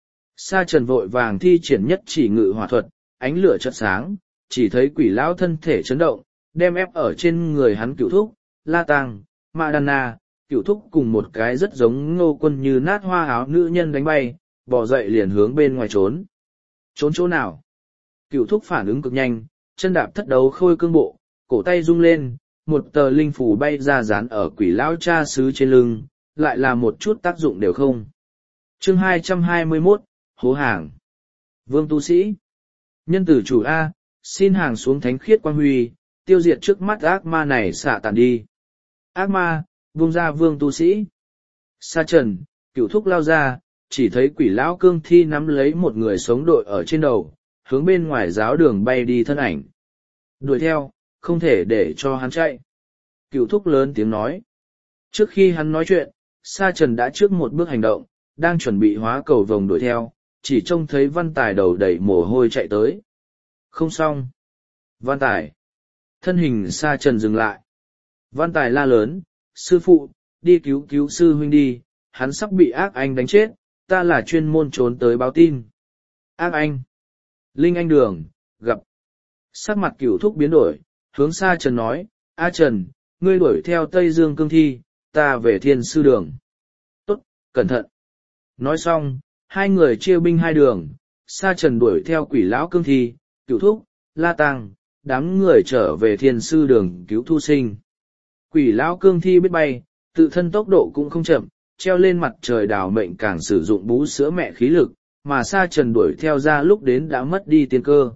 Sa Trần vội vàng thi triển nhất chỉ ngự hỏa thuật, ánh lửa chợt sáng, chỉ thấy quỷ lão thân thể chấn động, đem ép ở trên người hắn Cửu thúc, La Tăng, Mã Đan Na, Cửu thúc cùng một cái rất giống Ngô Quân như nát hoa áo nữ nhân đánh bay, bò dậy liền hướng bên ngoài trốn. Trốn chỗ nào? Cửu thúc phản ứng cực nhanh, chân đạp thất đấu khôi cương bộ, cổ tay rung lên, một tờ linh phủ bay ra dán ở quỷ lão cha xứ trên lưng, lại là một chút tác dụng đều không. Chương 221, hố hàng. Vương tu sĩ. Nhân tử chủ A, xin hàng xuống thánh khiết quang huy, tiêu diệt trước mắt ác ma này xả tàn đi. Ác ma, vung ra vương tu sĩ. Sa trần, Cửu Thúc lao ra, chỉ thấy quỷ lão cương thi nắm lấy một người sống đội ở trên đầu, hướng bên ngoài giáo đường bay đi thân ảnh. Đuổi theo, không thể để cho hắn chạy. Cửu Thúc lớn tiếng nói. Trước khi hắn nói chuyện, Sa trần đã trước một bước hành động, đang chuẩn bị hóa cầu vồng đuổi theo, chỉ trông thấy Văn Tài đầu đầy mồ hôi chạy tới. Không xong. Văn Tài. Thân hình Sa trần dừng lại. Văn Tài la lớn, sư phụ, đi cứu cứu sư huynh đi, hắn sắp bị ác anh đánh chết, ta là chuyên môn trốn tới báo tin. Ác anh. Linh anh đường, gặp. Sắc mặt Cửu Thúc biến đổi, hướng Sa trần nói, A Trần, ngươi đuổi theo Tây Dương cương thi, ta về thiên sư đường. Tốt, cẩn thận. Nói xong, hai người chia binh hai đường, Sa trần đuổi theo quỷ lão cương thi, Cửu Thúc, La Tăng, đám người trở về thiên sư đường cứu Thu Sinh. Quỷ lão cương thi biết bay, tự thân tốc độ cũng không chậm, treo lên mặt trời đào mệnh càng sử dụng bú sữa mẹ khí lực, mà Sa trần đuổi theo ra lúc đến đã mất đi tiên cơ.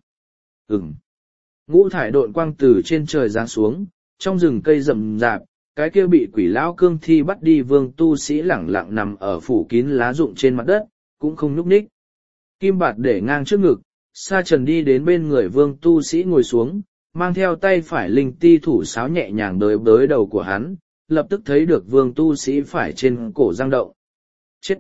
Ngũ thải độn quang từ trên trời giáng xuống, trong rừng cây rậm rạp, cái kia bị quỷ lão cương thi bắt đi vương tu sĩ lẳng lặng nằm ở phủ kín lá rụng trên mặt đất, cũng không nhúc nhích. Kim bạt để ngang trước ngực, Sa trần đi đến bên người vương tu sĩ ngồi xuống, mang theo tay phải linh ti thủ sáo nhẹ nhàng đới bới đầu của hắn, lập tức thấy được vương tu sĩ phải trên cổ giang động. Chết!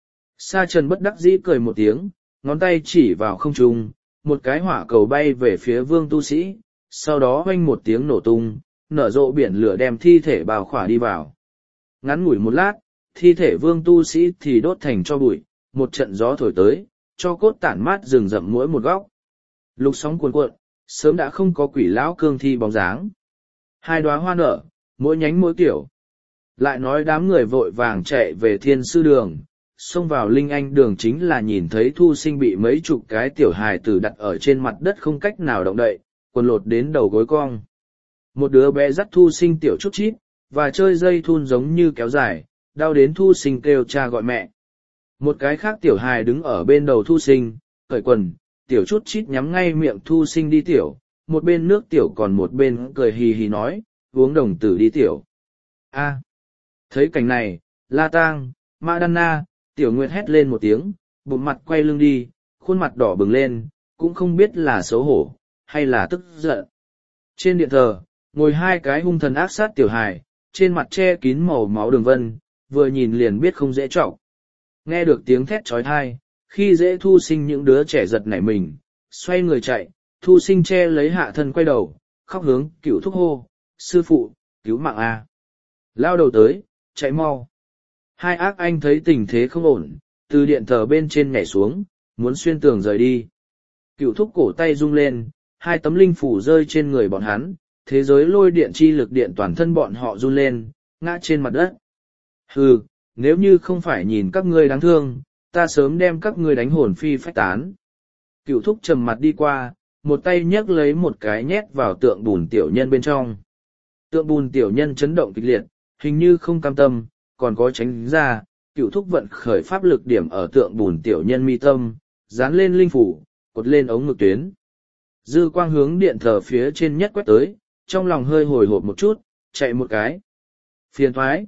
Sa trần bất đắc dĩ cười một tiếng, ngón tay chỉ vào không trung, một cái hỏa cầu bay về phía vương tu sĩ, sau đó oanh một tiếng nổ tung, nở rộ biển lửa đem thi thể bào khỏa đi vào. Ngắn ngủi một lát, thi thể vương tu sĩ thì đốt thành cho bụi, một trận gió thổi tới, cho cốt tản mát rừng rậm mỗi một góc. Lục sóng cuồn cuộn, sớm đã không có quỷ lão cương thi bóng dáng. Hai đóa hoa nở, mỗi nhánh mỗi kiểu. Lại nói đám người vội vàng chạy về thiên sư đường, xông vào linh anh đường chính là nhìn thấy Thu Sinh bị mấy chục cái tiểu hài tử đặt ở trên mặt đất không cách nào động đậy, quần lột đến đầu gối cong. Một đứa bé dắt Thu Sinh tiểu chút chít, và chơi dây thun giống như kéo dài, đau đến Thu Sinh kêu cha gọi mẹ. Một cái khác tiểu hài đứng ở bên đầu Thu Sinh, cởi quần, tiểu chút chít nhắm ngay miệng Thu Sinh đi tiểu, một bên nước tiểu còn một bên cười hì hì nói, uống đồng tử đi tiểu. A. Thấy cảnh này, La Tang, Mã Đan Na, Tiểu Nguyệt hét lên một tiếng, bụng mặt quay lưng đi, khuôn mặt đỏ bừng lên, cũng không biết là xấu hổ, hay là tức giận. Trên điện thờ, ngồi hai cái hung thần ác sát tiểu hài, trên mặt che kín màu máu đường vân, vừa nhìn liền biết không dễ trọng. Nghe được tiếng thét trói thai, khi dễ Thu Sinh những đứa trẻ giật nảy mình, xoay người chạy, Thu Sinh che lấy hạ thân quay đầu, khóc hướng Cửu Thúc hô, sư phụ, cứu mạng A. Lao đầu tới, chạy mau. Hai ác anh thấy tình thế không ổn, từ điện thờ bên trên nhảy xuống, muốn xuyên tường rời đi. Cửu Thúc cổ tay rung lên, hai tấm linh phủ rơi trên người bọn hắn, thế giới lôi điện chi lực điện toàn thân bọn họ run lên, ngã trên mặt đất. Hừ, nếu như không phải nhìn các ngươi đáng thương, ta sớm đem các ngươi đánh hồn phi phách tán. Cửu Thúc trầm mặt đi qua, một tay nhấc lấy một cái nhét vào tượng bùn tiểu nhân bên trong. Tượng bùn tiểu nhân chấn động kịch liệt, hình như không cam tâm, còn có tránh ra, Cửu Thúc vận khởi pháp lực điểm ở tượng bùn tiểu nhân mi tâm, dán lên linh phủ, cột lên ống ngực tuyến. Dư quang hướng điện thờ phía trên nhất quét tới, trong lòng hơi hồi hộp một chút, chạy một cái. Phiền thoái.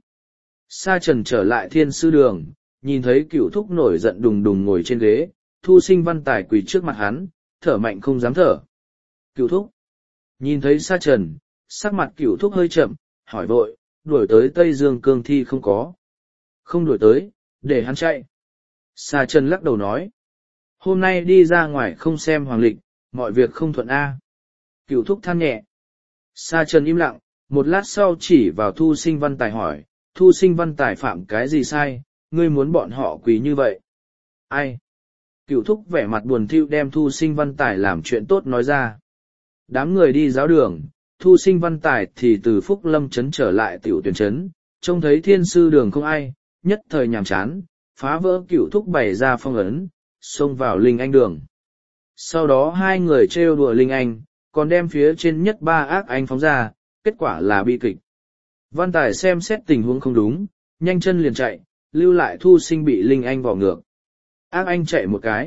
Sa trần trở lại thiên sư đường, nhìn thấy Cửu Thúc nổi giận đùng đùng ngồi trên ghế, Thu Sinh Văn Tài quỳ trước mặt hắn, thở mạnh không dám thở. Cửu Thúc. Nhìn thấy Sa trần, sắc mặt Cửu Thúc hơi chậm, hỏi vội, đuổi tới Tây Dương cương thi không có. Không đuổi tới, để hắn chạy. Sa trần lắc đầu nói. Hôm nay đi ra ngoài không xem hoàng lịch, mọi việc không thuận A. Cửu Thúc than nhẹ. Sa trần im lặng, một lát sau chỉ vào Thu Sinh Văn Tài hỏi, Thu Sinh Văn Tài phạm cái gì sai, ngươi muốn bọn họ quỳ như vậy? Ai? Cửu Thúc vẻ mặt buồn thiu đem Thu Sinh Văn Tài làm chuyện tốt nói ra. Đám người đi giáo đường, Thu Sinh Văn Tài thì từ Phúc Lâm Trấn trở lại tiểu tuyển trấn, trông thấy thiên sư đường không ai, nhất thời nhàm chán, phá vỡ Cửu Thúc bày ra phong ấn, xông vào Linh Anh đường. Sau đó hai người trêu đùa Linh Anh, còn đem phía trên nhất ba ác anh phóng ra, kết quả là bi kịch. Văn Tài xem xét tình huống không đúng, nhanh chân liền chạy, lưu lại Thu Sinh bị Linh Anh vò ngược. Ác anh chạy một cái.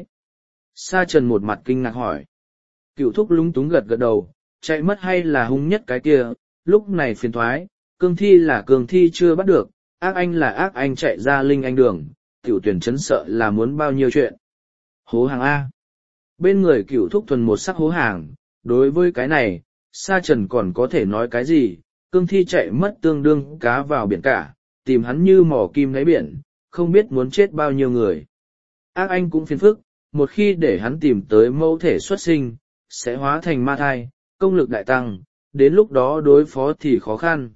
Sa Trần một mặt kinh ngạc hỏi. Cựu thúc lúng túng gật gật đầu, chạy mất hay là hung nhất cái kia, lúc này phiền thoái, cương thi là cương thi chưa bắt được, ác anh là ác anh chạy ra linh anh đường, tiểu tuyển chấn sợ là muốn bao nhiêu chuyện. Hố hàng A. Bên người cựu thúc thuần một sắc hố hàng, đối với cái này, Sa Trần còn có thể nói cái gì, cương thi chạy mất tương đương cá vào biển cả, tìm hắn như mỏ kim đáy biển, không biết muốn chết bao nhiêu người. Ác anh cũng phiền phức, một khi để hắn tìm tới mẫu thể xuất sinh, sẽ hóa thành ma thai, công lực đại tăng, đến lúc đó đối phó thì khó khăn.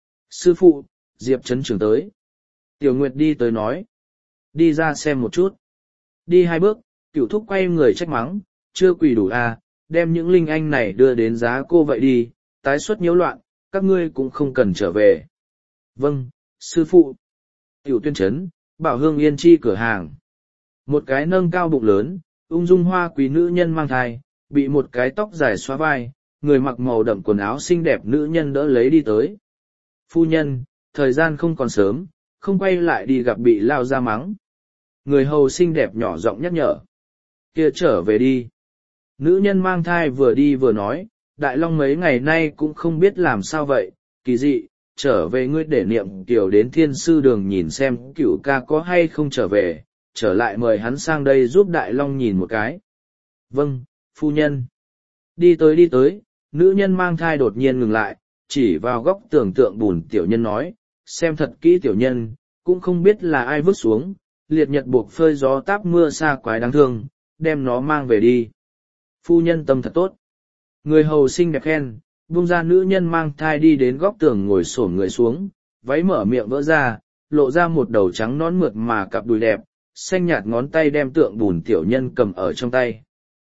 Sư phụ, Diệp Trấn trưởng tới. Tiểu Nguyệt đi tới nói. Đi ra xem một chút. Đi 2 bước, Cửu thúc quay người trách mắng, chưa quỳ đủ à, đem những linh anh này đưa đến giá cô vậy đi, tái xuất nhiễu loạn, các ngươi cũng không cần trở về. Vâng, sư phụ. Tiểu Tuyên Trấn, Bảo Hương Yên Chi cửa hàng. Một cái nâng cao bụng lớn, ung dung hoa quý nữ nhân mang thai, bị một cái tóc dài xóa vai, người mặc màu đậm quần áo xinh đẹp nữ nhân đỡ lấy đi tới. Phu nhân, thời gian không còn sớm, không quay lại đi gặp bị lao ra mắng. Người hầu xinh đẹp nhỏ giọng nhắc nhở. Kia trở về đi. Nữ nhân mang thai vừa đi vừa nói, Đại Long mấy ngày nay cũng không biết làm sao vậy, kỳ dị, trở về ngươi để niệm tiểu đến thiên sư đường nhìn xem Cửu ca có hay không trở về, trở lại mời hắn sang đây giúp Đại Long nhìn một cái. Vâng, phu nhân. Đi tới, nữ nhân mang thai đột nhiên ngừng lại, chỉ vào góc tường tượng bùn tiểu nhân nói, xem thật kỹ tiểu nhân, cũng không biết là ai vứt xuống, liệt nhật buộc phơi gió táp mưa xa quái đáng thương, đem nó mang về đi. Phu nhân tâm thật tốt. Người hầu xinh đẹp khen, buông ra nữ nhân mang thai đi đến góc tường ngồi xổm người xuống, váy mở miệng vỡ ra, lộ ra một đầu trắng nón mượt mà cặp đùi đẹp, xanh nhạt ngón tay đem tượng bùn tiểu nhân cầm ở trong tay.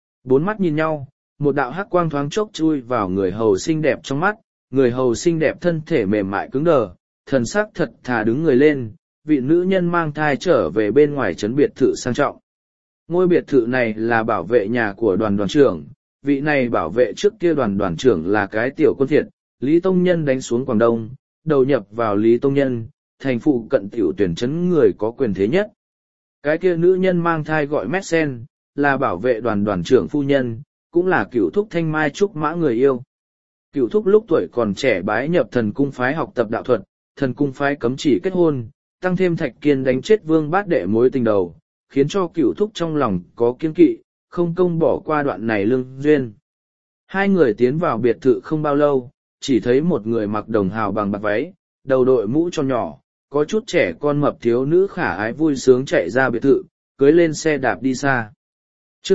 4 mắt nhìn nhau, một đạo hắc quang thoáng chốc chui vào người hầu xinh đẹp trong mắt, người hầu xinh đẹp thân thể mềm mại cứng đờ, thần sắc thật thà đứng người lên, vị nữ nhân mang thai trở về bên ngoài trấn biệt thự sang trọng. Ngôi biệt thự này là bảo vệ nhà của đoàn trưởng, vị này bảo vệ trước kia đoàn trưởng là cái tiểu quân thiệt, Lý Tông Nhân đánh xuống Quảng Đông, đầu nhập vào Lý Tông Nhân, thành phụ cận tiểu tuyển trấn người có quyền thế nhất. Cái kia nữ nhân mang thai gọi Messen, là bảo vệ đoàn trưởng phu nhân, cũng là cửu thúc Thanh Mai Trúc Mã người yêu. Cửu thúc lúc tuổi còn trẻ bái nhập thần cung phái học tập đạo thuật, thần cung phái cấm chỉ kết hôn, tăng thêm Thạch Kiên đánh chết Vương Bát Đệ mối tình đầu, khiến cho cửu thúc trong lòng có kiên kỵ, không công bỏ qua đoạn này lương duyên. 2 người tiến vào biệt thự không bao lâu, chỉ thấy một người mặc đồng hào bằng bạc váy, đầu đội mũ cho nhỏ, có chút trẻ con mập thiếu nữ khả ái vui sướng chạy ra biệt thự, cưới lên xe đạp đi xa. Chương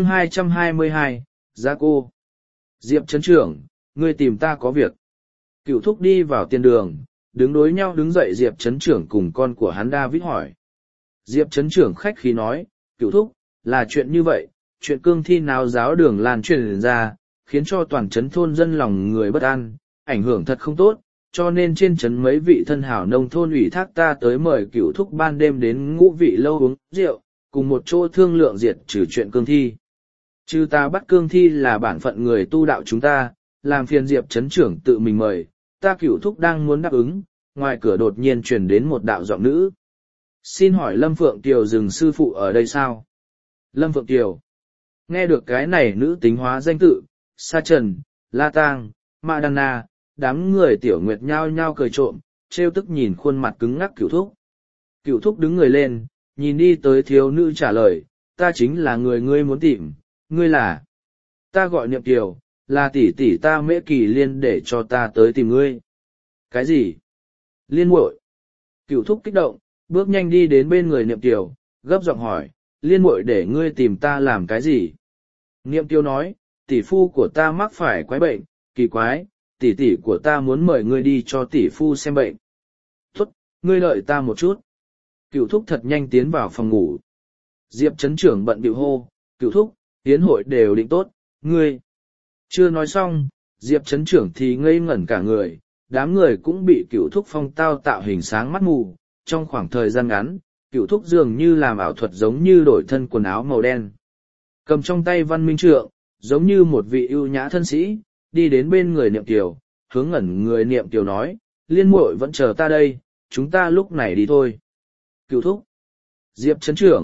222, Gia cô. Diệp Trấn trưởng, ngươi tìm ta có việc. Cửu thúc đi vào tiền đường, đứng đối nhau đứng dậy Diệp Trấn trưởng cùng con của hắn David hỏi. Diệp Trấn trưởng khách khí nói, Cửu thúc, là chuyện như vậy, chuyện cương thi nào giáo đường lan truyền ra, khiến cho toàn trấn thôn dân lòng người bất an, ảnh hưởng thật không tốt, cho nên trên trấn mấy vị thân hảo nông thôn ủy thác ta tới mời Cửu thúc ban đêm đến Ngũ Vị lâu uống rượu, cùng một chỗ thương lượng diệt trừ chuyện cương thi. Trừ ta bắt cương thi là bản phận người tu đạo chúng ta, làm phiền Diệp Trấn trưởng tự mình mời, ta Cửu thúc đang muốn đáp ứng, ngoài cửa đột nhiên truyền đến một đạo giọng nữ. Xin hỏi Lâm Phượng Tiều dừng sư phụ ở đây sao? Lâm Phượng Tiều. Nghe được cái này nữ tính hóa danh tự, Sa Trần, La Tang, Mã Đan Na, đám người tiểu nguyệt nhao nhao cười trộm, trêu tức nhìn khuôn mặt cứng ngắc Cửu thúc. Cửu thúc đứng người lên, nhìn đi tới thiếu nữ trả lời, ta chính là người ngươi muốn tìm, ngươi là. Ta gọi Niệm Kiều, là tỷ tỷ ta Mễ Kỳ Liên để cho ta tới tìm ngươi. Cái gì? Liên muội. Cửu thúc kích động, bước nhanh đi đến bên người Niệm Kiều, gấp giọng hỏi, Liên muội để ngươi tìm ta làm cái gì? Niệm Kiều nói, tỷ phu của ta mắc phải quái bệnh, kỳ quái, tỷ tỷ của ta muốn mời ngươi đi cho tỷ phu xem bệnh. Tốt, ngươi đợi ta một chút. Cửu thúc thật nhanh tiến vào phòng ngủ. Diệp Trấn trưởng bận bịu hô, Cửu thúc, yến hội đều định tốt, ngươi. Chưa nói xong, Diệp Trấn trưởng thì ngây ngẩn cả người, đám người cũng bị Cửu thúc phong tao tạo hình sáng mắt mù. Trong khoảng thời gian ngắn, Cửu thúc dường như làm ảo thuật giống như đổi thân quần áo màu đen. Cầm trong tay văn minh trượng, giống như một vị ưu nhã thân sĩ, đi đến bên người Niệm Kiều, hướng ngẩn người Niệm Kiều nói, Liên muội vẫn chờ ta đây, chúng ta lúc này đi thôi. Cửu thúc. Diệp Trấn trưởng,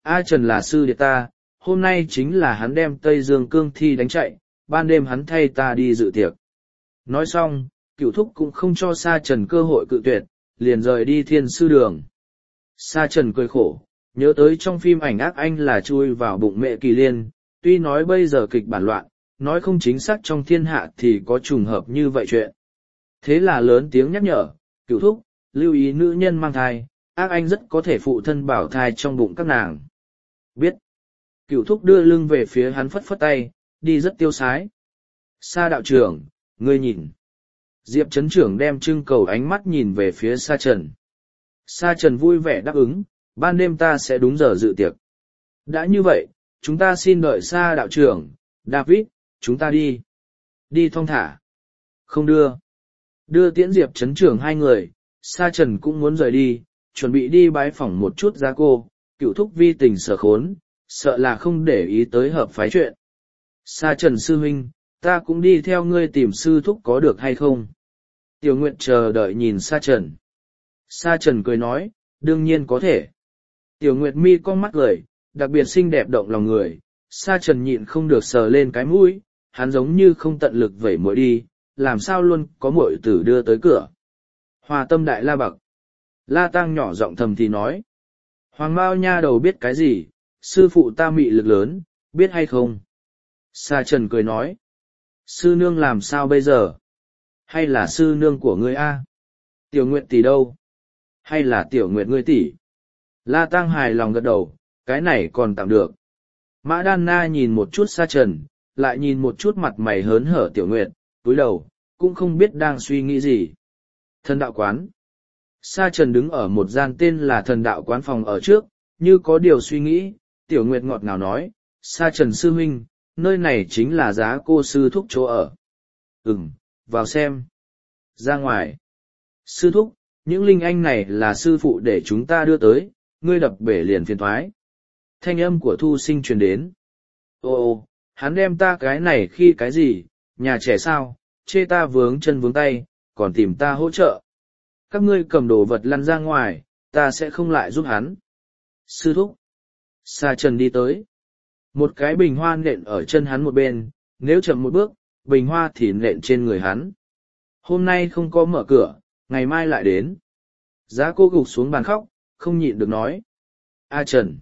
A Trần là sư đệ ta, hôm nay chính là hắn đem Tây Dương cương thi đánh chạy, ban đêm hắn thay ta đi dự tiệc. Nói xong, Cửu thúc cũng không cho Sa Trần cơ hội cự tuyệt, liền rời đi thiên sư đường. Sa Trần cười khổ, nhớ tới trong phim ảnh ác anh là chui vào bụng mẹ Kỳ Liên, tuy nói bây giờ kịch bản loạn, nói không chính xác trong thiên hạ thì có trùng hợp như vậy chuyện. Thế là lớn tiếng nhắc nhở, Cửu thúc, lưu ý nữ nhân mang thai, ác anh rất có thể phụ thân bảo thai trong bụng các nàng. Biết. Cửu thúc đưa lưng về phía hắn phất phất tay, đi rất tiêu sái. Sa đạo trưởng, ngươi nhìn. Diệp Trấn trưởng đem trưng cầu ánh mắt nhìn về phía Sa Trần. Sa Trần vui vẻ đáp ứng, ban đêm ta sẽ đúng giờ dự tiệc. Đã như vậy, chúng ta xin đợi Sa đạo trưởng, David, chúng ta đi. Đi thong thả. Không đưa. Đưa tiễn Diệp Trấn trưởng hai người, Sa Trần cũng muốn rời đi, chuẩn bị đi bái phỏng một chút Giá Cô, Cửu thúc vi tình sở khốn, sợ là không để ý tới hợp phái chuyện. Sa Trần sư huynh, ta cũng đi theo ngươi tìm sư thúc có được hay không? Tiểu Nguyệt chờ đợi nhìn Sa Trần. Sa Trần cười nói, đương nhiên có thể. Tiểu Nguyệt mi con mắt cười, đặc biệt xinh đẹp động lòng người. Sa Trần nhịn không được sờ lên cái mũi, hắn giống như không tận lực vẩy muội đi, làm sao luôn có muội tử đưa tới cửa. Hòa tâm đại la bậc. La Tăng nhỏ giọng thầm thì nói. Hoàng Mao nha đầu biết cái gì, sư phụ ta mị lực lớn, biết hay không? Sa Trần cười nói. Sư nương làm sao bây giờ? Hay là sư nương của ngươi a? Tiểu Nguyệt tỷ đâu? Hay là Tiểu Nguyệt ngươi tỷ? La Tăng hài lòng gật đầu, cái này còn tạm được. Mã Đan Na nhìn một chút Sa Trần, lại nhìn một chút mặt mày hớn hở Tiểu Nguyệt, cúi đầu, cũng không biết đang suy nghĩ gì. Thần đạo quán. Sa Trần đứng ở một gian tên là thần đạo quán phòng ở trước, như có điều suy nghĩ, Tiểu Nguyệt ngọt ngào nói, Sa Trần sư huynh, nơi này chính là Giá Cô sư thúc chỗ ở. Vào xem. Ra ngoài. Sư thúc, những linh anh này là sư phụ để chúng ta đưa tới, ngươi đập bể liền phiền thoái. Thanh âm của Thu Sinh truyền đến. Ồ, hắn đem ta cái này khi cái gì, nhà trẻ sao, chê ta vướng chân vướng tay, còn tìm ta hỗ trợ. Các ngươi cầm đồ vật lăn ra ngoài, ta sẽ không lại giúp hắn. Sư thúc. Sa Trần đi tới. Một cái bình hoa nện ở chân hắn một bên, nếu chậm một bước, bình hoa thì nện trên người hắn. Hôm nay không có mở cửa, ngày mai lại đến. Giá Cô gục xuống bàn khóc, không nhịn được nói. A Trần.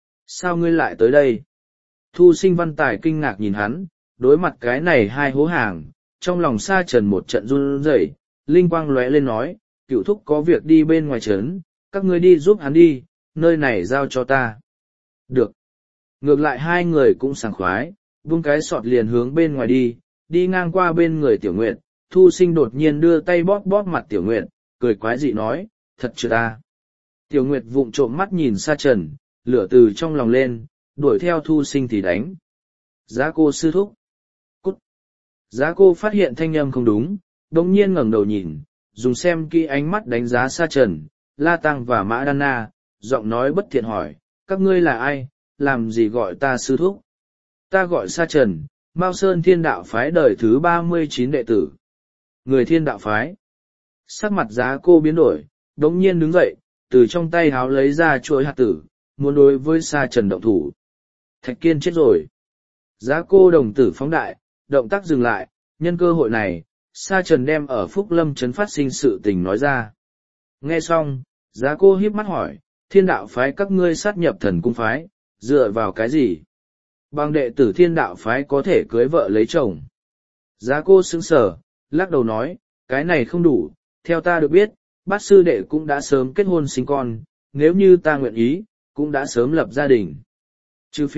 Sao ngươi lại tới đây? Thu Sinh Văn Tài kinh ngạc nhìn hắn, đối mặt cái này hai hố hàng, trong lòng Sa Trần một trận run rẩy, linh quang lóe lên nói, Cửu thúc có việc đi bên ngoài trấn, các ngươi đi giúp hắn đi, nơi này giao cho ta. Được. Ngược lại hai người cũng sảng khoái, vung cái sọt liền hướng bên ngoài đi ngang qua bên người Tiểu Nguyệt, Thu Sinh đột nhiên đưa tay bóp bóp mặt Tiểu Nguyệt, cười quái dị nói, thật chưa ta. Tiểu Nguyệt vụng trộm mắt nhìn Sa Trần, lửa từ trong lòng lên, đuổi theo Thu Sinh thì đánh. Giá Cô sư thúc. Cút. Giá Cô phát hiện thanh âm không đúng, đồng nhiên ngẩng đầu nhìn, dùng xem kỹ ánh mắt đánh giá Sa Trần, La Tăng và Mã Đan Na, giọng nói bất thiện hỏi, các ngươi là ai, làm gì gọi ta sư thúc? Ta gọi Sa Trần, Mao Sơn Thiên Đạo Phái đời thứ 39 đệ tử. Người Thiên Đạo Phái. Sắc mặt Giá Cô biến đổi, đống nhiên đứng dậy, từ trong tay háo lấy ra chuỗi hạt tử, muốn đối với Sa Trần động thủ. Thạch Kiên chết rồi. Giá Cô đồng tử phóng đại, động tác dừng lại, nhân cơ hội này, Sa Trần đem ở Phúc Lâm trấn phát sinh sự tình nói ra. Nghe xong, Giá Cô híp mắt hỏi, Thiên Đạo Phái các ngươi sát nhập Thần Cung Phái, dựa vào cái gì? Bằng đệ tử Thiên Đạo Phái có thể cưới vợ lấy chồng. Giá Cô sững sờ, lắc đầu nói, cái này không đủ, theo ta được biết, bát sư đệ cũng đã sớm kết hôn sinh con, nếu như ta nguyện ý, cũng đã sớm lập gia đình. Trừ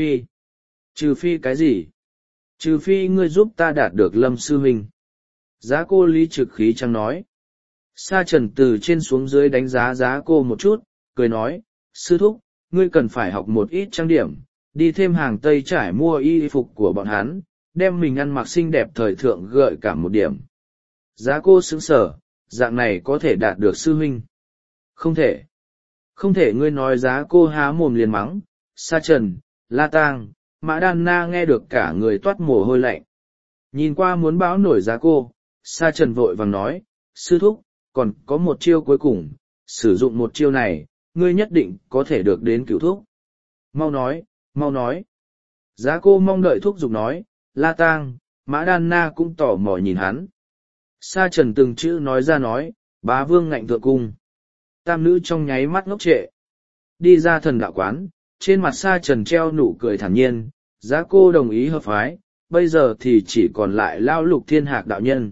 phi cái gì? Trừ phi ngươi giúp ta đạt được Lâm sư huynh. Giá Cô lý trực khí chẳng nói. Sa Trần từ trên xuống dưới đánh giá Giá Cô một chút, cười nói, sư thúc, ngươi cần phải học một ít trang điểm, đi thêm hàng Tây trải mua y phục của bọn hắn, đem mình ăn mặc xinh đẹp thời thượng gợi cảm một điểm. Giá Cô sững sờ, dạng này có thể đạt được sư huynh. Không thể. Không thể. Ngươi nói. Giá Cô há mồm liền mắng. Sa Trần, La Tang, Mã Đan Na nghe được cả người toát mồ hôi lạnh. Nhìn qua muốn báo nổi Giá Cô, Sa Trần vội vàng nói, sư thúc, còn có một chiêu cuối cùng, sử dụng một chiêu này, ngươi nhất định có thể được đến Cửu thúc. Mau nói, mau nói. Giá cô mong đợi thúc giục nói, La Tang, Mã Đan Na cũng tò mò nhìn hắn. Sa Trần từng chữ nói ra nói, bá vương ngạnh thượng cung. Tam nữ trong nháy mắt ngốc trệ. Đi ra thần đạo quán, trên mặt Sa Trần treo nụ cười thản nhiên, giá cô đồng ý hợp phái, bây giờ thì chỉ còn lại Lao Lục Thiên Hạc đạo nhân.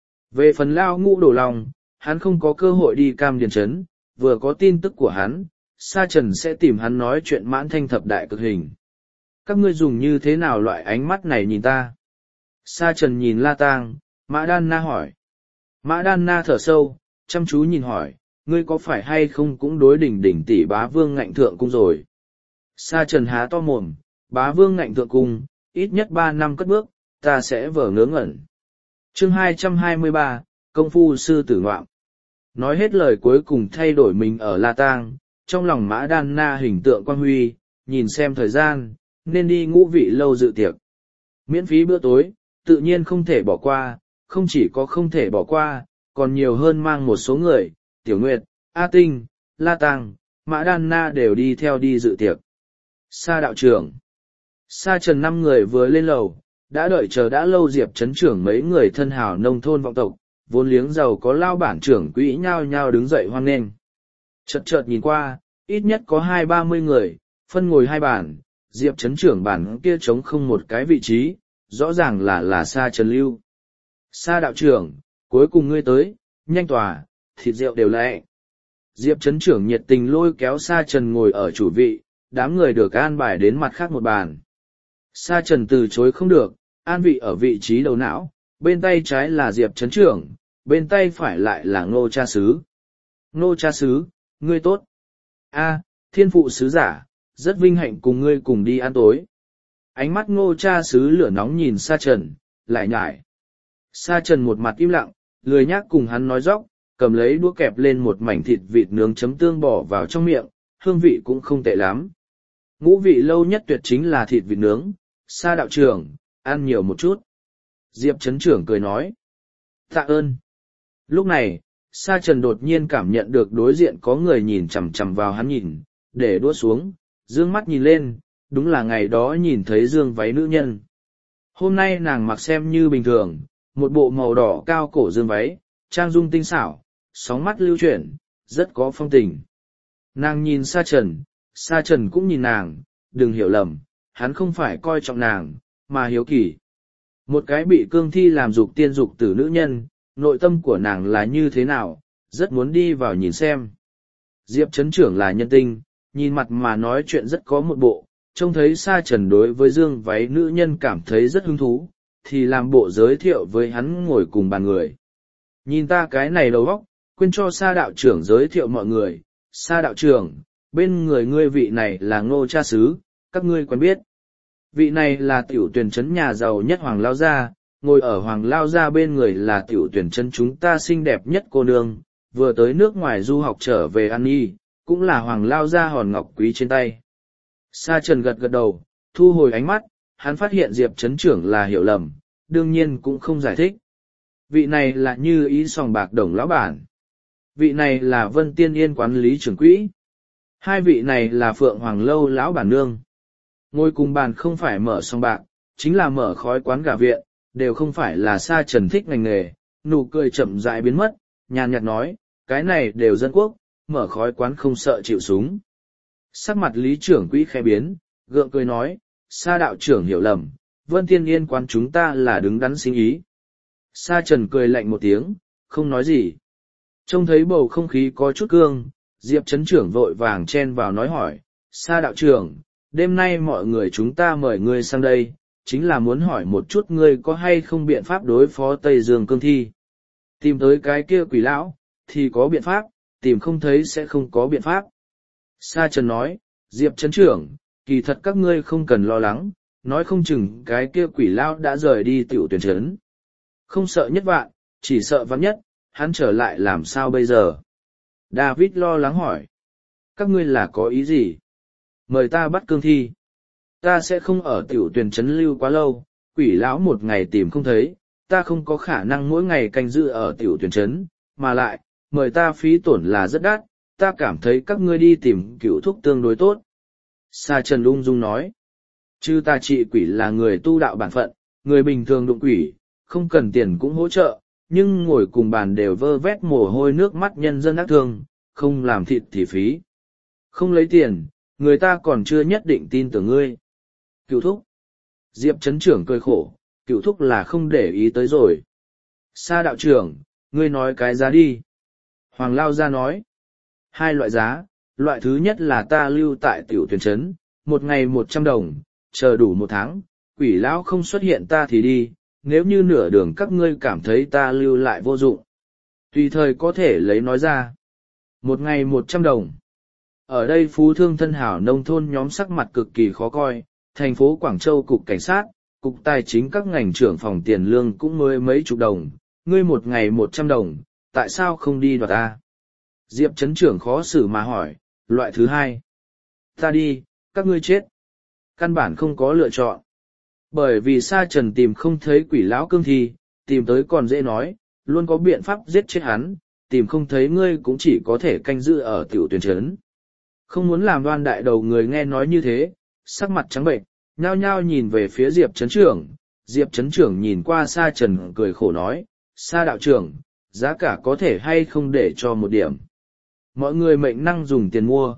Về phần Lao Ngũ Đồ Long, hắn không có cơ hội đi Cam Điền Trấn, vừa có tin tức của hắn, Sa Trần sẽ tìm hắn nói chuyện mãn thanh thập đại cực hình. Các ngươi dùng như thế nào loại ánh mắt này nhìn ta? Sa Trần nhìn La Tang, Mã Đan Na hỏi. Mã Đan Na thở sâu, chăm chú nhìn hỏi, ngươi có phải hay không cũng đối đỉnh đỉnh tỷ bá vương ngạnh thượng cung rồi? Sa Trần há to mồm, bá vương ngạnh thượng cung, ít nhất 3 năm cất bước, ta sẽ vờ ngớ ngẩn. Chương 223, Công phu sư tử ngoạm. Nói hết lời cuối cùng thay đổi mình ở La Tang, trong lòng Mã Đan Na hình tượng quan huy, nhìn xem thời gian, nên đi Ngũ Vị lâu dự tiệc. Miễn phí bữa tối, tự nhiên không thể bỏ qua, không chỉ có không thể bỏ qua, còn nhiều hơn mang một số người, Tiểu Nguyệt, A Tinh, La Tang, Mã Đan Na đều đi theo đi dự tiệc. Sa đạo trưởng. Sa Trần 5 người vừa lên lầu, đã đợi chờ đã lâu Diệp Trấn trưởng mấy người thân hào nông thôn vọng tộc, vốn liếng giàu có Lao bản trưởng quỹ nhao nhao đứng dậy hoan nghênh. Chợt nhìn qua, ít nhất có 20-30 người, phân ngồi 2 bàn, Diệp Trấn trưởng bản kia trống không một cái vị trí, rõ ràng là Sa Trần lưu. Sa đạo trưởng, cuối cùng ngươi tới, nhanh tòa, thịt rượu đều lẹ. Diệp Trấn trưởng nhiệt tình lôi kéo Sa Trần ngồi ở chủ vị, đám người được an bài đến mặt khác một bàn. Sa Trần từ chối không được, an vị ở vị trí đầu não, bên tay trái là Diệp Trấn trưởng, bên tay phải lại là Ngô cha sứ. Ngô cha sứ, ngươi tốt. A, thiên phụ sứ giả, rất vinh hạnh cùng ngươi cùng đi ăn tối. Ánh mắt Ngô cha sứ lửa nóng nhìn Sa Trần, lại nhải. Sa Trần một mặt im lặng, lười nhác cùng hắn nói dóc, cầm lấy đũa kẹp lên một mảnh thịt vịt nướng chấm tương bỏ vào trong miệng, hương vị cũng không tệ lắm. Ngũ vị lâu nhất tuyệt chính là thịt vịt nướng, Sa đạo trưởng, ăn nhiều một chút. Diệp Trấn trưởng cười nói. Tạ ơn. Lúc này, Sa Trần đột nhiên cảm nhận được đối diện có người nhìn chằm chằm vào hắn nhìn, để đũa xuống, dương mắt nhìn lên, đúng là ngày đó nhìn thấy dương váy nữ nhân. Hôm nay nàng mặc xem như bình thường, một bộ màu đỏ cao cổ dương váy, trang dung tinh xảo, sóng mắt lưu chuyển, rất có phong tình. Nàng nhìn Sa Trần cũng nhìn nàng, đừng hiểu lầm, hắn không phải coi trọng nàng, mà hiếu kỳ. Một cái bị cương thi làm dục tiên dục tử nữ nhân, nội tâm của nàng là như thế nào, rất muốn đi vào nhìn xem. Diệp Trấn trưởng là nhân tinh, nhìn mặt mà nói chuyện rất có một bộ, trông thấy Sa Trần đối với dương váy nữ nhân cảm thấy rất hứng thú, thì làm bộ giới thiệu với hắn ngồi cùng bàn người. Nhìn ta cái này đầu óc, quên cho Sa đạo trưởng giới thiệu mọi người. Sa đạo trưởng, bên người ngươi vị này là Ngô cha sứ, các ngươi quen biết. Vị này là tiểu tuyển trấn nhà giàu nhất Hoàng Lao Gia, ngồi ở Hoàng Lao Gia bên người là tiểu tuyển trấn chúng ta xinh đẹp nhất cô nương, vừa tới nước ngoài du học trở về ăn y, cũng là Hoàng Lao Gia hòn ngọc quý trên tay. Sa Trần gật gật đầu, thu hồi ánh mắt, hắn phát hiện Diệp Trấn trưởng là hiểu lầm, đương nhiên cũng không giải thích. Vị này là Như Ý Sòng Bạc Đồng lão bản. Vị này là Vân Tiên Yên quản lý trưởng quỹ. Hai vị này là Phượng Hoàng Lâu lão bản nương. Ngồi cùng bàn không phải mở sòng bạc, chính là mở khói quán gà viện, đều không phải là Sa Trần thích ngành nghề, nụ cười chậm rãi biến mất, nhàn nhạt nói, cái này đều dân quốc, mở khói quán không sợ chịu súng. Sắc mặt lý trưởng quỹ khẽ biến, gượng cười nói, Sa đạo trưởng hiểu lầm, Vân Tiên Yên quán chúng ta là đứng đắn sinh ý. Sa Trần cười lạnh một tiếng, không nói gì. Trông thấy bầu không khí có chút cương, Diệp Trấn trưởng vội vàng chen vào nói hỏi, Sa đạo trưởng, đêm nay mọi người chúng ta mời ngươi sang đây, chính là muốn hỏi một chút ngươi có hay không biện pháp đối phó Tây Dương cương thi. Tìm tới cái kia quỷ lão, thì có biện pháp, tìm không thấy sẽ không có biện pháp. Sa Trần nói, Diệp Trấn trưởng, kỳ thật các ngươi không cần lo lắng, nói không chừng cái kia quỷ lão đã rời đi tiểu tuyển trấn. Không sợ nhất vạn, chỉ sợ vạn nhất, hắn trở lại làm sao bây giờ? David lo lắng hỏi. Các ngươi là có ý gì? Mời ta bắt cương thi. Ta sẽ không ở tiểu tuyển trấn lưu quá lâu, quỷ lão một ngày tìm không thấy, ta không có khả năng mỗi ngày canh giữ ở tiểu tuyển trấn, mà lại, mời ta phí tổn là rất đắt, ta cảm thấy các ngươi đi tìm cựu thúc tương đối tốt. Sa Trần ung dung nói. Chư ta trị quỷ là người tu đạo bản phận, người bình thường đụng quỷ, không cần tiền cũng hỗ trợ, nhưng ngồi cùng bàn đều vơ vét mồ hôi nước mắt nhân dân ác thương, không làm thịt thì phí. Không lấy tiền, người ta còn chưa nhất định tin tưởng ngươi. Cựu thúc. Diệp Trấn trưởng cười khổ, cựu thúc là không để ý tới rồi. Sa đạo trưởng, ngươi nói cái giá đi. Hoàng Lao Gia nói. 2 loại giá, loại thứ nhất là ta lưu tại tiểu tuyển trấn, 1 ngày 100 đồng, chờ đủ 1 tháng, quỷ lão không xuất hiện ta thì đi, nếu như nửa đường các ngươi cảm thấy ta lưu lại vô dụng. Tùy thời có thể lấy nói ra. 1 ngày 100 đồng. Ở đây phú thương thân hảo nông thôn nhóm sắc mặt cực kỳ khó coi, thành phố Quảng Châu cục cảnh sát, cục tài chính các ngành trưởng phòng tiền lương cũng mới mấy chục đồng, ngươi 1 ngày 100 đồng, tại sao không đi đoạt ta? Diệp Trấn trưởng khó xử mà hỏi, loại thứ hai. Ta đi, các ngươi chết. Căn bản không có lựa chọn. Bởi vì Sa Trần tìm không thấy quỷ lão cương thi, tìm tới còn dễ nói, luôn có biện pháp giết chết hắn, tìm không thấy ngươi cũng chỉ có thể canh giữ ở tiểu tuyển trấn. Không muốn làm đoan đại đầu người nghe nói như thế, sắc mặt trắng bệnh, nhao nhao nhìn về phía Diệp Trấn trưởng. Diệp Trấn trưởng nhìn qua Sa Trần cười khổ nói, Sa đạo trưởng, giá cả có thể hay không để cho 1 điểm. Mọi người mệnh năng dùng tiền mua.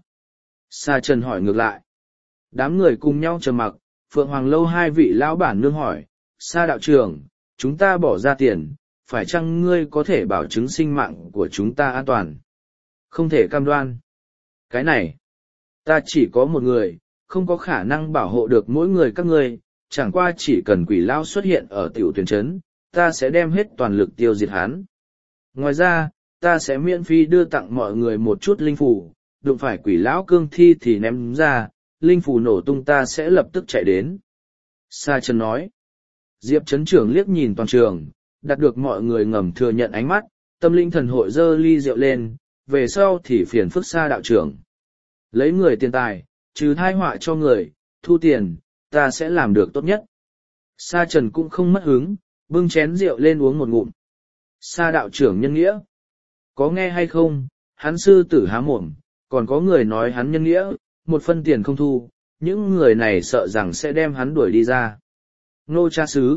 Sa Trần hỏi ngược lại. Đám người cùng nhau trầm mặc, Phượng Hoàng Lâu 2 vị lão bản nương hỏi, Sa đạo trưởng, chúng ta bỏ ra tiền, phải chăng ngươi có thể bảo chứng sinh mạng của chúng ta an toàn? Không thể cam đoan. Cái này, ta chỉ có 1 người, không có khả năng bảo hộ được mỗi người các ngươi, chẳng qua chỉ cần quỷ lão xuất hiện ở tiểu tuyển trấn, ta sẽ đem hết toàn lực tiêu diệt hắn. Ngoài ra, ta sẽ miễn phí đưa tặng mọi người một chút linh phù, đụng phải quỷ lão cương thi thì ném ra, linh phù nổ tung ta sẽ lập tức chạy đến. Sa Trần nói. Diệp Trấn trưởng liếc nhìn toàn trường, đạt được mọi người ngầm thừa nhận ánh mắt, tâm linh thần hội dơ ly rượu lên, về sau thì phiền phức Sa đạo trưởng. Lấy người tiền tài, trừ thai họa cho người, thu tiền, ta sẽ làm được tốt nhất. Sa Trần cũng không mất hứng, bưng chén rượu lên uống một ngụm. Sa đạo trưởng nhân nghĩa. Có nghe hay không, hắn sư tử há mồm, còn có người nói hắn nhân nghĩa, 1 phân tiền không thu, những người này sợ rằng sẽ đem hắn đuổi đi ra. Ngô cha xứ.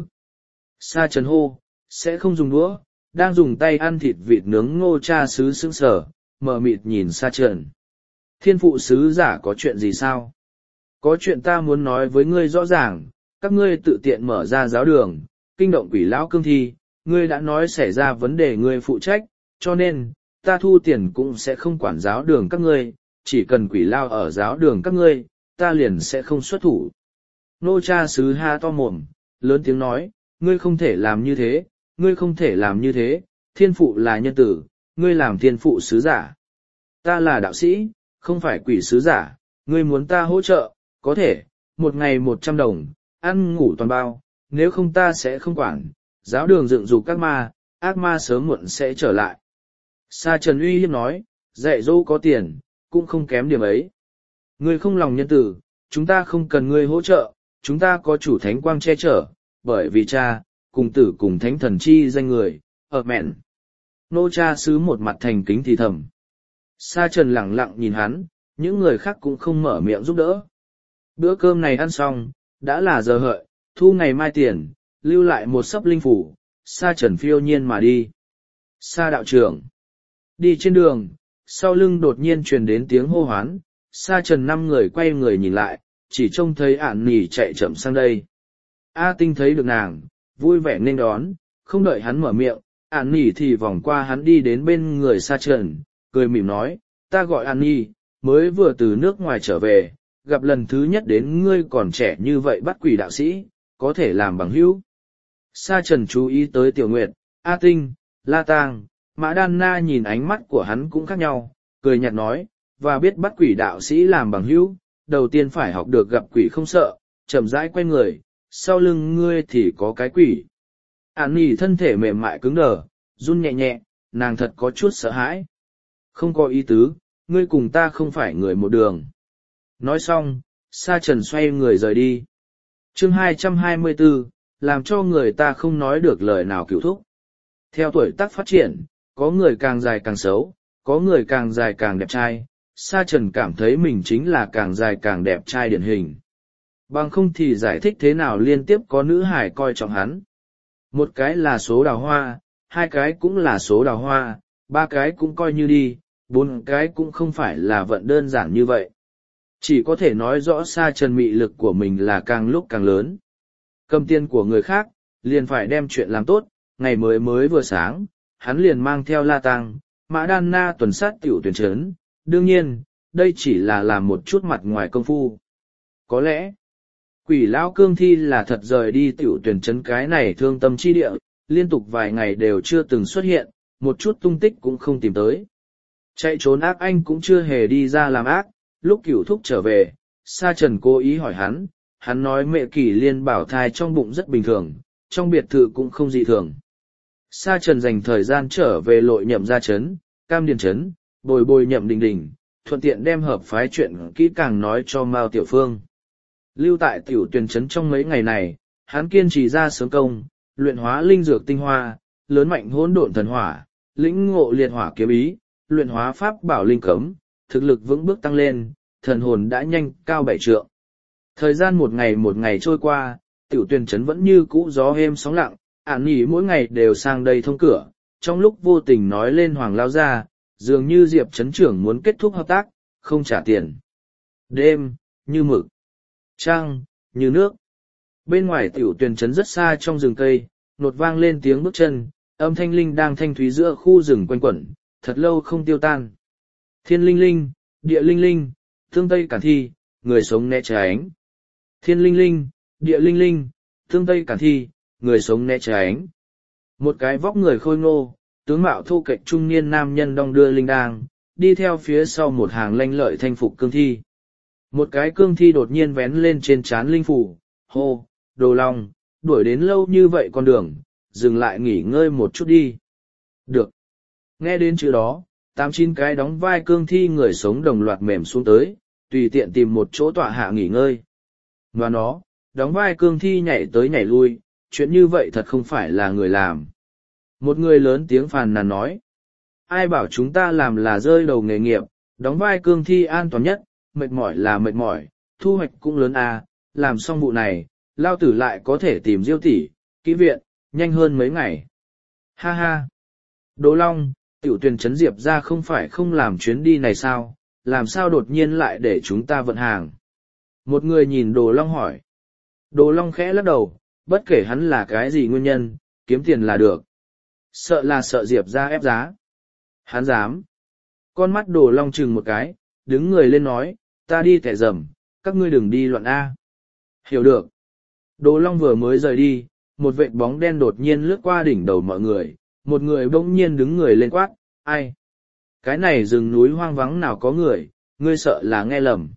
Sa Trần hô, sẽ không dùng đũa, đang dùng tay ăn thịt vịt nướng Ngô cha xứ sững sờ, mờ mịt nhìn Sa Trần. Thiên phụ sứ giả có chuyện gì sao? Có chuyện ta muốn nói với ngươi rõ ràng, các ngươi tự tiện mở ra giáo đường, kinh động quỷ lão cương thi, ngươi đã nói xảy ra vấn đề ngươi phụ trách, cho nên, ta thu tiền cũng sẽ không quản giáo đường các ngươi, chỉ cần quỷ lao ở giáo đường các ngươi, ta liền sẽ không xuất thủ. Nô cha sứ ha to mồm, lớn tiếng nói, ngươi không thể làm như thế, ngươi không thể làm như thế, thiên phụ là nhân tử, ngươi làm thiên phụ sứ giả. Ta là đạo sĩ, không phải quỷ sứ giả, ngươi muốn ta hỗ trợ, có thể, 1 ngày 100 đồng, ăn ngủ toàn bao, nếu không ta sẽ không quản, giáo đường dựng dục các ma, ác ma sớm muộn sẽ trở lại. Sa Trần uy hiếp nói, dạy dỗ có tiền, cũng không kém điểm ấy. Ngươi không lòng nhân tử, chúng ta không cần ngươi hỗ trợ, chúng ta có chủ thánh quang che chở, bởi vì cha, cùng tử cùng thánh thần chi danh người, ở mẹn. Nô cha sứ một mặt thành kính thì thầm. Sa Trần lẳng lặng nhìn hắn, những người khác cũng không mở miệng giúp đỡ. Bữa cơm này ăn xong, đã là giờ hợi, thu ngày mai tiền, lưu lại một sấp linh phủ, Sa Trần phiêu nhiên mà đi. Sa đạo trưởng. Đi trên đường, sau lưng đột nhiên truyền đến tiếng hô hoán, Sa Trần 5 người quay người nhìn lại, chỉ trông thấy Ản Nỉ chạy chậm sang đây. A Tinh thấy được nàng, vui vẻ nên đón, không đợi hắn mở miệng, Ản Nỉ thì vòng qua hắn đi đến bên người Sa Trần, cười mỉm nói, ta gọi Ản Nỉ, mới vừa từ nước ngoài trở về, gặp lần thứ nhất đến ngươi còn trẻ như vậy bắt quỷ đạo sĩ, có thể làm bằng hữu. Sa Trần chú ý tới Tiểu Nguyệt, A Tinh, La Tang, Mã Đan Na nhìn ánh mắt của hắn cũng khác nhau, cười nhạt nói, và biết bắt quỷ đạo sĩ làm bằng hữu, đầu tiên phải học được gặp quỷ không sợ, chậm rãi quay người, sau lưng ngươi thì có cái quỷ. Ản Nỉ thân thể mềm mại cứng đờ, run nhẹ nhẹ, nàng thật có chút sợ hãi. Không có ý tứ, ngươi cùng ta không phải người một đường. Nói xong, Sa Trần xoay người rời đi. Chương 224, làm cho người ta không nói được lời nào cửu thúc. Theo tuổi tác phát triển, có người càng dài càng xấu, có người càng dài càng đẹp trai, Sa Trần cảm thấy mình chính là càng dài càng đẹp trai điển hình. Bằng không thì giải thích thế nào liên tiếp có nữ hải coi trọng hắn. Một cái là số đào hoa, hai cái cũng là số đào hoa, ba cái cũng coi như đi, bốn cái cũng không phải là vận đơn giản như vậy. Chỉ có thể nói rõ Sa Trần mị lực của mình là càng lúc càng lớn. Cầm tiền của người khác, liền phải đem chuyện làm tốt, ngày mới vừa sáng, hắn liền mang theo La Tăng, Mã Đan Na tuần sát tiểu tuyển trấn. Đương nhiên, đây chỉ là làm một chút mặt ngoài công phu. Có lẽ, quỷ lão cương thi là thật rời đi tiểu tuyển trấn cái này thương tâm chi địa, liên tục vài ngày đều chưa từng xuất hiện, một chút tung tích cũng không tìm tới. Chạy trốn ác anh cũng chưa hề đi ra làm ác, lúc Cửu Thúc trở về, Sa Trần cố ý hỏi hắn nói mẹ Kỷ Liên bảo thai trong bụng rất bình thường, trong biệt thự cũng không dị thường. Sa Trần dành thời gian trở về Lội Nhậm gia trấn, Cam Điền trấn, bồi Nhậm Đình Đình, thuận tiện đem hợp phái chuyện kỹ càng nói cho Mao Tiểu Phương. Lưu tại tiểu tuyển trấn trong mấy ngày này, hắn kiên trì ra sớm công, luyện hóa linh dược tinh hoa, lớn mạnh hỗn độn thần hỏa, lĩnh ngộ liệt hỏa kiếm ý, luyện hóa pháp bảo linh cấm, thực lực vững bước tăng lên, thần hồn đã nhanh cao 7 trượng. Thời gian một ngày trôi qua, tiểu tuyển trấn vẫn như cũ gió êm sóng lặng, Ản Nhĩ mỗi ngày đều sang đây thông cửa, trong lúc vô tình nói lên Hoàng Lao Gia, dường như Diệp trấn trưởng muốn kết thúc hợp tác, không trả tiền. Đêm, như mực. Trăng, như nước. Bên ngoài tiểu tuyển trấn rất xa trong rừng cây, nột vang lên tiếng bước chân, âm thanh linh đang thanh thúy giữa khu rừng quanh quẩn, thật lâu không tiêu tan. Thiên linh linh, địa linh linh, thương tây cản thi, người sống né tránh. Thiên linh linh, địa linh linh, thương tây cản thi, người sống né tránh. Một cái vóc người khôi ngô, tướng mạo thô kệch trung niên nam nhân đong đưa linh đang, đi theo phía sau một hàng lanh lợi thanh phục cương thi. Một cái cương thi đột nhiên vén lên trên trán linh phủ, hô, Đồ Long, đuổi đến lâu như vậy con đường, dừng lại nghỉ ngơi một chút đi. Được. Nghe đến chữ đó, 8-9 cái đóng vai cương thi người sống đồng loạt mềm xuống tới, tùy tiện tìm một chỗ tọa hạ nghỉ ngơi. Và nó, đóng vai cương thi nhảy tới nhảy lui, chuyện như vậy thật không phải là người làm. Một người lớn tiếng phàn nàn nói. Ai bảo chúng ta làm là rơi đầu nghề nghiệp, đóng vai cương thi an toàn nhất, mệt mỏi là mệt mỏi, thu hoạch cũng lớn à, làm xong vụ này, lao tử lại có thể tìm Diêu tỷ, kỹ viện, nhanh hơn mấy ngày. Ha ha! Đỗ Long, tiểu tuyển trấn Diệp ra không phải không làm chuyến đi này sao, làm sao đột nhiên lại để chúng ta vận hàng? Một người nhìn Đồ Long hỏi. Đồ Long khẽ lắc đầu, bất kể hắn là cái gì nguyên nhân, kiếm tiền là được. Sợ là sợ Diệp ra ép giá. Hắn dám. Con mắt Đồ Long chừng một cái, đứng người lên nói, ta đi tẻ rầm, các ngươi đừng đi loạn A. Hiểu được. Đồ Long vừa mới rời đi, một vệt bóng đen đột nhiên lướt qua đỉnh đầu mọi người, một người bỗng nhiên đứng người lên quát, ai? Cái này rừng núi hoang vắng nào có người, ngươi sợ là nghe lầm.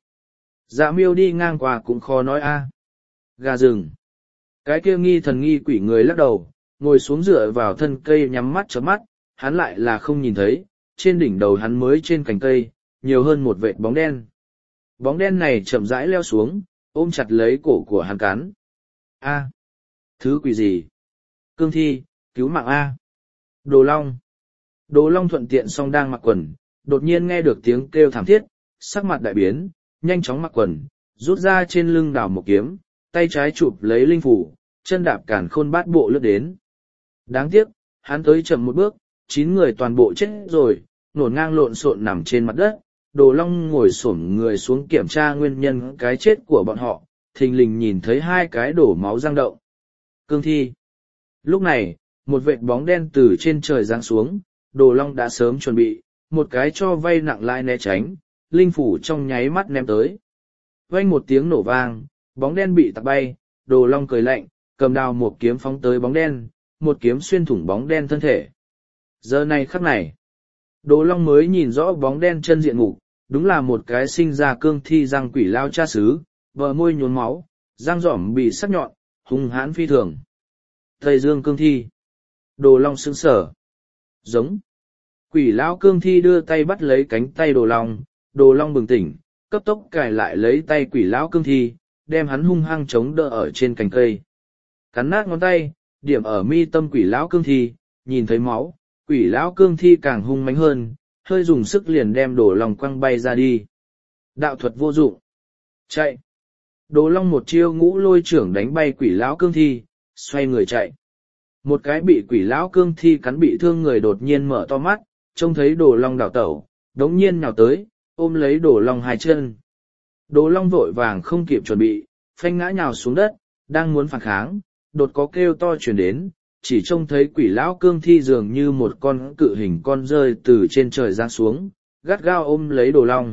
Dạ Miêu đi ngang qua cũng khó nói a. Gà rừng. Cái kia nghi thần nghi quỷ người lắc đầu, ngồi xuống dựa vào thân cây nhắm mắt chớp mắt, hắn lại là không nhìn thấy, trên đỉnh đầu hắn mới trên cành cây, nhiều hơn một vệt bóng đen. Bóng đen này chậm rãi leo xuống, ôm chặt lấy cổ của hắn cắn. A. Thứ quỷ gì? Cương thi, cứu mạng A. Đồ Long. Đồ Long thuận tiện song đang mặc quần, đột nhiên nghe được tiếng kêu thảm thiết, sắc mặt đại biến, nhanh chóng mặc quần, rút ra trên lưng đào một kiếm, tay trái chụp lấy linh phủ, chân đạp cản khôn bát bộ lướt đến. Đáng tiếc, hắn tới chậm một bước, 9 người toàn bộ chết rồi, nổn ngang lộn xộn nằm trên mặt đất. Đồ Long ngồi xổm người xuống kiểm tra nguyên nhân cái chết của bọn họ, thình lình nhìn thấy 2 cái đổ máu răng động. Cương thi. Lúc này, một vệt bóng đen từ trên trời giáng xuống, Đồ Long đã sớm chuẩn bị, một cái cho vay nặng lãi né tránh, linh phủ trong nháy mắt ném tới. Vang một tiếng nổ vang, bóng đen bị tạt bay, Đồ Long cười lạnh, cầm đao một kiếm phóng tới bóng đen, một kiếm xuyên thủng bóng đen thân thể. Giờ này khắc này, Đồ Long mới nhìn rõ bóng đen chân diện mục, đúng là một cái sinh ra cương thi răng quỷ lao cha xứ, bờ môi nhuốm máu, răng rỏm bị sắc nhọn, hung hãn phi thường. Tây Dương cương thi. Đồ Long sững sờ. Giống. Quỷ lão cương thi đưa tay bắt lấy cánh tay Đồ Long bừng tỉnh, cấp tốc cài lại lấy tay quỷ lão cương thi, đem hắn hung hăng chống đỡ ở trên cành cây. Cắn nát ngón tay, điểm ở mi tâm quỷ lão cương thi, nhìn thấy máu, quỷ lão cương thi càng hung mãnh hơn, hơi dùng sức liền đem Đồ Long quăng bay ra đi. Đạo thuật vô dụng. Chạy. Đồ Long một chiêu ngũ lôi trưởng đánh bay quỷ lão cương thi, xoay người chạy. Một cái bị quỷ lão cương thi cắn bị thương người đột nhiên mở to mắt, trông thấy Đồ Long đảo tẩu, đống nhiên nhào tới, ôm lấy Đồ Long hai chân. Đồ Long vội vàng không kịp chuẩn bị, phanh ngã nhào xuống đất, đang muốn phản kháng, đột có kêu to truyền đến, chỉ trông thấy quỷ lão cương thi dường như một con cự hình con rơi từ trên trời giáng xuống, gắt gao ôm lấy Đồ Long.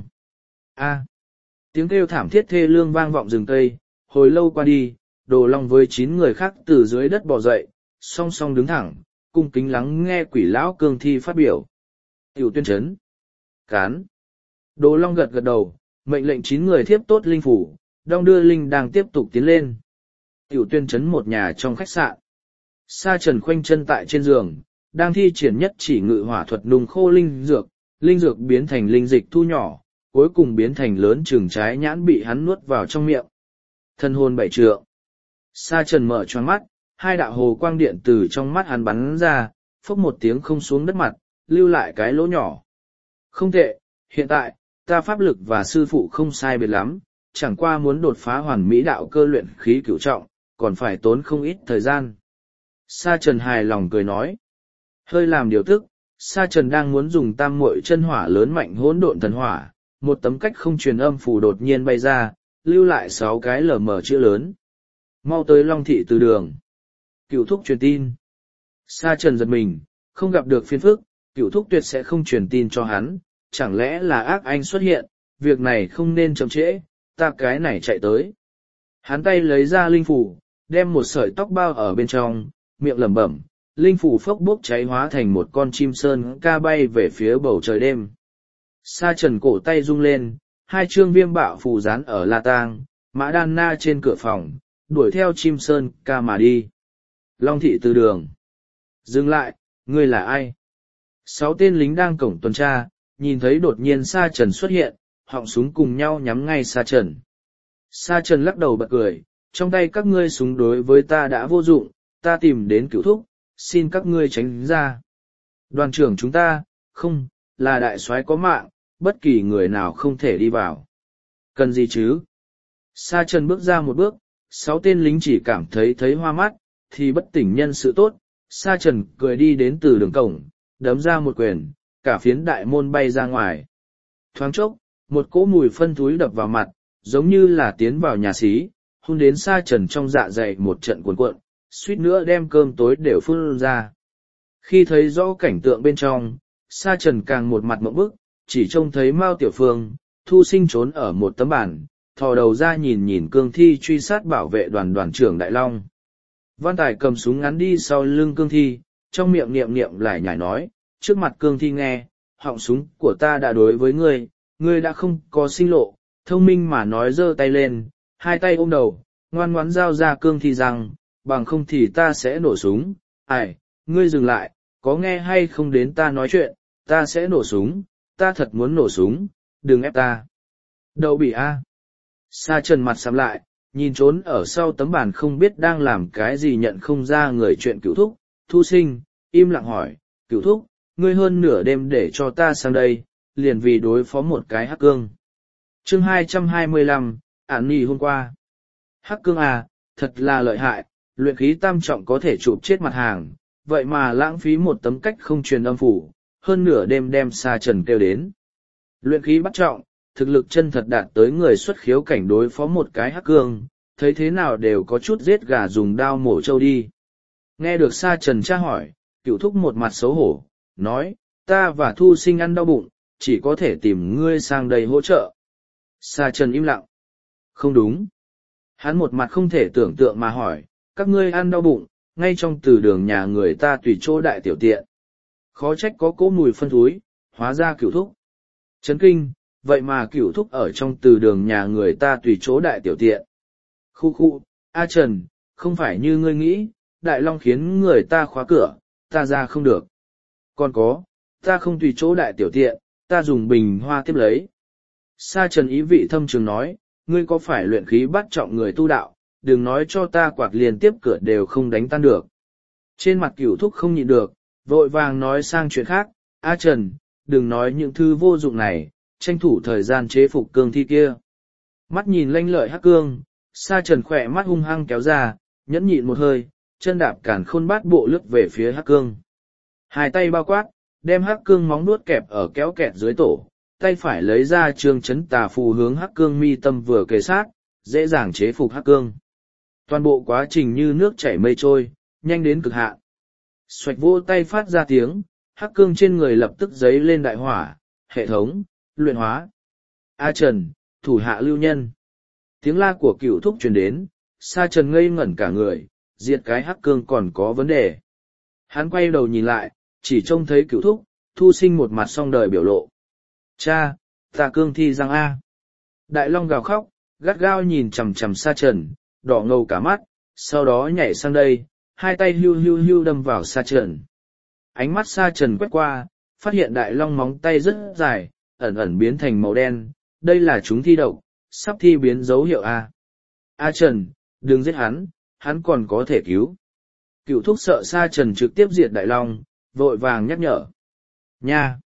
A! Tiếng kêu thảm thiết thê lương vang vọng rừng cây, hồi lâu qua đi, Đồ Long với 9 người khác từ dưới đất bò dậy, song song đứng thẳng, cung kính lắng nghe quỷ lão cương thi phát biểu. Tiểu tuyên chấn. Cán. Đồ Long gật gật đầu, mệnh lệnh 9 người thiếp tốt linh phủ, đong đưa linh đang tiếp tục tiến lên. Tiểu tuyên chấn một nhà trong khách sạn. Sa Trần khoanh chân tại trên giường, đang thi triển nhất chỉ ngự hỏa thuật nung khô linh dược biến thành linh dịch thu nhỏ, cuối cùng biến thành lớn chừng trái nhãn bị hắn nuốt vào trong miệng. Thân hồn bảy trượng. Sa Trần mở choáng mắt, hai đạo hồ quang điện từ trong mắt hắn bắn ra, phốc một tiếng không xuống đất mặt, lưu lại cái lỗ nhỏ. Không tệ, hiện tại, ta pháp lực và sư phụ không sai biệt lắm, chẳng qua muốn đột phá hoàn mỹ đạo cơ luyện khí cửu trọng, còn phải tốn không ít thời gian. Sa Trần hài lòng cười nói. Hơi làm điều tức, Sa Trần đang muốn dùng tam muội chân hỏa lớn mạnh hỗn độn thần hỏa, một tấm cách không truyền âm phù đột nhiên bay ra, lưu lại 6 cái lờ mờ chữ lớn. Mau tới Long Thị từ đường. Cửu thúc truyền tin. Sa Trần giật mình, không gặp được phiền phức, Cửu thúc tuyệt sẽ không truyền tin cho hắn, chẳng lẽ là ác anh xuất hiện, việc này không nên chậm trễ, ta cái này chạy tới. Hắn tay lấy ra linh phủ, đem một sợi tóc bao ở bên trong, miệng lẩm bẩm, linh phủ phốc bốc cháy hóa thành một con chim sơn ca bay về phía bầu trời đêm. Sa Trần cổ tay rung lên, 2 chương viêm bạo phù dán ở La Tang, Mã Đan Na trên cửa phòng, đuổi theo chim sơn ca mà đi. Long Thị từ đường. Dừng lại, ngươi là ai? 6 tên lính đang cổng tuần tra, nhìn thấy đột nhiên Sa Trần xuất hiện, họng súng cùng nhau nhắm ngay Sa Trần. Sa Trần lắc đầu bật cười, trong tay các ngươi súng đối với ta đã vô dụng, ta tìm đến Cửu thúc, xin các ngươi tránh ra. Đoàn trưởng chúng ta, không, là đại soái có mạng, bất kỳ người nào không thể đi vào. Cần gì chứ? Sa Trần bước ra một bước, 6 tên lính chỉ cảm thấy hoa mắt, thì bất tỉnh nhân sự tốt. Sa Trần cười đi đến từ đường cổng, đấm ra một quyền, cả phiến đại môn bay ra ngoài. Thoáng chốc, một cỗ mùi phân thúi đập vào mặt, giống như là tiến vào nhà xí, hun đến Sa Trần trong dạ dày một trận cuồn cuộn, suýt nữa đem cơm tối đều phun ra. Khi thấy rõ cảnh tượng bên trong, Sa Trần càng một mặt mộng bức, chỉ trông thấy Mao Tiểu Phương, Thu Sinh trốn ở một tấm bàn, thò đầu ra nhìn nhìn cương thi truy sát bảo vệ đoàn trưởng Đại Long. Văn Tài cầm súng ngắn đi sau lưng cương thi, trong miệng niệm niệm lại nhải nói, trước mặt cương thi nghe, họng súng của ta đã đối với ngươi đã không có sinh lộ, thông minh mà nói giơ tay lên, 2 tay ôm đầu, ngoan ngoãn giao ra cương thi rằng, bằng không thì ta sẽ nổ súng. Ai, ngươi dừng lại, có nghe hay không đến ta nói chuyện, ta sẽ nổ súng, ta thật muốn nổ súng, đừng ép ta. Đậu bị a. Sa Trần mặt sắm lại, nhìn trốn ở sau tấm bàn không biết đang làm cái gì nhận không ra người chuyện Cửu thúc, Thu Sinh, im lặng hỏi, Cửu thúc, ngươi hơn nửa đêm để cho ta sang đây, liền vì đối phó một cái hắc cương. Chương 225, ản nỉ hôm qua. Hắc cương à, thật là lợi hại, luyện khí tam trọng có thể chụp chết mặt hàng, vậy mà lãng phí một tấm cách không truyền âm phủ, hơn nửa đêm đem Sa Trần kêu đến. Luyện khí bắt trọng, thực lực chân thật đạt tới người xuất khiếu cảnh đối phó một cái hắc cương, thấy thế nào đều có chút giết gà dùng đao mổ trâu đi. Nghe được Sa Trần tra hỏi, Cửu thúc một mặt xấu hổ, nói, ta và Thu Sinh ăn đau bụng, chỉ có thể tìm ngươi sang đây hỗ trợ. Sa Trần im lặng. Không đúng. Hắn một mặt không thể tưởng tượng mà hỏi, các ngươi ăn đau bụng, ngay trong từ đường nhà người ta tùy chỗ đại tiểu tiện. Khó trách có cỗ mùi phân thúi, hóa ra Cửu thúc. Chấn kinh, vậy mà Cửu thúc ở trong từ đường nhà người ta tùy chỗ đại tiểu tiện. Khu, A Trần, không phải như ngươi nghĩ, Đại Long khiến người ta khóa cửa, ta ra không được. Còn có, ta không tùy chỗ đại tiểu tiện, ta dùng bình hoa tiếp lấy. Sa Trần ý vị thâm trường nói, ngươi có phải luyện khí bắt trọng người tu đạo, đừng nói cho ta quạt liên tiếp cửa đều không đánh tan được. Trên mặt Cửu thúc không nhịn được, vội vàng nói sang chuyện khác, A Trần, đừng nói những thứ vô dụng này, tranh thủ thời gian chế phục cương thi kia. Mắt nhìn lanh lợi Hắc Cương, Sa Trần khỏe mắt hung hăng kéo ra, nhẫn nhịn một hơi, chân đạp càn khôn bát bộ lướt về phía Hắc Cương. Hai tay bao quát, đem Hắc Cương móng nuốt kẹp ở kéo kẹt dưới tổ, tay phải lấy ra trường chấn tà phù hướng Hắc Cương mi tâm vừa kề sát, dễ dàng chế phục Hắc Cương. Toàn bộ quá trình như nước chảy mây trôi, nhanh đến cực hạn. Xoạch vỗ tay phát ra tiếng, Hắc Cương trên người lập tức giấy lên đại hỏa, hệ thống, luyện hóa. A Trần, thủ hạ lưu nhân. Tiếng la của Cửu Thúc truyền đến, Sa Trần ngây ngẩn cả người, diệt cái Hắc Cương còn có vấn đề. Hắn quay đầu nhìn lại, chỉ trông thấy Cửu Thúc, Thu Sinh một mặt song đời biểu lộ. Cha, ta cương thi răng A. Đại Long gào khóc, gắt gao nhìn chằm chằm Sa Trần, đỏ ngầu cả mắt, sau đó nhảy sang đây, hai tay hưu hưu hưu đâm vào Sa Trần. Ánh mắt Sa Trần quét qua, phát hiện Đại Long móng tay rất dài, ẩn ẩn biến thành màu đen, đây là chúng thi độc, sắp thi biến dấu hiệu A. A Trần, đừng giết hắn còn có thể cứu. Cửu Thúc sợ Sa Trần trực tiếp diệt Đại Long, vội vàng nhắc nhở. Nha!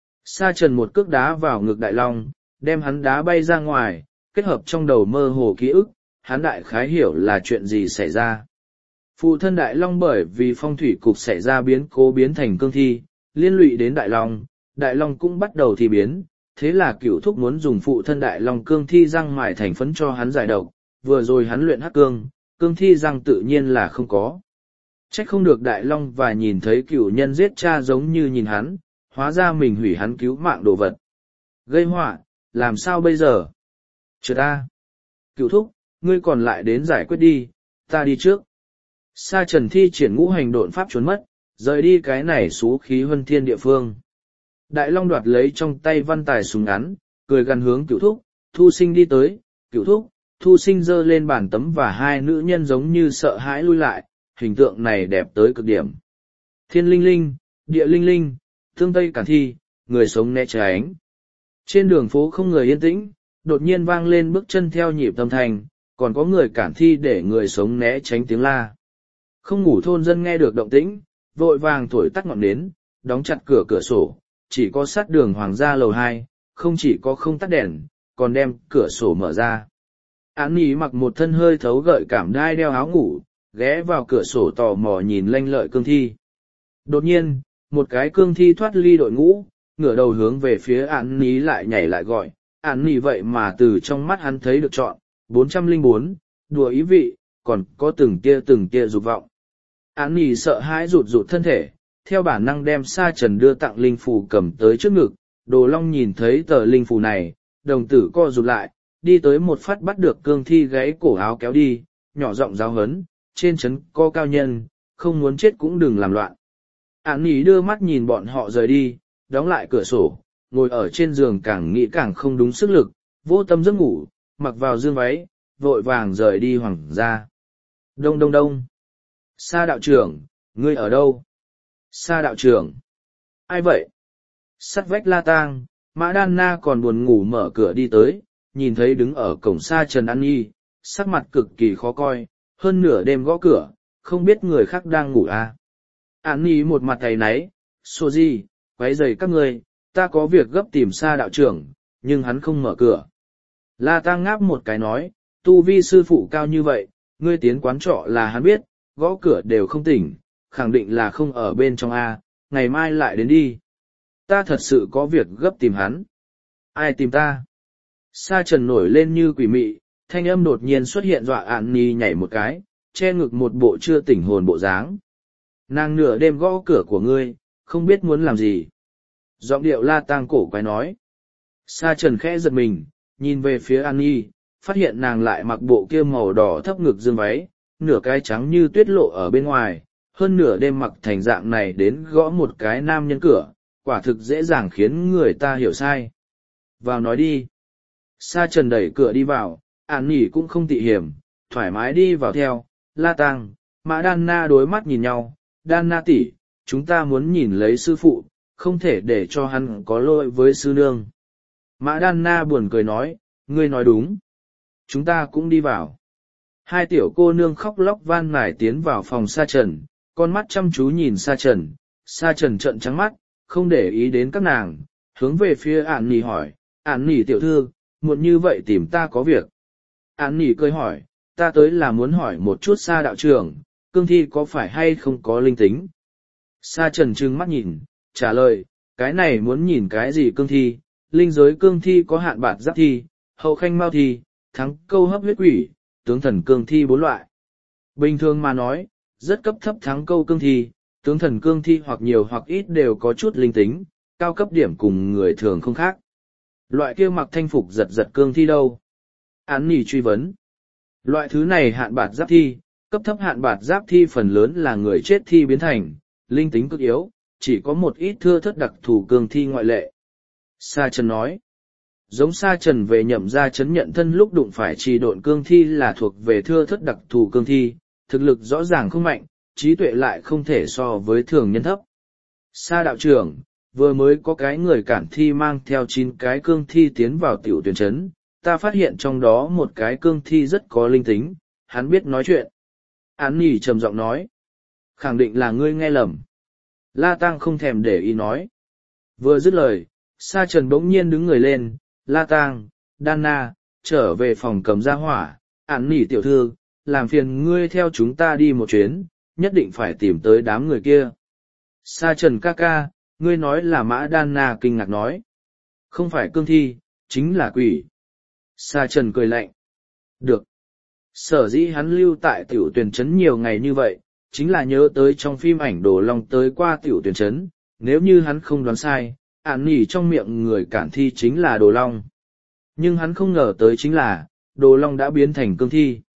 Sa Trần một cước đá vào ngực Đại Long, đem hắn đá bay ra ngoài, kết hợp trong đầu mơ hồ ký ức, hắn đại khái hiểu là chuyện gì xảy ra. Phụ thân Đại Long bởi vì phong thủy cục xảy ra biến cố biến thành cương thi, liên lụy đến Đại Long cũng bắt đầu thi biến, thế là Cửu Thúc muốn dùng phụ thân Đại Long cương thi răng mài thành phấn cho hắn giải độc, vừa rồi hắn luyện Hắc Cương, cương thi răng tự nhiên là không có. Trách không được Đại Long và nhìn thấy cửu nhân giết cha giống như nhìn hắn, hóa ra mình hủy hắn cứu mạng đồ vật. Gây họa, làm sao bây giờ? Chờ ta. Cửu Thúc, ngươi còn lại đến giải quyết đi, ta đi trước. Sa Trần thi triển ngũ hành độn pháp trốn mất, rời đi cái này xú khí huân thiên địa phương. Đại Long đoạt lấy trong tay văn tài súng ngắn, cười gằn hướng Cửu Thúc, Thu Sinh đi tới, Cửu Thúc, Thu Sinh giơ lên bàn tấm và hai nữ nhân giống như sợ hãi lui lại, hình tượng này đẹp tới cực điểm. Thiên linh linh, địa linh linh, thương tây cản thi, người sống né tránh. Trên đường phố không người yên tĩnh, đột nhiên vang lên bước chân theo nhịp tâm thành, còn có người cản thi để người sống né tránh tiếng la. Không ngủ thôn dân nghe được động tĩnh, vội vàng thổi tắt ngọn nến, đóng chặt cửa sổ, chỉ có sát đường hoàng gia lầu 2, không chỉ có không tắt đèn, còn đem cửa sổ mở ra. Án Nhi mặc một thân hơi thấu gợi cảm đai đeo áo ngủ, ghé vào cửa sổ tò mò nhìn lanh lợi cương thi. Đột nhiên, một cái cương thi thoát ly đội ngũ, ngửa đầu hướng về phía Án Nhi lại nhảy lại gọi, Án Nhi vậy mà từ trong mắt hắn thấy được chọn, 404, đùa ý vị, còn có từng tia dục vọng. Án Nhi sợ hãi rụt rụt thân thể, theo bản năng đem Sa Trần đưa tặng linh phù cầm tới trước ngực, Đồ Long nhìn thấy tờ linh phù này, đồng tử co rụt lại, đi tới một phát bắt được cương thi gáy cổ áo kéo đi, nhỏ giọng giáo hấn, trên trấn có cao nhân, không muốn chết cũng đừng làm loạn. Án Nhi đưa mắt nhìn bọn họ rời đi, đóng lại cửa sổ, ngồi ở trên giường càng nghĩ càng không đúng sức lực, vô tâm giấc ngủ, mặc vào dương váy, vội vàng rời đi hoàng gia. Đông đông đông. Sa đạo trưởng, ngươi ở đâu? Sa đạo trưởng. Ai vậy? Sắt vách La Tang, Mã Đan Na còn buồn ngủ mở cửa đi tới, nhìn thấy đứng ở cổng Sa Trần An Nhi, sắc mặt cực kỳ khó coi, hơn nửa đêm gõ cửa, không biết người khác đang ngủ à. An Nhi một mặt thầy náy, xô gì, quấy rầy các ngươi, ta có việc gấp tìm Sa đạo trưởng, nhưng hắn không mở cửa. La Tang ngáp một cái nói, tu vi sư phụ cao như vậy, ngươi tiến quán trọ là hắn biết, gõ cửa đều không tỉnh, khẳng định là không ở bên trong A, ngày mai lại đến đi. Ta thật sự có việc gấp tìm hắn. Ai tìm ta? Sa Trần nổi lên như quỷ mị, thanh âm đột nhiên xuất hiện dọa An Nhi nhảy một cái, che ngực một bộ chưa tỉnh hồn bộ dáng. Nàng nửa đêm gõ cửa của ngươi, không biết muốn làm gì. Giọng điệu La Tang cổ quái nói. Sa Trần khẽ giật mình, nhìn về phía An Nhi, phát hiện nàng lại mặc bộ kia màu đỏ thấp ngực dương váy, nửa cái trắng như tuyết lộ ở bên ngoài, hơn nửa đêm mặc thành dạng này đến gõ một cái nam nhân cửa, quả thực dễ dàng khiến người ta hiểu sai. Vào nói đi. Sa Trần đẩy cửa đi vào, An Nhi cũng không tị hiểm, thoải mái đi vào theo, La Tang, Mã Đan Na đối mắt nhìn nhau, Đan Na tỷ, chúng ta muốn nhìn lấy sư phụ, không thể để cho hắn có lỗi với sư nương. Mã Đan Na buồn cười nói, ngươi nói đúng. Chúng ta cũng đi vào. Hai tiểu cô nương khóc lóc van nài tiến vào phòng Sa Trần, con mắt chăm chú nhìn Sa Trần trợn trắng mắt, không để ý đến các nàng, hướng về phía ản nỉ hỏi, ản nỉ tiểu thư, muộn như vậy tìm ta có việc. Ản nỉ cười hỏi, ta tới là muốn hỏi một chút Sa đạo trưởng, cương thi có phải hay không có linh tính. Sa trần trừng mắt nhìn, trả lời, cái này muốn nhìn cái gì cương thi, linh giới cương thi có hạn bạt giáp thi, hậu khanh mao thi, thắng câu hấp huyết quỷ, tướng thần cương thi 4 loại. Bình thường mà nói, rất cấp thấp thắng câu cương thi, tướng thần cương thi hoặc nhiều hoặc ít đều có chút linh tính, cao cấp điểm cùng người thường không khác. Loại kia mặc thanh phục giật giật cương thi đâu? Án nỉ truy vấn. Loại thứ này hạn bạt giáp thi, cấp thấp hạn bạt giáp thi phần lớn là người chết thi biến thành, linh tính cực yếu, chỉ có một ít thưa thất đặc thù cương thi ngoại lệ. Sa Trần nói. Giống Sa Trần về Nhậm gia chấn nhận thân lúc đụng phải trì độn cương thi là thuộc về thưa thất đặc thù cương thi, thực lực rõ ràng không mạnh, trí tuệ lại không thể so với thường nhân thấp. Sa đạo trưởng, vừa mới có cái người cản thi mang theo 9 cái cương thi tiến vào tiểu tuyển trấn, ta phát hiện trong đó một cái cương thi rất có linh tính, hắn biết nói chuyện. Án nỉ trầm giọng nói. Khẳng định là ngươi nghe lầm. La Tăng không thèm để ý nói. Vừa dứt lời, Sa Trần bỗng nhiên đứng người lên, La Tăng, Đanna, trở về phòng cầm ra hỏa, án nỉ tiểu thư, làm phiền ngươi theo chúng ta đi một chuyến, nhất định phải tìm tới đám người kia. Sa Trần ca ca, ngươi nói là Mã Đanna kinh ngạc nói. Không phải cương thi, chính là quỷ. Sa Trần cười lạnh. Được. Sở dĩ hắn lưu tại tiểu tuyển trấn nhiều ngày như vậy, chính là nhớ tới trong phim ảnh Đồ Long tới qua tiểu tuyển trấn, nếu như hắn không đoán sai, ản nỉ trong miệng người cản thi chính là Đồ Long. Nhưng hắn không ngờ tới chính là, Đồ Long đã biến thành cương thi.